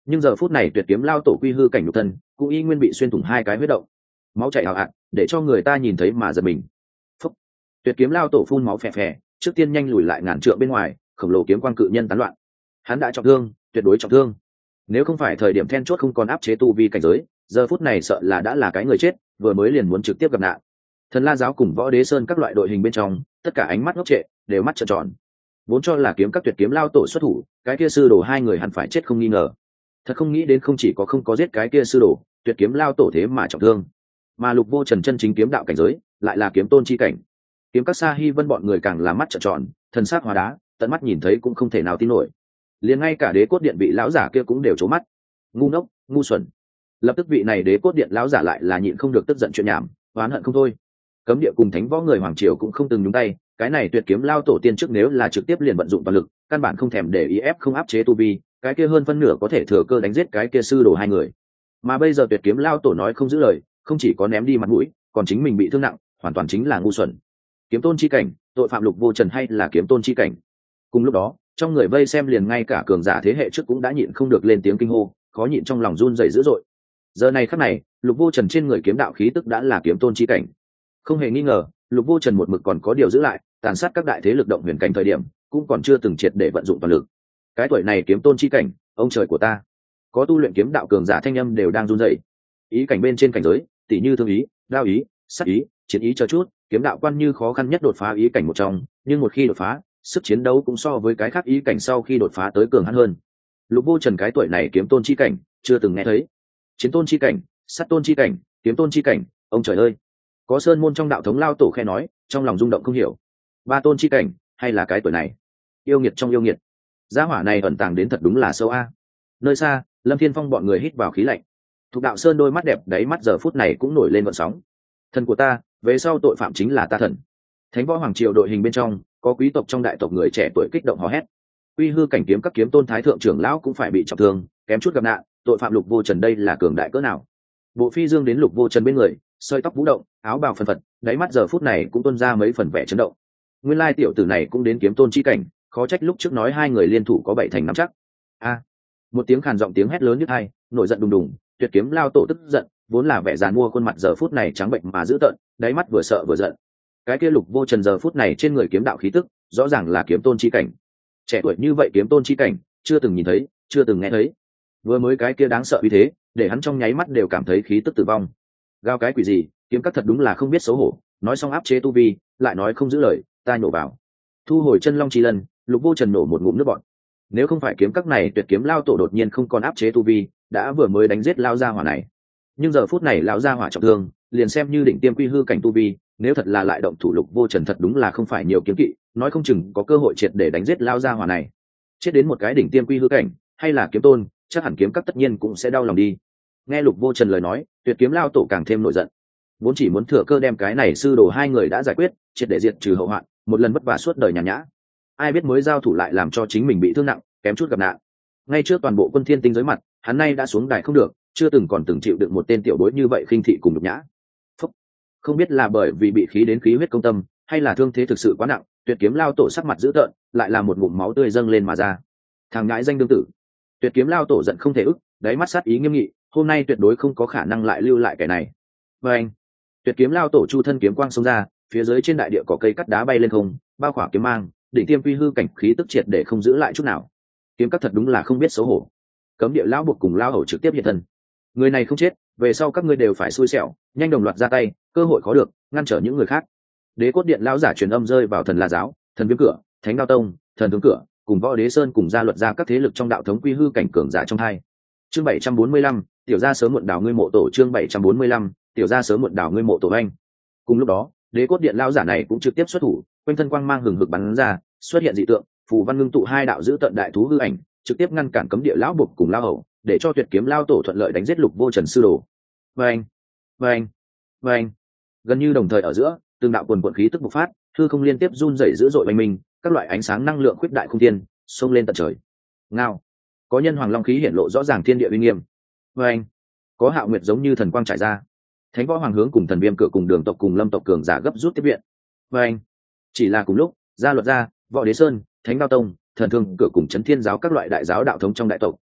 nhưng giờ phút này tuyệt kiếm lao tổ quy hư cảnh nhục thân cũng y nguyên bị xuyên thủng hai cái huyết động, máu chảy ào ạt để cho người ta nhìn thấy mà giật mình. Phúc. Tuyệt kiếm lao tổ phun máu phè phè, trước tiên nhanh lùi lại ngàn trượng bên ngoài, khổng lồ kiếm quang cự nhân tán loạn. Hắn đã trọng thương, tuyệt đối trọng thương. Nếu không phải thời điểm then chốt không còn áp chế tu vi cảnh giới, giờ phút này sợ là đã là cái người chết, vừa mới liền muốn trực tiếp gặp nạn. Thần La giáo cùng Võ Đế Sơn các loại đội hình bên trong, tất cả ánh mắt ngốc trệ, đều mắt trợn tròn. Vốn cho là kiếm các tuyệt kiếm lao tổ xuất thủ, cái kia sư đồ hai người hẳn phải chết không nghi ngờ. Thật không nghĩ đến không chỉ có không có giết cái kia sư đồ, tuyệt kiếm lao tổ thế mà trọng thương. Mà Lục Vô Trần chân chính kiếm đạo cảnh giới, lại là kiếm tôn chi cảnh. Kiếm các Sa Hi Vân bọn người càng là mắt trợn tròn, thần sắc hóa đá, tận mắt nhìn thấy cũng không thể nào tin nổi. Liền ngay cả Đế Cốt Điện vị lão giả kia cũng đều trố mắt. Ngu ngốc, ngu xuẩn. Lập tức vị này Đế Cốt Điện lão giả lại là nhịn không được tức giận chuyện nhảm, oán hận không thôi. Cấm địa cùng thánh võ người hoàng triều cũng không từng nhúng tay, cái này tuyệt kiếm lao tổ tiên trước nếu là trực tiếp liền vận dụng toàn lực, căn bản không thèm để ý ép không áp chế tu vi, cái kia hơn phân nửa có thể thừa cơ đánh giết cái kia sư đồ hai người. Mà bây giờ tuyệt kiếm lao tổ nói không giữ lời, không chỉ có ném đi mặt mũi, còn chính mình bị thương nặng, hoàn toàn chính là ngu xuẩn. Kiếm tôn chi cảnh, tội phạm Lục Vô Trần hay là kiếm tôn chi cảnh? Cùng lúc đó, trong người vây xem liền ngay cả cường giả thế hệ trước cũng đã nhịn không được lên tiếng kinh hô, khó nhịn trong lòng run rẩy dữ dội. Giờ này khắc này, Lục Vô Trần trên người kiếm đạo khí tức đã là kiếm tôn chi cảnh. Không hề nghi ngờ, Lục Vô Trần một mực còn có điều giữ lại, tàn sát các đại thế lực động huyền cảnh thời điểm, cũng còn chưa từng triệt để vận dụng toàn lực. Cái tuổi này kiếm tôn chi cảnh, ông trời của ta. Có tu luyện kiếm đạo cường giả thanh âm đều đang run rẩy. Ý cảnh bên trên cảnh giới, tỉ như thương ý, đao ý, sát ý, chiến ý cho chút, kiếm đạo quan như khó khăn nhất đột phá ý cảnh một trong, nhưng một khi đột phá, sức chiến đấu cũng so với cái khác ý cảnh sau khi đột phá tới cường hãn hơn. Lục Vô Trần cái tuổi này kiếm tôn chi cảnh, chưa từng nghe thấy. Chiến tôn chi cảnh, sát tôn chi cảnh, kiếm tôn chi cảnh, ông trời ơi. Có sơn môn trong đạo thống lao tổ khe nói, trong lòng rung động không hiểu. Ba tôn chi cảnh, hay là cái tuổi này? Yêu nghiệt trong yêu nghiệt. Gia hỏa này ẩn tàng đến thật đúng là sâu a. Nơi xa, Lâm Thiên Phong bọn người hít vào khí lạnh. Thục Đạo Sơn đôi mắt đẹp đáy mắt giờ phút này cũng nổi lên gợn sóng. Thần của ta, về sau tội phạm chính là ta thần. Thánh võ hoàng triều đội hình bên trong, có quý tộc trong đại tộc người trẻ tuổi kích động hò hét. Quy hư cảnh kiếm các kiếm tôn thái thượng trưởng lão cũng phải bị trọng thương, kém chút gặp nạn, tội phạm Lục Vô Trần đây là cường đại cỡ nào? Bộ Phi Dương đến Lục Vô Trần bên người, sợi tóc vũ động, áo bào phần phật, đáy mắt giờ phút này cũng tuôn ra mấy phần vẻ chấn động. Nguyên lai tiểu tử này cũng đến kiếm tôn chi cảnh, khó trách lúc trước nói hai người liên thủ có bảy thành nắm chắc. A! Một tiếng khàn giọng tiếng hét lớn như hai, nổi giận đùng đùng, tuyệt kiếm lao tổ tức giận, vốn là vẻ giàn mua khuôn mặt giờ phút này trắng bệnh mà dữ tợn, đáy mắt vừa sợ vừa giận. Cái kia Lục Vô Trần giờ phút này trên người kiếm đạo khí tức, rõ ràng là kiếm tôn chi cảnh. Trẻ tuổi như vậy kiếm tôn chi cảnh, chưa từng nhìn thấy, chưa từng nghe thấy. Vừa mới cái kia đáng sợ uy thế, để hắn trong nháy mắt đều cảm thấy khí tức tử vong. Gao cái quỷ gì, kiếm các thật đúng là không biết xấu hổ, nói xong áp chế tu vi, lại nói không giữ lời, ta nhổ vào. Thu hồi chân long chi lần, Lục Vô Trần nổ một ngụm nước bọt. Nếu không phải kiếm các này tuyệt kiếm lao tổ đột nhiên không còn áp chế tu vi, đã vừa mới đánh giết lao gia hỏa này. Nhưng giờ phút này lão gia hỏa trọng thương, liền xem như định tiêm quy hư cảnh tu vi, nếu thật là lại động thủ Lục Vô Trần thật đúng là không phải nhiều kiếm kỵ, nói không chừng có cơ hội triệt để đánh giết lao gia hỏa này. Chết đến một cái đỉnh tiêm quy hư cảnh, hay là kiếm tôn, chắc hẳn kiếm các tất nhiên cũng sẽ đau lòng đi. Nghe Lục Vô Trần lời nói, tuyệt kiếm lao tổ càng thêm nổi giận. Vốn chỉ muốn thừa cơ đem cái này sư đồ hai người đã giải quyết, triệt để diệt trừ hậu hoạn, một lần vất vả suốt đời nhàn nhã. Ai biết mới giao thủ lại làm cho chính mình bị thương nặng, kém chút gặp nạn. Ngay trước toàn bộ quân thiên tinh giới mặt, hắn nay đã xuống đài không được, chưa từng còn từng chịu đựng một tên tiểu bối như vậy khinh thị cùng nhục nhã. Phúc. Không biết là bởi vì bị khí đến khí huyết công tâm, hay là thương thế thực sự quá nặng, tuyệt kiếm lao tổ sắc mặt dữ tợn, lại là một ngụm máu tươi dâng lên mà ra. Thằng ngãi danh đương tử. Tuyệt kiếm lao tổ giận không thể ức, đáy mắt sát ý nghiêm nghị, hôm nay tuyệt đối không có khả năng lại lưu lại kẻ này. Và anh, tuyệt kiếm lao tổ chu thân kiếm quang xông ra, phía dưới trên đại địa có cây cắt đá bay lên không, bao khỏa kiếm mang, đỉnh tiêm quy hư cảnh khí tức triệt để không giữ lại chút nào. Kiếm các thật đúng là không biết xấu hổ. Cấm địa lão buộc cùng lao hầu trực tiếp hiện thân. Người này không chết, về sau các ngươi đều phải xui xẻo, nhanh đồng loạt ra tay, cơ hội khó được, ngăn trở những người khác. Đế cốt điện lão giả truyền âm rơi vào thần La giáo, thần viêm cửa, thánh đao tông, thần tướng cửa, cùng võ đế sơn cùng gia luật ra các thế lực trong đạo thống quy hư cảnh cường giả trong hai. Chương 745, tiểu gia sớm muộn đào ngươi mộ tổ. Chương 745, tiểu gia sớm muộn đào ngươi mộ tổ anh. Cùng lúc đó, đế cốt điện lão giả này cũng trực tiếp xuất thủ, quanh thân quang mang hừng hực bắn ra, xuất hiện dị tượng, phù văn ngưng tụ hai đạo giữ tận đại thú hư ảnh, trực tiếp ngăn cản cấm địa lão buộc cùng lao hầu, để cho tuyệt kiếm lao tổ thuận lợi đánh giết Lục Vô Trần sư đồ. Vâng, vâng, vâng. Gần như đồng thời ở giữa, từng đạo quần quần khí tức bộc phát, hư không liên tiếp run rẩy dữ dội oanh minh, các loại ánh sáng năng lượng khuyết đại không thiên, xông lên tận trời. Ngao, có nhân hoàng long khí hiển lộ rõ ràng thiên địa uy nghiêm. Vâng, có hạo nguyệt giống như thần quang trải ra. Thánh võ hoàng hướng cùng thần viêm cửa cùng đường tộc cùng lâm tộc cường giả gấp rút tiếp viện. Vâng, chỉ là cùng lúc, gia luật gia, võ đế sơn, thánh đao tông, thần thương cửa cùng chấn thiên giáo các loại đại giáo đạo thống trong đại tộc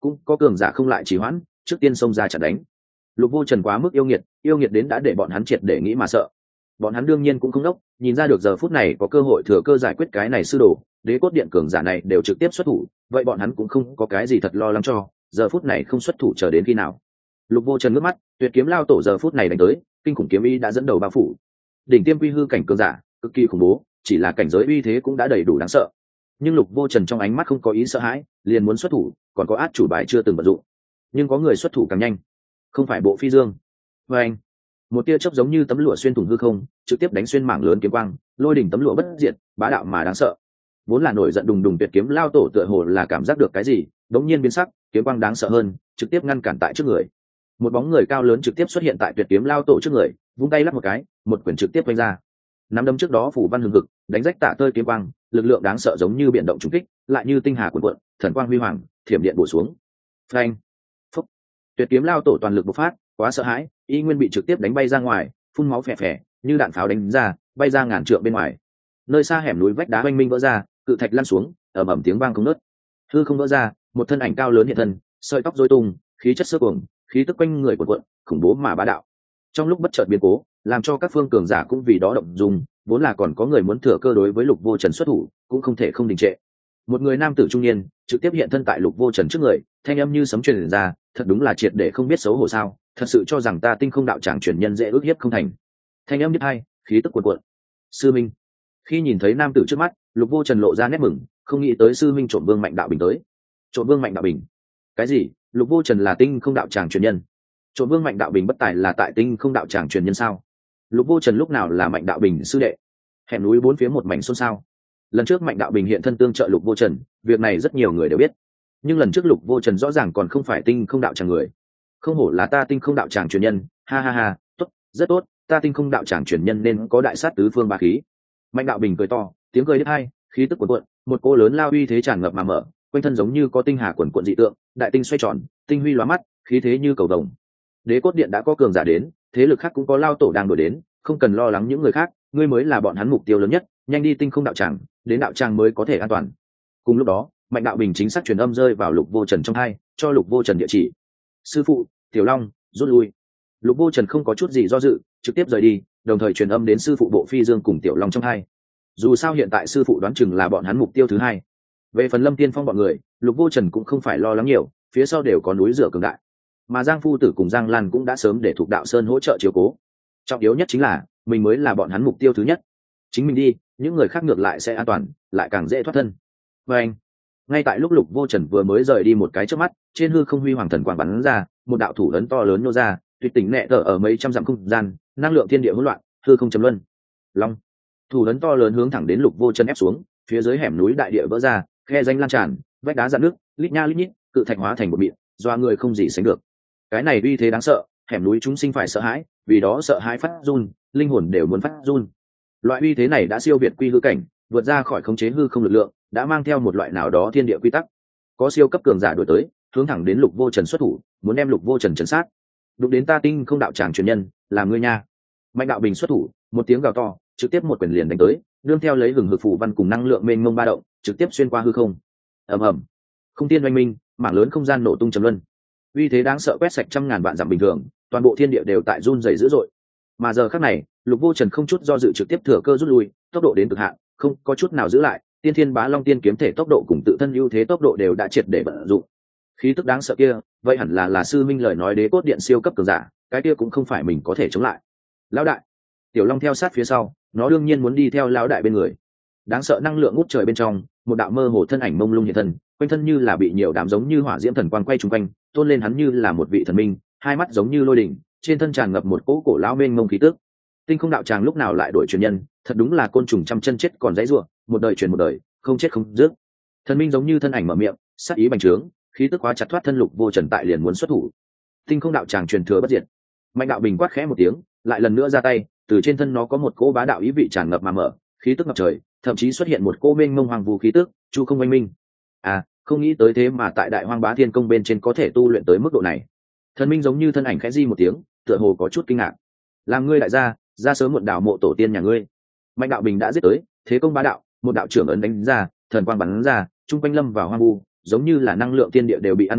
cũng có cường giả không lại trì hoãn, trước tiên xông ra chặn đánh. Lục Vô Trần quá mức yêu nghiệt đến đã để bọn hắn triệt để nghĩ mà sợ. Bọn hắn đương nhiên cũng không đốc, nhìn ra được giờ phút này có cơ hội thừa cơ giải quyết cái này sư đồ, đế cốt điện cường giả này đều trực tiếp xuất thủ, vậy bọn hắn cũng không có cái gì thật lo lắng cho, giờ phút này không xuất thủ chờ đến khi nào. Lục Vô Trần ngước mắt, tuyệt kiếm lao tổ giờ phút này đánh tới, kinh khủng kiếm ý đã dẫn đầu bao phủ. Đỉnh tiêm quy hư cảnh cường giả, cực kỳ khủng bố, chỉ là cảnh giới uy thế cũng đã đầy đủ đáng sợ. Nhưng Lục Vô Trần trong ánh mắt không có ý sợ hãi, liền muốn xuất thủ, còn có át chủ bài chưa từng vận dụng. Nhưng có người xuất thủ càng nhanh, không phải Bộ Phi Dương. Và anh, một tia chớp giống như tấm lụa xuyên thủng hư không, trực tiếp đánh xuyên mảng lớn kiếm quang, lôi đỉnh tấm lụa bất diệt, bá đạo mà đáng sợ. Vốn là nổi giận đùng đùng tuyệt kiếm lao tổ tựa hồ là cảm giác được cái gì, đống nhiên biến sắc, kiếm quang đáng sợ hơn, trực tiếp ngăn cản tại trước người. Một bóng người cao lớn trực tiếp xuất hiện tại tuyệt kiếm lao tổ trước người, vung tay lắp một cái, một quyển trực tiếp vung ra. Nắm đấm trước đó phủ văn hừng hực, đánh rách tạ tơi kiếm quang, lực lượng đáng sợ giống như biển động trùng kích, lại như tinh hà cuộn cuộn, thần quang huy hoàng, thiểm điện bổ xuống. Phanh! Phúc! Tuyệt kiếm lao tổ toàn lực bộc phát, quá sợ hãi, y nguyên bị trực tiếp đánh bay ra ngoài, phun máu phè phè, như đạn pháo đánh ra, bay ra ngàn trượng bên ngoài. Nơi xa hẻm núi vách đá oanh minh vỡ ra, cự thạch lăn xuống, ầm ầm tiếng vang không ngớt. Hư không vỡ ra, một thân ảnh cao lớn hiện thân, sợi tóc rối tung, khí chất xơ cuồng, khí tức quanh người cuộn cuộn, khủng bố mà bá đạo. Trong lúc bất chợt biến cố, làm cho các phương cường giả cũng vì đó động dung, vốn là còn có người muốn thừa cơ đối với Lục Vô Trần xuất thủ, cũng không thể không đình trệ. Một người nam tử trung niên trực tiếp hiện thân tại Lục Vô Trần trước người, thanh âm như sấm truyền ra, thật đúng là triệt để không biết xấu hổ sao, thật sự cho rằng ta Tinh Không đạo tràng truyền nhân dễ ước hiếp không thành. Thanh âm biết hay, khí tức cuộn cuộn. Sư minh. Khi nhìn thấy nam tử trước mắt, Lục Vô Trần lộ ra nét mừng, không nghĩ tới sư minh Trộm Vương Mạnh Đạo Bình tới. Trộm Vương Mạnh Đạo Bình? Cái gì? Lục Vô Trần là Tinh Không đạo tràng truyền nhân? Trộm Vương Mạnh Đạo Bình bất tài là tại Tinh Không đạo tràng truyền nhân sao? Lục Vô Trần lúc nào là Mạnh Đạo Bình sư đệ? Hẻm núi bốn phía một mảnh xôn xao. Lần trước Mạnh Đạo Bình hiện thân tương trợ Lục Vô Trần, việc này rất nhiều người đều biết. Nhưng lần trước Lục Vô Trần rõ ràng còn không phải Tinh Không đạo tràng người. Không hổ là ta Tinh Không đạo tràng truyền nhân, ha ha ha, tốt, rất tốt, ta Tinh Không đạo tràng truyền nhân nên có đại sát tứ phương ba khí. Mạnh Đạo Bình cười to, tiếng cười đứt hai, khí tức cuồn cuộn, một cô lớn lao uy thế tràn ngập mà mở, quanh thân giống như có tinh hà cuồn cuộn dị tượng, đại tinh xoay tròn, tinh huy lóa mắt, khí thế như cầu vồng. Đế cốt điện đã có cường giả đến, thế lực khác cũng có lao tổ đang đuổi đến, không cần lo lắng những người khác, ngươi mới là bọn hắn mục tiêu lớn nhất, nhanh đi Tinh Không đạo tràng, đến đạo tràng mới có thể an toàn. Cùng lúc đó, Mạnh Đạo Bình chính xác truyền âm rơi vào Lục Vô Trần trong hai, cho Lục Vô Trần địa chỉ. Sư phụ, Tiểu Long, rút lui. Lục Vô Trần không có chút gì do dự, trực tiếp rời đi, đồng thời truyền âm đến sư phụ Bộ Phi Dương cùng Tiểu Long trong hai. Dù sao hiện tại sư phụ đoán chừng là bọn hắn mục tiêu thứ hai. Về phần Lâm Tiên Phong bọn người, Lục Vô Trần cũng không phải lo lắng nhiều, phía sau đều có núi rửa cường đại. Mà Giang Phu Tử cùng Giang Lan cũng đã sớm để Thục Đạo Sơn hỗ trợ chiếu cố. Trọng yếu nhất chính là mình mới là bọn hắn mục tiêu thứ nhất. Chính mình đi, những người khác ngược lại sẽ an toàn, lại càng dễ thoát thân. Và anh, ngay tại lúc Lục Vô Trần vừa mới rời đi một cái trước mắt, trên hư không huy hoàng thần quang bắn ra, một đạo thủ lớn to lớn nô ra, tuyệt tình nệ tở ở mấy trăm dặm không gian, năng lượng thiên địa hỗn loạn, hư không chấm luân. Long, thủ lớn to lớn hướng thẳng đến Lục Vô Trần ép xuống, phía dưới hẻm núi đại địa vỡ ra, khe danh lan tràn, vách đá dạn nước, lít nha lít nhít, cự thạch hóa thành một mịn, doa người không gì sánh được. Cái này uy thế đáng sợ, hẻm núi chúng sinh phải sợ hãi, vì đó sợ hãi phát run, linh hồn đều muốn phát run. Loại uy thế này đã siêu việt quy hư cảnh, vượt ra khỏi khống chế hư không lực lượng, đã mang theo một loại nào đó thiên địa quy tắc. Có siêu cấp cường giả đuổi tới, hướng thẳng đến Lục Vô Trần xuất thủ, muốn đem Lục Vô Trần trấn sát. Đụng đến ta Tinh Không đạo tràng truyền nhân, là ngươi nha. Mạnh Đạo Bình xuất thủ, một tiếng gào to, trực tiếp một quyền liền đánh tới, đương theo lấy hừng hực phù văn cùng năng lượng mênh mông ba động, trực tiếp xuyên qua hư không. Ầm ầm, không tiên oanh minh, mảng lớn không gian nổ tung trầm luân. Uy thế đáng sợ quét sạch trăm ngàn vạn dặm bình thường, toàn bộ thiên địa đều tại run rẩy dữ dội. Mà giờ khắc này, Lục Vô Trần không chút do dự trực tiếp thừa cơ rút lui, tốc độ đến cực hạn, không có chút nào giữ lại, tiên thiên bá long tiên kiếm thể tốc độ cùng tự thân ưu thế tốc độ đều đã triệt để vận dụng. Khí tức đáng sợ kia, vậy hẳn là sư minh lời nói đế cốt điện siêu cấp cường giả, cái kia cũng không phải mình có thể chống lại. Lão đại, Tiểu Long theo sát phía sau, nó đương nhiên muốn đi theo lão đại bên người. Đáng sợ năng lượng ngút trời bên trong, một đạo mơ hồ thân ảnh mông lung hiện thân, quanh thân như là bị nhiều đám giống như hỏa diễm thần quang quay trùng quanh, tôn lên hắn như là một vị thần minh, hai mắt giống như lôi đỉnh, trên thân tràn ngập một cỗ cổ lão mênh mông khí tức. Tinh Không đạo tràng lúc nào lại đổi truyền nhân, thật đúng là côn trùng trăm chân chết còn dãy rủa, một đời truyền một đời, không chết không dứt. Thần minh giống như thân ảnh mở miệng, sát ý bành trướng, khí tức hóa chặt thoát thân Lục Vô Trần tại liền muốn xuất thủ. Tinh Không đạo tràng truyền thừa bất diệt. Mạnh Đạo Bình quát khẽ một tiếng, lại lần nữa ra tay, từ trên thân nó có một cỗ bá đạo ý vị tràn ngập mà mở, khí tức ngập trời, thậm chí xuất hiện một cỗ mênh mông hoàng vu khí tức, chu không oanh minh. À, không nghĩ tới thế mà tại Đại Hoang Bá Thiên Công bên trên có thể tu luyện tới mức độ này. Thần minh giống như thân ảnh khẽ di một tiếng, tựa hồ có chút kinh ngạc. Làm ngươi đại gia, ra sớm muộn đảo mộ tổ tiên nhà ngươi. Mạnh Đạo Bình đã giết tới, thế công bá đạo, một đạo trưởng ấn đánh ra, thần quang bắn ra, trung quanh lâm vào hoang vu, giống như là năng lượng tiên địa đều bị ăn mòn,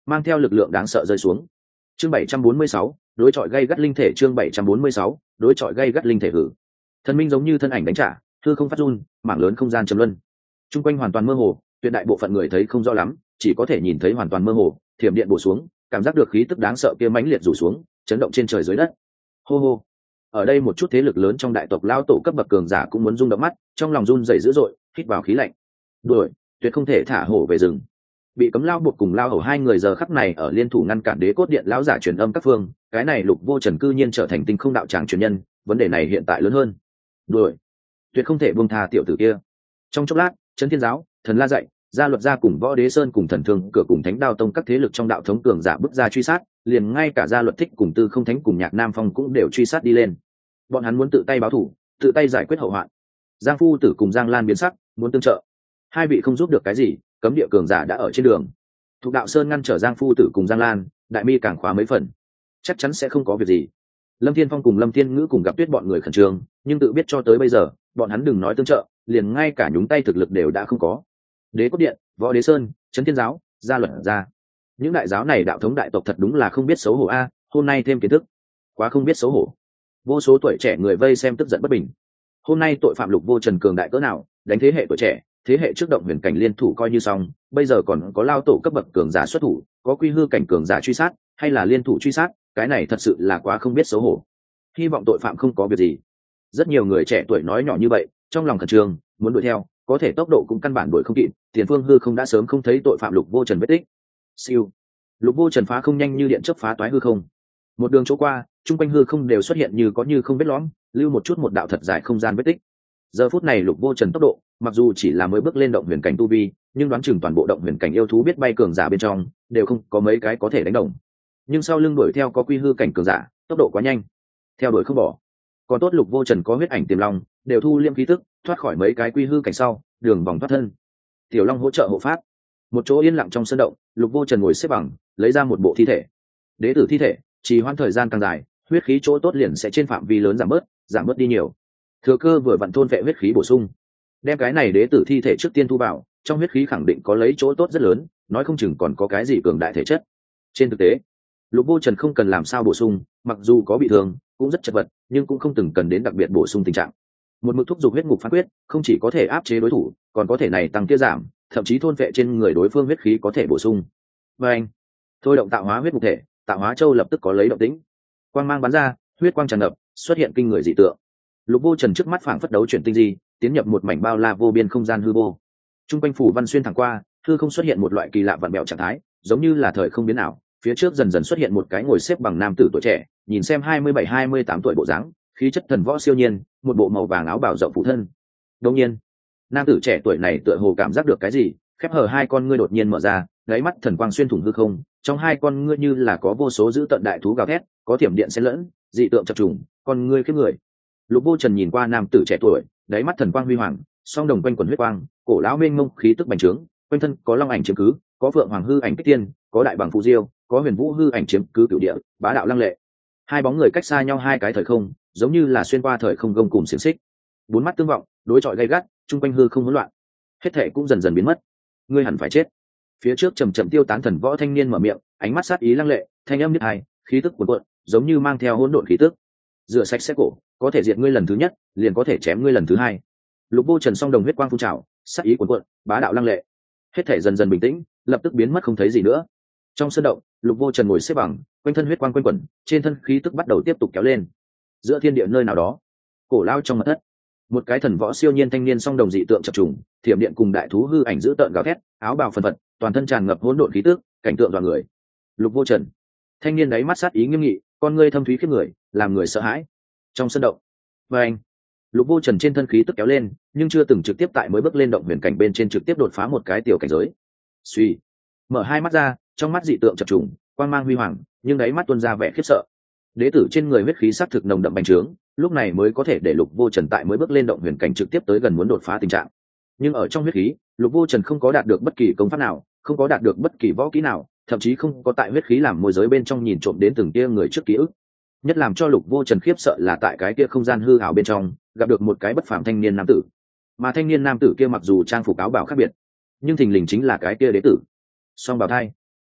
mang theo lực lượng đáng sợ rơi xuống. Chương 746, đối chọi gây gắt linh thể. Chương 746, đối chọi gây gắt linh thể hử. Thần minh giống như thân ảnh đánh trả, hư không phát run, mảng lớn không gian trầm luân. Trung quanh hoàn toàn mơ hồ, tuyệt đại bộ phận người thấy không rõ lắm, chỉ có thể nhìn thấy hoàn toàn mơ hồ, thiểm điện bổ xuống, cảm giác được khí tức đáng sợ kia mãnh liệt rủ xuống, chấn động trên trời dưới đất. Hô hô. Ở đây một chút thế lực lớn trong đại tộc lao tổ cấp bậc cường giả cũng muốn rung động mắt, trong lòng run rẩy dữ dội, hít vào khí lạnh. Đuổi, tuyệt không thể thả hổ về rừng. Bị cấm lao buộc cùng lao hổ hai người giờ khắc này ở liên thủ ngăn cản đế cốt điện lão giả truyền âm các phương, cái này Lục Vô Trần cư nhiên trở thành tinh không đạo tràng truyền nhân, vấn đề này hiện tại lớn hơn. Đuổi, tuyệt không thể buông tha tiểu tử kia. Trong chốc lát, Trấn Thiên Giáo, Thần La dạy, Gia Luật gia cùng Võ Đế Sơn cùng Thần Thương cửa cùng Thánh Đao Tông các thế lực trong đạo thống cường giả bước ra truy sát, liền ngay cả Gia Luật Thích cùng Tư Không Thánh cùng Nhạc Nam Phong cũng đều truy sát đi lên. Bọn hắn muốn tự tay báo thù, tự tay giải quyết hậu hoạn. Giang Phu Tử cùng Giang Lan biến sắc, muốn tương trợ. Hai vị không giúp được cái gì, cấm địa cường giả đã ở trên đường. Thục Đạo Sơn ngăn trở Giang Phu Tử cùng Giang Lan, đại mi càng khóa mấy phần, chắc chắn sẽ không có việc gì. Lâm Thiên Phong cùng Lâm Thiên Ngữ cùng gặp Tuyết bọn người khẩn trương, nhưng tự biết cho tới bây giờ, bọn hắn đừng nói tương trợ, liền ngay cả nhúng tay thực lực đều đã không có. Đế Cốt Điện, Võ Đế Sơn, Trấn Thiên Giáo, Gia Luật gia, những đại giáo này đạo thống đại tộc thật đúng là không biết xấu hổ a, hôm nay thêm kiến thức, quá không biết xấu hổ. Vô số tuổi trẻ người vây xem tức giận bất bình. Hôm nay tội phạm Lục Vô Trần cường đại cỡ nào, đánh thế hệ tuổi trẻ, thế hệ trước động huyền cảnh liên thủ coi như xong, bây giờ còn có lao tổ cấp bậc cường giả xuất thủ, có quy hư cảnh cường giả truy sát, hay là liên thủ truy sát, cái này thật sự là quá không biết xấu hổ. Hy vọng tội phạm không có việc gì. Rất nhiều người trẻ tuổi nói nhỏ như vậy, trong lòng khẩn trương, muốn đuổi theo, có thể tốc độ cũng căn bản đuổi không kịp, tiền phương hư không đã sớm không thấy tội phạm Lục Vô Trần vết tích. Siêu, Lục Vô Trần phá không nhanh như điện chớp phá toái hư không. Một đường chỗ qua, trung quanh hư không đều xuất hiện như có như không vết lõm, lưu một chút một đạo thật dài không gian vết tích. Giờ phút này Lục Vô Trần tốc độ, mặc dù chỉ là mới bước lên động huyền cảnh tu vi, nhưng đoán chừng toàn bộ động huyền cảnh yêu thú biết bay cường giả bên trong, đều không có mấy cái có thể đánh đồng. Nhưng sau lưng đuổi theo có quy hư cảnh cường giả, tốc độ quá nhanh, theo đuổi không bỏ. Còn tốt Lục Vô Trần có huyết ảnh tiềm long, đều thu liêm khí tức, thoát khỏi mấy cái quy hư cảnh sau, đường vòng thoát thân. Tiểu Long hỗ trợ hộ pháp. Một chỗ yên lặng trong sân động, Lục Vô Trần ngồi xếp bằng, lấy ra một bộ thi thể. Đế tử thi thể, trì hoãn thời gian càng dài, huyết khí chỗ tốt liền sẽ trên phạm vi lớn giảm bớt đi nhiều. Thừa cơ vừa vặn thôn vệ huyết khí bổ sung, đem cái này đế tử thi thể trước tiên thu vào, trong huyết khí khẳng định có lấy chỗ tốt rất lớn, nói không chừng còn có cái gì cường đại thể chất. Trên thực tế, Lục Vô Trần không cần làm sao bổ sung, mặc dù có bị thương, cũng rất chật vật, nhưng cũng không từng cần đến đặc biệt bổ sung tình trạng. Một mực thúc giục huyết ngục phán quyết, không chỉ có thể áp chế đối thủ, còn có thể này tăng tiết giảm, thậm chí thôn vệ trên người đối phương huyết khí có thể bổ sung. Và anh, thôi động tạo hóa huyết ngục thể, tạo hóa châu lập tức có lấy động tĩnh, quang mang bắn ra, huyết quang tràn ngập, xuất hiện kinh người dị tượng. Lục Vô Trần trước mắt phảng phất đấu chuyển tinh di, tiến nhập một mảnh bao la vô biên không gian hư vô. Trung quanh phủ văn xuyên thẳng qua, hư không xuất hiện một loại kỳ lạ vặn bẹo trạng thái, giống như là thời không biến ảo. Phía trước dần dần xuất hiện một cái ngồi xếp bằng nam tử tuổi trẻ, nhìn xem 27-28 tuổi bộ dáng, khí chất thần võ siêu nhiên, một bộ màu vàng áo bào rộng phủ thân. Đương nhiên, nam tử trẻ tuổi này tựa hồ cảm giác được cái gì, khép hờ hai con ngươi đột nhiên mở ra, đáy mắt thần quang xuyên thủng hư không, trong hai con ngươi như là có vô số dữ tận đại thú gào thét, có thiểm điện xen lẫn, dị tượng chập trùng, con ngươi khiếp người. Lục Vô Trần nhìn qua nam tử trẻ tuổi, đáy mắt thần quang huy hoàng, song đồng quanh quần huyết quang, cổ lão mênh mông khí tức bành trướng, quanh thân có long ảnh chiếm cứ, có phượng hoàng hư ảnh kích tiên, có đại bằng phù diêu, có huyền vũ hư ảnh chiếm cứ cửu địa, bá đạo lăng lệ. Hai bóng người cách xa nhau hai cái thời không, giống như là xuyên qua thời không gông cùm xiềng xích. Bốn mắt tương vọng, đối chọi gay gắt, trung quanh hư không hỗn loạn, hết thảy cũng dần dần biến mất. Ngươi hẳn phải chết. Phía trước chậm chậm tiêu tán thần võ thanh niên mở miệng, ánh mắt sát ý lăng lệ, thanh âm nhất hài, khí tức cuồn cuộn, giống như mang theo hỗn độn khí tức. Rửa sạch sẽ cổ, có thể diệt ngươi lần thứ nhất, liền có thể chém ngươi lần thứ hai. Lục Vô Trần song đồng huyết quang phun trào, sát ý cuồn cuộn, bá đạo lăng lệ. Hết thảy dần dần bình tĩnh, lập tức biến mất không thấy gì nữa. Trong sân động, Lục Vô Trần ngồi xếp bằng, quanh thân huyết quang quanh quẩn, trên thân khí tức bắt đầu tiếp tục kéo lên. Giữa thiên địa nơi nào đó, cổ lao trong mật thất, một cái thần võ siêu nhiên thanh niên song đồng dị tượng chập trùng, thiểm điện cùng đại thú hư ảnh giữ tợn gào thét, áo bào phần phật, toàn thân tràn ngập hỗn độn khí tức, cảnh tượng dọa người. Lục Vô Trần, thanh niên đáy mắt sát ý nghiêm nghị, con ngươi thâm thúy khiếp người, làm người sợ hãi. Trong sân động, và anh, Lục Vô Trần trên thân khí tức kéo lên, nhưng chưa từng trực tiếp tại mới bước lên động huyền cảnh bên trên trực tiếp đột phá một cái tiểu cảnh giới. Suy, mở hai mắt ra, trong mắt dị tượng chập trùng, quang mang huy hoàng, nhưng đáy mắt tuôn ra vẻ khiếp sợ. Đế tử trên người huyết khí sắc thực nồng đậm bành trướng, lúc này mới có thể để Lục Vô Trần tại mới bước lên động huyền cảnh trực tiếp tới gần muốn đột phá tình trạng. Nhưng ở trong huyết khí, Lục Vô Trần không có đạt được bất kỳ công pháp nào, không có đạt được bất kỳ võ kỹ nào, thậm chí không có tại huyết khí làm môi giới bên trong nhìn trộm đến từng tia người trước ký ức. Nhất làm cho Lục Vô Trần khiếp sợ là tại cái kia không gian hư ảo bên trong, gặp được một cái bất phàm thanh niên nam tử. Mà thanh niên nam tử kia mặc dù trang phục áo bào khác biệt, nhưng thình lình chính là cái kia đế tử. Song bào thai.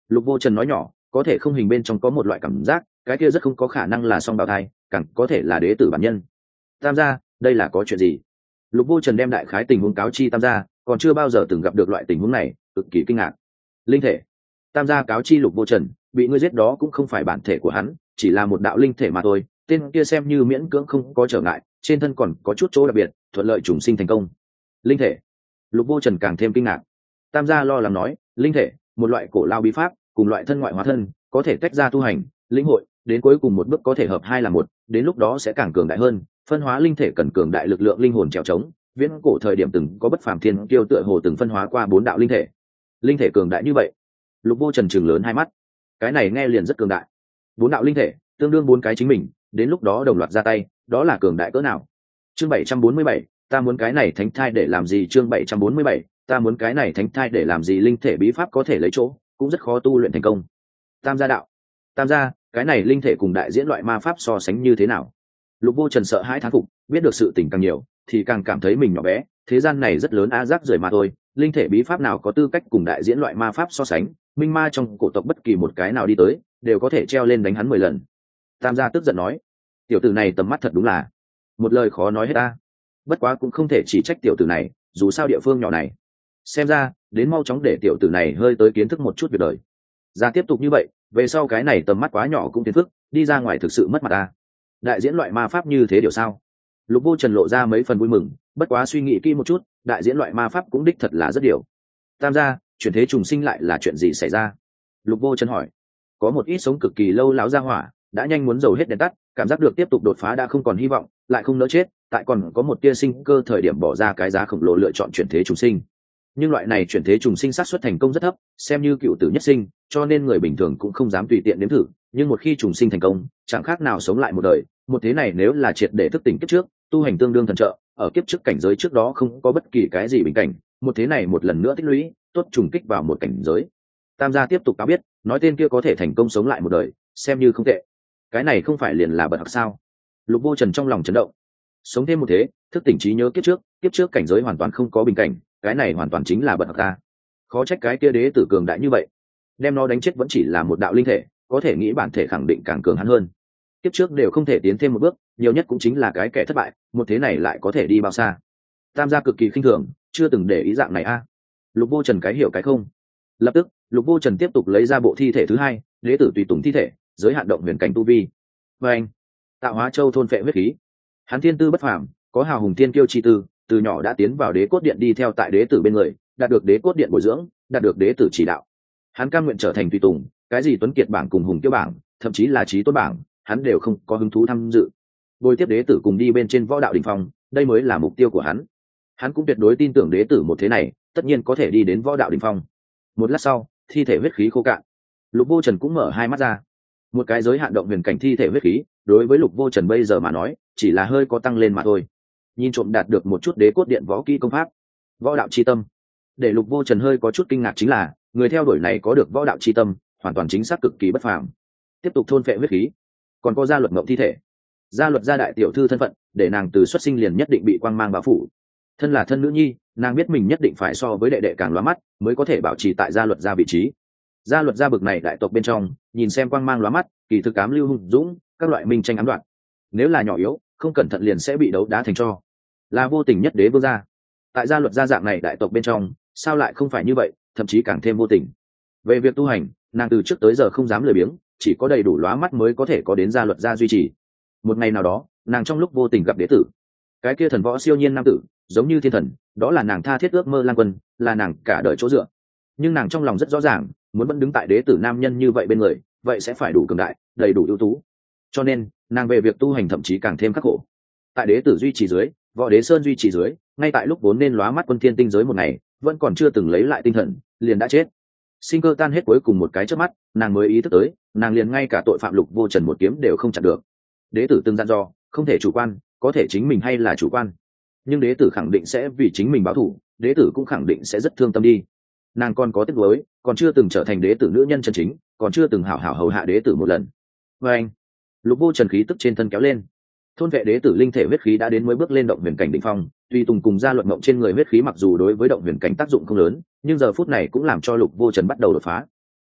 Lục Vô Trần nói nhỏ, có thể không hình bên trong có một loại cảm giác, cái kia rất không có khả năng là song bào thai, càng có thể là đế tử bản nhân. Tam gia, đây là có chuyện gì? Lục Vô Trần đem đại khái tình huống cáo chi Tam gia, còn chưa bao giờ từng gặp được loại tình huống này, cực kỳ kinh ngạc. Linh thể. Tam gia cáo chi Lục Vô Trần, bị ngươi giết đó cũng không phải bản thể của hắn, chỉ là một đạo linh thể mà thôi, tên kia xem như miễn cưỡng không có trở ngại, trên thân còn có chút chỗ đặc biệt, thuận lợi trùng sinh thành công. Linh thể. Lục Vô Trần càng thêm kinh ngạc. Tam gia lo lắng nói, linh thể, một loại cổ lao bí pháp, cùng loại thân ngoại hóa thân, có thể tách ra tu hành, lĩnh hội, đến cuối cùng một bước có thể hợp hai là một, đến lúc đó sẽ càng cường đại hơn. Phân hóa linh thể cần cường đại lực lượng linh hồn trèo trống, viễn cổ thời điểm từng có bất phàm thiên kiêu tựa hồ từng phân hóa qua 4 đạo linh thể. Linh thể cường đại như vậy? Lục Vô Trần trừng lớn hai mắt. Cái này nghe liền rất cường đại. 4 đạo linh thể, tương đương 4 cái chính mình, đến lúc đó đồng loạt ra tay, đó là cường đại cỡ nào? Chương 747, ta muốn cái này thánh thai để làm gì? Chương 747, ta muốn cái này thánh thai để làm gì? Linh thể bí pháp có thể lấy chỗ, cũng rất khó tu luyện thành công. Tam gia đạo. Tam gia, cái này linh thể cùng đại diễn loại ma pháp so sánh như thế nào? Lục Vô Trần sợ hãi thán phục, biết được sự tình càng nhiều thì càng cảm thấy mình nhỏ bé, thế gian này rất lớn, á rác rưởi mà thôi, linh thể bí pháp nào có tư cách cùng đại diễn loại ma pháp so sánh, minh ma trong cổ tộc bất kỳ một cái nào đi tới đều có thể treo lên đánh hắn 10 lần. Tam gia tức giận nói, tiểu tử này tầm mắt thật đúng là một lời khó nói hết ta. Bất quá cũng không thể chỉ trách tiểu tử này, dù sao địa phương nhỏ này, xem ra đến mau chóng để tiểu tử này hơi tới kiến thức một chút việc đời. Ra tiếp tục như vậy, về sau cái này tầm mắt quá nhỏ cũng phiền phức, đi ra ngoài thực sự mất mặt ta. Đại diễn loại ma pháp như thế điều sao? Lục Vô Trần lộ ra mấy phần vui mừng, bất quá suy nghĩ kỹ một chút, đại diễn loại ma pháp cũng đích thật là rất điều. Tam gia, chuyển thế trùng sinh lại là chuyện gì xảy ra? Lục Vô Trần hỏi. Có một ít sống cực kỳ lâu láo ra hỏa, đã nhanh muốn dầu hết đèn tắt, cảm giác được tiếp tục đột phá đã không còn hy vọng, lại không nỡ chết, tại còn có một tia sinh cơ thời điểm bỏ ra cái giá khổng lồ lựa chọn chuyển thế trùng sinh. Nhưng loại này chuyển thế trùng sinh xác suất thành công rất thấp, xem như cựu tử nhất sinh, cho nên người bình thường cũng không dám tùy tiện nếm thử, nhưng một khi trùng sinh thành công, chẳng khác nào sống lại một đời, một thế này nếu là triệt để thức tỉnh kiếp trước, tu hành tương đương thần trợ, ở kiếp trước cảnh giới trước đó không có bất kỳ cái gì bình cảnh, một thế này một lần nữa tích lũy, tốt trùng kích vào một cảnh giới. Tam gia tiếp tục cáo biết, nói tên kia có thể thành công sống lại một đời, xem như không tệ. Cái này không phải liền là bật học sao? Lục Vô Trần trong lòng chấn động. Sống thêm một thế, thức tỉnh trí nhớ kiếp trước cảnh giới hoàn toàn không có bình cảnh, cái này hoàn toàn chính là bật học ta. Khó trách cái kia đế tử cường đại như vậy, đem nó đánh chết vẫn chỉ là một đạo linh thể, có thể nghĩ bản thể khẳng định càng cường hắn hơn. Kiếp trước đều không thể tiến thêm một bước, nhiều nhất cũng chính là cái kẻ thất bại, một thế này lại có thể đi bao xa? Tam gia cực kỳ khinh thường, chưa từng để ý dạng này a. Lục Vô Trần cái hiểu cái không. Lập tức, Lục Vô Trần tiếp tục lấy ra bộ thi thể thứ hai, đế tử tùy tùng thi thể, giới hạn động huyền cảnh tu vi. Và anh, tạo hóa châu thôn phệ huyết khí. Hắn thiên tư bất phàm, có hào hùng tiên kiêu chi tư, từ nhỏ đã tiến vào đế cốt điện đi theo tại đế tử bên người, đạt được đế cốt điện bồi dưỡng, đạt được đế tử chỉ đạo. Hắn cam nguyện trở thành tùy tùng, cái gì tuấn kiệt bảng cùng hùng kiêu bảng, thậm chí là trí tôn bảng, hắn đều không có hứng thú tham dự. Bồi tiếp đế tử cùng đi bên trên võ đạo đỉnh phong, đây mới là mục tiêu của hắn. Hắn cũng tuyệt đối tin tưởng đế tử một thế này, tất nhiên có thể đi đến võ đạo đỉnh phong. Một lát sau, thi thể huyết khí khô cạn, Lục Vô Trần cũng mở hai mắt ra. Một cái giới hạn động huyền cảnh thi thể huyết khí, đối với Lục Vô Trần bây giờ mà nói, chỉ là hơi có tăng lên mà thôi. Nhìn trộm đạt được một chút đế cốt điện võ kỹ công pháp, võ đạo chi tâm. Để Lục Vô Trần hơi có chút kinh ngạc chính là, người theo đuổi này có được võ đạo chi tâm, hoàn toàn chính xác cực kỳ bất phàm. Tiếp tục thôn phệ huyết khí, còn có gia luật ngộng thi thể. Gia luật gia đại tiểu thư thân phận, để nàng từ xuất sinh liền nhất định bị quang mang bao phủ. Thân là thân nữ nhi, nàng biết mình nhất định phải so với đệ đệ càng lóa mắt, mới có thể bảo trì tại gia luật gia vị trí. Gia luật gia bực này đại tộc bên trong, nhìn xem quang mang lóa mắt, kỳ thực ám lưu hùng dũng, các loại minh tranh ám đoạn. Nếu là nhỏ yếu, không cẩn thận liền sẽ bị đấu đá thành tro. Là vô tình nhất đế vương gia. Tại gia luật gia dạng này đại tộc bên trong, sao lại không phải như vậy, thậm chí càng thêm vô tình. Về việc tu hành, nàng từ trước tới giờ không dám lười biếng, chỉ có đầy đủ lóa mắt mới có thể có đến gia luật gia duy trì. Một ngày nào đó, nàng trong lúc vô tình gặp đế tử, cái kia thần võ siêu nhiên nam tử, giống như thiên thần, đó là nàng tha thiết ước mơ lang quân, là nàng cả đời chỗ dựa. Nhưng nàng trong lòng rất rõ ràng, muốn vẫn đứng tại đế tử nam nhân như vậy bên người, vậy sẽ phải đủ cường đại, đầy đủ ưu tú. Cho nên, nàng về việc tu hành thậm chí càng thêm khắc khổ. Tại đế tử duy trì dưới, võ đế sơn duy trì dưới, ngay tại lúc vốn nên lóa mắt quân thiên tinh giới một ngày, vẫn còn chưa từng lấy lại tinh thần, liền đã chết. Sinh cơ tan hết cuối cùng một cái chớp mắt, nàng mới ý thức tới, nàng liền ngay cả tội phạm Lục Vô Trần một kiếm đều không chặn được. Đế tử từng dặn dò, không thể chủ quan, có thể chính mình hay là chủ quan. Nhưng đế tử khẳng định sẽ vì chính mình báo thù, đế tử cũng khẳng định sẽ rất thương tâm đi. Nàng còn có tiếc nuối, còn chưa từng trở thành đế tử nữ nhân chân chính, còn chưa từng hảo hảo hầu hạ đế tử một lần. Và anh, Lục Vô Trần khí tức trên thân kéo lên. Thôn vệ đế tử linh thể huyết khí đã đến mới bước lên động huyền cảnh đỉnh phong, tuy tùng cùng gia luật mộng trên người huyết khí mặc dù đối với động huyền cảnh tác dụng không lớn, nhưng giờ phút này cũng làm cho Lục Vô Trần bắt đầu đột phá.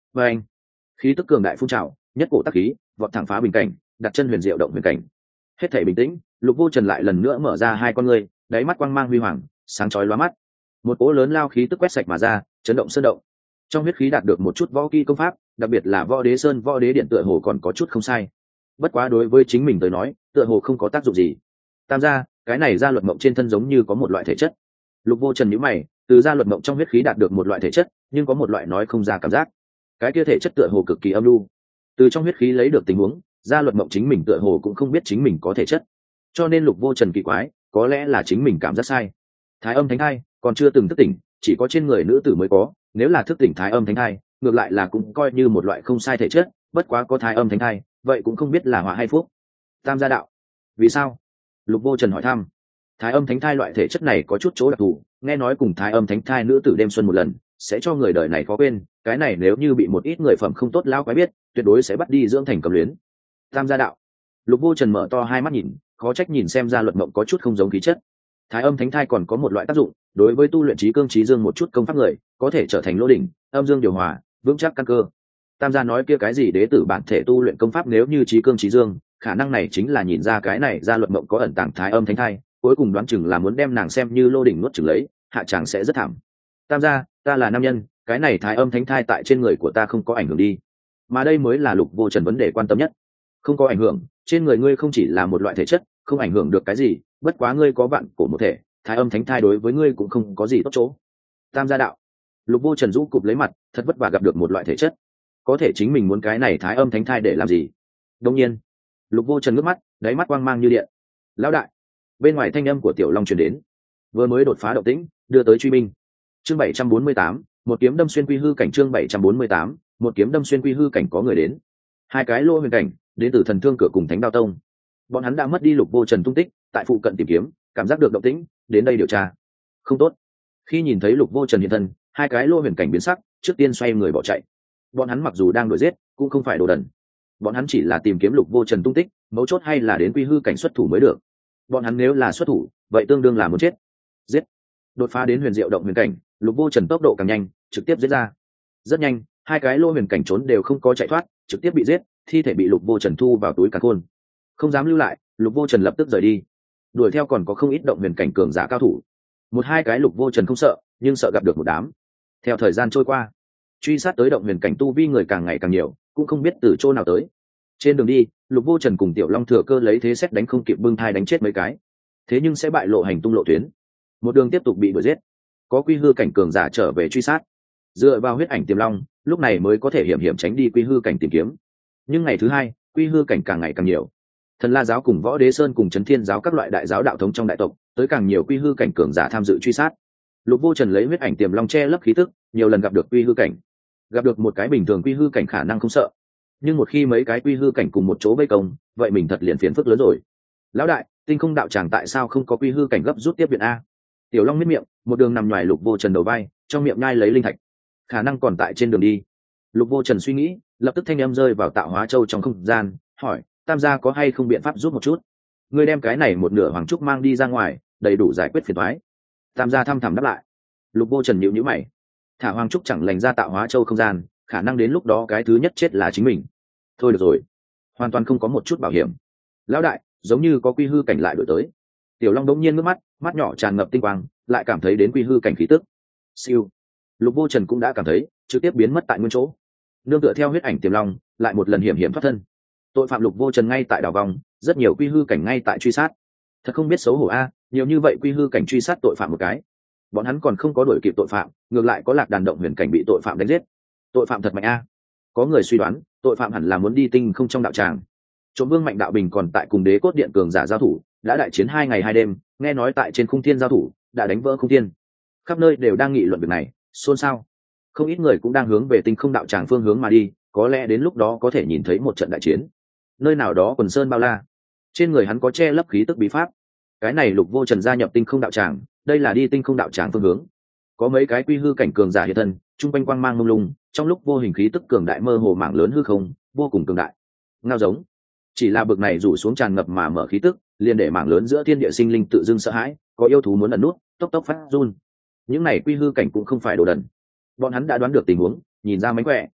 và anh khí tức cường đại phun trào, nhất cổ tác khí vọt thẳng phá bình cảnh, đặt chân huyền diệu động huyền cảnh. Hết thảy bình tĩnh, Lục Vô Trần lại lần nữa mở ra hai con ngươi, đáy mắt quang mang huy hoàng, sáng chói lóa mắt. Một cỗ lớn lao khí tức quét sạch mà ra, chấn động sơn động. Trong huyết khí đạt được một chút võ kỹ công pháp, đặc biệt là võ đế sơn võ đế điện tựa hồ còn có chút không sai. Bất quá đối với chính mình tới nói, tựa hồ không có tác dụng gì. Tam gia, cái này gia luật mộng trên thân giống như có một loại thể chất. Lục Vô Trần nhíu mày, từ gia luật mộng trong huyết khí đạt được một loại thể chất, nhưng có một loại nói không ra cảm giác. Cái kia thể chất tựa hồ cực kỳ âm lưu. Từ trong huyết khí lấy được tình huống, gia luật mộng chính mình tựa hồ cũng không biết chính mình có thể chất, cho nên Lục Vô Trần kỳ quái, có lẽ là chính mình cảm giác sai. Thái âm thánh thai còn chưa từng thức tỉnh, chỉ có trên người nữ tử mới có, nếu là thức tỉnh thái âm thánh thai, ngược lại là cũng coi như một loại không sai thể chất, bất quá có thái âm thánh thai, vậy cũng không biết là họa hay phúc. Tam gia đạo, vì sao? Lục Vô Trần hỏi thăm. Thái âm thánh thai loại thể chất này có chút chỗ đặc thù, nghe nói cùng thái âm thánh thai nữ tử đêm xuân một lần, sẽ cho người đời này khó quên, cái này nếu như bị một ít người phẩm không tốt lao quái biết, tuyệt đối sẽ bắt đi dưỡng thành cầm luyến. Tam gia đạo. Lục Vô Trần mở to hai mắt nhìn, khó trách nhìn xem ra luật mộng có chút không giống khí chất. Thái âm thánh thai còn có một loại tác dụng, đối với tu luyện trí cương trí dương một chút công pháp người, có thể trở thành lô đỉnh, âm dương điều hòa, vững chắc căn cơ. Tam gia nói kia cái gì đế tử bản thể tu luyện công pháp nếu như trí cương trí dương, khả năng này chính là nhìn ra cái này ra luật mộng có ẩn tàng thái âm thánh thai, cuối cùng đoán chừng là muốn đem nàng xem như lô đỉnh nuốt chửng lấy, hạ chàng sẽ rất thảm. Tam gia, ta là nam nhân, cái này thái âm thánh thai tại trên người của ta không có ảnh hưởng đi, mà đây mới là Lục Vô Trần vấn đề quan tâm nhất. Không có ảnh hưởng, trên người ngươi không chỉ là một loại thể chất, không ảnh hưởng được cái gì, bất quá ngươi có vạn cổ một thể, thái âm thánh thai đối với ngươi cũng không có gì tốt chỗ. Tam gia đạo. Lục Vô Trần rũ cụp lấy mặt, thật vất vả gặp được một loại thể chất, có thể chính mình muốn cái này thái âm thánh thai để làm gì? Đương nhiên, Lục Vô Trần ngước mắt, đáy mắt quang mang như điện. Lão đại, bên ngoài thanh âm của Tiểu Long truyền đến, vừa mới đột phá động tĩnh, đưa tới truy binh. Chương 748, một kiếm đâm xuyên quy hư cảnh. Chương 748, một kiếm đâm xuyên quy hư cảnh có người đến. Hai cái lô huyền cảnh đến từ Thần Thương cửa cùng Thánh Đao Tông. Bọn hắn đã mất đi Lục Vô Trần tung tích, tại phụ cận tìm kiếm, cảm giác được động tĩnh, đến đây điều tra. Không tốt. Khi nhìn thấy Lục Vô Trần hiện thân, hai cái lô huyền cảnh biến sắc, trước tiên xoay người bỏ chạy. Bọn hắn mặc dù đang đuổi giết, cũng không phải đồ đần. Bọn hắn chỉ là tìm kiếm Lục Vô Trần tung tích, mấu chốt hay là đến quy hư cảnh xuất thủ mới được. Bọn hắn nếu là xuất thủ, vậy tương đương là muốn chết. Giết. Đột phá đến huyền diệu động huyền cảnh, Lục Vô Trần tốc độ càng nhanh, trực tiếp giết ra. Rất nhanh, hai cái lô huyền cảnh trốn đều không có chạy thoát, trực tiếp bị giết, thi thể bị Lục Vô Trần thu vào túi càn khôn. Không dám lưu lại, Lục Vô Trần lập tức rời đi. Đuổi theo còn có không ít động huyền cảnh cường giả cao thủ. Một hai cái Lục Vô Trần không sợ, nhưng sợ gặp được một đám. Theo thời gian trôi qua, truy sát tới động huyền cảnh tu vi người càng ngày càng nhiều, cũng không biết từ chỗ nào tới. Trên đường đi, Lục Vô Trần cùng Tiểu Long thừa cơ lấy thế xét đánh không kịp bưng thai đánh chết mấy cái. Thế nhưng sẽ bại lộ hành tung lộ tuyến. Một đường tiếp tục bị đuổi giết. Có quy hư cảnh cường giả trở về truy sát. Dựa vào huyết ảnh tiềm long, lúc này mới có thể hiểm hiểm tránh đi quy hư cảnh tìm kiếm. Nhưng ngày thứ hai, quy hư cảnh càng ngày càng nhiều. Thần La giáo cùng Võ Đế Sơn cùng Chấn Thiên giáo các loại đại giáo đạo thống trong đại tộc, tới càng nhiều quy hư cảnh cường giả tham dự truy sát. Lục Vô Trần lấy huyết ảnh tiềm long che lấp khí tức, nhiều lần gặp được quy hư cảnh. Gặp được một cái bình thường quy hư cảnh khả năng không sợ, nhưng một khi mấy cái quy hư cảnh cùng một chỗ vây công, vậy mình thật liền phiền phức lớn rồi. Lão đại, Tinh Không đạo tràng tại sao không có quy hư cảnh gấp rút tiếp viện a? Tiểu Long miết miệng, một đường nằm ngoài Lục Vô Trần đầu vai, trong miệng nhai lấy linh thạch, khả năng còn tại trên đường đi. Lục Vô Trần suy nghĩ, lập tức thanh âm rơi vào Tạo Hóa Châu trong không gian, hỏi: Tam gia có hay không biện pháp giúp một chút? Ngươi đem cái này một nửa hoàng trúc mang đi ra ngoài, đầy đủ giải quyết phiền toái. Tam gia thăm thẳm đáp lại. Lục Vô Trần nhíu nhíu mày, thả hoàng trúc chẳng lành ra Tạo Hóa Châu không gian, khả năng đến lúc đó cái thứ nhất chết là chính mình. Thôi được rồi, hoàn toàn không có một chút bảo hiểm. Lão đại, giống như có quy hư cảnh lại đổi tới. Tiểu Long đống nhiên ngước mắt, mắt nhỏ tràn ngập tinh quang, lại cảm thấy đến quy hư cảnh khí tức. Siêu. Lục Vô Trần cũng đã cảm thấy, trực tiếp biến mất tại nguyên chỗ. Nương tựa theo huyết ảnh tiềm long, lại một lần hiểm hiểm thoát thân. Tội phạm Lục Vô Trần ngay tại đảo vòng, rất nhiều quy hư cảnh ngay tại truy sát. Thật không biết xấu hổ a, nhiều như vậy quy hư cảnh truy sát tội phạm một cái. Bọn hắn còn không có đuổi kịp tội phạm, ngược lại có lạc đàn động huyền cảnh bị tội phạm đánh giết. Tội phạm thật mạnh a. Có người suy đoán, tội phạm hẳn là muốn đi tinh không trong đạo tràng. Trộm Vương Mạnh Đạo Bình còn tại cùng Đế Cốt Điện cường giả giao thủ, đã đại chiến 2 ngày 2 đêm, nghe nói tại trên khung thiên giao thủ, đã đánh vỡ khung thiên. Khắp nơi đều đang nghị luận việc này, xôn xao. Không ít người cũng đang hướng về tinh không đạo tràng phương hướng mà đi, có lẽ đến lúc đó có thể nhìn thấy một trận đại chiến. Nơi nào đó quần sơn bao la, trên người hắn có che lấp khí tức bí pháp. Cái này Lục Vô Trần gia nhập tinh không đạo tràng, đây là đi tinh không đạo tràng phương hướng. Có mấy cái quy hư cảnh cường giả hiện thân, trung quanh quang mang mông lung, trong lúc vô hình khí tức cường đại mơ hồ mảng lớn hư không, vô cùng cường đại. Ngao giống. Chỉ là bực này rủ xuống tràn ngập mà mở khí tức, liền để mảng lớn giữa thiên địa sinh linh tự dưng sợ hãi, có yêu thú muốn ẩn nút, tốc tốc phát run. Những này quy hư cảnh cũng không phải đồ đần. Bọn hắn đã đoán được tình huống, nhìn ra mánh khỏe.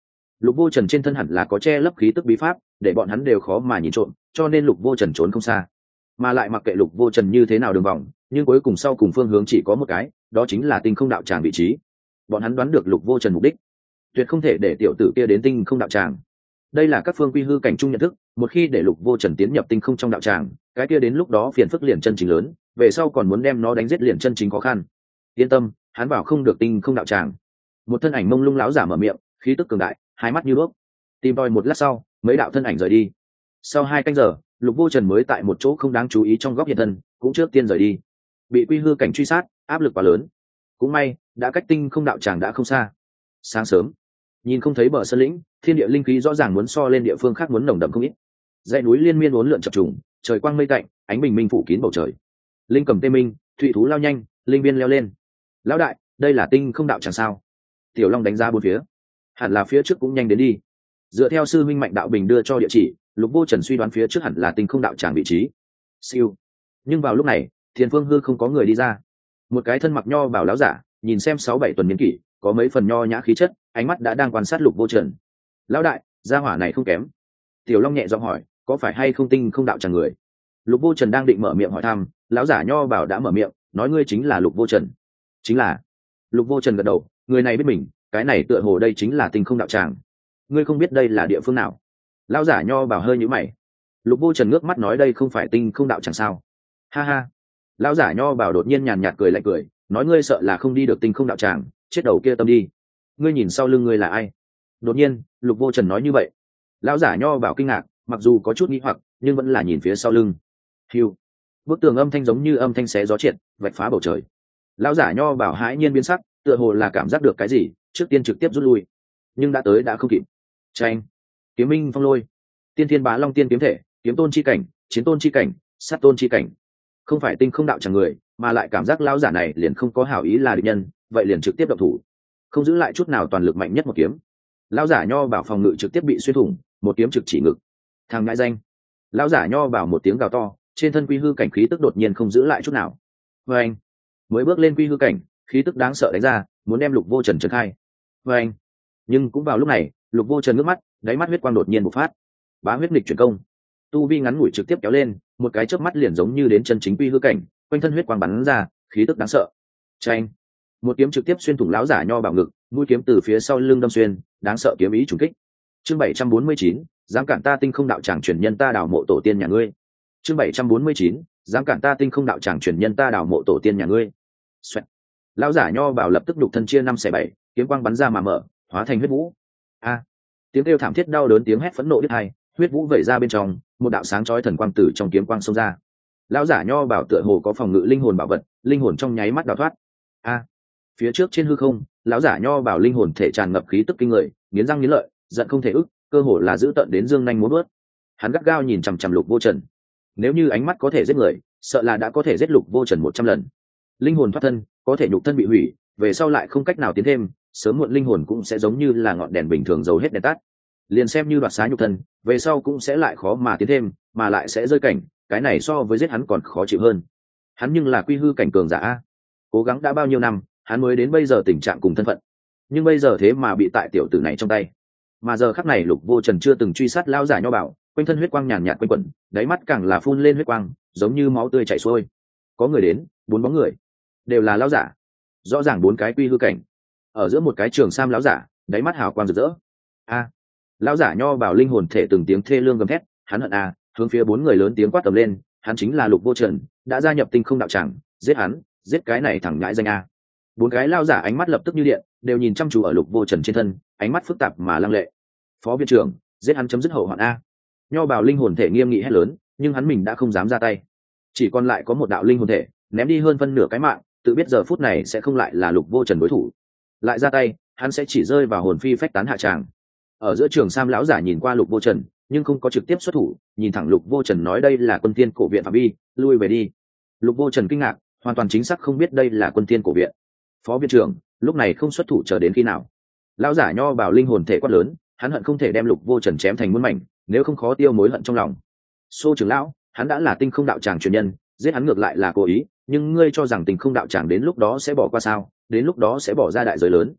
Lục Vô Trần trên thân hẳn là có che lấp khí tức bí pháp, để bọn hắn đều khó mà nhìn trộm, cho nên Lục Vô Trần trốn không xa. Mà lại mặc kệ Lục Vô Trần như thế nào đường vòng, nhưng cuối cùng sau cùng phương hướng chỉ có một cái, đó chính là tinh không đạo tràng vị trí. Bọn hắn đoán được Lục Vô Trần mục đích, tuyệt không thể để tiểu tử kia đến tinh không đạo tràng. Đây là các phương quy hư cảnh trung nhận thức, một khi để Lục Vô Trần tiến nhập tinh không trong đạo tràng, cái kia đến lúc đó phiền phức liền chân chính lớn, về sau còn muốn đem nó đánh giết liền chân chính khó khăn. Yên tâm, hắn vào không được tinh không đạo tràng. Một thân ảnh mông lung láo giả mở miệng, khí tức cường đại, hai mắt như đuốc. Tìm tòi một lát sau, mấy đạo thân ảnh rời đi. Sau 2 canh giờ, Lục Vô Trần mới tại một chỗ không đáng chú ý trong góc hiện thân, cũng trước tiên rời đi. Bị quy hư cảnh truy sát, áp lực quá lớn. Cũng may, đã cách tinh không đạo tràng đã không xa. Sáng sớm, nhìn không thấy bờ sơn lĩnh, thiên địa linh khí rõ ràng muốn so lên địa phương khác muốn nồng đậm không ít. Dãy núi liên miên uốn lượn chập trùng, trời quang mây tạnh, ánh bình minh phủ kín bầu trời. Linh cầm tê minh, thụy thú lao nhanh, linh biên leo lên. Lão đại, đây là tinh không đạo tràng sao? Tiểu Long đánh ra bốn phía, hẳn là phía trước cũng nhanh đến đi. Dựa theo sư minh Mạnh Đạo Bình đưa cho địa chỉ, Lục Vô Trần suy đoán phía trước hẳn là tinh không đạo tràng vị trí. Siêu. Nhưng vào lúc này, Thiền Phương Hư không có người đi ra. Một cái thân mặc nho bảo láo giả, nhìn xem 6-7 tuần niên kỷ, có mấy phần nho nhã khí chất, ánh mắt đã đang quan sát Lục Vô Trần. Lão đại, gia hỏa này không kém. Tiểu Long nhẹ giọng hỏi, có phải hay không tinh không đạo tràng người? Lục Vô Trần đang định mở miệng hỏi thăm, lão giả nho bảo đã mở miệng, nói ngươi chính là Lục Vô Trần. Chính là. Lục Vô Trần gật đầu, người này biết mình, cái này tựa hồ đây chính là tinh không đạo tràng. Ngươi không biết đây là địa phương nào? Lão giả nho bảo hơi nhíu mày. Lục Vô Trần ngước mắt nói đây không phải tinh không đạo tràng sao? Ha ha. Lão giả nho bảo đột nhiên nhàn nhạt cười lạnh cười, nói ngươi sợ là không đi được tinh không đạo tràng, chết đầu kia tâm đi. Ngươi nhìn sau lưng ngươi là ai? Đột nhiên, Lục Vô Trần nói như vậy. Lão giả nho bảo kinh ngạc, mặc dù có chút nghi hoặc, nhưng vẫn là nhìn phía sau lưng. Hiu. Bức tường âm thanh giống như âm thanh xé gió triệt, vạch phá bầu trời. Lão giả nho bảo hãi nhiên biến sắc, tựa hồ là cảm giác được cái gì, trước tiên trực tiếp rút lui. Nhưng đã tới đã không kịp. Tranh. Kiếm minh phong lôi. Tiên thiên bá long tiên kiếm thể, kiếm tôn chi cảnh, chiến tôn chi cảnh, sát tôn chi cảnh. Không phải tinh không đạo chẳng người, mà lại cảm giác lão giả này liền không có hảo ý là địch nhân, vậy liền trực tiếp động thủ. Không giữ lại chút nào, toàn lực mạnh nhất một kiếm. Lão giả nho bảo phòng ngự trực tiếp bị xuyên thủng, một kiếm trực chỉ ngực. Thằng ngại danh. Lão giả nho bảo một tiếng gào to, trên thân quy hư cảnh khí tức đột nhiên không giữ lại chút nào. Và anh mới bước lên quy hư cảnh, khí tức đáng sợ đánh ra, muốn đem Lục Vô Trần trấn khai. Và anh nhưng cũng vào lúc này, Lục Vô Trần ngước mắt, đáy mắt huyết quang đột nhiên bộc phát. Bá huyết nghịch chuyển công, tu vi ngắn ngủi trực tiếp kéo lên, một cái chớp mắt liền giống như đến chân chính quy hư cảnh, quanh thân huyết quang bắn ra, khí tức đáng sợ. Chanh. Một kiếm trực tiếp xuyên thủng lão giả nho bảo ngực, mũi kiếm từ phía sau lưng đâm xuyên, đáng sợ kiếm ý trùng kích. Chương 749, dám cản ta tinh không đạo tràng truyền nhân ta đào mộ tổ tiên nhà ngươi. Chương 749, dám cản ta tinh không đạo tràng truyền nhân ta đào mộ tổ tiên nhà ngươi. Xoẹt. Lão giả nho bảo lập tức đục thân chia 5/7, kiếm quang bắn ra mà mở, hóa thành huyết vũ. A. Tiếng kêu thảm thiết đau đớn, tiếng hét phẫn nộ đứt hai, huyết vũ vẩy ra bên trong, một đạo sáng chói thần quang từ trong kiếm quang xông ra. Lão giả nho bảo tựa hồ có phòng ngự linh hồn bảo vật, linh hồn trong nháy mắt đào thoát. A. Phía trước trên hư không, lão giả nho bảo linh hồn thể tràn ngập khí tức kinh người, nghiến răng nghiến lợi, giận không thể ức, cơ hồ là giữ tận đến dương nhanh múa bước. Hắn gắt gao nhìn chằm chằm Lục Vô Trần. Nếu như ánh mắt có thể giết người, sợ là đã có thể giết Lục Vô Trần 100 lần. Linh hồn thoát thân, có thể nhục thân bị hủy, về sau lại không cách nào tiến thêm, sớm muộn linh hồn cũng sẽ giống như là ngọn đèn bình thường dầu hết đèn tắt. Liền xem như đoạt xá nhục thân, về sau cũng sẽ lại khó mà tiến thêm, mà lại sẽ rơi cảnh, cái này so với giết hắn còn khó chịu hơn. Hắn nhưng là quy hư cảnh cường giả a, cố gắng đã bao nhiêu năm, hắn mới đến bây giờ tình trạng cùng thân phận, nhưng bây giờ thế mà bị tại tiểu tử này trong tay. Mà giờ khắc này Lục Vô Trần chưa từng truy sát lão giả nho bảo, quanh thân huyết quang nhàn nhạt quanh quẩn, đáy mắt càng là phun lên huyết quang, giống như máu tươi chảy xuôi. Có người đến, 4 bóng người, đều là lão giả, rõ ràng 4 cái quy hư cảnh. Ở giữa một cái trường sam lão giả, đáy mắt hào quang rực rỡ. A. Lão giả nho bảo linh hồn thể từng tiếng thê lương gầm thét, hắn hận a, hướng phía 4 người lớn tiếng quát tầm lên, hắn chính là Lục Vô Trần, đã gia nhập tinh không đạo tràng, giết hắn, giết cái này thằng nhãi danh a. 4 cái lão giả ánh mắt lập tức như điện, đều nhìn chăm chú ở Lục Vô Trần trên thân, ánh mắt phức tạp mà lăng lệ. Phó viện trưởng, giết hắn chấm dứt hậu hoạn a. Nho bảo linh hồn thể nghiêm nghị hét lớn, nhưng hắn mình đã không dám ra tay, chỉ còn lại có một đạo linh hồn thể, ném đi hơn phân nửa cái mạng, tự biết giờ phút này sẽ không lại là Lục Vô Trần đối thủ, lại ra tay, hắn sẽ chỉ rơi vào hồn phi phách tán hạ tràng. Ở giữa trường sam lão giả nhìn qua Lục Vô Trần, nhưng không có trực tiếp xuất thủ, nhìn thẳng Lục Vô Trần nói đây là quân tiên cổ viện phạm vi, lui về đi. Lục Vô Trần kinh ngạc, hoàn toàn chính xác không biết đây là quân tiên cổ viện. Phó viện trưởng, lúc này không xuất thủ chờ đến khi nào? Lão giả nho bảo linh hồn thể quát lớn, hắn hận không thể đem Lục Vô Trần chém thành muôn mảnh, nếu không khó tiêu mối hận trong lòng. Xô trưởng lão, hắn đã là tinh không đạo tràng truyền nhân, giết hắn ngược lại là cố ý, nhưng ngươi cho rằng tinh không đạo tràng đến lúc đó sẽ bỏ qua sao? Đến lúc đó sẽ bỏ ra đại giới lớn.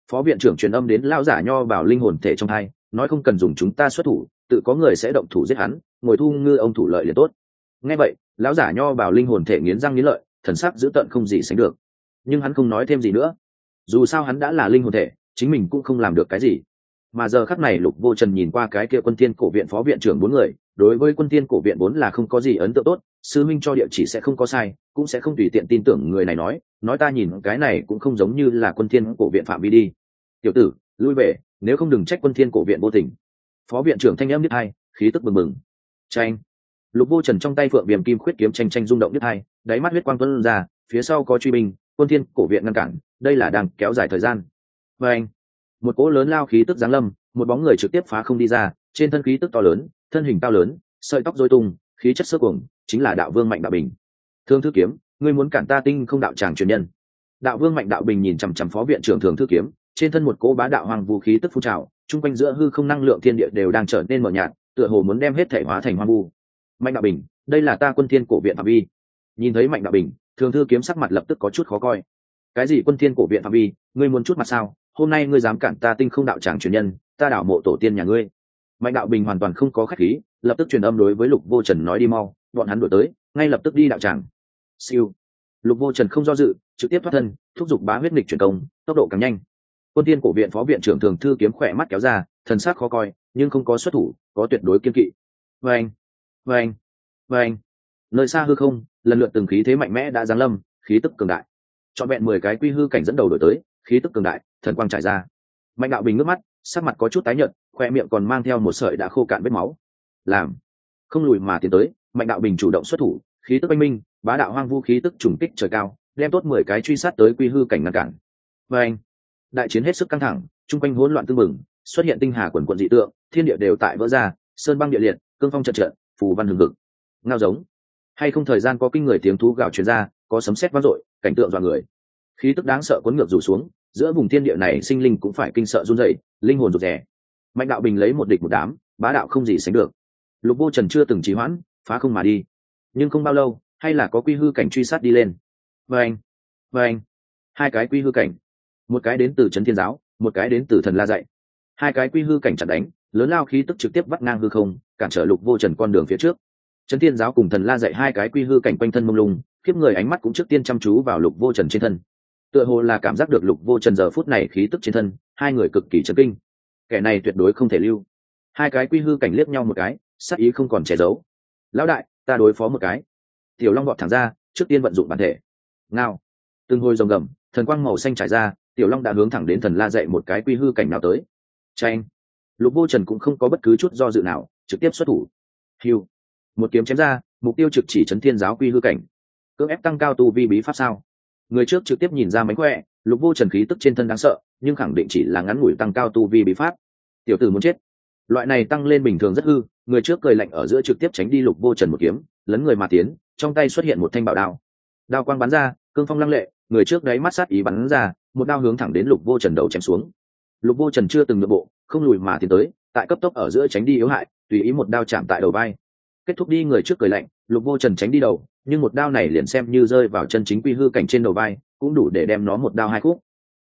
Phó viện trưởng truyền âm đến lão giả nho bảo linh hồn thể trong hai, nói không cần dùng chúng ta xuất thủ, tự có người sẽ động thủ giết hắn, ngồi thu ngư ông thủ lợi liền tốt. Nghe vậy, lão giả nho bảo linh hồn thể nghiến răng nghiến lợi, thần sắc dữ tợn không gì sánh được. Nhưng hắn không nói thêm gì nữa, dù sao hắn đã là linh hồn thể, chính mình cũng không làm được cái gì. Mà giờ khắc này Lục Vô Trần nhìn qua cái kia Quân Thiên Cổ Viện phó viện trưởng bốn người, đối với Quân Thiên Cổ Viện vốn là không có gì ấn tượng tốt, sư minh cho địa chỉ sẽ không có sai, cũng sẽ không tùy tiện tin tưởng người này nói ta nhìn cái này cũng không giống như là Quân Thiên Cổ Viện phạm vi đi. Tiểu tử, lui về, nếu không đừng trách Quân Thiên Cổ Viện vô tình. Phó viện trưởng thanh âm nhất hai, khí tức bừng bừng. Tranh. Lục Vô Trần trong tay phượng viêm kim khuyết kiếm tranh rung động nhất hai, đáy mắt huyết quang tuôn ra, phía sau có truy binh, Quân Thiên Cổ Viện ngăn cản, đây là đang kéo dài thời gian. Và anh, một cỗ lớn lao khí tức giáng lâm, một bóng người trực tiếp phá không đi ra, trên thân khí tức to lớn, thân hình cao lớn, sợi tóc rối tung, khí chất sức cuồng, chính là đạo vương Mạnh Đạo Bình. Thương Thư Kiếm, ngươi muốn cản ta Tinh Không đạo tràng truyền nhân? Đạo vương Mạnh Đạo Bình nhìn chằm chằm phó viện trưởng Thường Thư Kiếm, trên thân một cỗ bá đạo hoàng vũ khí tức phun trào, trung quanh giữa hư không năng lượng thiên địa đều đang trở nên mờ nhạt, tựa hồ muốn đem hết thể hóa thành hoang vu. Mạnh Đạo Bình, đây là ta Quân Thiên Cổ Viện phạm vi. Nhìn thấy Mạnh Đạo Bình, Thường Thư Kiếm sắc mặt lập tức có chút khó coi. Cái gì Quân Thiên Cổ Viện phạm vi, ngươi muốn chút mặt sao? Hôm nay ngươi dám cản ta Tinh Không đạo tràng truyền nhân, ta đảo mộ tổ tiên nhà ngươi. Mạnh Đạo Bình hoàn toàn không có khách khí, lập tức truyền âm đối với Lục Vô Trần nói đi mau, bọn hắn đuổi tới, ngay lập tức đi đạo tràng. Siêu. Lục Vô Trần không do dự, trực tiếp thoát thân, thúc giục bá huyết nghịch chuyển công, tốc độ càng nhanh. Quân Thiên Cổ Viện phó viện trưởng Thường Thư Kiếm khỏe mắt kéo ra, thần sắc khó coi, nhưng không có xuất thủ, có tuyệt đối kiên kỵ. Vâng, vâng, vâng. Nơi xa hư không, lần lượt từng khí thế mạnh mẽ đã giáng lâm, khí tức cường đại. Chọn vẹn 10 cái quy hư cảnh dẫn đầu đổi tới, khí tức cường đại, thần quang trải ra. Mạnh Đạo Bình ngước mắt, sắc mặt có chút tái nhợt, khoe miệng còn mang theo một sợi đã khô cạn vết máu. Làm không lùi mà tiến tới, Mạnh Đạo Bình chủ động xuất thủ, khí tức oanh minh, bá đạo hoang vu khí tức trùng kích trời cao, đem tốt 10 cái truy sát tới quy hư cảnh ngăn cản. Vâng, đại chiến hết sức căng thẳng, trung quanh hỗn loạn tương mừng, xuất hiện tinh hà quần quần dị tượng, thiên địa đều tại vỡ ra, sơn băng địa liệt, cương phong trận trận, phù văn hừng hực. Ngao giống, hay không thời gian có kinh người tiếng thú gào truyền ra, có sấm sét vang dội, cảnh tượng dọa người. Khí tức đáng sợ cuốn ngược rủ xuống, giữa vùng thiên địa này sinh linh cũng phải kinh sợ run rẩy, linh hồn rụt rè. Mạnh Đạo Bình lấy một địch một đám, bá đạo không gì sánh được. Lục Vô Trần chưa từng trì hoãn, phá không mà đi. Nhưng không bao lâu, hay là có quy hư cảnh truy sát đi lên. Vâng, vâng, hai cái quy hư cảnh, một cái đến từ Trấn Thiên Giáo, một cái đến từ Thần La dạy. Hai cái quy hư cảnh chặn đánh, lớn lao khí tức trực tiếp vắt ngang hư không, cản trở Lục Vô Trần con đường phía trước. Trấn Thiên Giáo cùng Thần La dạy hai cái quy hư cảnh quanh thân mông lung, khiếp người ánh mắt cũng trước tiên chăm chú vào Lục Vô Trần trên thân. Tựa hồ là cảm giác được Lục Vô Trần giờ phút này khí tức trên thân, hai người cực kỳ chấn kinh. Kẻ này tuyệt đối không thể lưu. Hai cái quy hư cảnh liếc nhau một cái, sát ý không còn che giấu. Lão đại, ta đối phó một cái. Tiểu Long vọt thẳng ra, trước tiên vận dụng bản thể. Ngao. Từng hồi rồng gầm, thần quang màu xanh trải ra, Tiểu Long đã hướng thẳng đến Thần La dạy một cái quy hư cảnh nào tới. Chanh. Lục Vô Trần cũng không có bất cứ chút do dự nào, trực tiếp xuất thủ. Hưu. Một kiếm chém ra, mục tiêu trực chỉ Trấn Thiên Giáo quy hư cảnh. Cưỡng ép tăng cao tu vi bí pháp sao? Người trước trực tiếp nhìn ra mánh khỏe, Lục Vô Trần khí tức trên thân đáng sợ, nhưng khẳng định chỉ là ngắn ngủi tăng cao tu vi bí pháp. Tiểu tử muốn chết. Loại này tăng lên bình thường rất hư, người trước cười lạnh ở giữa trực tiếp tránh đi Lục Vô Trần một kiếm, lấn người mà tiến, trong tay xuất hiện một thanh bảo đao. Đao quang bắn ra, cương phong lăng lệ, người trước đấy mắt sát ý bắn ra, một đao hướng thẳng đến Lục Vô Trần đầu chém xuống. Lục Vô Trần chưa từng nhượng bộ, không lùi mà tiến tới, tại cấp tốc ở giữa tránh đi yếu hại, tùy ý một đao chạm tại đầu vai. Kết thúc đi người trước cười lạnh, Lục Vô Trần tránh đi đầu, nhưng một đao này liền xem như rơi vào chân chính quy hư cảnh trên đầu vai, cũng đủ để đem nó một đao hai khúc.